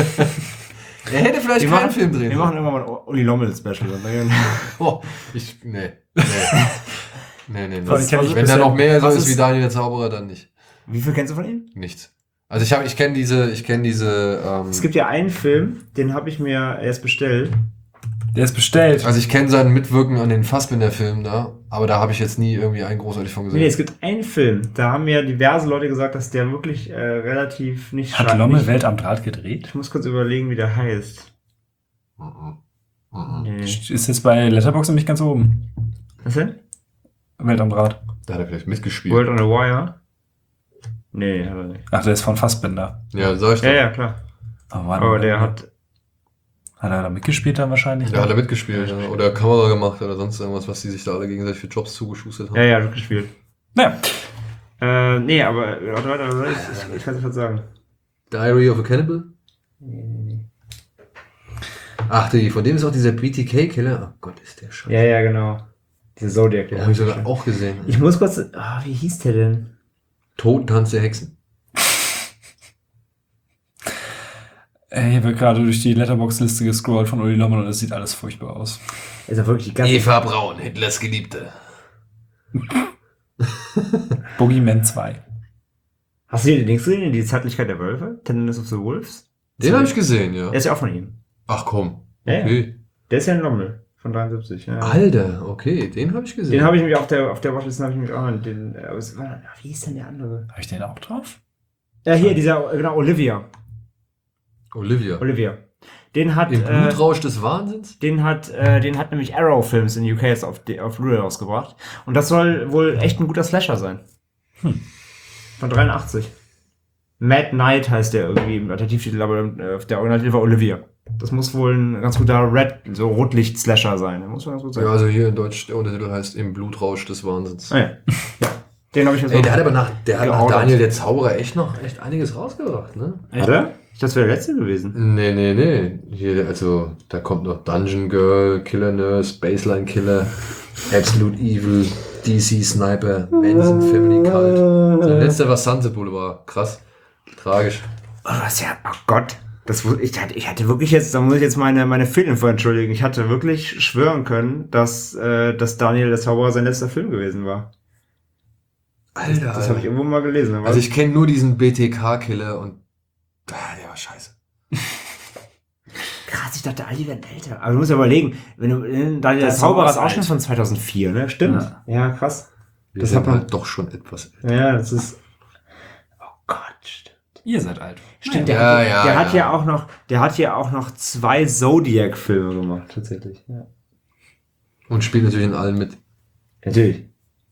Er hätte vielleicht Wir keinen machen, Film drehen wir machen irgendwann mal ein Uli Lommel-Special. Oh, ich, nee. Nee. Nee, nee, nee. Vor allem kenn ich Wenn da bisher- noch mehr so was ist ist- wie Daniel der Zauberer, dann nicht. Wie viel kennst du von ihm? Nichts. Also ich habe, ich kenne diese, ich kenne diese, ähm, Es gibt ja einen Film, den habe ich mir erst bestellt. Der ist bestellt. also ich kenne sein Mitwirken an den Fassbinder-Filmen da, aber da habe ich jetzt nie irgendwie einen großartig von gesehen. Nee, es gibt einen Film, da haben mir diverse Leute gesagt, dass der wirklich äh, relativ nicht Hat scha- Lommel nicht- Welt am Draht gedreht? Ich muss kurz überlegen, wie der heißt. Mhm. Mhm. Nee. Ist jetzt bei Letterboxd nämlich ganz oben. Was denn? Welt am Draht. Da hat er vielleicht mitgespielt. World on a Wire? Nee, hat er nicht. Ach, der ist von Fassbinder. Ja, sag ich doch. Ja, ja, klar. Oh, Mann. Aber der hat. Hat er da mitgespielt dann wahrscheinlich? Da hat er mitgespielt, ja. Oder Kamera gemacht oder sonst irgendwas, was die sich da alle gegenseitig für Jobs zugeschustert haben. Ja, ja, hat gespielt. Naja. Äh, nee, aber. Warte, warte, warte, ich, ich, ich kann es nicht sagen. Diary of a Cannibal? Ach, die, von dem ist auch dieser B T K-Killer. Oh Gott, ist der scheiße. Ja, ja, genau. Diese Zodiac. Den habe ich sogar auch gesehen. Ich muss kurz. Ah, wie hieß der denn? Totentanz der Hexen. Ey, hier wird gerade durch die Letterboxd-Liste gescrollt von Uli Lommel und es sieht alles furchtbar aus. Ist ja wirklich die ganze Eva Braun, Hitlers Geliebte. Boogeyman zwei. Hast du den Dings gesehen? Die Zärtlichkeit der Wölfe? Tenderness of the Wolves? Den habe ich gesehen, ja. Der ist ja auch von ihm. Ach komm. Ja, Okay. Der ist ja ein Lommel von dreiundsiebzig. Ja. Alter, okay, den habe ich gesehen. Den habe ich nämlich auf der, auf der Watchlist, habe ich nämlich auch den, aber es war, wie hieß denn der andere? Habe ich den auch drauf? Ja, hier, dieser, genau, Olivia. Olivia. Olivia. Den hat, Im äh, Blutrausch des Wahnsinns? den hat, äh, den hat nämlich Arrow Films in U K jetzt auf, die- auf Blu-ray rausgebracht. Und das soll wohl echt ein guter Slasher sein. Hm. Von dreiundachtzig. Mad Knight heißt der irgendwie im Alternativtitel, aber äh, der Originaltitel war Olivia. Das muss wohl ein ganz guter Red, so Rotlicht-Slasher sein. Der muss schon ganz gut sein. Ja, also hier in Deutsch, der Untertitel heißt Im Blutrausch des Wahnsinns. Ah, ja. ja. Den habe ich mir Ey, der hat aber nach, der hat nach geordert. Daniel der Zauberer echt noch echt einiges rausgebracht, ne? Hat er? Ich dachte, das wäre der letzte gewesen. Nee, nee, nee. Hier, also, da kommt noch Dungeon Girl, Killer Nurse, Baseline Killer, Absolute Evil, D C Sniper, Manson Family Cult. Sein letzter war Sunset Boulevard. Krass. Tragisch. Oh, das ist ja, oh Gott. Das, wu- ich, hatte, ich hatte wirklich jetzt, da muss ich jetzt meine, meine Fehlinfo entschuldigen. Ich hatte wirklich schwören können, dass, äh, dass Daniel der Zauberer sein letzter Film gewesen war. Alter. Das habe ich irgendwo mal gelesen. aber- Also ich kenne nur diesen B T K-Killer und ah, der war scheiße. Krass, ich dachte, all die werden älter. Aber du musst ja überlegen, wenn du, äh, Daniel der Der Zauberer ist Zauberer auch ist schon alt. von zweitausendvier, ne? Stimmt. Ja. Ja, krass. Wir Das sind hat man- halt doch schon etwas. Ja, das ist, oh Gott, stimmt. Ihr seid alt. Stimmt, der, Ja, hat, ja, der ja. hat ja auch noch, der hat ja auch noch zwei Zodiac-Filme gemacht, tatsächlich. Ja. Und spielt natürlich in allen mit. Natürlich.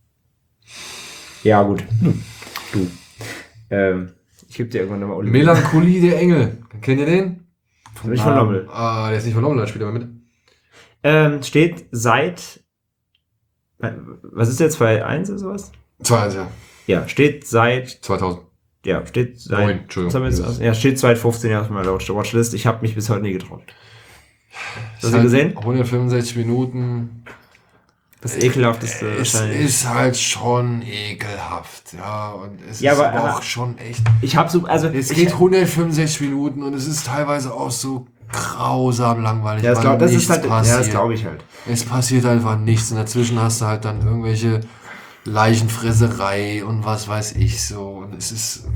Ja, gut. Du. Ähm, ich gebe dir irgendwann nochmal Oliver. Melancholie der Engel. Kennt ihr den? Nicht von Lommel. Ah, der ist nicht von Lommel, der spielt aber mit. Ähm, steht seit, was ist jetzt, zwei eins oder sowas? zwei eins, ja. Ja, steht seit, zweitausend. ja, steht seit, Neun, Entschuldigung. was haben wir jetzt aus? Ja, steht seit fünfzehn Jahren auf meiner Watchlist. Ich habe mich bis heute nie getraut. Hast du Ist halt gesehen? hundertfünfundsechzig Minuten. Das ekelhafteste Es wahrscheinlich. ist halt schon ekelhaft, ja. Und es Ja, ist aber- aber, aber- auch schon echt. Ich habe so, also, Es ich, geht hundertfünfundsechzig Minuten und es ist teilweise auch so grausam langweilig. ja, das, weil glaub, das ist nichts halt, ja, das passiert. glaube ich halt. Es passiert einfach nichts und dazwischen hast du halt dann irgendwelche Leichenfresserei und was weiß ich so. Und es ist.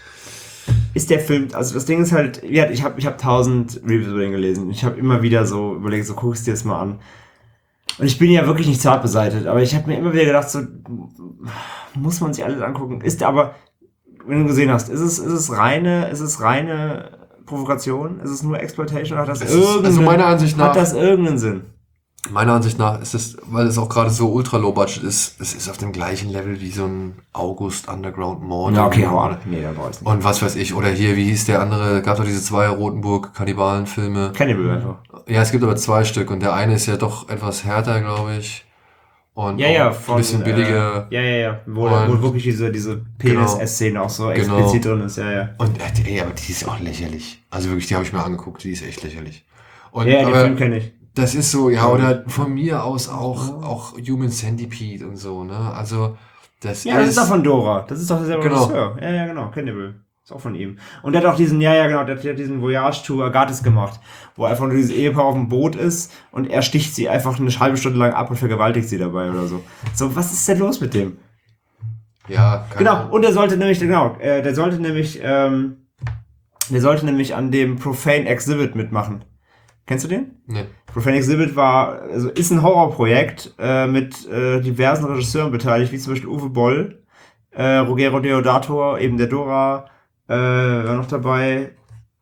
Ist der Film, also das Ding ist halt, ja, ich habe ich hab tausend Reviews über den gelesen. Ich habe immer wieder so überlegt, so guckst dir das mal an. Und ich bin ja wirklich nicht zart beseitigt, aber ich habe mir immer wieder gedacht, so muss man sich alles angucken. Ist aber, wenn du gesehen hast, ist es, ist es reine, ist es reine Provokation? Ist es nur Exploitation? Oder hat das Es ist- irgendeinen, also meiner Ansicht nach- hat das irgendeinen Sinn? Meiner Ansicht nach ist es, weil es auch gerade so ultra low budget ist, es ist auf dem gleichen Level wie so ein August Underground Mord. Ja, okay, hau an. Nee, da brauchst du nicht. Und was weiß ich, oder hier, wie hieß der andere, gab doch diese zwei Rotenburg-Kannibalen-Filme. Cannibal einfach. Ja, es gibt aber zwei Stück und der eine ist ja doch etwas härter, glaube ich. Und Ja, ja, auch von, ein bisschen billiger. Äh, ja, ja, ja. Wo, Und- wo wirklich diese, diese Penis-Szene auch so Genau. explizit drin ist, ja, ja. Und äh, die- ey, aber die ist auch lächerlich. Also wirklich, die habe ich mir angeguckt, die ist echt lächerlich. Und, Ja, ja, den aber Film kenne ich. das ist so, ja, oder von mir aus auch, auch Human Centipede und so, ne? Also, das Ja, das ist. ist doch von Dora. Das ist doch derselbe Genau. Regisseur. Ja, ja, genau. Cannibal. Ist auch von ihm. Und der hat auch diesen, ja, ja, genau, der hat diesen Voyage to Agatis gemacht, wo einfach nur dieses Ehepaar auf dem Boot ist und er sticht sie einfach eine halbe Stunde lang ab und vergewaltigt sie dabei oder so. So, was ist denn los mit dem? Ja, keine Genau, Ahnung. und der sollte nämlich, genau, äh, der sollte nämlich, ähm, der sollte nämlich an dem Profane Exhibit mitmachen. Kennst du den? Nee. Profane Exhibit war, also ist ein Horrorprojekt äh, mit äh, diversen Regisseuren beteiligt, wie zum Beispiel Uwe Boll, äh, Ruggero Deodato, eben der Dora, äh, war noch dabei.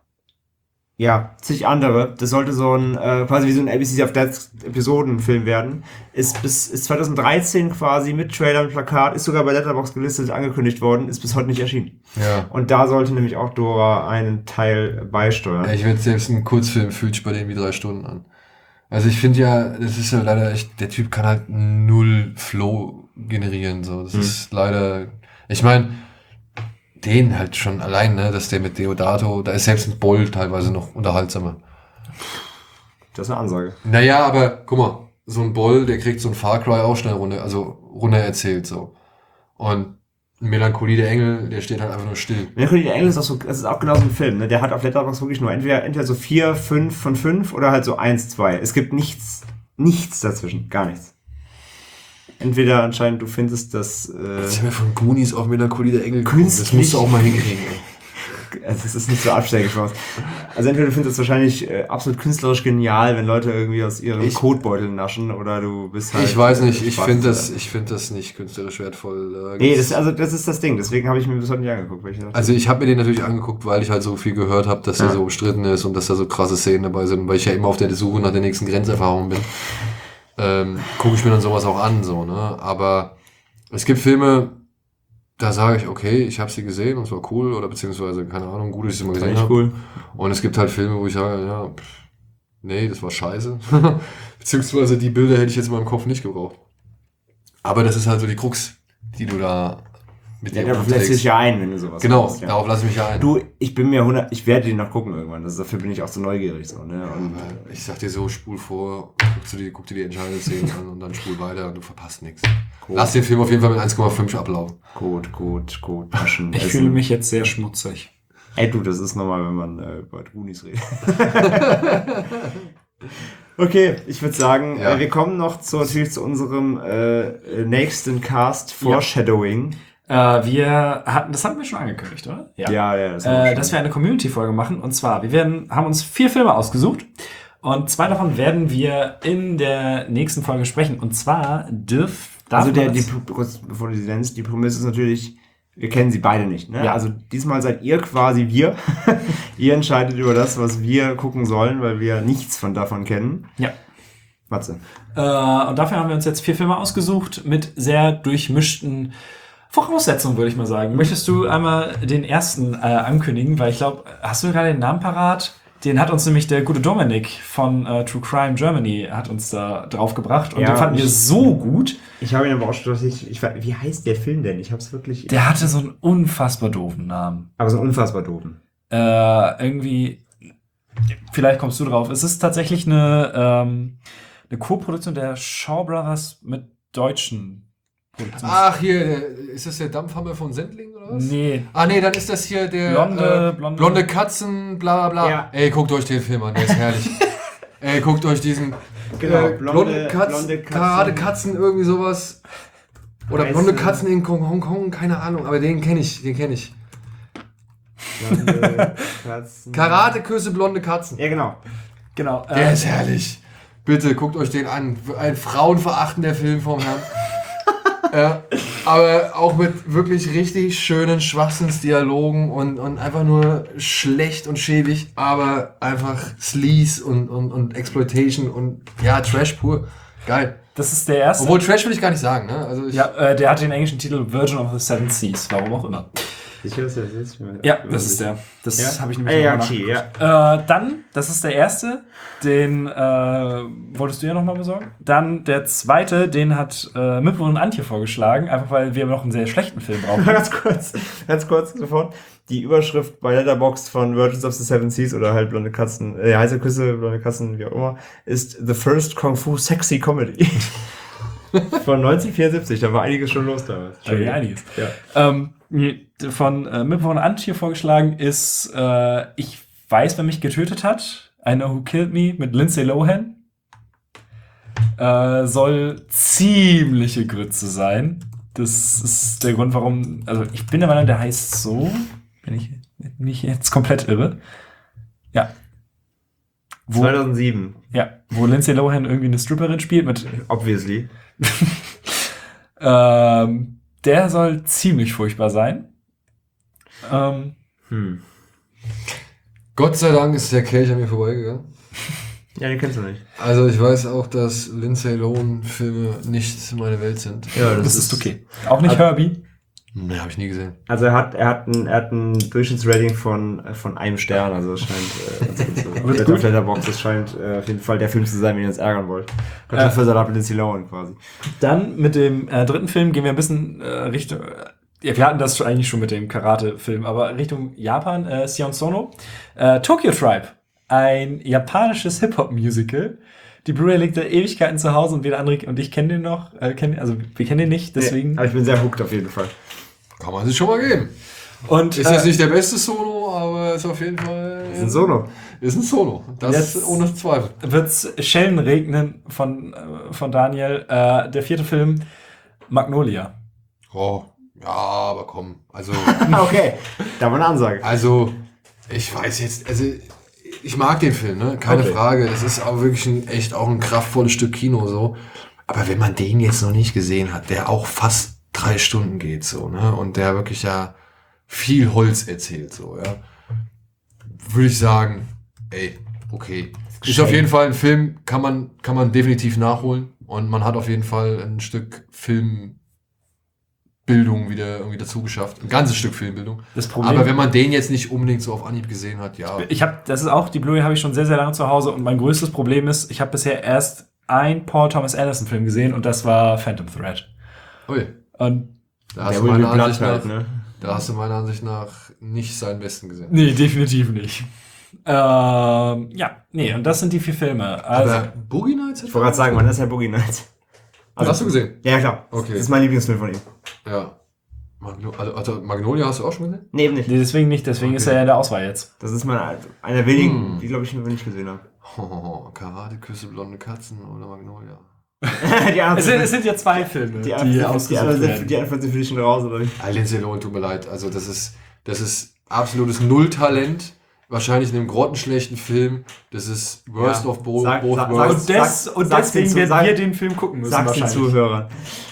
Ja, zig andere. Das sollte so ein, äh, quasi wie so ein A B C of Death Episodenfilm werden. Ist bis, ist zwanzig dreizehn quasi mit Trailer und Plakat, ist sogar bei Letterboxd gelistet, angekündigt worden, ist bis heute nicht erschienen. Ja. Und da sollte nämlich auch Dora einen Teil beisteuern. Ja, ich werde selbst ein Kurzfilm fühlt sich bei denen wie drei Stunden an. Also ich finde ja, das ist ja leider echt, der Typ kann halt null Flow generieren, so. Das Hm. ist leider, ich meine, den halt schon allein, ne, dass der mit Deodato, da ist selbst ein Boll teilweise noch unterhaltsamer. Das ist eine Ansage. Naja, aber guck mal, so ein Boll, der kriegt so ein Far Cry auch schnell runter, also runter erzählt, so. Und Melancholie der Engel, der steht halt einfach nur still. Melancholie der Engel ist auch so, das ist auch genau so ein Film, ne? Der hat auf Letterboxd wirklich nur entweder, entweder so vier, fünf von fünf oder halt so eins, zwei. Es gibt nichts, nichts dazwischen. Gar nichts. Entweder anscheinend du findest, dass, äh, Jetzt haben wir von Goonies auf Melancholie der Engel gekommen. Das musst du auch mal hinkriegen, ey. Also es ist nicht so absteigend für uns. Also entweder du findest es wahrscheinlich äh, absolut künstlerisch genial, wenn Leute irgendwie aus ihrem Ich- Kotbeutel naschen, oder du bist halt... Ich weiß nicht, äh, ich Spaß finde das, dabei. ich finde das nicht künstlerisch wertvoll. Äh, Nee, das, also das ist das Ding, deswegen habe ich mir bis heute nicht angeguckt. Weil ich dachte, Also ich habe mir den natürlich angeguckt, weil ich halt so viel gehört habe, dass Ja. er so umstritten ist und dass da so krasse Szenen dabei sind, und weil ich ja immer auf der Suche nach der nächsten Grenzerfahrung bin. Ähm, gucke ich mir dann sowas auch an, so, ne? Aber es gibt Filme, da sage ich, okay, ich habe sie gesehen und es war cool, oder beziehungsweise, keine Ahnung, gut, dass ich sie mal das gesehen war echt habe. cool. Und es gibt halt Filme, wo ich sage, ja, pff, nee, das war scheiße. Beziehungsweise die Bilder hätte ich jetzt in meinem Kopf nicht gebraucht. Aber das ist halt so die Krux, die du da mit Ja, dir darauf lässt sich ja ein, wenn du sowas Genau, machst, ja. darauf lasse ich mich ja ein. Du, ich bin mir hundert, ich werde den noch gucken irgendwann. Das, dafür bin ich auch so neugierig so, ne? Und Aber ich sag dir so, spul vor, guck dir, guck dir die entscheidenden Szenen an und dann spul weiter und du verpasst nichts. Lass den Film auf jeden Fall mit eins Komma fünf ablaufen. gut, gut, gut. Waschen, Ich essen. fühle mich jetzt sehr schmutzig. Ey, du, das ist normal, wenn man äh, über Goonies redet. Okay, ich würde sagen, Ja. äh, wir kommen noch zu, natürlich zu unserem äh, nächsten Cast Foreshadowing. Äh, wir hatten, das hatten wir schon angekündigt, oder? Ja, ja, das haben wir äh, schon. dass wir eine Community-Folge machen. Und zwar, wir werden, haben uns vier Filme ausgesucht. Und zwei davon werden wir in der nächsten Folge sprechen. Und zwar dürf, darf Also der, man die, das- kurz bevor du sie nennst, die Prämisse ist natürlich, wir kennen sie beide nicht. Ne? Ja. Also diesmal seid ihr quasi wir. Ihr entscheidet über das, was wir gucken sollen, weil wir nichts von davon kennen. Ja. Matze. Äh, und dafür haben wir uns jetzt vier Filme ausgesucht mit sehr durchmischten Voraussetzungen, würde ich mal sagen. Möchtest du einmal den ersten äh, ankündigen? Weil ich glaube, hast du gerade den Namen parat? Den hat uns nämlich der gute Dominik von äh, True Crime Germany hat uns da draufgebracht. Und Ja, den fanden wir ich- so gut. Ich habe ihn aber auch schon, ich, ich, wie heißt der Film denn? Ich habe es wirklich... Der hatte so einen unfassbar doofen Namen. aber so unfassbar doofen. Äh, irgendwie, vielleicht kommst du drauf. Es ist tatsächlich eine, ähm, eine Co-Produktion der Shaw Brothers mit deutschen Produktionen. Ach, hier, der- ist das der Dampfhammer von Sendling oder was? Nee. Ah, nee, dann ist das hier der Blonde- äh, blonde- blonde Katzen, bla bla bla. Ja. Ey, guckt euch den Film an, der ist herrlich. Ey, guckt euch diesen Genau, äh, blonde- blonde, Katzen, blonde Katzen. Katzen, irgendwie sowas. Oder Weiße- blonde Katzen in Hongkong, keine Ahnung, aber den kenne ich, den kenne ich. Blonde Katzen. Karateküsse, blonde Katzen. Ja, genau. Genau. Der Äh, ist herrlich. Bitte guckt euch den an. Ein frauenverachtender Film vom Herrn. Ja, aber auch mit wirklich richtig schönen Schwachsinnsdialogen und, und einfach nur schlecht und schäbig, aber einfach Sleaze und, und, und Exploitation und ja, Trash pur. Geil. das ist der erste. Obwohl Trash will ich gar nicht sagen, ne? Also ich, ja, äh, der hat den englischen Titel Virgin of the Seven Seas, warum auch immer. Sicher, dass er das ist? Ja, das ist der. Das Ja? habe ich Ah, nämlich ja, noch okay, ja. nachgeguckt. Äh, dann, das ist der erste, den äh, wolltest du ja nochmal besorgen. Dann der zweite, den hat äh, Mippe und Antje vorgeschlagen, einfach weil wir noch einen sehr schlechten Film brauchen. ganz kurz, ganz kurz sofort. Die Überschrift bei Letterboxd von Virgins of the Seven Seas oder halt Blonde Katzen, äh, heiße Küsse, Blonde Katzen, wie auch immer, ist The First Kung Fu Sexy Comedy. Von neunzehnhundertvierundsiebzig, da war einiges schon los damals. Da geht einiges. Ja. Ähm, von äh, Mippe und Antje vorgeschlagen ist äh, Ich weiß, wer mich getötet hat. I Know Who Killed Me mit Lindsay Lohan. Äh, soll ziemliche Grütze sein. Das ist der Grund, warum. Also, ich bin der Meinung, der heißt so. Wenn ich mich jetzt komplett irre. Ja. Wo, zweitausendsieben, ja, wo Lindsay Lohan irgendwie eine Stripperin spielt mit. obviously. Ähm, der soll ziemlich furchtbar sein. Ähm, Hm. Gott sei Dank ist der Kelch an mir vorbeigegangen. Ja, den kennst du nicht. Also ich weiß auch, dass Lindsay Lohan Filme nicht meine Welt sind. Ja, das, ist okay. Auch nicht Also- Herbie. Ne, habe ich nie gesehen. Also er hat, er hat ein, er hat ein Durchschnittsrating von, äh, von einem Stern, also es scheint, äh, ganz gut zu Wird sein. gut. Auf Letterboxd, es scheint äh, auf jeden Fall der Film zu sein, den ihr jetzt ärgern wollt. Gott Äh. für Salat mit Lindsay Lohan quasi. Dann mit dem äh, dritten Film gehen wir ein bisschen äh, Richtung. Ja, wir hatten das schon, eigentlich schon mit dem Karate-Film, aber Richtung Japan. Äh, Sion Sono. Äh, Tokyo Tribe. Ein japanisches Hip-Hop-Musical. Die Blu-ray liegt da Ewigkeiten zu Hause und wir andere und ich kennen den noch. Äh, kennen, also wir kennen den nicht, deswegen. Ja, aber ich bin sehr hooked auf jeden Fall. Kann man sich schon mal geben. Und, Ist äh, jetzt nicht der beste Solo, aber ist auf jeden Fall... Das ist ein Solo. Ist ein Solo. Das Jetzt ist ohne Zweifel. wird's Schellen regnen von, äh, von Daniel. Äh, der vierte Film, Magnolia. Oh, ja, aber komm. Also, Okay, da war eine Ansage. also, ich weiß jetzt, also, ich mag den Film, ne? Keine Okay. Frage. Das ist auch wirklich ein, echt auch ein kraftvolles Stück Kino, so. Aber wenn man den jetzt noch nicht gesehen hat, der auch fast drei Stunden geht, so, ne? Und der wirklich ja viel Holz erzählt, so, ja. Würde ich sagen, ey, okay. Ist auf jeden Fall ein Film, kann man, kann man definitiv nachholen. Und man hat auf jeden Fall ein Stück Filmbildung wieder irgendwie dazu geschafft. Ein ganzes Stück Filmbildung. Das Problem, Aber wenn man den jetzt nicht unbedingt so auf Anhieb gesehen hat, ja. ich habe, das ist auch, die Blu-ray habe ich schon sehr, sehr lange zu Hause und mein größtes Problem ist, ich habe bisher erst ein Paul Thomas Anderson Film gesehen und das war Phantom Thread. Ui, Und da hast, Der du Will meiner Be Ansicht Blood nach, halt, ne? da hast du meiner Ansicht nach nicht seinen besten gesehen. nee, definitiv nicht. Ähm, ja, nee, und das sind die vier Filme. Also, Aber Boogie Nights? Ich wollte gerade sagen, wann ist der Boogie Nights? Also, hast du gesehen? Ja, klar. Okay. Das ist mein Lieblingsfilm von ihm. Ja. Magno also, also Magnolia hast du auch schon gesehen? Nee, eben nicht. nee, deswegen nicht, deswegen Okay. ist er ja in der Auswahl jetzt. Das ist mein, einer der wenigen, Hm. die, glaube ich, noch nicht gesehen habe. Oh, Karate, Küsse, blonde Katzen oder Magnolia? die anderen Es sind, es sind ja zwei Filme, die, die, anderen- die, ausgesucht anderen sind, werden. die anderen sind für dich schon raus, oder wie? Ah, Lindsay Lohan, tut mir leid. Also das ist, das ist absolutes Nulltalent. Wahrscheinlich in einem grottenschlechten Film. Das ist Worst Ja. of bo Sag- both sag- worlds. Und, des, Sag- und sag's deswegen den zu- werden sag- wir den Film gucken müssen Sag's den wahrscheinlich. Zuhörern.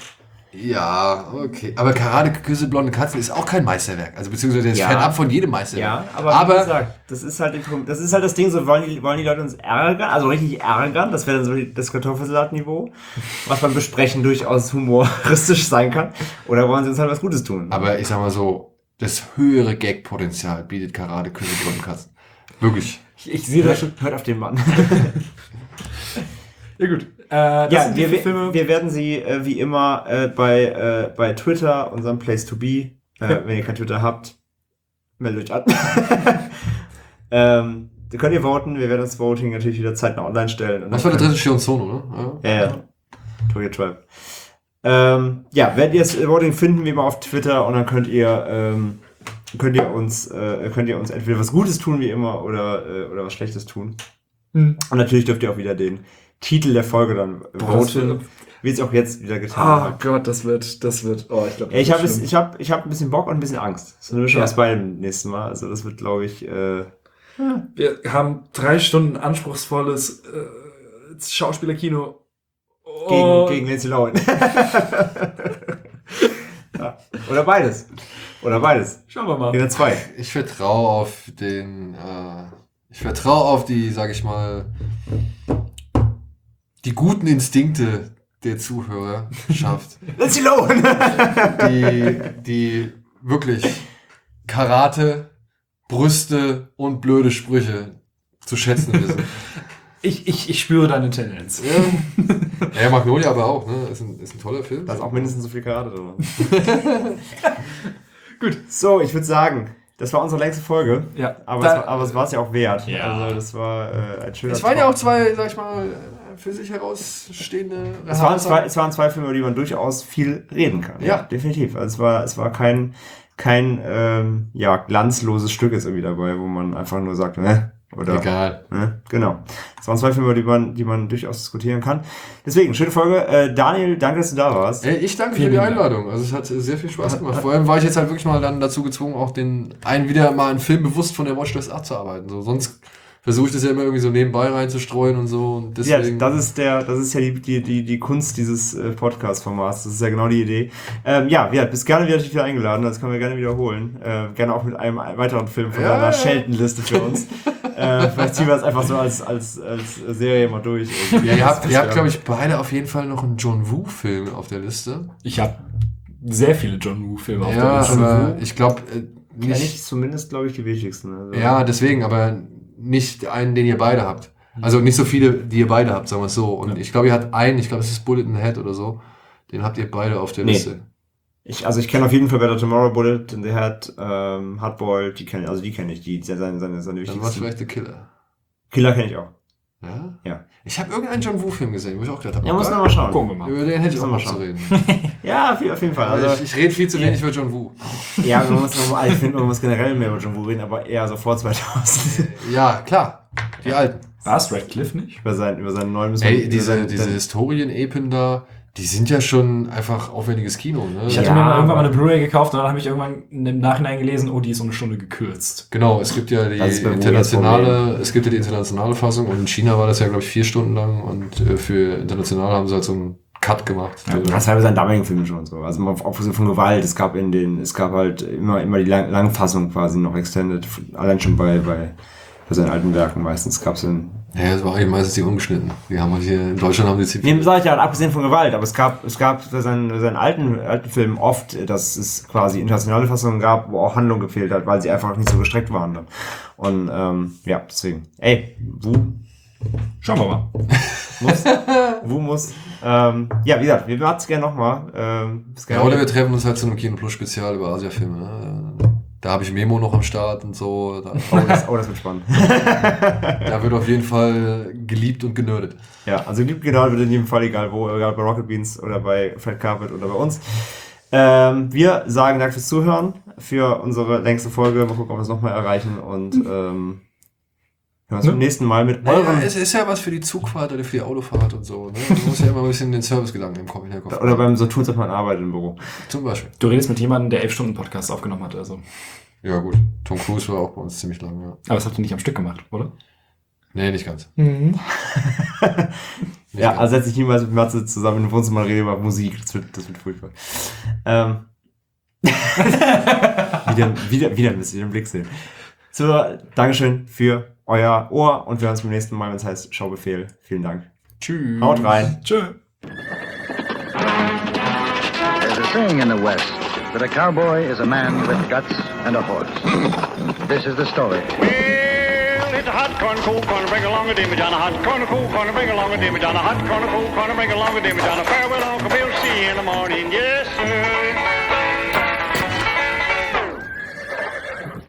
Ja, okay. Aber Karate, Küsse, blonde Katzen ist auch kein Meisterwerk. Also beziehungsweise der ist Ja. fernab von jedem Meisterwerk. Ja, aber, aber wie gesagt, das ist halt, das ist halt das Ding, so wollen die, wollen die Leute uns ärgern, also richtig ärgern, das wäre dann so das Kartoffelsalatniveau, was beim Besprechen durchaus humoristisch sein kann, oder wollen sie uns halt was Gutes tun? Aber ich sag mal so, das höhere Gag-Potenzial bietet Karate, Küsse, blonde Katzen. Wirklich. Ich, ich sehe das schon. Hört auf den Mann. Ja gut. Äh, das Ja, sind die wir, vier Filme. wir werden sie äh, wie immer äh, bei, äh, bei Twitter, unserem Place to be, äh, wenn ihr kein Twitter habt, meldet euch an. ähm, da könnt ihr voten, wir werden das Voting natürlich wieder zeitnah online stellen. Und Das dann war der könnt- dritte Shion Sono, ne? Ja, ja. Tokyo Tribe. Ähm, ja, werdet ihr das Voting finden, wie immer auf Twitter, und dann könnt ihr, ähm, könnt ihr uns, äh, könnt ihr uns entweder was Gutes tun, wie immer, oder, äh, oder was Schlechtes tun. Hm. Und natürlich dürft ihr auch wieder den Titel der Folge dann voten, wie es auch jetzt wieder getan Oh hat. Gott, das wird, das wird, oh, ich glaube, Ja, ich habe ich hab, ich hab ein bisschen Bock und ein bisschen Angst. Das ist eine Mischung Ja. aus beidem nächsten Mal. Also das wird, glaube ich, äh, Wir haben drei Stunden anspruchsvolles äh, Schauspielerkino. gegen, Oh. gegen Lindsay Lohan. Ja. Oder beides. Oder beides. Schauen wir mal. Jeder zwei. Ich vertraue auf den, äh, ich vertraue auf die, sag ich mal, die guten Instinkte der Zuhörerschaft, Lindsay Lohan! die, die wirklich Karate, Brüste und blöde Sprüche zu schätzen wissen. Ich, ich, ich spüre deine Tendenz. Ja, ja, Magnolia aber auch, ne? Ist ein, ist ein toller Film. Da ist auch mindestens so viel Karate drin. Gut. So, ich würde sagen, das war unsere längste Folge. Ja. Aber, Da- es, war- aber es war es ja auch wert. Ja. Also das war äh, ein schöner Es waren ja auch Talk. zwei, sag ich mal, für sich herausstehende. Es waren, zwei, es waren zwei Filme, über die man durchaus viel reden kann. Ja. Definitiv. Also es war, es war kein, kein ähm, ja, glanzloses Stück ist irgendwie dabei, wo man einfach nur sagt, ne? Oder, Egal. ne? Genau. Es waren zwei Filme, über die man, die man durchaus diskutieren kann. Deswegen, schöne Folge. Äh, Daniel, danke, dass du da warst. Ey, ich danke Vielen für die Dank. Einladung. Also es hat sehr viel Spaß gemacht. Vor allem war ich jetzt halt wirklich mal dann dazu gezwungen, auch den einen wieder mal einen Film bewusst von der Watchlist abzuarbeiten. So, sonst versuche ich das ja immer irgendwie so nebenbei reinzustreuen und so. Und Ja, deswegen. das ist der, das ist ja die, die, die, die Kunst dieses äh, Podcast-Formats. Das ist ja genau die Idee. Ähm, ja, ja, bist gerne wieder, wieder eingeladen. Das können wir gerne wiederholen. Äh, gerne auch mit einem weiteren Film von Ja, deiner ja. Shelton-Liste für uns. äh, vielleicht ziehen wir das einfach so als, als, als Serie mal durch. ja, ihr habt, Das ihr habt wär- glaube ich, beide auf jeden Fall noch einen John Woo-Film auf der Liste. Ich habe sehr viele John Woo-Filme auf der Ja, Liste. aber ich glaube äh, Kenn nicht. ich zumindest, glaube ich, die wichtigsten. Also. Ja, deswegen, aber nicht einen, den ihr beide habt. Also nicht so viele, die ihr beide habt, sagen wir es so. Und ich glaube, ihr habt einen, ich glaube, es ist Bullet in the Head oder so. Den habt ihr beide auf der Nee. Liste. Ich, also ich kenne auf jeden Fall Better Tomorrow, Bullet in the Head, ähm, Hardboiled, die kenne also die kenne ich, die seine, seine, seine Dann war es wichtigsten. vielleicht der Killer. Killer kenne ich auch. Ja? Ja. Ich habe irgendeinen John Woo-Film gesehen, wo ich auch gedacht habe, Ja, muss geil, man mal schauen. Gucken wir mal. über den hätte ich auch Müssen wir mal zu schauen. reden. Ja, auf jeden Fall. Also Also, ich, ich rede viel zu wenig über John Woo. ja, man muss, man, ich finde, man muss generell mehr über John Woo reden, aber eher so vor zweitausend. Ja, klar. Die alten. War es Radcliffe nicht? über, sein, über seinen neuen müssen Ey, über diese, seinen- diese Historien-Epen da, die sind ja schon einfach aufwendiges Kino. Ne? Ich hatte Ja, mir mal irgendwann mal aber- eine Blu-ray gekauft und dann habe ich irgendwann im Nachhinein gelesen, oh, die ist um eine Stunde gekürzt. Genau, es gibt ja die Das ist bei Woo das internationale, es gibt ja die internationale Fassung und in China war das ja, glaube ich, vier Stunden lang und äh, für international haben sie halt so einen Cut gemacht. Ja, das war bei seinen damaligen Filmen schon so. Also mal auch so von Gewalt, es gab in den, es gab halt immer, immer die Lang Langfassung quasi noch extended, allein schon bei, bei, bei seinen alten Werken meistens gab es dann. Ja, das war eigentlich meistens die ungeschnitten. Die haben halt hier, in Deutschland haben die ziemlich. Nee, sag ich ja, abgesehen von Gewalt, aber es gab, es gab bei seinen, bei seinen alten, alten Filmen oft, dass es quasi internationale Fassungen gab, wo auch Handlung gefehlt hat, weil sie einfach nicht so gestreckt waren dann. Und, ähm, ja, deswegen. Ey, Wu Schauen wir mal. muss, Wu muss, ähm, ja, wie gesagt, wir warten es gerne nochmal, ähm, bis Ja, gerne- oder wir treffen uns halt zu einem Kino Plus Spezial über Asia-Filme. Ne? Da habe ich Memo noch am Start und so. Da, Oh, das, oh, das wird spannend. da wird auf jeden Fall geliebt und genördet. Ja, also liebt genau wird in jedem Fall, egal wo, egal bei Rocket Beans oder bei Fred Carpet oder bei uns. Ähm, wir sagen Dank fürs Zuhören, für unsere längste Folge. Mal gucken, ob wir es nochmal erreichen und ähm, hören uns beim nächsten Mal mit Naja, eurem es ist ja was für die Zugfahrt oder für die Autofahrt und so. Ne? Man muss ja immer ein bisschen den Servicegedanken im Kopf hinterkopf oder beim so tun, als ob man arbeitet im Büro. Zum Beispiel. Du redest mit jemandem, der elf Stunden Podcast aufgenommen hat, also. Ja gut, Tom Cruise war auch bei uns ziemlich lang, ja. Aber das habt ihr nicht am Stück gemacht, oder? Nee, nicht ganz. Mhm. Nicht Ja, ganz. also setze ich niemals mit Matze zusammen in dem Wohnzimmer und rede über Musik. Das wird, das wird furchtbar. Ähm. wieder, wieder, wieder ein bisschen den Blick sehen. So, Dankeschön für euer Ohr und wir hören uns beim nächsten Mal, wenn es heißt Schaubefehl. Vielen Dank. Tschüss. Haut rein. Tschö. There's a saying in the West that a cowboy is a man with guts and a horse. This is the story. Well, it's a hot corn, cool corn, bring along a dimmy John, a hot corn, cool corn, bring along a dimmy John, a hot corn, cool corn, bring along a dimmy John, a farewell, Uncle Bill, see you in the morning, yes, sir.